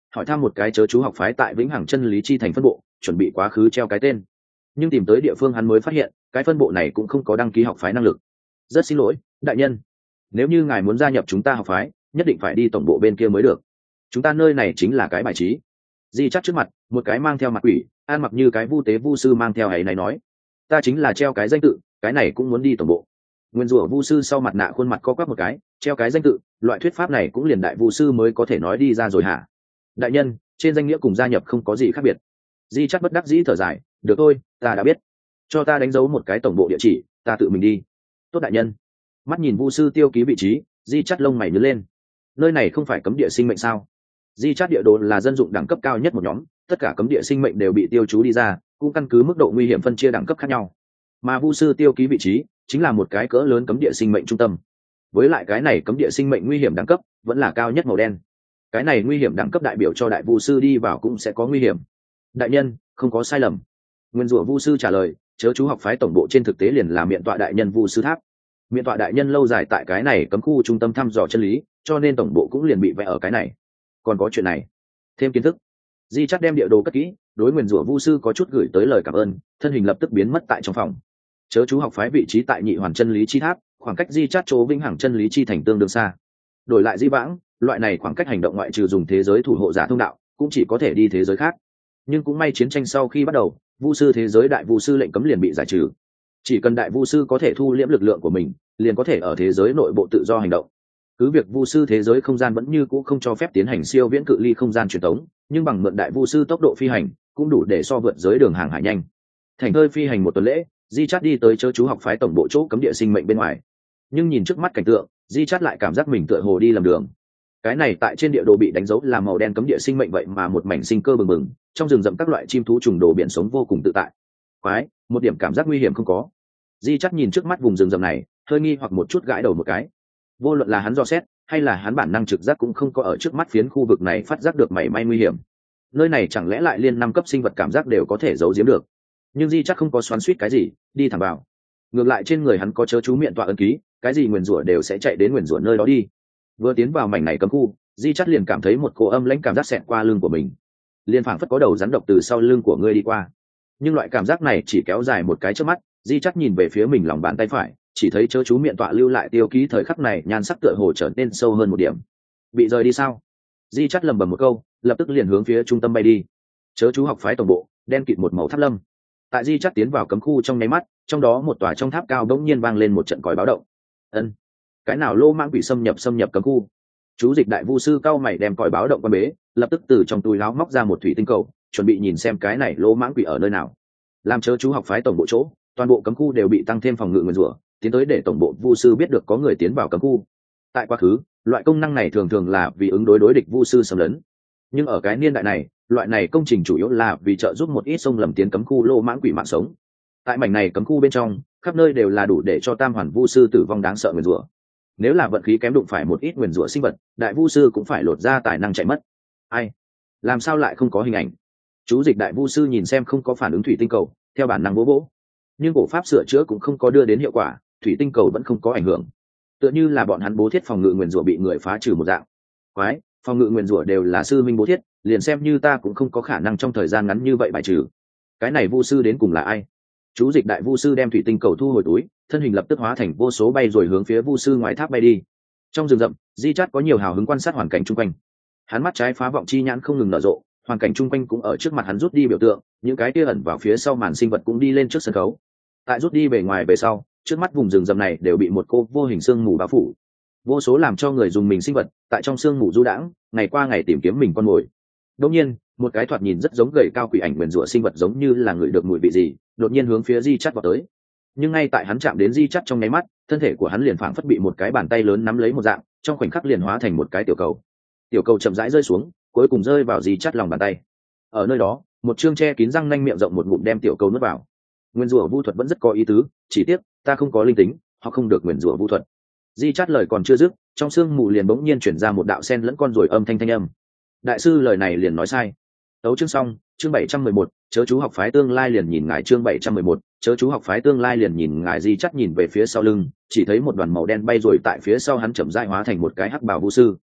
hỏi thăm một cái chớ chú học phái tại vĩnh hằng chân lý chi thành phân bộ, chuẩn bị quá khứ treo cái tên. Nhưng tìm tới địa phương hắn mới phát hiện cái phân bộ này cũng không có đăng ký học phái năng lực. Rất xin lỗi đại nhân, nếu như ngài muốn gia nhập chúng ta học phái nhất định phải đi tổng bộ bên kia mới được, chúng ta nơi này chính là cái bài trí. Di chắc trước mặt một cái mang theo mặt quỷ, ăn mặc như cái vu tế vu sư mang theo ấy này nói, ta chính là treo cái danh tự, cái này cũng muốn đi tổng bộ. Nguyên rủa vu sư sau mặt nạ khuôn mặt co quắp một cái, treo cái danh tự, loại thuyết pháp này cũng liền đại vu sư mới có thể nói đi ra rồi hả? Đại nhân, trên danh nghĩa cùng gia nhập không có gì khác biệt. Di chắc bất đắc dĩ thở dài, được thôi, ta đã biết, cho ta đánh dấu một cái tổng bộ địa chỉ, ta tự mình đi. Tốt đại nhân. Mắt nhìn vu sư tiêu ký vị trí, Di chắc lông mày nhớ lên, nơi này không phải cấm địa sinh mệnh sao? Di chắc địa đồ là dân dụng đẳng cấp cao nhất một nhóm, tất cả cấm địa sinh mệnh đều bị tiêu chú đi ra, cũng căn cứ mức độ nguy hiểm phân chia đẳng cấp khác nhau. Mà vu sư tiêu ký vị trí chính là một cái cỡ lớn cấm địa sinh mệnh trung tâm. Với lại cái này cấm địa sinh mệnh nguy hiểm đẳng cấp vẫn là cao nhất màu đen. Cái này nguy hiểm đẳng cấp đại biểu cho đại vu sư đi vào cũng sẽ có nguy hiểm. Đại nhân, không có sai lầm. Nguyên rủa vu sư trả lời, chớ chú học phái tổng bộ trên thực tế liền là miện tọa đại nhân vu sư tháp. Miện tọa đại nhân lâu dài tại cái này cấm khu trung tâm thăm dò chân lý, cho nên tổng bộ cũng liền bị vẽ ở cái này. Còn có chuyện này, thêm kiến thức. Di chắc đem địa đồ cất kỹ, đối Nguyên rủa vu sư có chút gửi tới lời cảm ơn, thân hình lập tức biến mất tại trong phòng. Chớ chú học phái vị trí tại nhị hoàn chân lý chi tháp, khoảng cách Di chát chỗ vĩnh hằng chân lý chi thành tương đương xa. Đổi lại Di vãng, loại này khoảng cách hành động ngoại trừ dùng thế giới thủ hộ giả thông đạo, cũng chỉ có thể đi thế giới khác. Nhưng cũng may chiến tranh sau khi bắt đầu, vu sư thế giới đại vu sư lệnh cấm liền bị giải trừ. Chỉ cần đại vu sư có thể thu liễm lực lượng của mình, liền có thể ở thế giới nội bộ tự do hành động. Cứ việc vu sư thế giới không gian vẫn như cũ không cho phép tiến hành siêu viễn cự ly không gian truyền tống, nhưng bằng mượn đại vu sư tốc độ phi hành, cũng đủ để so vượt giới đường hàng hải nhanh. Thành thơi phi hành một tuần lễ, Di chát đi tới chớ chú học phái tổng bộ chỗ cấm địa sinh mệnh bên ngoài. Nhưng nhìn trước mắt cảnh tượng, Di chát lại cảm giác mình tựa hồ đi lầm đường. Cái này tại trên địa đồ bị đánh dấu là màu đen cấm địa sinh mệnh, vậy mà một mảnh sinh cơ bừng bừng, trong rừng rậm các loại chim thú trùng đồ biển sống vô cùng tự tại. Quái, một điểm cảm giác nguy hiểm không có. Di chát nhìn trước mắt vùng rừng rậm này, hơi nghi hoặc một chút, gãi đầu một cái. Vô luận là hắn dò xét hay là hắn bản năng trực giác cũng không có ở trước mắt phiến khu vực này phát giác được mảy may nguy hiểm. Nơi này chẳng lẽ lại liên năm cấp sinh vật cảm giác đều có thể giấu giếm được? Nhưng Di chắc không có xoắn xuýt cái gì, đi thẳng vào. Ngược lại trên người hắn có chớ chú miệng tọa ấn ký, cái gì nguyền rủa đều sẽ chạy đến nguyền rủa nơi đó đi. Vừa tiến vào mảnh này cấm khu, Di chắc liền cảm thấy một cỗ âm lãnh cảm giác xẹt qua lưng của mình, liền phảng phất có đầu rắn độc từ sau lưng của ngươi đi qua. Nhưng loại cảm giác này chỉ kéo dài một cái trước mắt, Di chắc nhìn về phía mình lòng bàn tay phải, chỉ thấy chớ chú miệng tọa lưu lại tiêu ký thời khắc này nhan sắc tựa hồ trở nên sâu hơn một điểm. Bị rời đi sao? Di chắc lầm bầm một câu, lập tức liền hướng phía trung tâm bay đi. Chớ chú học phái tổng bộ, đen kịt một màu tháp lâm. Tại Di chắc tiến vào cấm khu trong nháy mắt, trong đó một tòa trong tháp cao bỗng nhiên vang lên một trận còi báo động. Ân, cái nào lô mãng quỷ xâm nhập xâm nhập cấm khu? Chú dịch đại vu sư cao mày đem còi báo động quan bế, lập tức từ trong túi áo móc ra một thủy tinh cầu, chuẩn bị nhìn xem cái này lô mãng quỷ ở nơi nào. Làm chớ chú học phái tổng bộ chỗ, toàn bộ cấm khu đều bị tăng thêm phòng ngự nguyền rủa, tiến tới để tổng bộ vu sư biết được có người tiến vào cấm khu. Tại quá khứ, loại công năng này thường thường là vì ứng đối đối địch vu sư xâm lấn, nhưng ở cái niên đại này, loại này công trình chủ yếu là vì trợ giúp một ít sông lầm tiến cấm khu lô mãng quỷ mạng sống. Tại mảnh này cấm khu bên trong, khắp nơi đều là đủ để cho tam hoàn vu sư tử vong đáng sợ nguyền rủa. Nếu là vận khí kém đụng phải một ít nguyền rủa sinh vật, đại vu sư cũng phải lột ra tài năng chạy mất. Ai? Làm sao lại không có hình ảnh? Chú dịch đại vu sư nhìn xem không có phản ứng thủy tinh cầu, theo bản năng bố bố. Nhưng cổ pháp sửa chữa cũng không có đưa đến hiệu quả, thủy tinh cầu vẫn không có ảnh hưởng. Tựa như là bọn hắn bố thiết phòng ngự nguyền rủa bị người phá trừ một dạng. Quái, phòng ngự nguyền rủa đều là sư minh bố thiết, liền xem như ta cũng không có khả năng trong thời gian ngắn như vậy bài trừ. Cái này vu sư đến cùng là ai? Chú dịch đại vu sư đem thủy tinh cầu thu hồi túi, thân hình lập tức hóa thành vô số bay rồi hướng phía vu sư ngoài tháp bay đi. Trong rừng rậm, Di chát có nhiều hào hứng quan sát hoàn cảnh chung quanh. Hắn mắt trái phá vọng chi nhãn không ngừng nở rộ, hoàn cảnh chung quanh cũng ở trước mặt hắn rút đi biểu tượng, những cái kia ẩn vào phía sau màn sinh vật cũng đi lên trước sân khấu. Tại rút đi về ngoài về sau, trước mắt vùng rừng rậm này đều bị một cô vô hình sương mù bao phủ. Vô số làm cho người dùng mình sinh vật tại trong sương mù du đãng, ngày qua ngày tìm kiếm mình con mồi. Đột nhiên, một cái thoạt nhìn rất giống gầy cao quỷ ảnh nguyền rủa sinh vật giống như là người được mùi vị gì, đột nhiên hướng phía Di chát vào tới. Nhưng ngay tại hắn chạm đến Di chát trong nháy mắt, thân thể của hắn liền phảng phất bị một cái bàn tay lớn nắm lấy một dạng, trong khoảnh khắc liền hóa thành một cái tiểu cầu. Tiểu cầu chậm rãi rơi xuống, cuối cùng rơi vào Di chát lòng bàn tay. Ở nơi đó, một chương che kín răng nanh miệng rộng một ngụm đem tiểu cầu nuốt vào. Nguyên rủa vu thuật vẫn rất có ý tứ, chỉ tiếc ta không có linh tính, họ không được nguyên rủa vu thuật. Di chát lời còn chưa dứt, trong sương mù liền bỗng nhiên chuyển ra một đạo sen lẫn con rồi âm thanh thanh âm. Đại sư lời này liền nói sai. Tấu chương xong, chương bảy trăm mười một, chớ chú học phái tương lai liền nhìn ngài, chương bảy trăm mười một, chớ chú học phái tương lai liền nhìn ngài. Di chát nhìn về phía sau lưng, chỉ thấy một đoàn màu đen bay rồi tại phía sau hắn chậm rãi hóa thành một cái hắc bào vu sư.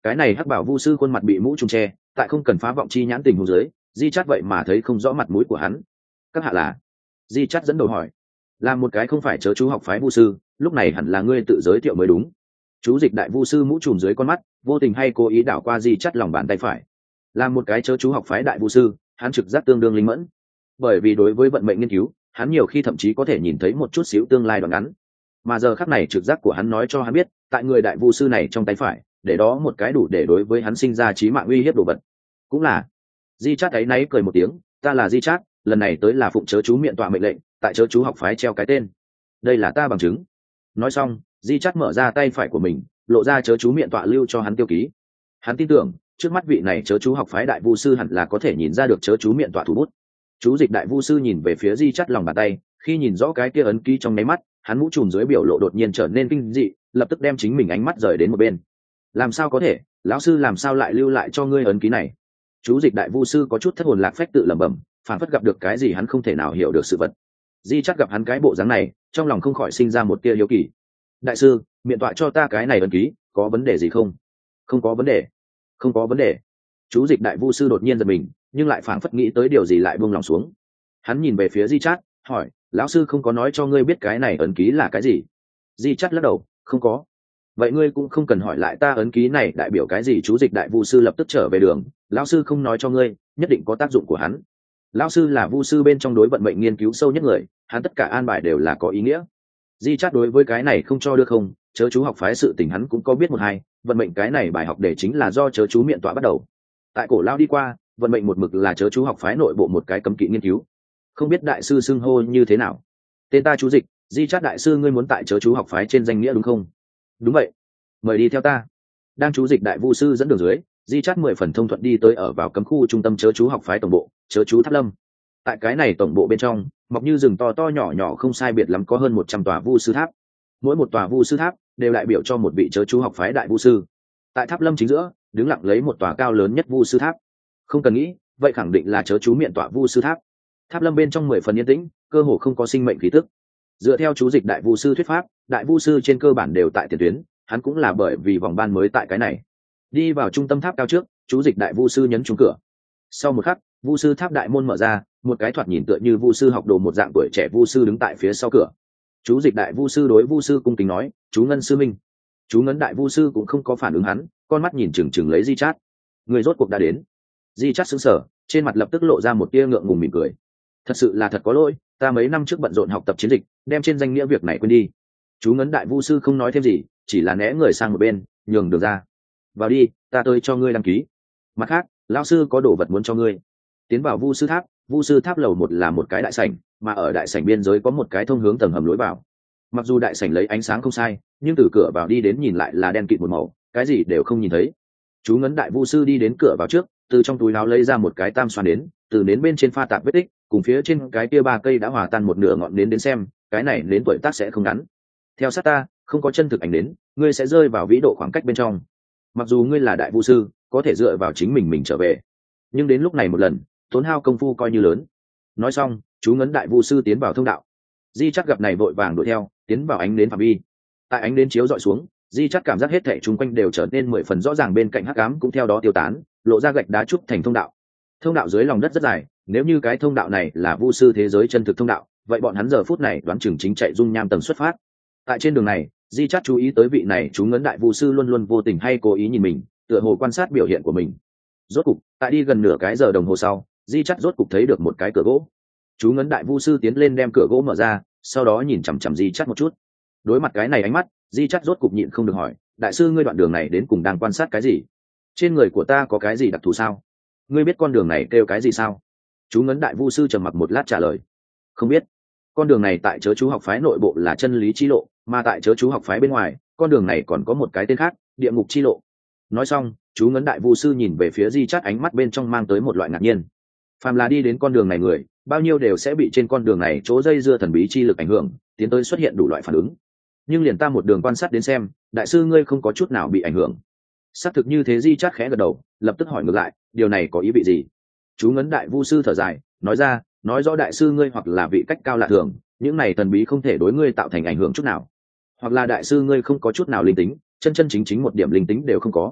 cái này hắc bảo vu sư khuôn mặt bị mũ trùng tre, tại không cần phá vọng chi nhãn tình huống dưới, di chát vậy mà thấy không rõ mặt mũi của hắn. Các hạ là? Di chát dẫn đầu hỏi. Là một cái không phải chớ chú học phái vu sư, lúc này hẳn là ngươi tự giới thiệu mới đúng. Chú dịch đại vu sư mũ trùm dưới con mắt, vô tình hay cố ý đảo qua di chát lòng bàn tay phải. Là một cái chớ chú học phái đại vu sư, hắn trực giác tương đương linh mẫn, bởi vì đối với vận mệnh nghiên cứu, hắn nhiều khi thậm chí có thể nhìn thấy một chút xíu tương lai đoạn ngắn. Mà giờ khắc này trực giác của hắn nói cho hắn biết, tại người đại vu sư này trong tay phải, để đó một cái đủ để đối với hắn sinh ra chí mạng uy hiếp đồ vật. Cũng là. Di chát ấy náy cười một tiếng, ta là Di chát, lần này tới là phụng chớ chú miệng tọa mệnh lệnh, tại chớ chú học phái treo cái tên. Đây là ta bằng chứng. Nói xong, Di chát mở ra tay phải của mình, lộ ra chớ chú miệng tọa lưu cho hắn tiêu ký. Hắn tin tưởng, trước mắt vị này chớ chú học phái đại vu sư hẳn là có thể nhìn ra được chớ chú miệng tọa thủ bút. Chú dịch đại vu sư nhìn về phía Di chát lòng bàn tay, khi nhìn rõ cái kia ấn ký trong nháy mắt, hắn mũ trùm dưới biểu lộ đột nhiên trở nên kinh dị, lập tức đem chính mình ánh mắt rời đến một bên. Làm sao có thể, lão sư làm sao lại lưu lại cho ngươi ấn ký này? Chú dịch đại vu sư có chút thất hồn lạc phách tự lẩm bẩm, phản phất gặp được cái gì hắn không thể nào hiểu được sự vật. Di chắc gặp hắn cái bộ dáng này, trong lòng không khỏi sinh ra một tia hiếu kỳ. Đại sư, miệng tọa cho ta cái này ấn ký, có vấn đề gì không? Không có vấn đề, không có vấn đề. Chú dịch đại vu sư đột nhiên giật mình, nhưng lại phản phất nghĩ tới điều gì lại buông lòng xuống. Hắn nhìn về phía Di chát, hỏi, lão sư không có nói cho ngươi biết cái này ấn ký là cái gì? Di chát lắc đầu, không có. Vậy ngươi cũng không cần hỏi lại ta ấn ký này đại biểu cái gì. Chú dịch đại vu sư lập tức trở về đường, lão sư không nói cho ngươi, nhất định có tác dụng của hắn. Lão sư là vu sư bên trong đối vận mệnh nghiên cứu sâu nhất người, hắn tất cả an bài đều là có ý nghĩa. Di chát đối với cái này không cho được không, chớ chú học phái sự tình hắn cũng có biết một hai, vận mệnh cái này bài học để chính là do chớ chú miệng tọa bắt đầu. Tại cổ lao đi qua, vận mệnh một mực là chớ chú học phái nội bộ một cái cấm kỵ nghiên cứu. Không biết đại sư xưng hô như thế nào? Tên ta chú dịch. Di chát đại sư, ngươi muốn tại chớ chú học phái trên danh nghĩa đúng không? Đúng vậy. Mời đi theo ta. Đang chú dịch đại vu sư dẫn đường dưới, Di chát mười phần thông thuận đi tới ở vào cấm khu trung tâm chớ chú học phái tổng bộ, chớ chú Tháp Lâm. Tại cái này tổng bộ bên trong, mọc như rừng to to nhỏ nhỏ không sai biệt lắm có hơn một trăm tòa vu sư tháp. Mỗi một tòa vu sư tháp đều đại biểu cho một vị chớ chú học phái đại vu sư. Tại Tháp Lâm chính giữa, đứng lặng lấy một tòa cao lớn nhất vu sư tháp. Không cần nghĩ, vậy khẳng định là chớ chú miệng tọa vu sư tháp. Tháp Lâm bên trong mười phần yên tĩnh, cơ hồ không có sinh mệnh khí tức. Dựa theo chú dịch đại vu sư thuyết pháp, đại vu sư trên cơ bản đều tại tiền tuyến, hắn cũng là bởi vì vòng ban mới tại cái này. Đi vào trung tâm tháp cao trước, chú dịch đại vu sư nhấn trúng cửa. Sau một khắc, vu sư tháp đại môn mở ra, một cái thoạt nhìn tựa như vu sư học đồ một dạng tuổi trẻ vu sư đứng tại phía sau cửa. Chú dịch đại vu sư đối vu sư cung kính nói, chú ngân sư minh. Chú ngân đại vu sư cũng không có phản ứng hắn, con mắt nhìn chừng chừng lấy Di chát. Người rốt cuộc đã đến. Di chát sững sờ, trên mặt lập tức lộ ra một tia ngượng ngùng mỉm cười. Thật sự là thật có lỗi, ta mấy năm trước bận rộn học tập chiến dịch, đem trên danh nghĩa việc này quên đi. Chú ngấn đại vu sư không nói thêm gì, chỉ là né người sang một bên, nhường đường ra. Vào đi, ta tới cho ngươi đăng ký. Mặt khác, lão sư có đồ vật muốn cho ngươi. Tiến vào vu sư tháp, vu sư tháp lầu một là một cái đại sảnh, mà ở đại sảnh biên giới có một cái thông hướng tầng hầm lối vào. Mặc dù đại sảnh lấy ánh sáng không sai, nhưng từ cửa vào đi đến nhìn lại là đen kịt một màu, cái gì đều không nhìn thấy. Chú ngấn đại vu sư đi đến cửa vào trước, từ trong túi áo lấy ra một cái tam xoan nến, từ nến bên trên pha tạp vết tích, cùng phía trên cái kia ba cây đã hòa tan một nửa ngọn nến đến xem, cái này nến tuổi tác sẽ không ngắn. Theo sát ta, không có chân thực ảnh nến, ngươi sẽ rơi vào vĩ độ khoảng cách bên trong. Mặc dù ngươi là đại vu sư, có thể dựa vào chính mình mình trở về, nhưng đến lúc này một lần, tốn hao công phu coi như lớn. Nói xong, chú ngấn đại vu sư tiến vào thông đạo. Di chắc gặp này vội vàng đuổi theo, tiến vào ánh nến phạm vi. Tại ánh nến chiếu dọi xuống, Di chắc cảm giác hết thảy chung quanh đều trở nên mười phần rõ ràng, bên cạnh hắc ám cũng theo đó tiêu tán, lộ ra gạch đá trúc thành thông đạo. Thông đạo dưới lòng đất rất dài, nếu như cái thông đạo này là vu sư thế giới chân thực thông đạo, vậy bọn hắn giờ phút này đoán chừng chính chạy dung nham tầng xuất phát. Tại trên đường này, Di chát chú ý tới vị này chú ngấn đại vu sư luôn luôn vô tình hay cố ý nhìn mình, tựa hồ quan sát biểu hiện của mình. Rốt cục, tại đi gần nửa cái giờ đồng hồ sau, Di chát rốt cục thấy được một cái cửa gỗ. Chú ngấn đại vu sư tiến lên đem cửa gỗ mở ra, sau đó nhìn chằm chằm Di chát một chút. Đối mặt cái này ánh mắt, Di chát rốt cục nhịn không được hỏi, đại sư, ngươi đoạn đường này đến cùng đang quan sát cái gì? Trên người của ta có cái gì đặc thù sao? Ngươi biết con đường này kêu cái gì sao? Chú ngấn đại vu sư trầm mặc một lát trả lời, không biết. Con đường này tại chớ chú học phái nội bộ là chân lý chi lộ, mà tại chớ chú học phái bên ngoài, con đường này còn có một cái tên khác, địa ngục chi lộ. Nói xong, chú ngấn đại vu sư nhìn về phía Di chát, ánh mắt bên trong mang tới một loại ngạc nhiên. Phàm là đi đến con đường này người, bao nhiêu đều sẽ bị trên con đường này chỗ dây dưa thần bí chi lực ảnh hưởng, tiến tới xuất hiện đủ loại phản ứng. Nhưng liền ta một đường quan sát đến xem, đại sư ngươi không có chút nào bị ảnh hưởng. Xác thực như thế. Di chát khẽ gật đầu, lập tức hỏi ngược lại, điều này có ý vị gì? Chú ngấn đại vu sư thở dài, nói ra, nói rõ đại sư ngươi hoặc là vị cách cao lạ thường, những này thần bí không thể đối ngươi tạo thành ảnh hưởng chút nào, hoặc là đại sư ngươi không có chút nào linh tính, chân chân chính chính một điểm linh tính đều không có.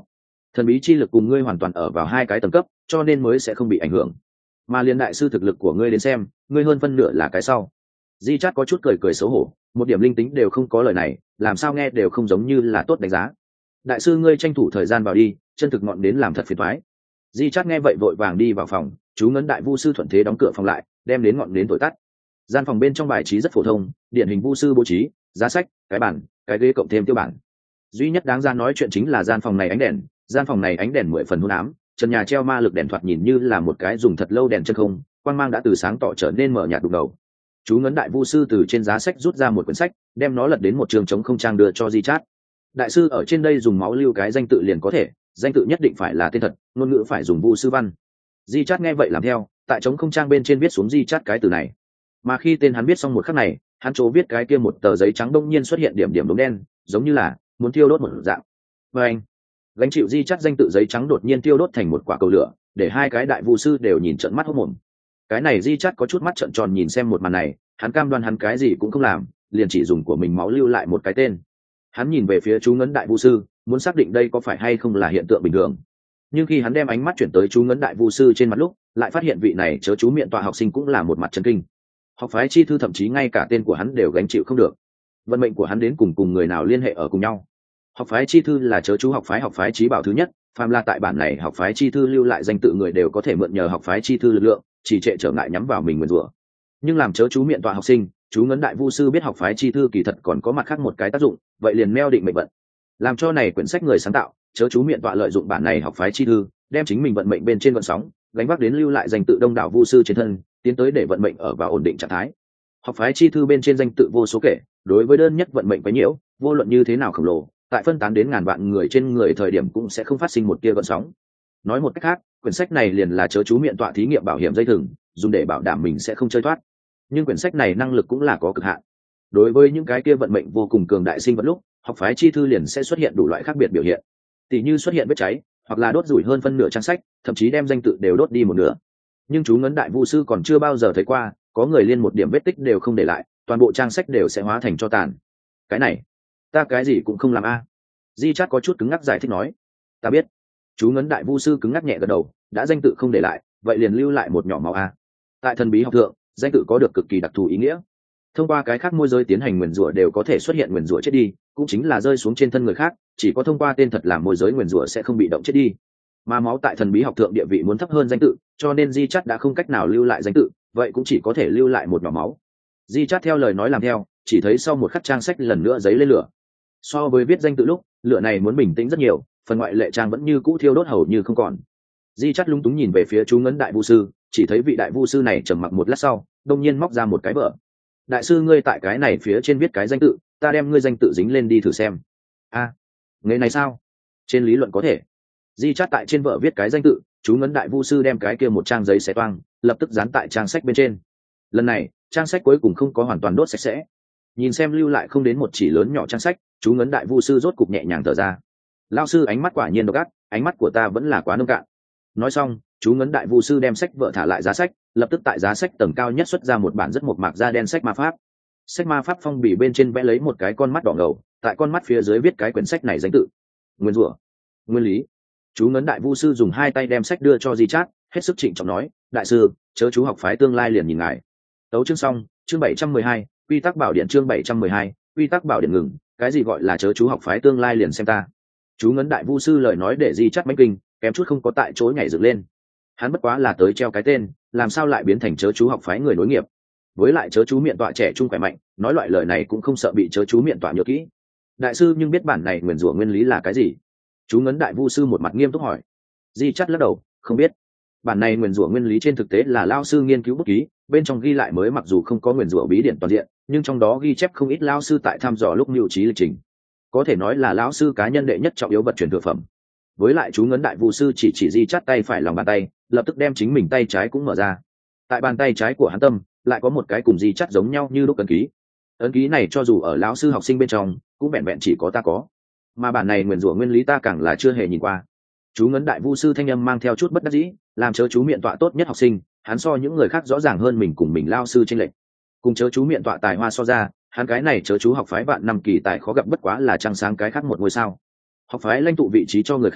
thần bí chi lực cùng ngươi hoàn toàn ở vào hai cái tầng cấp, cho nên mới sẽ không bị ảnh hưởng. Mà liên đại sư thực lực của ngươi đến xem, ngươi hơn phân nửa là cái sau. Di Chát có chút cười cười xấu hổ, một điểm linh tính đều không có, lời này làm sao nghe đều không giống như là tốt đánh giá. Đại sư ngươi tranh thủ thời gian vào đi, chân thực ngọn đến làm thật phiền toái. Di Chát nghe vậy vội vàng đi vào phòng, chú ngấn đại vu sư thuận thế đóng cửa phòng lại, đem đến ngọn đến thổi tắt. Gian phòng bên trong bài trí rất phổ thông, điển hình vu sư bố trí, giá sách, cái bàn, cái ghế cộng thêm tiêu bản. Duy nhất đáng ra nói chuyện chính là gian phòng này ánh đèn, gian phòng này ánh đèn mười phần hôn ám, trần nhà treo ma lực đèn thoạt nhìn như là một cái dùng thật lâu đèn chân không, quang mang đã từ sáng tỏ trở nên mờ nhạt đục đầu. Chú ngấn đại vu sư từ trên giá sách rút ra một quyển sách, đem nó lật đến một trường trống không trang đưa cho Di Chát. Đại sư ở trên đây dùng máu lưu cái danh tự liền có thể, danh tự nhất định phải là tên thật, ngôn ngữ phải dùng vu sư văn. Di Chát nghe vậy làm theo, tại trống không trang bên trên viết xuống Di Chát cái từ này. Mà khi tên hắn viết xong một khắc này, hắn chỗ viết cái kia một tờ giấy trắng đông nhiên xuất hiện điểm điểm đốm đen, giống như là muốn thiêu đốt một dạng. Và anh, gánh chịu Di Chát danh tự giấy trắng đột nhiên thiêu đốt thành một quả cầu lửa, để hai cái đại vu sư đều nhìn trợn mắt hốt mồm. Cái này Di Chát có chút mắt trợn tròn nhìn xem một màn này, hắn cam đoan hắn cái gì cũng không làm, liền chỉ dùng của mình máu lưu lại một cái tên. Hắn nhìn về phía chú ngấn đại vu sư, muốn xác định đây có phải hay không là hiện tượng bình thường. Nhưng khi hắn đem ánh mắt chuyển tới chú ngấn đại vu sư trên mặt lúc, lại phát hiện vị này chớ chú miệng tọa học sinh cũng là một mặt chấn kinh. Học phái chi thư thậm chí ngay cả tên của hắn đều gánh chịu không được. Vận mệnh của hắn đến cùng cùng người nào liên hệ ở cùng nhau? Học phái chi thư là chớ chú học phái học phái chí bảo thứ nhất, phàm là tại bản này học phái chi thư lưu lại danh tự người đều có thể mượn nhờ học phái chi thư lực lượng, chỉ trệ trở ngại nhắm vào mình nguyền rủa. Nhưng làm chớ chú miệng tọa học sinh, chú ngấn đại vu sư biết học phái chi thư kỳ thật còn có mặt khác một cái tác dụng, vậy liền meo định mệnh vận. Làm cho này quyển sách người sáng tạo, chớ chú miệng tọa lợi dụng bản này học phái chi thư, đem chính mình vận mệnh bên trên vận sóng, gánh vác đến lưu lại danh tự đông đảo vu sư trên thân, tiến tới để vận mệnh ở vào ổn định trạng thái. Học phái chi thư bên trên danh tự vô số kể, đối với đơn nhất vận mệnh quấy nhiễu, vô luận như thế nào khổng lồ, tại phân tán đến ngàn vạn người trên người thời điểm cũng sẽ không phát sinh một tia gợn sóng. Nói một cách khác, quyển sách này liền là chớ chú miệng tọa thí nghiệm bảo hiểm dây thừng, dùng để bảo đảm mình sẽ không chơi thoát. Nhưng quyển sách này năng lực cũng là có cực hạn. Đối với những cái kia vận mệnh vô cùng cường đại sinh vật lúc, học phái chi thư liền sẽ xuất hiện đủ loại khác biệt biểu hiện. Tỷ như xuất hiện vết cháy, hoặc là đốt rủi hơn phân nửa trang sách, thậm chí đem danh tự đều đốt đi một nửa. Nhưng chú ngấn đại vu sư còn chưa bao giờ thấy qua, có người liên một điểm vết tích đều không để lại, toàn bộ trang sách đều sẽ hóa thành tro tàn. Cái này, ta cái gì cũng không làm a. Di Chát có chút cứng ngắc giải thích nói. Ta biết. Chú ngấn đại vu sư cứng ngắc nhẹ gật đầu, đã danh tự không để lại, vậy liền lưu lại một nhỏ máu a. Tại thần bí học thượng, danh tự có được cực kỳ đặc thù ý nghĩa. Thông qua cái khác môi giới tiến hành nguyền rủa đều có thể xuất hiện nguyền rủa chết đi, cũng chính là rơi xuống trên thân người khác, chỉ có thông qua tên thật làm môi giới nguyền rủa sẽ không bị động chết đi. Mà máu tại thần bí học thượng địa vị muốn thấp hơn danh tự, cho nên Di Chát đã không cách nào lưu lại danh tự, vậy cũng chỉ có thể lưu lại một nhỏ máu. Di Chát theo lời nói làm theo, chỉ thấy sau một khắc trang sách lần nữa giấy lên lửa. So với viết danh tự lúc, lửa này muốn bình tĩnh rất nhiều, phần ngoại lệ trang vẫn như cũ thiêu đốt hầu như không còn. Di Chát lúng túng nhìn về phía chú ngấn đại vu sư, chỉ thấy vị đại vu sư này trầm mặc một lát sau, đông nhiên móc ra một cái vở. Đại sư ngươi tại cái này phía trên viết cái danh tự, ta đem ngươi danh tự dính lên đi thử xem. A, à, nghề này sao? Trên lý luận có thể. Di Chát tại trên vở viết cái danh tự, chú ngấn đại vu sư đem cái kia một trang giấy xé toang, lập tức dán tại trang sách bên trên. Lần này, trang sách cuối cùng không có hoàn toàn đốt sạch sẽ. Nhìn xem lưu lại không đến một chỉ lớn nhỏ trang sách, chú ngấn đại vu sư rốt cục nhẹ nhàng thở ra. Lão sư ánh mắt quả nhiên độc ác, ánh mắt của ta vẫn là quá nông cạn. Nói xong, chú ngấn đại vu sư đem sách vợ thả lại giá sách, lập tức tại giá sách tầng cao nhất xuất ra một bản rất mộc mạc da đen sách ma pháp. Sách ma pháp phong bì bên trên vẽ lấy một cái con mắt đỏ ngầu, tại con mắt phía dưới viết cái quyển sách này danh tự: Nguyên rủa, nguyên lý. Chú ngấn đại vu sư dùng hai tay đem sách đưa cho Di Chát, hết sức trịnh trọng nói: đại sư, chớ chú học phái tương lai liền nhìn ngài. Tấu chương xong, chương bảy trăm mười hai, quy tắc bảo điện chương bảy trăm mười hai, quy tắc bảo điện ngừng. Cái gì gọi là chớ chú học phái tương lai liền xem ta? Chú ngấn đại vu sư lời nói để Di Chát mãnh kinh, kém chút không có tại chỗ nhảy dựng lên. Hắn bất quá là tới treo cái tên, làm sao lại biến thành chớ chú học phái người nối nghiệp? Với lại chớ chú miệng tọa trẻ trung khỏe mạnh, nói loại lời này cũng không sợ bị chớ chú miệng tọa nhớ kỹ. Đại sư nhưng biết bản này nguyền rủa nguyên lý là cái gì? Chú ngấn đại vu sư một mặt nghiêm túc hỏi. Di Chát lắc đầu, không biết. Bản này nguyền rủa nguyên lý trên thực tế là lao sư nghiên cứu bút ký, bên trong ghi lại mới mặc dù không có nguyền rủa bí điển toàn diện, nhưng trong đó ghi chép không ít lao sư tại thăm dò lúc mưu trí lịch trình. Có thể nói là lão sư cá nhân đệ nhất trọng yếu vật truyền thừa phẩm. Với lại chú ngấn đại vu sư chỉ chỉ Di Chát tay phải lòng bàn tay, lập tức đem chính mình tay trái cũng mở ra. Tại bàn tay trái của hắn tâm lại có một cái cùng Di Chát giống nhau như lúc ấn ký. Ấn ký này cho dù ở lão sư học sinh bên trong cũng vẹn vẹn chỉ có ta có, mà bản này nguyền rủa nguyên lý ta càng là chưa hề nhìn qua. Chú ngấn đại vu sư thanh âm mang theo chút bất đắc dĩ, làm chớ chú miệng tọa tốt nhất học sinh, hắn so những người khác rõ ràng hơn mình cùng mình lao sư chênh lệch. Cùng chớ chú miệng tọa tài hoa so ra, hắn cái này chớ chú học phái vạn năm kỳ tài khó gặp bất quá là trăng sáng cái khác một ngôi sao. Học phái lãnh tụ vị trí cho người khác,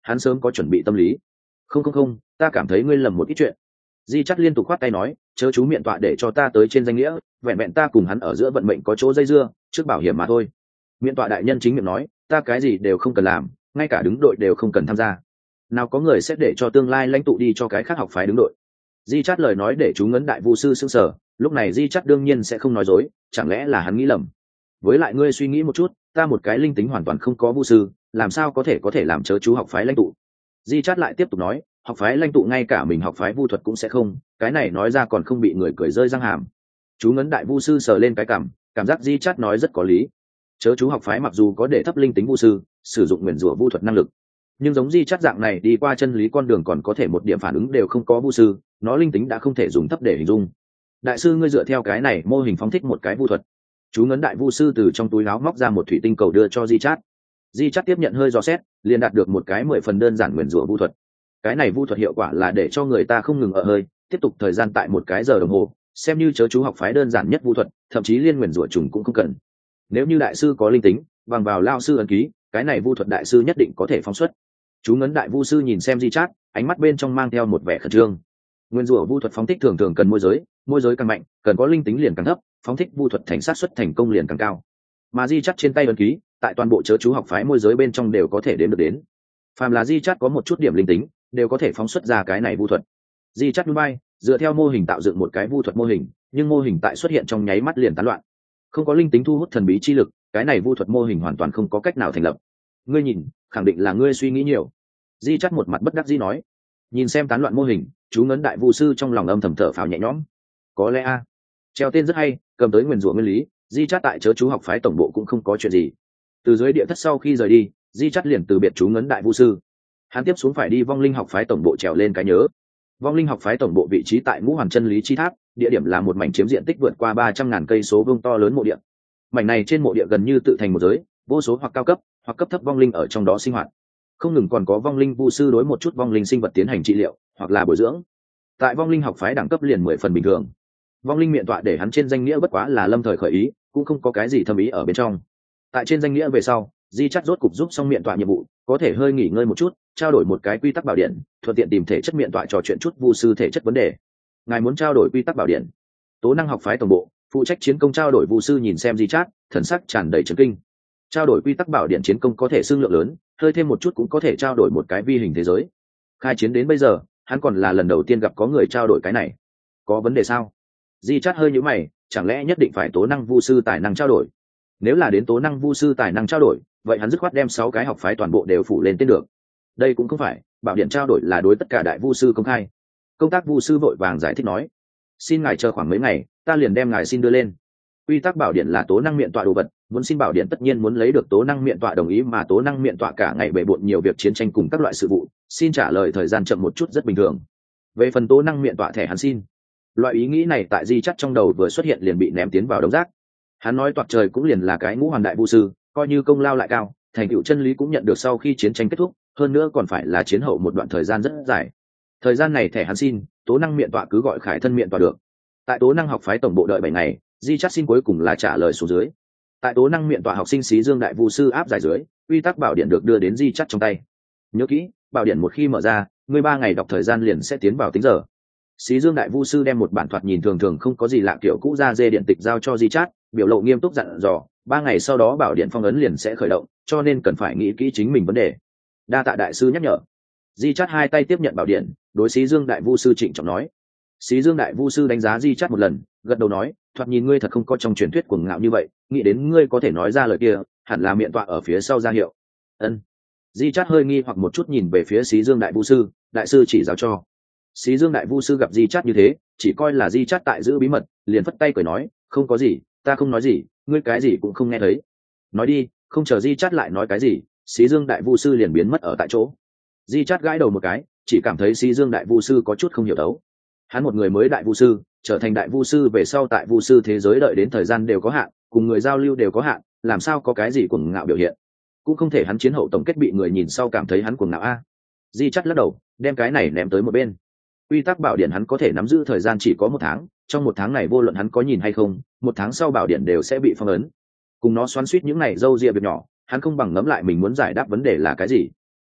hắn sớm có chuẩn bị tâm lý. Không không không, ta cảm thấy ngươi lầm một ít chuyện. Di Chắt liên tục khoát tay nói, chớ chú miệng tọa để cho ta tới trên danh nghĩa, vẹn vẹn ta cùng hắn ở giữa vận mệnh có chỗ dây dưa, trước bảo hiểm mà thôi. Miệng tọa đại nhân chính miệng nói, ta cái gì đều không cần làm, ngay cả đứng đội đều không cần tham gia. Nào có người sẽ để cho tương lai lãnh tụ đi cho cái khác học phái đứng đội. Di Chắt lời nói để chú ngấn đại vu sư sững sờ, lúc này Di Chắt đương nhiên sẽ không nói dối, chẳng lẽ là hắn nghĩ lầm. Với lại ngươi suy nghĩ một chút, ta một cái linh tính hoàn toàn không có vu sư, làm sao có thể có thể làm chớ chú học phái lãnh tụ. Di Chát lại tiếp tục nói, học phái lãnh tụ ngay cả mình học phái vu thuật cũng sẽ không, cái này nói ra còn không bị người cười rơi răng hàm. Chú ngấn đại vu sư sờ lên cái cảm, cảm giác Di Chát nói rất có lý. Chớ chú học phái mặc dù có để thấp linh tính vu sư, sử dụng nguyền rủa vu thuật năng lực, nhưng giống Di Chát dạng này đi qua chân lý con đường còn có thể một điểm phản ứng đều không có vu sư, nó linh tính đã không thể dùng thấp để hình dung. Đại sư ngươi dựa theo cái này mô hình phóng thích một cái vu thuật. Chú ngấn đại vu sư từ trong túi áo móc ra một thủy tinh cầu đưa cho Di Chát. Di Chát tiếp nhận hơi dò xét, liền đạt được một cái mười phần đơn giản nguyền rủa vu thuật. Cái này vu thuật hiệu quả là để cho người ta không ngừng ở hơi, tiếp tục thời gian tại một cái giờ đồng hồ, xem như chớ chú học phái đơn giản nhất vu thuật, thậm chí liên nguyền rủa trùng cũng không cần. Nếu như đại sư có linh tính, bằng vào lao sư ấn ký, cái này vu thuật đại sư nhất định có thể phóng xuất. Chú ngấn đại vu sư nhìn xem Di Chát, ánh mắt bên trong mang theo một vẻ khẩn trương. Nguyên rủa vu thuật phóng thích thường thường cần môi giới, môi giới càng mạnh, cần có linh tính liền càng thấp, phóng thích vu thuật thành sát suất thành công liền càng cao. Mà Di Chát trên tay ấn ký, tại toàn bộ chớ chú học phái môi giới bên trong đều có thể đếm được đến. Phàm là Di Chát có một chút điểm linh tính, đều có thể phóng xuất ra cái này vu thuật. Di Chát núi bay, dựa theo mô hình tạo dựng một cái vu thuật mô hình, nhưng mô hình tại xuất hiện trong nháy mắt liền tán loạn. Không có linh tính thu hút thần bí chi lực, cái này vu thuật mô hình hoàn toàn không có cách nào thành lập. Ngươi nhìn, khẳng định là ngươi suy nghĩ nhiều. Di Chát một mặt bất đắc dĩ nói. Nhìn xem tán loạn mô hình, chú ngấn đại vu sư trong lòng âm thầm thở phào nhẹ nhõm. Có lẽ a, treo tên rất hay, cầm tới nguyền rủa nguyên lý, Di Chát tại chớ chú học phái tổng bộ cũng không có chuyện gì. Từ dưới địa thất sau khi rời đi, Di Chát liền từ biệt chú ngấn đại vu sư. Hắn tiếp xuống phải đi vong linh học phái tổng bộ trèo lên cái nhớ. Vong linh học phái tổng bộ vị trí tại ngũ hoàn chân lý chi tháp, địa điểm là một mảnh chiếm diện tích vượt qua ba trăm ngàn cây số vuông to lớn mộ địa. Mảnh này trên mộ địa gần như tự thành một giới, vô số hoặc cao cấp hoặc cấp thấp vong linh ở trong đó sinh hoạt. Không ngừng còn có vong linh vu sư đối một chút vong linh sinh vật tiến hành trị liệu hoặc là bồi dưỡng. Tại vong linh học phái đẳng cấp liền mười phần bình thường. Vong linh miệng tọa để hắn trên danh nghĩa bất quá là lâm thời khởi ý, cũng không có cái gì thâm ý ở bên trong. Tại trên danh nghĩa về sau, Di Chát rốt cục giúp xong miệng tọa nhiệm vụ, có thể hơi nghỉ ngơi một chút, trao đổi một cái quy tắc bảo điện, thuận tiện tìm thể chất miệng tọa trò chuyện chút vu sư thể chất vấn đề. Ngài muốn trao đổi quy tắc bảo điện? Tố năng học phái tổng bộ, phụ trách chiến công trao đổi vu sư nhìn xem Di Chát, thần sắc tràn đầy chấn kinh. Trao đổi quy tắc bảo điện chiến công có thể xương lượng lớn, hơi thêm một chút cũng có thể trao đổi một cái vi hình thế giới. Khai chiến đến bây giờ, hắn còn là lần đầu tiên gặp có người trao đổi cái này. Có vấn đề sao? Di Chát hơi nhíu mày, chẳng lẽ nhất định phải tố năng vu sư tài năng trao đổi? Nếu là đến tố năng vu sư tài năng trao đổi, vậy hắn dứt khoát đem sáu cái học phái toàn bộ đều phủ lên tên được. Đây cũng không phải, bảo điện trao đổi là đối tất cả đại vu sư công khai. Công tác vu sư vội vàng giải thích nói, xin ngài chờ khoảng mấy ngày, ta liền đem ngài xin đưa lên. Quy tắc bảo điện là tố năng miệng tọa đồ vật, muốn xin bảo điện tất nhiên muốn lấy được tố năng miệng tọa đồng ý, mà tố năng miệng tọa cả ngày bề bộn nhiều việc chiến tranh cùng các loại sự vụ, xin trả lời thời gian chậm một chút rất bình thường. Về phần tố năng miệng tọa thẻ hắn xin, loại ý nghĩ này tại Di Chát trong đầu vừa xuất hiện liền bị ném tiến vào đống rác. Hắn nói toạc trời cũng liền là cái ngũ hoàn đại vu sư, coi như công lao lại cao, thành tựu chân lý cũng nhận được sau khi chiến tranh kết thúc, hơn nữa còn phải là chiến hậu một đoạn thời gian rất dài. Thời gian này thẻ hắn xin, tố năng miệng tọa cứ gọi khải thân miệng tọa được. Tại tố năng học phái tổng bộ đợi bảy ngày, Di Chát xin cuối cùng là trả lời xuống dưới. Tại tố năng miệng tọa học sinh xí dương đại vu sư áp giải dưới, quy tắc bảo điện được đưa đến Di Chát trong tay. Nhớ kỹ, bảo điện một khi mở ra, ngươi ba ngày đọc thời gian liền sẽ tiến vào tính giờ. Xí dương đại vu sư đem một bản thoạt nhìn thường thường không có gì lạ kiểu cũ ra dê điện tịch giao cho Di Chát, biểu lộ nghiêm túc dặn dò, ba ngày sau đó bảo điện phong ấn liền sẽ khởi động, cho nên cần phải nghĩ kỹ chính mình vấn đề. Đa tạ đại sư nhắc nhở. Di Chát hai tay tiếp nhận bảo điện, đối Xí Dương đại vu sư trịnh trọng nói. Xí Dương đại vu sư đánh giá Di Chát một lần, gật đầu nói, thoạt nhìn ngươi thật không có trong truyền thuyết cuồng ngạo như vậy, nghĩ đến ngươi có thể nói ra lời kia, hẳn là miệng tọa ở phía sau ra hiệu. Ân. Di Chát hơi nghi hoặc một chút nhìn về phía Xí Dương đại vu sư, đại sư chỉ giáo cho. Xí Dương đại vu sư gặp Di Chát như thế, chỉ coi là Di Chát tại giữ bí mật, liền phất tay cười nói, không có gì, ta không nói gì, ngươi cái gì cũng không nghe thấy. Nói đi, không chờ Di Chát lại nói cái gì, Xí Dương đại vu sư liền biến mất ở tại chỗ. Di Chát gãi đầu một cái, chỉ cảm thấy Xí Dương đại vu sư có chút không hiểu thấu. Hắn một người mới đại vu sư, trở thành đại vu sư về sau tại vu sư thế giới đợi đến thời gian đều có hạn, cùng người giao lưu đều có hạn, làm sao có cái gì cuồng ngạo biểu hiện? Cũng không thể hắn chiến hậu tổng kết bị người nhìn sau cảm thấy hắn cuồng ngạo a. Di Chát lắc đầu, đem cái này ném tới một bên. Quy tắc bảo điện hắn có thể nắm giữ thời gian chỉ có một tháng, trong một tháng này vô luận hắn có nhìn hay không, một tháng sau bảo điện đều sẽ bị phong ấn. Cùng nó xoắn xuýt những này dâu ria việc nhỏ, hắn không bằng ngẫm lại mình muốn giải đáp vấn đề là cái gì.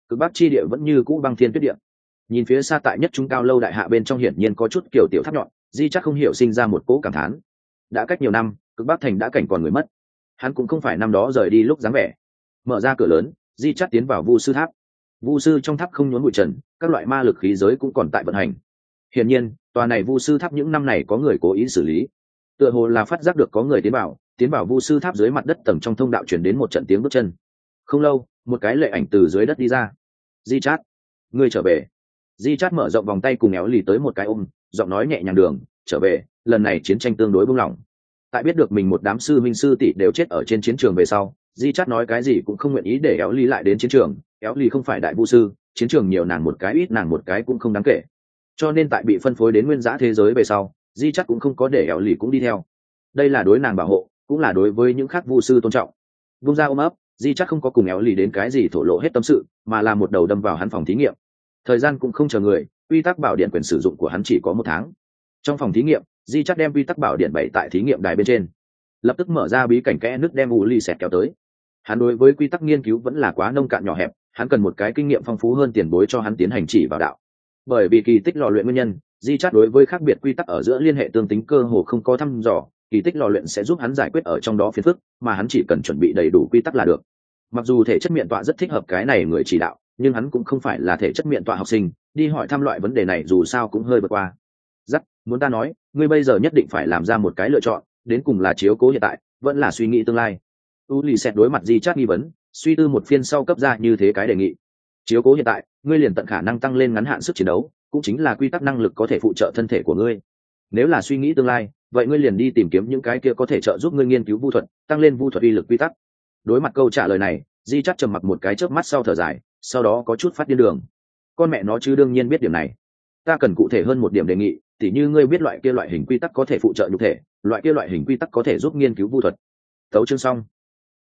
cực bắc chi địa vẫn như cũ băng thiên tuyết địa. Nhìn phía xa tại nhất trung cao lâu đại hạ bên trong hiển nhiên có chút kiểu tiểu tháp nhọn, di chắc không hiểu sinh ra một cỗ cảm thán. Đã cách nhiều năm, cực bắc thành đã cảnh còn người mất, hắn cũng không phải năm đó rời đi lúc dáng vẻ. Mở ra cửa lớn, di chắc tiến vào vu sư tháp. Vu sư trong tháp không nhốn bụi trần, các loại ma lực khí giới cũng còn tại vận hành. Hiển nhiên tòa này vu sư tháp những năm này có người cố ý xử lý, tựa hồ là phát giác được có người tiến vào tiến vào vu sư tháp dưới mặt đất tầng trong thông đạo chuyển đến một trận tiếng bước chân. Không lâu, một cái lệ ảnh từ dưới đất đi ra. Di chát, ngươi trở về. Di chát mở rộng vòng tay cùng éo lì tới một cái ôm, giọng nói nhẹ nhàng đường, trở về, lần này chiến tranh tương đối buông lỏng. Tại biết được mình một đám sư minh sư tỷ đều chết ở trên chiến trường về sau, Di chát nói cái gì cũng không nguyện ý để éo lì lại đến chiến trường. Éo lì không phải đại vu sư, chiến trường nhiều nàng một cái ít nàng một cái cũng không đáng kể. Cho nên tại bị phân phối đến nguyên giã thế giới về sau, Di chát cũng không có để éo lì cũng đi theo. Đây là đối nàng bảo hộ, cũng là đối với những khác vu sư tôn trọng. Vung ra ôm ấp, Di chắc không có cùng éo lì đến cái gì thổ lộ hết tâm sự, mà là một đầu đâm vào hắn phòng thí nghiệm. Thời gian cũng không chờ người, quy tắc bảo điện quyền sử dụng của hắn chỉ có một tháng. Trong phòng thí nghiệm, Di chắc đem quy tắc bảo điện bày tại thí nghiệm đài bên trên, lập tức mở ra bí cảnh kẽ nước đem u ly xẹt kéo tới. Hắn đối với quy tắc nghiên cứu vẫn là quá nông cạn nhỏ hẹp, hắn cần một cái kinh nghiệm phong phú hơn tiền bối cho hắn tiến hành chỉ vào đạo. Bởi vì kỳ tích lò luyện nguyên nhân, Di chắc đối với khác biệt quy tắc ở giữa liên hệ tương tính cơ hồ không có thăm dò, kỳ tích lò luyện sẽ giúp hắn giải quyết ở trong đó phiền phức, mà hắn chỉ cần chuẩn bị đầy đủ quy tắc là được. Mặc dù thể chất miệng tọa rất thích hợp cái này người chỉ đạo, nhưng hắn cũng không phải là thể chất miệng tọa học sinh, đi hỏi thăm loại vấn đề này dù sao cũng hơi vượt qua. Dắt, muốn ta nói, ngươi bây giờ nhất định phải làm ra một cái lựa chọn, đến cùng là chiếu cố hiện tại, vẫn là suy nghĩ tương lai. U lì xẹt đối mặt Di chát nghi vấn, suy tư một phiên sau cấp ra như thế cái đề nghị. Chiếu cố hiện tại, ngươi liền tận khả năng tăng lên ngắn hạn sức chiến đấu, cũng chính là quy tắc năng lực có thể phụ trợ thân thể của ngươi. Nếu là suy nghĩ tương lai, vậy ngươi liền đi tìm kiếm những cái kia có thể trợ giúp ngươi nghiên cứu vu thuật, tăng lên vu thuật uy lực quy tắc. Đối mặt câu trả lời này, Di chắc trầm mặc một cái chớp mắt sau thở dài, sau đó có chút phát điên đường. Con mẹ nó chứ đương nhiên biết điểm này. Ta cần cụ thể hơn một điểm đề nghị, tỉ như ngươi biết loại kia loại hình quy tắc có thể phụ trợ nhục thể, loại kia loại hình quy tắc có thể giúp nghiên cứu vu thuật. Tấu chương xong.